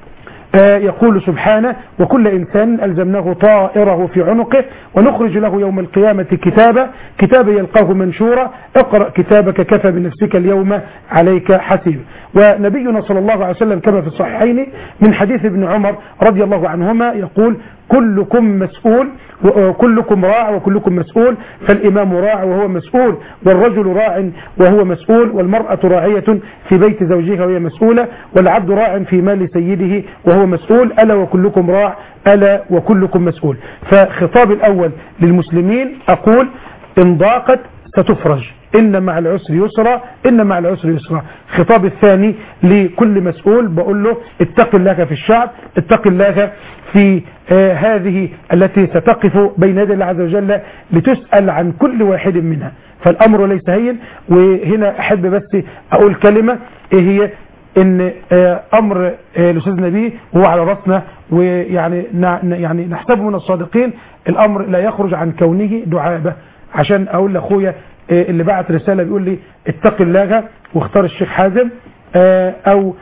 C: يقول سبحانه وكل إنسان ألزمناه طائره في عنقه ونخرج له يوم القيامة كتابا يلقاه منشورا اقرأ كتابك كفى بنفسك اليوم عليك حسيبا. ونبينا صلى الله عليه وسلم كما في الصحيحين من حديث ابن عمر رضي الله عنهما يقول كلكم مسؤول وكلكم راع وكلكم مسؤول، فالإمام راع وهو مسؤول، والرجل راع وهو مسؤول، والمرأة راعية في بيت زوجها وهي مسؤولة، والعبد راع في مال سيده وهو مسؤول، ألا وكلكم راع ألا وكلكم مسؤول. فخطاب الأول للمسلمين أقول إن ضاقت ستفرج، إن مع العسر يسرا، إن مع العسر يسرا. خطاب الثاني لكل مسؤول بقول له اتق الله في الشعب، اتق الله في هذه التي ستقف بين يدي الله عز وجل لتسأل عن كل واحد منها، فالأمر ليس هين. وهنا أحب بس أقول كلمة هي إن أمر الأستاذ نبيه هو على رأسنا، ويعني يعني نحسبه من الصادقين، الأمر لا يخرج عن كونه دعابة. عشان أقول لأخويا اللي بعت رسالة بيقول لي اتق الله واختار الشيخ حازم أو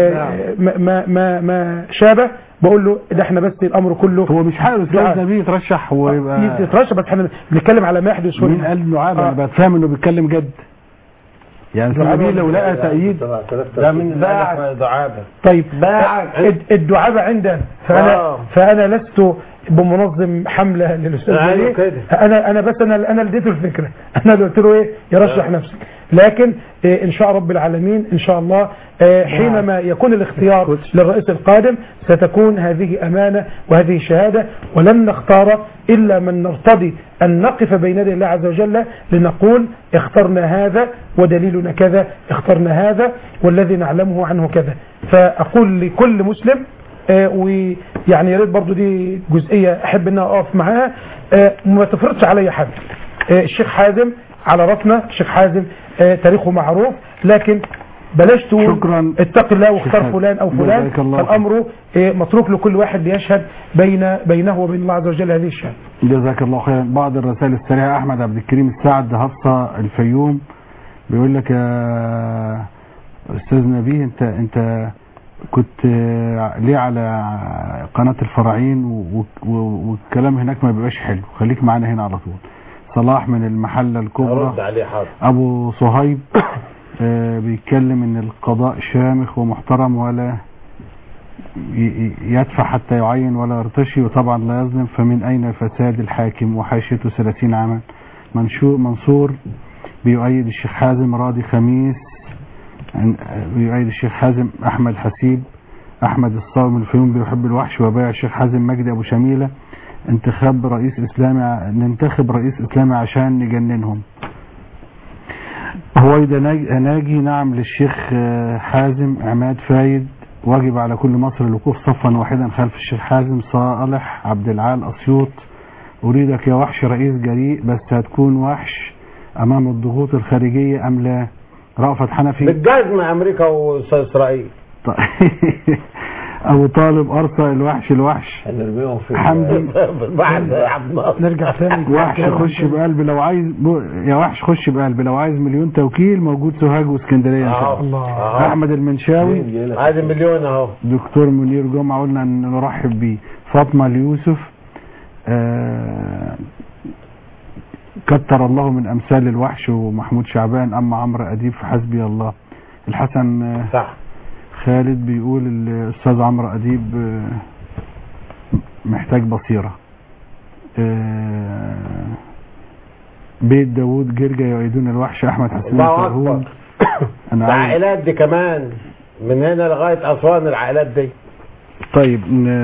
C: ما شابه، بقول له ده احنا بس الامر كله
B: هو مش حاول الاستاذ نبيه يترشح ويبقى
C: يترشح، بس احنا بنتكلم على ما يحدث
B: مين قال دعابه؟ انا بتفهم انه بيتكلم جد، يعني نبيه لو لقى تأييد
D: ده من باع دعابه.
C: طيب الدعابه عندنا، فانا لست بمنظم حمله للاستاذ نبيه، انا بس انا اديته الفكره، انا قلت له ايه يرشح نفسه، لكن ان شاء رب العالمين ان شاء الله حينما يكون الاختيار للرئيس القادم ستكون هذه امانه وهذه شهاده، ولن نختار الا من نرتضي ان نقف بين يدي الله عز وجل لنقول اخترنا هذا ودليلنا كذا، اخترنا هذا والذي نعلمه عنه كذا. فاقول لكل مسلم ويعني يا ريت برضه دي جزئيه احب ان اقف معاها، ما تفرضش علي حد. الشيخ حازم على راسنا، الشيخ حازم تاريخه معروف، لكن بلاش تقول اتق الله واختار فلان او فلان، فالامر متروك لكل واحد ليشهد بينه وبين الله عز وجل هذه الشهاده.
B: جزاك الله خيرا. بعض الرسائل السريعه، احمد عبد الكريم السعد هفصه الفيوم بيقول لك يا استاذ نبيه انت كنت ليه على قناه الفراعين والكلام هناك ما بيبقاش حلو، خليك معانا هنا على طول. صلاح من المحله الكبرى ابو صهيب بيتكلم ان القضاء شامخ ومحترم ولا يدفع حتى يعين ولا يرتشي، وطبعا لا يظلم، فمن اين فساد الحاكم وحاشيته 30 عاما. منصور بيؤيد الشيخ حازم. راضي خميس بيؤيد الشيخ حازم. احمد حسيب. احمد الصاوي من الفيوم بيحب الوحش وبايع الشيخ حازم. مجدي ابو شميله ننتخب رئيس اسلامي عشان نجننهم. هويدا ناجي نعم للشيخ حازم. عماد فايد واجب على كل مصر الوقوف صفا واحدا خلف الشيخ حازم. صالح عبد العال اسيوط اريدك يا وحش رئيس جريء، بس هتكون وحش امام الضغوط الخارجيه ام لا؟ رأفت حنفي
D: بالجزمة امريكا واسرائيل.
B: ابو طالب ارسى الوحش
D: هنرميهم في
B: حمدي
D: بعد عبد الناصر.
C: نرجع ثاني.
B: وحش خش بقلب لو عايز يا وحش خش بقلب لو عايز مليون توكيل موجود سوهاج واسكندريه ان شاء الله. احمد المنشاوي
D: عايز مليون اهو.
B: دكتور منير جمعه قلنا ان نرحب بيه. فاطمه اليوسف كتر الله من امثال الوحش ومحمود شعبان. اما عمرو اديب فحسبي الله. الحسن
D: صح.
B: خالد بيقول الاستاذ عمرو اديب محتاج بصيره. بيت داوود جرجا يؤيدون الوحش. احمد حسين
D: الله العائلات دي كمان من هنا لغايه اسوان العائلات دي.
B: طيب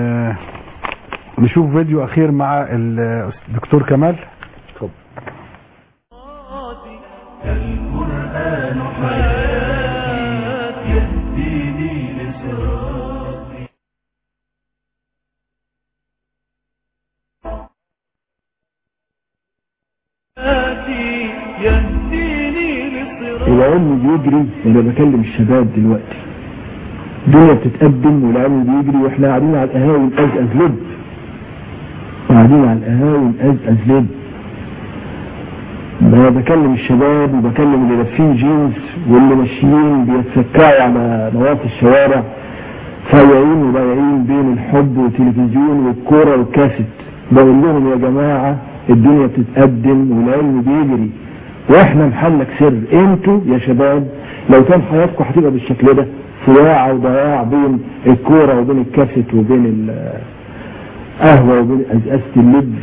B: نشوف فيديو اخير مع الدكتور كمال.
A: القرآن حياتي يهديني لصراطي.
G: العلم بيجري وانا بكلم الشباب دلوقتي، الدنيا بتتقدم والعلم بيجري واحنا قاعدين على القهاوي نقزقز لب، قاعدين على القهاوي نقزقز لب. انا بكلم الشباب وبكلم اللي لابسين جينز واللي ماشيين بيتسكعوا على نواصي الشوارع فايعين وضايعين بين الحب والتلفزيون والكوره والكاسيت. بقول لهم يا جماعه الدنيا بتتقدم والعلم بيجري واحنا محلك سر. انتوا يا شباب لو كان حياتكم هتبقى بالشكل ده صياع وضياع بين الكوره وبين الكاسيت وبين القهوه وبين ازازه اللب،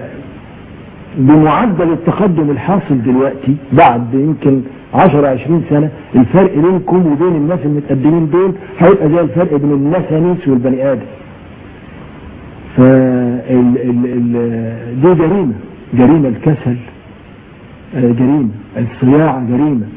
G: بمعدل التقدم الحاصل دلوقتي بعد يمكن 10-20 سنة الفرق بينكم وبين الناس المتقدمين دول هيبقى زي الفرق بين النسانيس والبني آدم. دي جريمة الكسل، جريمة الصياعة، جريمة.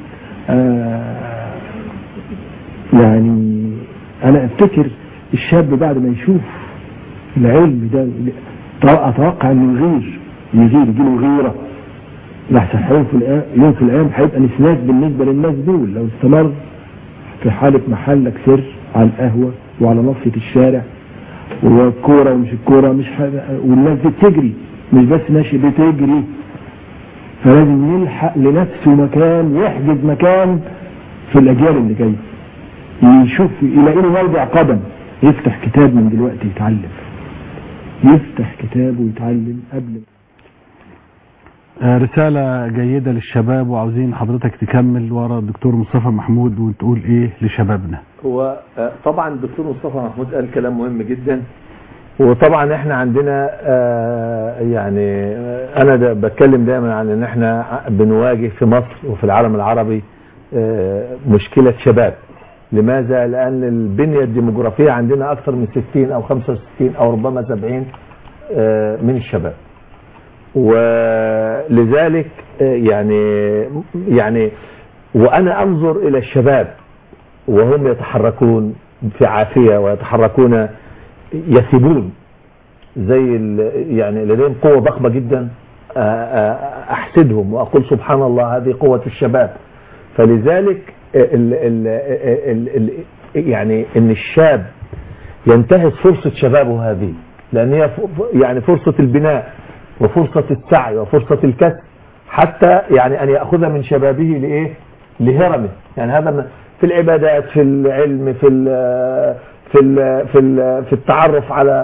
G: يعني أنا أفتكر الشاب بعد ما يشوف العلم ده أتوقع إنه يجيله غيرة لحسن يوم في الأيام هيبقى نسناس بالنسبة للناس دول لو استمر في حالة محلك سر على القهوة وعلى نصية الشارع والكورة ومش الكورة مش حاجة، والناس دي بتجري مش بس ماشي بتجري. فلازم يلحق لنفسه مكان، يحجز مكان في الأجيال اللي جاية، يشوف يلاقي له موضع قدم، يفتح كتاب من دلوقتي يتعلم، يفتح كتاب ويتعلم قبل.
B: رسالة جيدة للشباب وعاوزين حضرتك تكمل ورا الدكتور مصطفى محمود وتقول ايه لشبابنا.
F: هو طبعا الدكتور مصطفى محمود قال كلام مهم جدا، وطبعا احنا عندنا يعني انا بتكلم دايما عن ان احنا بنواجه في مصر وفي العالم العربي مشكلة شباب. لماذا؟ لان البنية الديموغرافية عندنا اكثر من 60 او 65 او ربما 70 من الشباب، ولذلك يعني وانا انظر الى الشباب وهم يتحركون في عافية ويتحركون يثبون زي يعني لديهم قوة ضخمة جدا، احسدهم واقول سبحان الله هذه قوة الشباب. فلذلك يعني ان الشاب ينتهز فرصة شبابه هذه، لان هي يعني فرصة البناء وفرصة السعي وفرصة الكسب، حتى يعني ان يأخذ من شبابه لايه؟ لهرمه. يعني هذا في العبادات، في العلم، في التعرف على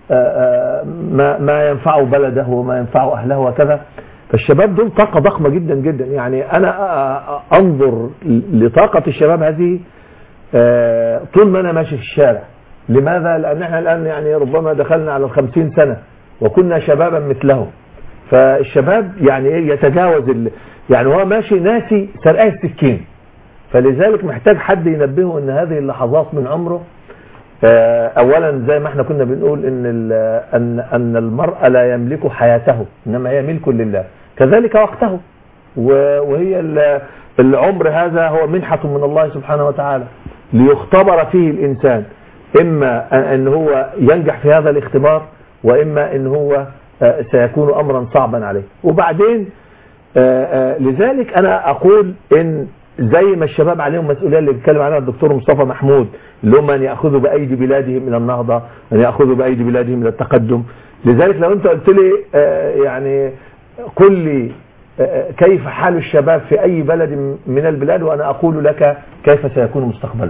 F: ما ينفع بلده وما ينفع اهله وكذا. فالشباب دول طاقة ضخمة جدا جدا. يعني انا انظر لطاقة الشباب هذه طول ما انا ماشي في الشارع. لماذا؟ لان احنا الان يعني ربما دخلنا على 50 سنة وكنا شبابا مثلهم. فالشباب يعني ايه يتجاوز يعني هو ماشي ناسي سرقه السكين. فلذلك محتاج حد ينبهه ان هذه اللحظات من عمره اولا زي ما احنا كنا بنقول ان المرء لا يملك حياته انما هي ملك لله، كذلك وقته. وهي العمر هذا هو منحة من الله سبحانه وتعالى ليختبر فيه الانسان، اما ان هو ينجح في هذا الاختبار واما ان هو سيكون امرا صعبا عليه. وبعدين لذلك انا اقول ان زي ما الشباب عليهم مسؤوليه اللي بيتكلم عنها الدكتور مصطفى محمود، اللي هم ان ياخذوا بايدي بلادهم من النهضه، ان ياخذوا بايدي بلادهم من التقدم. لذلك لو انت قلت لي يعني قل لي كيف حال الشباب في اي بلد من البلاد وانا اقول لك كيف سيكون مستقبله.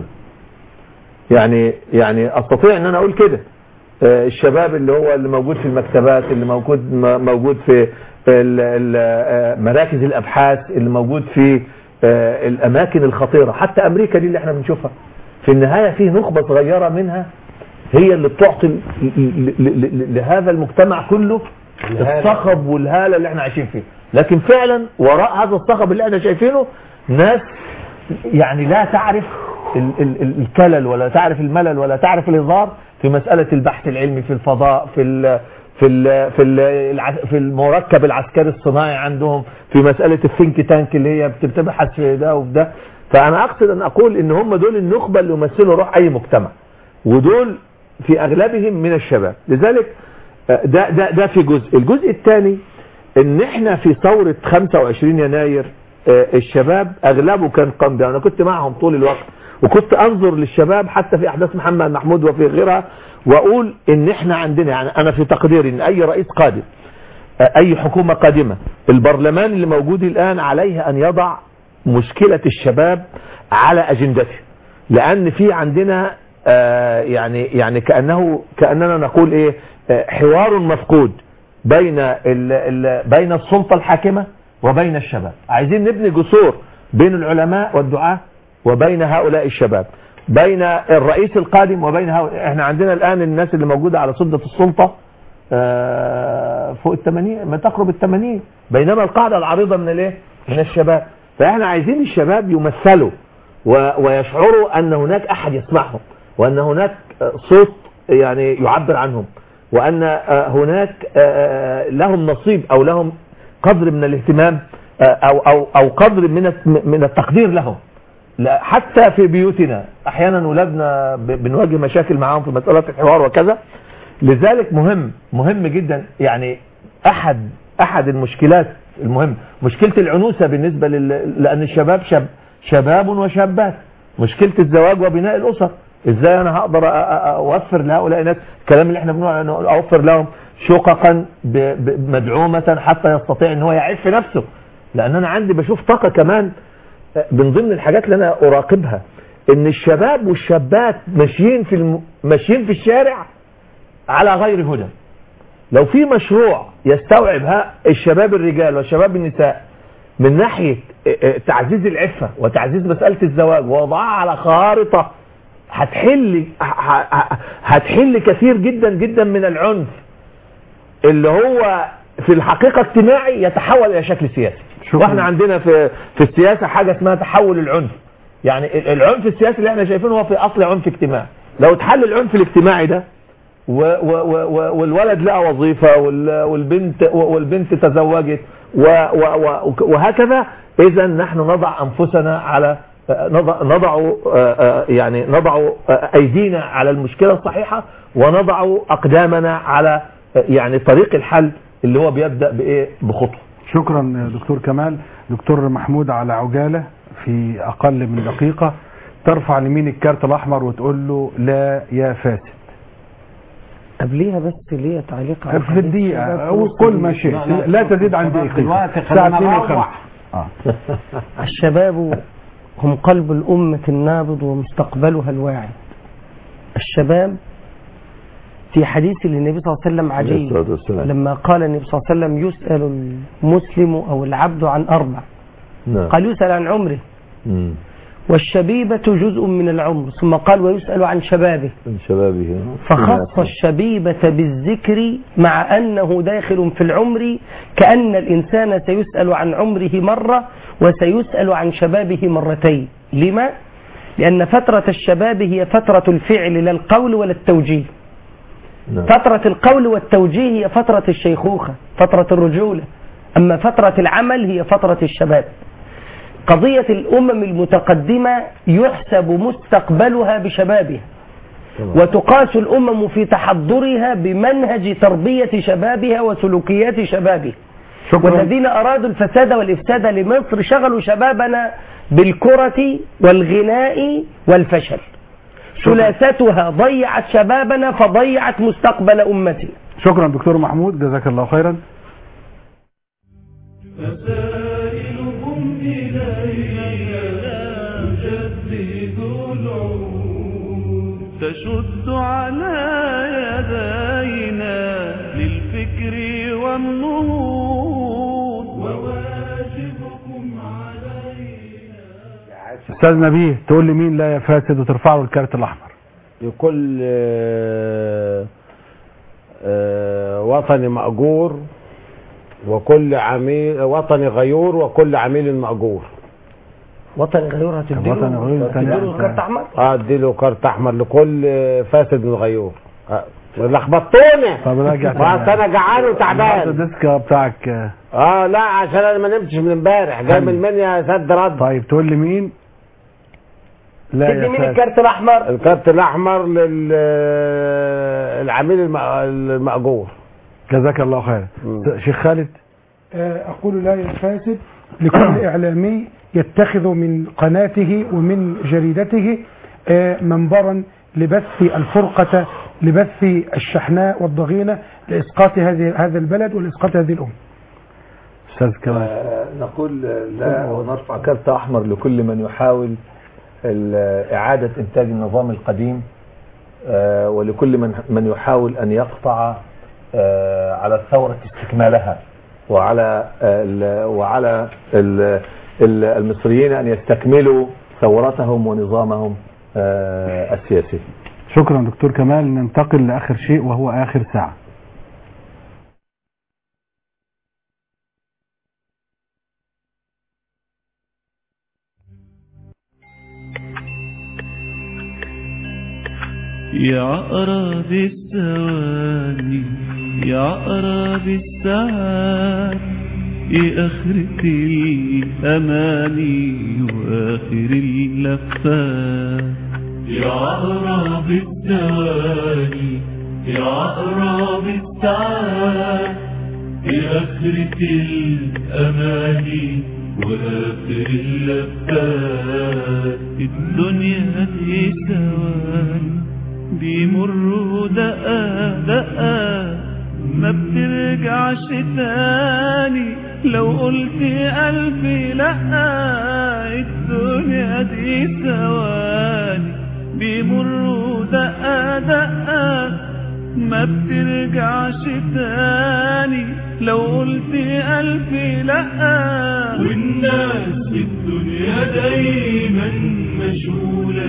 F: يعني استطيع ان انا اقول كده. الشباب اللي موجود في المكتبات، اللي موجود في مراكز الابحاث، اللي موجود في الاماكن الخطيرة، حتى امريكا دي اللي احنا بنشوفها في النهاية فيه نخبة صغيرة منها هي اللي بتعطي لهذا المجتمع كله الصخب والهالة اللي احنا عايشين فيه. لكن فعلا وراء هذا الصخب اللي احنا شايفينه ناس يعني لا تعرف الكلل ولا تعرف الملل ولا تعرف الهزار في مسألة البحث العلمي في الفضاء، في المركب العسكري الصناعي عندهم، في مسألة الثينك تانك اللي هي بتبحث في ده وفي ده. فأنا أقصد أن أقول إن هم دول النخبة اللي يمثلوا روح أي مجتمع، ودول في أغلبهم من الشباب. لذلك ده في جزء. الجزء الثاني إن إحنا في ثورة 25 يناير الشباب أغلبه كان قمبي. أنا كنت معهم طول الوقت وكنت أنظر للشباب حتى في أحداث محمد محمود وفي غيرها، وأقول إن إحنا عندنا يعني أنا في تقديري إن أي رئيس قادم، أي حكومة قادمة، البرلمان اللي موجود الآن عليه أن يضع مشكلة الشباب على أجندته، لأن في عندنا يعني كأننا نقول ايه، حوار مفقود بين السلطة الحاكمة وبين الشباب. عايزين نبني جسور بين العلماء والدعاة وبين هؤلاء الشباب، بين الرئيس القادم وبين هؤلاء. احنا عندنا الآن الناس اللي موجودة على سدة السلطة فوق 80، ما تقرب 80، بينما القاعدة العريضة من الشباب. فاحنا عايزين الشباب يمثلوا ويشعروا أن هناك أحد يسمعهم، وأن هناك صوت يعني يعبر عنهم، وأن هناك لهم نصيب أو لهم قدر من الاهتمام أو قدر من التقدير لهم. حتى في بيوتنا أحيانا أولادنا بنواجه مشاكل معهم في مسألة الحوار وكذا. لذلك مهم جدا، يعني أحد المشكلات المهم مشكلة العنوسة بالنسبة لأن الشباب شباب وشابات، مشكلة الزواج وبناء الأسر. ازاي انا هقدر اوفر لهؤلاء الناس الكلام اللي احنا بنقول، اوفر لهم شققا مدعومة حتى يستطيع ان هو يعيش نفسه. لان انا عندي بشوف طاقة كمان من ضمن الحاجات اللي انا اراقبها، ان الشباب والشابات ماشيين في الشارع على غير هدى. لو في مشروع يستوعب الشباب الرجال والشباب النساء من ناحية تعزيز العفة وتعزيز مسألة الزواج ووضعها على خارطة، هتحل كثير جدا جدا من العنف اللي هو في الحقيقة اجتماعي يتحول الى شكل سياسي. واحنا عندنا في السياسة حاجة اسمها تحول العنف. يعني العنف السياسي اللي احنا شايفينه هو في اصل عنف اجتماعي. لو اتحل العنف الاجتماعي ده والولد لقى وظيفة والبنت تزوجت وهكذا، اذا نحن نضع انفسنا على نضع ايدينا على المشكلة الصحيحة، ونضع اقدامنا على يعني طريق الحل اللي هو بيبدأ بخطوة.
B: شكرا دكتور كمال. دكتور محمود، على عجالة في اقل من دقيقة ترفع لمين الكارت الاحمر وتقول له لا يا فاسد؟
E: قبليها بس ليه تعليق على
B: في الدقيقة وكل ما شئت، لا تزيد عن دقيقتين.
D: الساعة
B: 2:05.
E: الشباب هم قلب الأمة النابض ومستقبلها الواعد. الشباب في حديث للنبي صلى الله عليه وسلم عجيب، لما قال النبي صلى الله عليه وسلم يسأل المسلم أو العبد عن 4، قال يسأل عن عمره، والشبيبة جزء من العمر، ثم قال ويسأل عن شبابه، فخص الشبيبة بالذكر مع أنه داخل في العمر، كأن الإنسان سيسأل عن عمره مرة وسيسأل عن شبابه مرتين. لما؟ لأن فترة الشباب هي فترة الفعل لا القول ولا التوجيه. فترة القول والتوجيه هي فترة الشيخوخة، فترة الرجولة. أما فترة العمل هي فترة الشباب. قضية الأمم المتقدمة يحسب مستقبلها بشبابها، وتقاس الأمم في تحضرها بمنهج تربية شبابها وسلوكيات شبابها. والذين أرادوا الفساد والإفساد لمصر شغلوا شبابنا بالكرة والغناء والفشل. ثلاثتها ضيعت شبابنا فضيعت مستقبل أمتنا.
B: شكرا دكتور محمود، جزاك الله خيرا.
A: رسائلكم إلينا تجدد العهود، تشد على يدينا للفكر والنهوض، وواجبكم علينا.
B: استاذ نبيه، تقول لي مين لا يا فاسد وترفعه الكارت الاحمر؟
D: لكل وطني مأجور، وكل عميل وطني غيور، وكل عميل مأجور.
E: وطني غيور هتديله كارت احمر؟
D: اديله كارت احمر لكل فاسد غيور. لخبطوني.
B: طب راجع
D: انا جعان وتعبان.
B: الديسك بتاعك
D: لا عشان انا ما نمتش من امبارح، جاي من المنيا سد رد.
B: طيب تقول لي مين؟
E: لا تدي مين الكارت الاحمر؟
D: الكارت الاحمر للعميل المأجور.
B: جزاك الله خير. شيخ خالد،
C: أقول لا يفاسد لكل إعلامي يتخذ من قناته ومن جريدته منبرا لبث الفرقة، لبث الشحناء والضغينة، لإسقاط هذا البلد ولإسقاط هذه الأمة.
B: أستاذ كمان
F: نقول لا، ونرفع كارت أحمر لكل من يحاول إعادة إنتاج النظام القديم ولكل من يحاول أن يقطع على الثورة استكمالها، وعلى المصريين أن يستكملوا ثورتهم ونظامهم السياسي.
B: شكرا دكتور كمال. ننتقل لآخر شيء وهو آخر ساعة.
A: يا عقرب الثواني يا عقرب الساعات، يا آخرة الأماني وآخر اللفات. يا عقرب الثواني يا عقرب الساعات، يا آخرة الأماني وآخر اللفات. الدنيا دي ثواني بيمروا دقة دقة، ما بترجعش تاني لو قلت ألف لأ. الدنيا دي ثواني بيمروا دقة دقة، ما بترجعش تاني لو قلت ألف لأ. والناس في الدنيا دايما مشغولة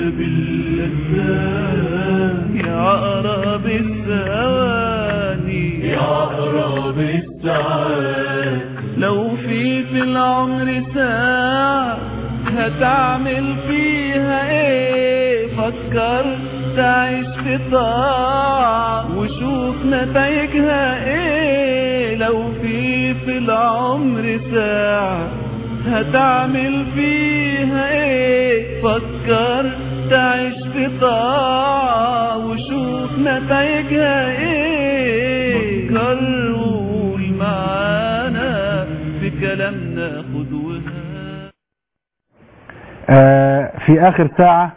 A: باللذات. يا عقرب الثواني يا عقرب الساعات، لو في العمر ساعة هتعمل فيها ايه؟ فكر تعيش في طاعة وشوف نتائجها ايه. لو في العمر ساعة هتعمل فيها ايه؟ فكر تعيش في طاعة وشوف نتائجها ايه. فكر وقول معانا في كلامنا خدوها.
B: في آخر ساعة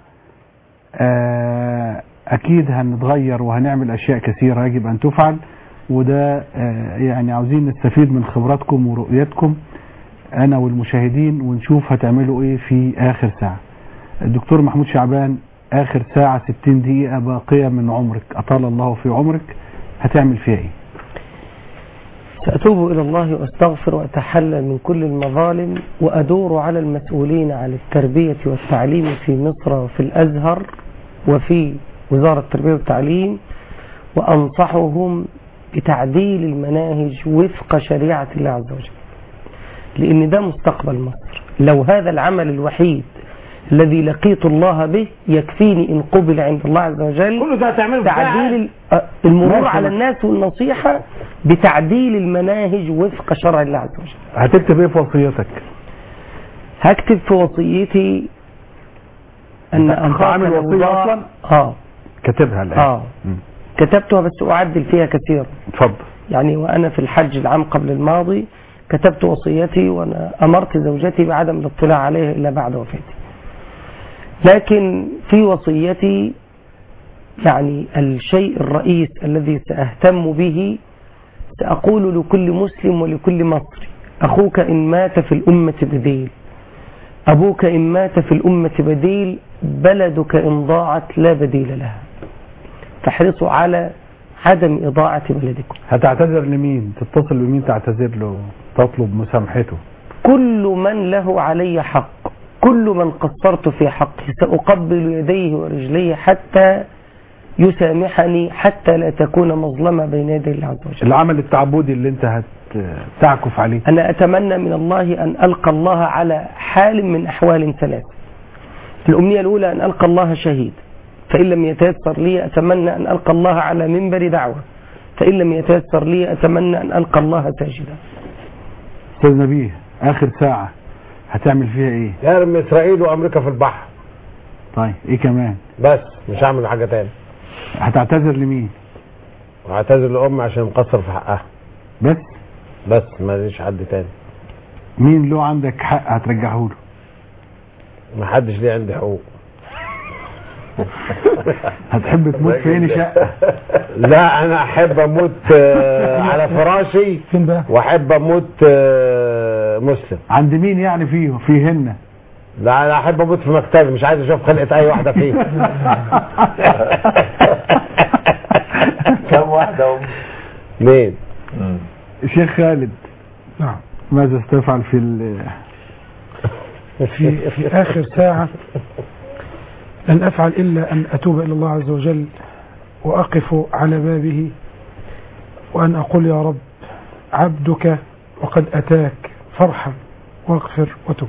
B: أكيد هنتغير وهنعمل أشياء كثيرة يجب أن تفعل، وده يعني عاوزين نستفيد من خبراتكم ورؤيتكم أنا والمشاهدين، ونشوف هتعملوا إيه في آخر ساعة. الدكتور محمود شعبان، آخر ساعة 60 دقيقة باقية من عمرك، أطال الله في عمرك، هتعمل فيها إيه؟
E: سأتوب إلى الله وأستغفر وأتحلل من كل المظالم، وأدور على المسؤولين عن التربية والتعليم في مصر وفي الأزهر وفي وزارة التربية والتعليم، وأنصحهم بتعديل المناهج وفق شريعة الله عز وجل، لأن ده مستقبل مصر. لو هذا العمل الوحيد الذي لقيت الله به يكفيني إن قبل عند الله عز وجل
D: كله ده تعمله
E: تعديل المرور على الناس والنصيحة بتعديل المناهج وفق شرع الله عز وجل.
B: هتكتب ايه في وصيتك؟
E: هكتب في وصيتي ان
B: عامل وصية اصلا؟ كتبها الان؟
E: كتبتها بس اعدل فيها كثيرا.
B: اتفضل.
E: يعني وانا في الحج العام قبل الماضي كتبت وصيتي، وانا امرت زوجتي بعدم الاطلاع عليها الا بعد وفاتي. لكن في وصيتي يعني الشيء الرئيس الذي سأهتم به، سأقول لكل مسلم ولكل مصري: أخوك إن مات في الأمة بديل، أبوك إن مات في الأمة بديل، بلدك إن ضاعت لا بديل لها. فاحرصوا على عدم إضاعة بلدكم.
B: هتعتذر لمين؟ تتصل بمين تعتذر له؟ تطلب مسامحته؟
E: كل من له علي حق، كل من قصرت في حقه سأقبل يديه ورجليه حتى يسامحني، حتى لا تكون مظلمة بين يدي الله عز وجل.
B: العمل التعبدي اللي انت هتعكف عليه،
E: أنا أتمنى من الله أن ألقى الله على حال من أحوال ثلاث. الأمنية الأولى أن ألقى الله شهيد، فإن لم يتيسر لي أتمنى أن ألقى الله على منبر دعوة، فإن لم يتيسر لي أتمنى أن ألقى الله ساجدا.
B: أستاذ نبيه، آخر ساعة هتعمل فيها إيه؟
D: يرمي إسرائيل وأمريكا في البحر.
B: طيب إيه كمان؟
D: بس مش هعمل حاجة تاني.
B: هتعتذر لمين؟
D: هعتذر لأمي عشان مقصر في حقها. بس ماليش حد تاني.
B: مين له عندك حق هترجعه له؟
D: محدش ليه عندي حقوق.
B: هتحب تموت فين شقة؟
D: لا انا احب اموت على فراشي، واحب اموت مسلم.
B: عند مين يعني فيهن؟
D: لا انا احب اموت في مكتبي، مش عايز اشوف خلقه اي واحده فيه.
F: كم واحده
D: مين؟
B: الشيخ خالد،
C: نعم،
B: ماذا ستفعل
C: في آخر ساعة؟ لن أفعل إلا أن أتوب إلى الله عز وجل وأقف على بابه وأن أقول يا رب عبدك وقد أتاك فارحم واغفر وتوب.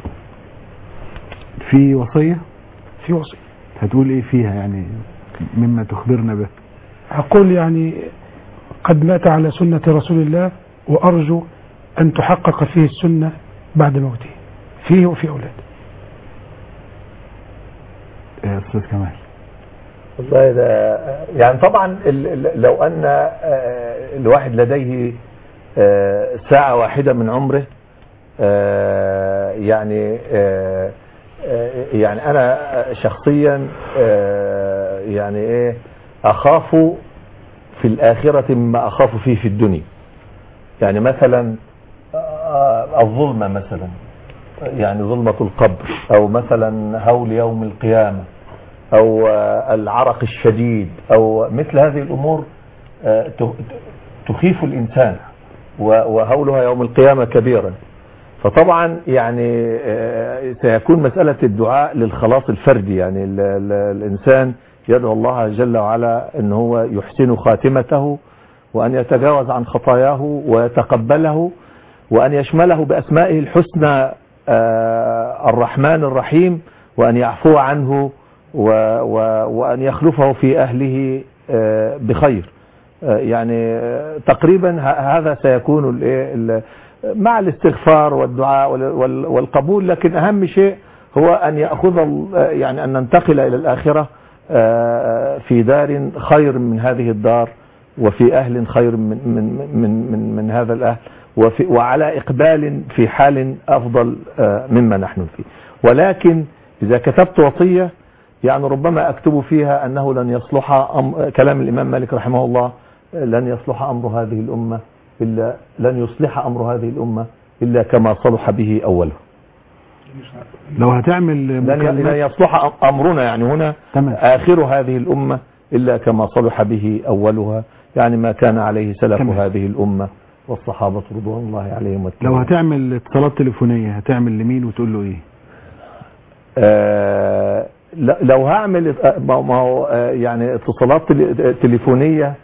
B: في وصية؟
C: في وصية.
B: هتقول إيه فيها يعني مما تخبرنا به؟
C: أقول يعني قد مات على سنة رسول الله، وأرجو أن تحقق فيه السنة بعد موته، فيه وفي أولاده.
B: يا أستاذ كمال.
F: والله ده يعني طبعا لو أن الواحد لديه ساعة واحدة من عمره، يعني أنا شخصيا يعني إيه أخاف في الآخرة مما أخاف فيه في الدنيا. يعني مثلا الظلمة مثلا، يعني ظلمة القبر، أو مثلا هول يوم القيامة، أو العرق الشديد، أو مثل هذه الأمور تخيف الإنسان، وهولها يوم القيامة كبيرا. فطبعا يعني سيكون مسألة الدعاء للخلاص الفردي، يعني الإنسان يدعو الله جل وعلا أن هو يحسن خاتمته، وأن يتجاوز عن خطاياه ويتقبله، وأن يشمله بأسمائه الحسنى الرحمن الرحيم، وأن يعفو عنه وأن يخلفه في أهله بخير. يعني تقريبا هذا سيكون مع الاستغفار والدعاء والقبول. لكن أهم شيء هو أن يأخذ يعني أن ننتقل إلى الآخرة في دار خير من هذه الدار، وفي أهل خير من هذا الأهل، وعلى إقبال في حال أفضل مما نحن فيه. ولكن إذا كتبت وصية يعني ربما أكتب فيها أنه لن يصلح كلام الإمام مالك رحمه الله، لن يصلح أمر هذه الأمة إلا لن يصلح أمر هذه الأمة إلا كما صلح به أوله.
B: لو هتعمل
F: لن يصلح أمرنا يعني هنا آخر هذه الأمة إلا كما صلح به أولها، يعني ما كان عليه سلف هذه الأمة والصحابة رضوان الله عليهم.
B: لو هتعمل اتصالات تليفونية هتعمل لمين وتقول له إيه؟
F: لو هعمل ما هو يعني اتصالات تليفونية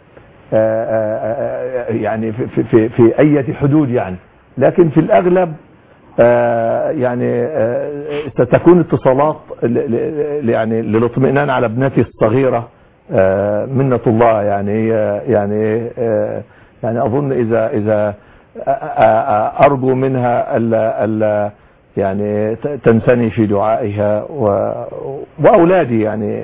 F: يعني في أي حدود يعني، لكن في الأغلب يعني ستكون اتصالات يعني للاطمئنان على ابنتي الصغيرة منة الله. يعني هي يعني أظن إذا أرجو منها ألا يعني تنسني في دعائها وأولادي يعني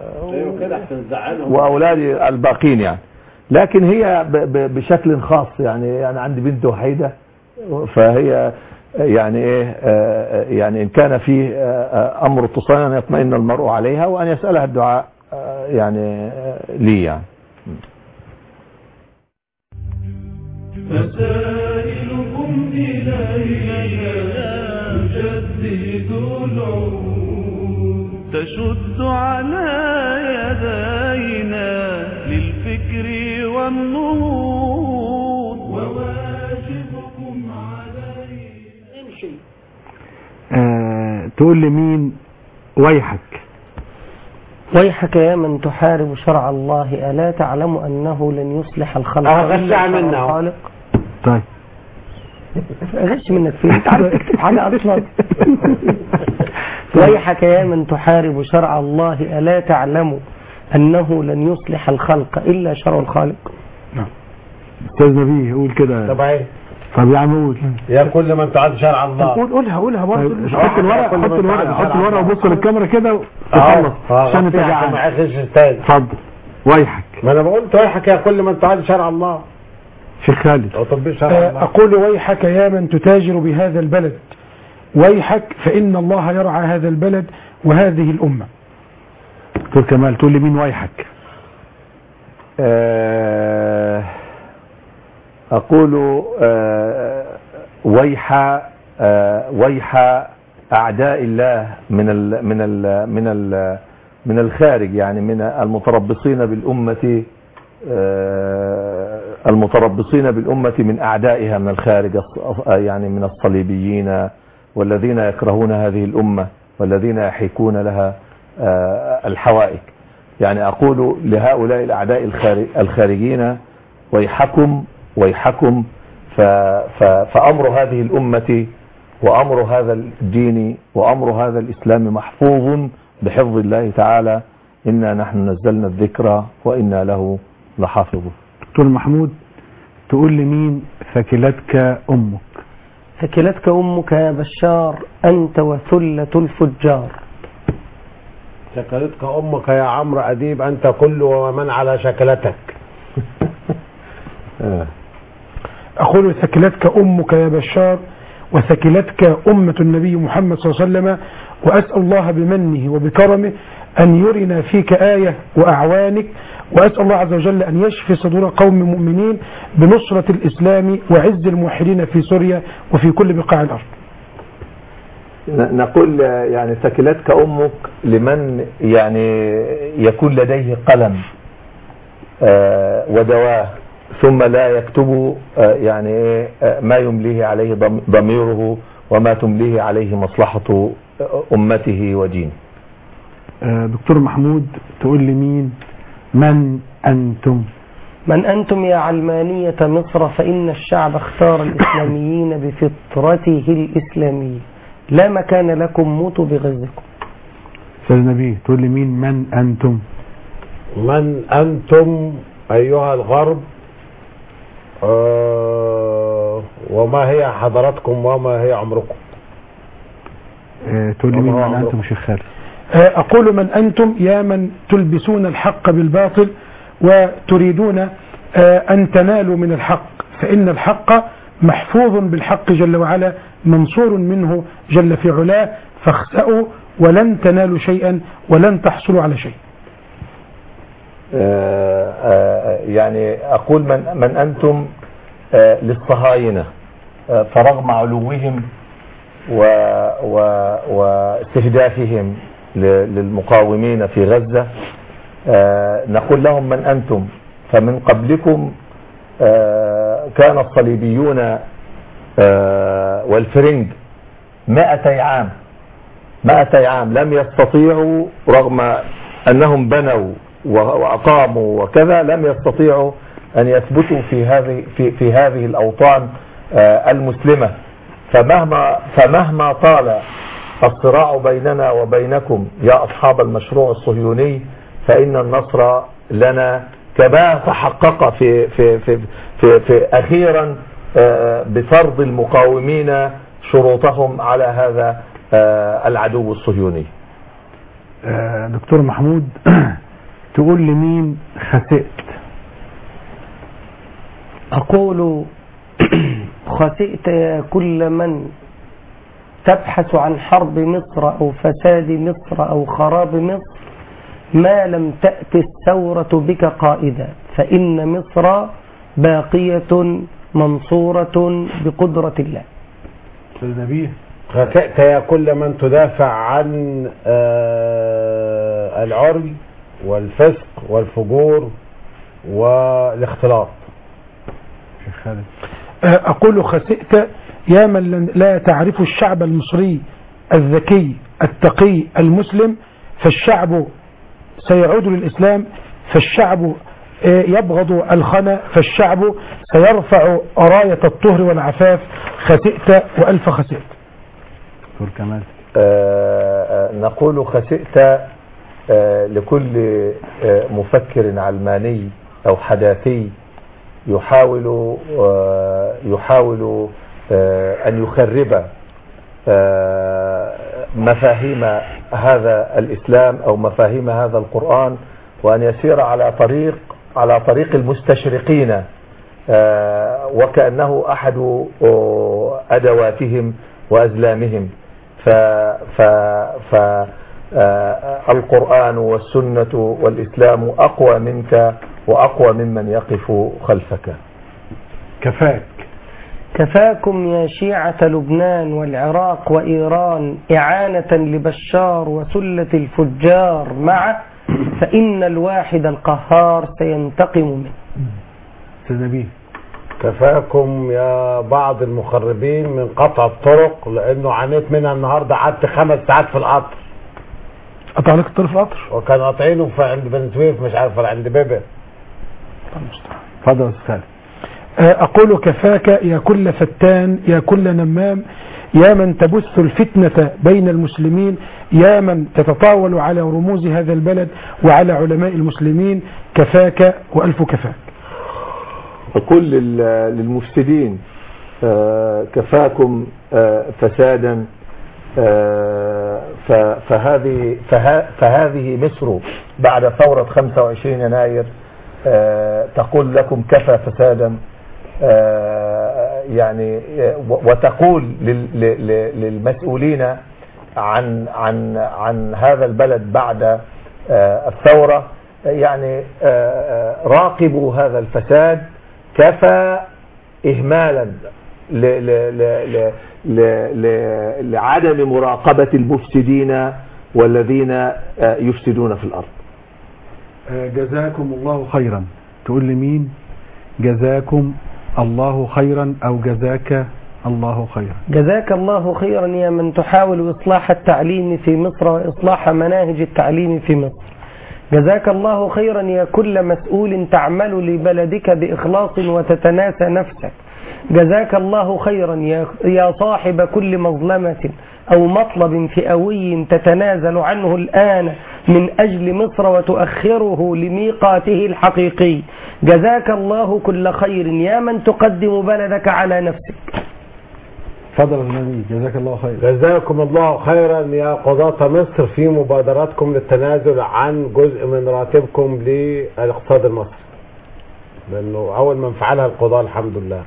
F: وأولادي الباقين يعني. لكن هي بشكل خاص يعني عندي بنت وحيدة، فهي يعني ايه يعني ان كان فيه امر اتصال ان يطمئن المرء عليها وان يسألها الدعاء يعني لي يعني.
A: مسائلكم إلينا تجدد العهود، تشد على يدينا للفكر والنهوض، وواجبكم علينا امشي.
B: تقول لمين ويحك؟
E: ويحك يا من تحارب شرع الله، ألا تعلم أنه لن يصلح الخلق
D: غشع منا
E: الخالق؟
B: طيب
E: غش منك فيه، انت عارف تكتب حاجة أصلا. ويحك يا من تحارب شرع الله، ألا تعلم أنه لن يصلح الخلق إلا شرع الخالق؟
B: نعم. أستاذ نبيه قول كده.
D: طب ايه؟
B: طب يا عم قول.
D: يا كل من تعاد شرع الله.
C: قولها برضه.
B: حط الورقة وبص للكاميرا كده وخلص عشان انت جعان. اتفضل. ويحك.
D: ما انا قلت ويحك يا كل من تعاد شرع الله.
B: شيخ خالد.
C: أقول ويحك يا من تتاجر بهذا البلد، ويحك فإن الله يرعى هذا البلد وهذه الأمة.
B: دكتور كمال تقول لي مين ويحك؟
F: أقول ويح أعداء الله من الخارج، يعني من المتربصين بالأمة، من أعدائها من الخارج، يعني من الصليبيين والذين يكرهون هذه الأمة والذين يحيكون لها الحوائج. يعني أقول لهؤلاء الأعداء الخارجين ويحكم فأمر هذه الأمة وأمر هذا الدين وأمر هذا الإسلام محفوظ بحفظ الله تعالى. إنا نحن نزلنا الذكر وإنا له لحافظون.
B: دكتور محمود، تقول لي مين ثكلتك أمك؟
E: ثكلتك أمك يا بشار أنت وثلة الفجار.
D: ثكلتك أمك يا عمرو أديب أنت كل ومن على شكلتك.
C: أقول ثكلتك أمك يا بشار وثكلتك أمة النبي محمد صلى الله عليه وسلم، وأسأل الله بمنه وبكرمه أن يرنا فيك آية وأعوانك، وأسأل الله عز وجل أن يشفي صدور قوم مؤمنين بنصرة الإسلام وعز الموحدين في سوريا وفي كل بقاع الأرض.
F: نقول يعني ثكلتك أمك لمن يعني يكون لديه قلم ودواه ثم لا يكتب يعني ما يمليه عليه ضميره وما تمليه عليه مصلحة أمته ودينه.
B: دكتور محمود، تقول لي من أنتم؟
E: من أنتم يا علمانية مصر، فإن الشعب اختار الإسلاميين بفطرته الإسلامية، لا مكان لكم، موتوا بغزكم.
B: أستاذ نبيه، تقول لي من أنتم؟
D: من أنتم أيها الغرب، وما هي حضارتكم وما هي عمركم؟
B: تقول لي من أنتم شيخ خالد؟
C: أقول من أنتم يا من تلبسون الحق بالباطل وتريدون أن تنالوا من الحق، فإن الحق محفوظ بالحق جل وعلا منصور منه جل في علاه، فاخسأوا ولن تنالوا شيئا ولن تحصلوا على شيء.
F: يعني أقول من أنتم للصهاينة، فرغم علوهم واستهدافهم للمقاومين في غزة نقول لهم من أنتم، فمن قبلكم كان الصليبيون والفرنج 200 عام لم يستطيعوا، رغم أنهم بنوا وأقاموا وكذا، لم يستطيعوا أن يثبتوا في هذه الأوطان المسلمة. فمهما طال الصراع بيننا وبينكم يا أصحاب المشروع الصهيوني، فإن النصر لنا كما تحقق في أخيرا بفرض المقاومين شروطهم على هذا العدو الصهيوني.
B: دكتور محمود، تقول لي مين خسئت؟
E: أقول خسئت يا كل من تبحث عن حرب مصر أو فساد مصر أو خراب مصر ما لم تأت الثورة بك قائدا، فإن مصر باقية منصورة بقدرة الله.
B: نبيه،
D: خسئت يا كل من تدافع عن العري والفسق والفجور والاختلاط.
C: أقول خسئت يا من لا تعرف الشعب المصري الذكي التقي المسلم، فالشعب سيعود للإسلام، فالشعب يبغض الخنا، فالشعب سيرفع راية الطهر والعفاف. خسئت وألف خسئت.
B: دكتور كمال،
F: نقول خسئت لكل مفكر علماني أو حداثي يحاول أن يخرب مفاهيم هذا الإسلام أو مفاهيم هذا القرآن، وأن يسير على طريق المستشرقين وكأنه أحد أدواتهم وأزلامهم. فالقرآن والسنة والإسلام أقوى منك وأقوى ممن يقف خلفك.
B: كفاك.
E: كفاكم يا شيعة لبنان والعراق وإيران إعانة لبشار وسلة الفجار معه، فإن الواحد القهار سينتقم منه.
B: نبيه
D: كفاكم يا بعض المخربين من قطع الطرق، لأنه عانيت منها النهاردة، قعدت 5 ساعات في القطر.
C: قطع لك الطرف القطر؟
D: وكان قاطعينه في عند بني سويف، مش عارف ولا عند بيبه.
B: اتفضل يا استاذ.
C: أقول كفاك يا كل فتان، يا كل نمام، يا من تبث الفتنة بين المسلمين، يا من تتطاول على رموز هذا البلد وعلى علماء المسلمين، كفاك وألف كفاك.
F: أقول للمفسدين كفاكم فسادا، فهذه مصر بعد ثورة 25 يناير تقول لكم كفى فسادا، يعني وتقول للمسؤولين عن هذا البلد بعد الثورة، يعني راقبوا هذا الفساد، كفى إهمالا لعدم مراقبة المفسدين والذين يفسدون في الأرض.
B: جزاكم الله خيرا. تقول لمين؟ جزاكم الله خيرا أو جزاك الله خيرا؟
E: جزاك الله خيرا يا من تحاول إصلاح التعليم في مصر وإصلاح مناهج التعليم في مصر. جزاك الله خيرا يا كل مسؤول تعمل لبلدك بإخلاص وتتناسى نفسك. جزاك الله خيرا يا صاحب كل مظلمة أو مطلب فئوي تتنازل عنه الآن من أجل مصر وتؤخره لميقاته الحقيقي. جزاك الله كل خير يا من تقدم بلدك على نفسك.
B: فضل النبي. جزاك الله خير.
D: جزاكم الله خيرا يا قضاة مصر في مبادراتكم للتنازل عن جزء من راتبكم للاقتصاد المصري، لأنه أول من فعلها القضاء الحمد لله.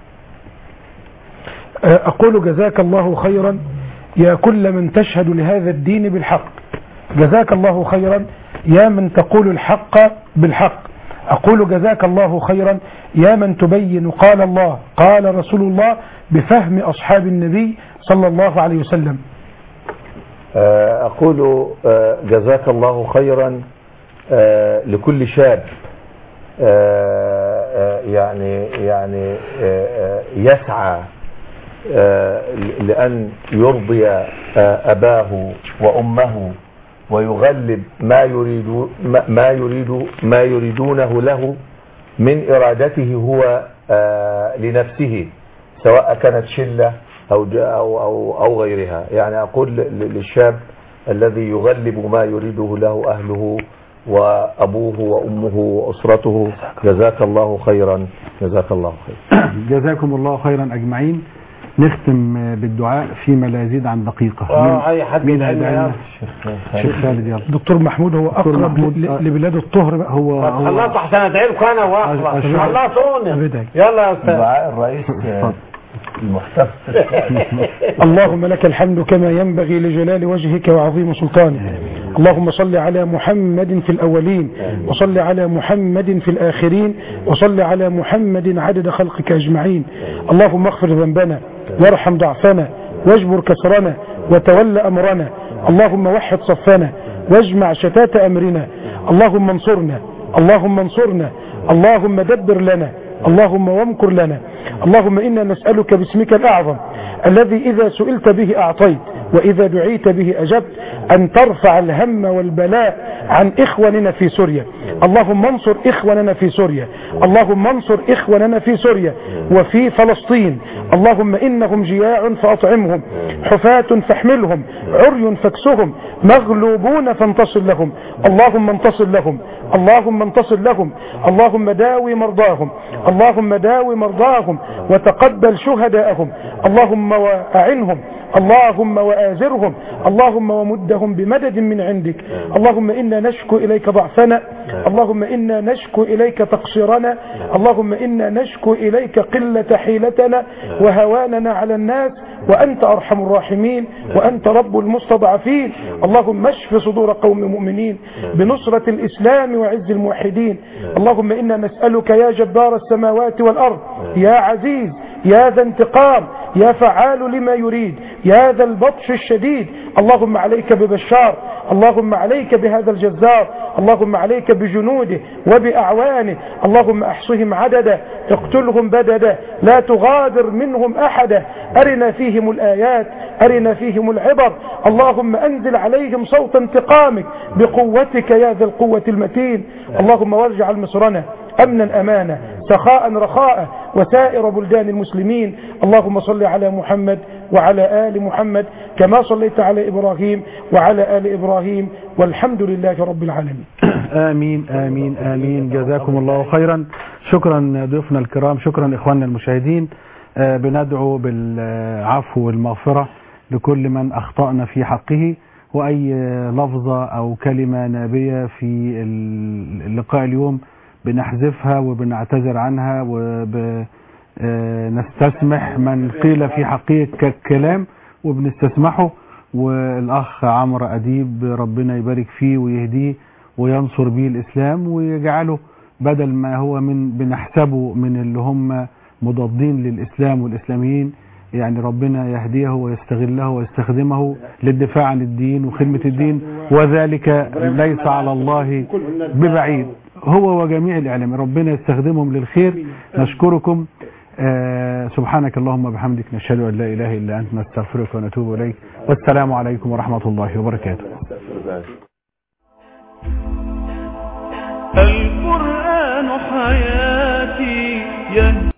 C: أقول جزاك الله خيرا يا كل من تشهد لهذا الدين بالحق. جزاك الله خيرا يا من تقول الحق بالحق. أقول جزاك الله خيرا يا من تبين قال الله قال رسول الله بفهم أصحاب النبي صلى الله عليه وسلم.
F: أقول جزاك الله خيرا لكل شاب يعني يسعى لأن يرضي أباه وأمه ويغلب ما يريدونه له من إرادته هو لنفسه، سواء كانت شلة أو غيرها. يعني أقول للشاب الذي يغلب ما يريده له أهله وأبوه وأمه وأسرته، جزاك الله خيرا. جزاك الله خيرا.
B: جزاكم الله خيرا أجمعين. نختم بالدعاء فيما لا يزيد عن دقيقة.
D: أي حد
B: مين هيدعي؟ الشيخ خالد. يلا.
C: دكتور محمود هو أقرب لبلاد الطهر.
D: هو خلاص عشان أدعيلكم أنا وأخلص. خلصوني. يلا يا أستاذ.
F: دعاء الرئيس المحتفل.
C: اللهم لك الحمد كما ينبغي لجلال وجهك وعظيم سلطانك. اللهم صل على محمد في الأولين، وصل على محمد في الآخرين، وصل على محمد عدد خلقك أجمعين. اللهم اغفر ذنبنا وارحم ضعفنا واجبر كسرنا وتول أمرنا. اللهم وحد صفنا واجمع شتات أمرنا. اللهم انصرنا اللهم انصرنا. اللهم دبر لنا. اللهم وامكر لنا. اللهم إنا نسألك باسمك الأعظم الذي إذا سئلت به أعطيت وإذا دعيت به أجبت أن ترفع الهم والبلاء عن إخواننا في سوريا. اللهم انصر إخواننا في سوريا. اللهم انصر إخواننا في سوريا وفي فلسطين. اللهم إنهم جياع فأطعمهم، حفاة فاحملهم، عري فاكسهم، مغلوبون فانتصر لهم. اللهم انتصر لهم. اللهم انتصر لهم. اللهم داوي مرضاهم. اللهم داوي مرضاهم وتقبل شهداءهم. اللهم وأعنهم. اللهم وآزرهم. اللهم ومدهم بمدد من عندك. اللهم إنا نشكو إليك ضعفنا. اللهم إنا نشكو إليك تقصيرنا. اللهم إنا نشكو إليك قلة حيلتنا وهواننا على الناس، وأنت أرحم الراحمين وأنت رب المستضعفين. اللهم اشف صدور قوم مؤمنين بنصرة الإسلام وعز الموحدين. اللهم إنا نسألك يا جبار السماوات والأرض يا عزيز يا ذا انتقام، يا فعال لما يريد، يا ذا البطش الشديد. اللهم عليك ببشار، اللهم عليك بهذا الجزار، اللهم عليك بجنوده وبأعوانه، اللهم احصهم عددا، اقتلهم بددا، لا تغادر منهم أحدا. أرنا فيهم الآيات، أرنا فيهم العبر. اللهم أنزل عليهم صوت انتقامك بقوتك يا ذا القوة المتين. اللهم واجعل مصرنا أمنا أمانا، سخاء رخاء، وسائر بلدان المسلمين. اللهم صل على محمد وعلى آل محمد كما صليت على إبراهيم وعلى آل إبراهيم، والحمد لله رب العالمين.
B: آمين آمين آمين. جزاكم الله خيرا. شكرا ضيوفنا الكرام، شكرا إخواننا المشاهدين. بندعو بالعفو والمغفرة لكل من أخطأنا في حقه، وأي لفظة أو كلمة نابية في اللقاء اليوم بنحذفها وبنعتذر عنها، وبنستسمح من قيل في حقه كلام وبنستسمحه. والأخ عمرو أديب ربنا يبارك فيه ويهديه وينصر به الإسلام ويجعله بدل ما هو من بنحسبه من اللي هم مضادين للإسلام والإسلاميين، يعني ربنا يهديه ويستغله ويستخدمه للدفاع عن الدين وخدمة الدين، وذلك ليس على الله ببعيد. هو وجميع الإعلام ربنا يستخدمهم للخير. نشكركم. سبحانك اللهم وبحمدك، نشهد أن لا إله إلا أنت، نستغفرك ونتوب إليك، والسلام عليكم ورحمة الله وبركاته.
A: القرآن حياتي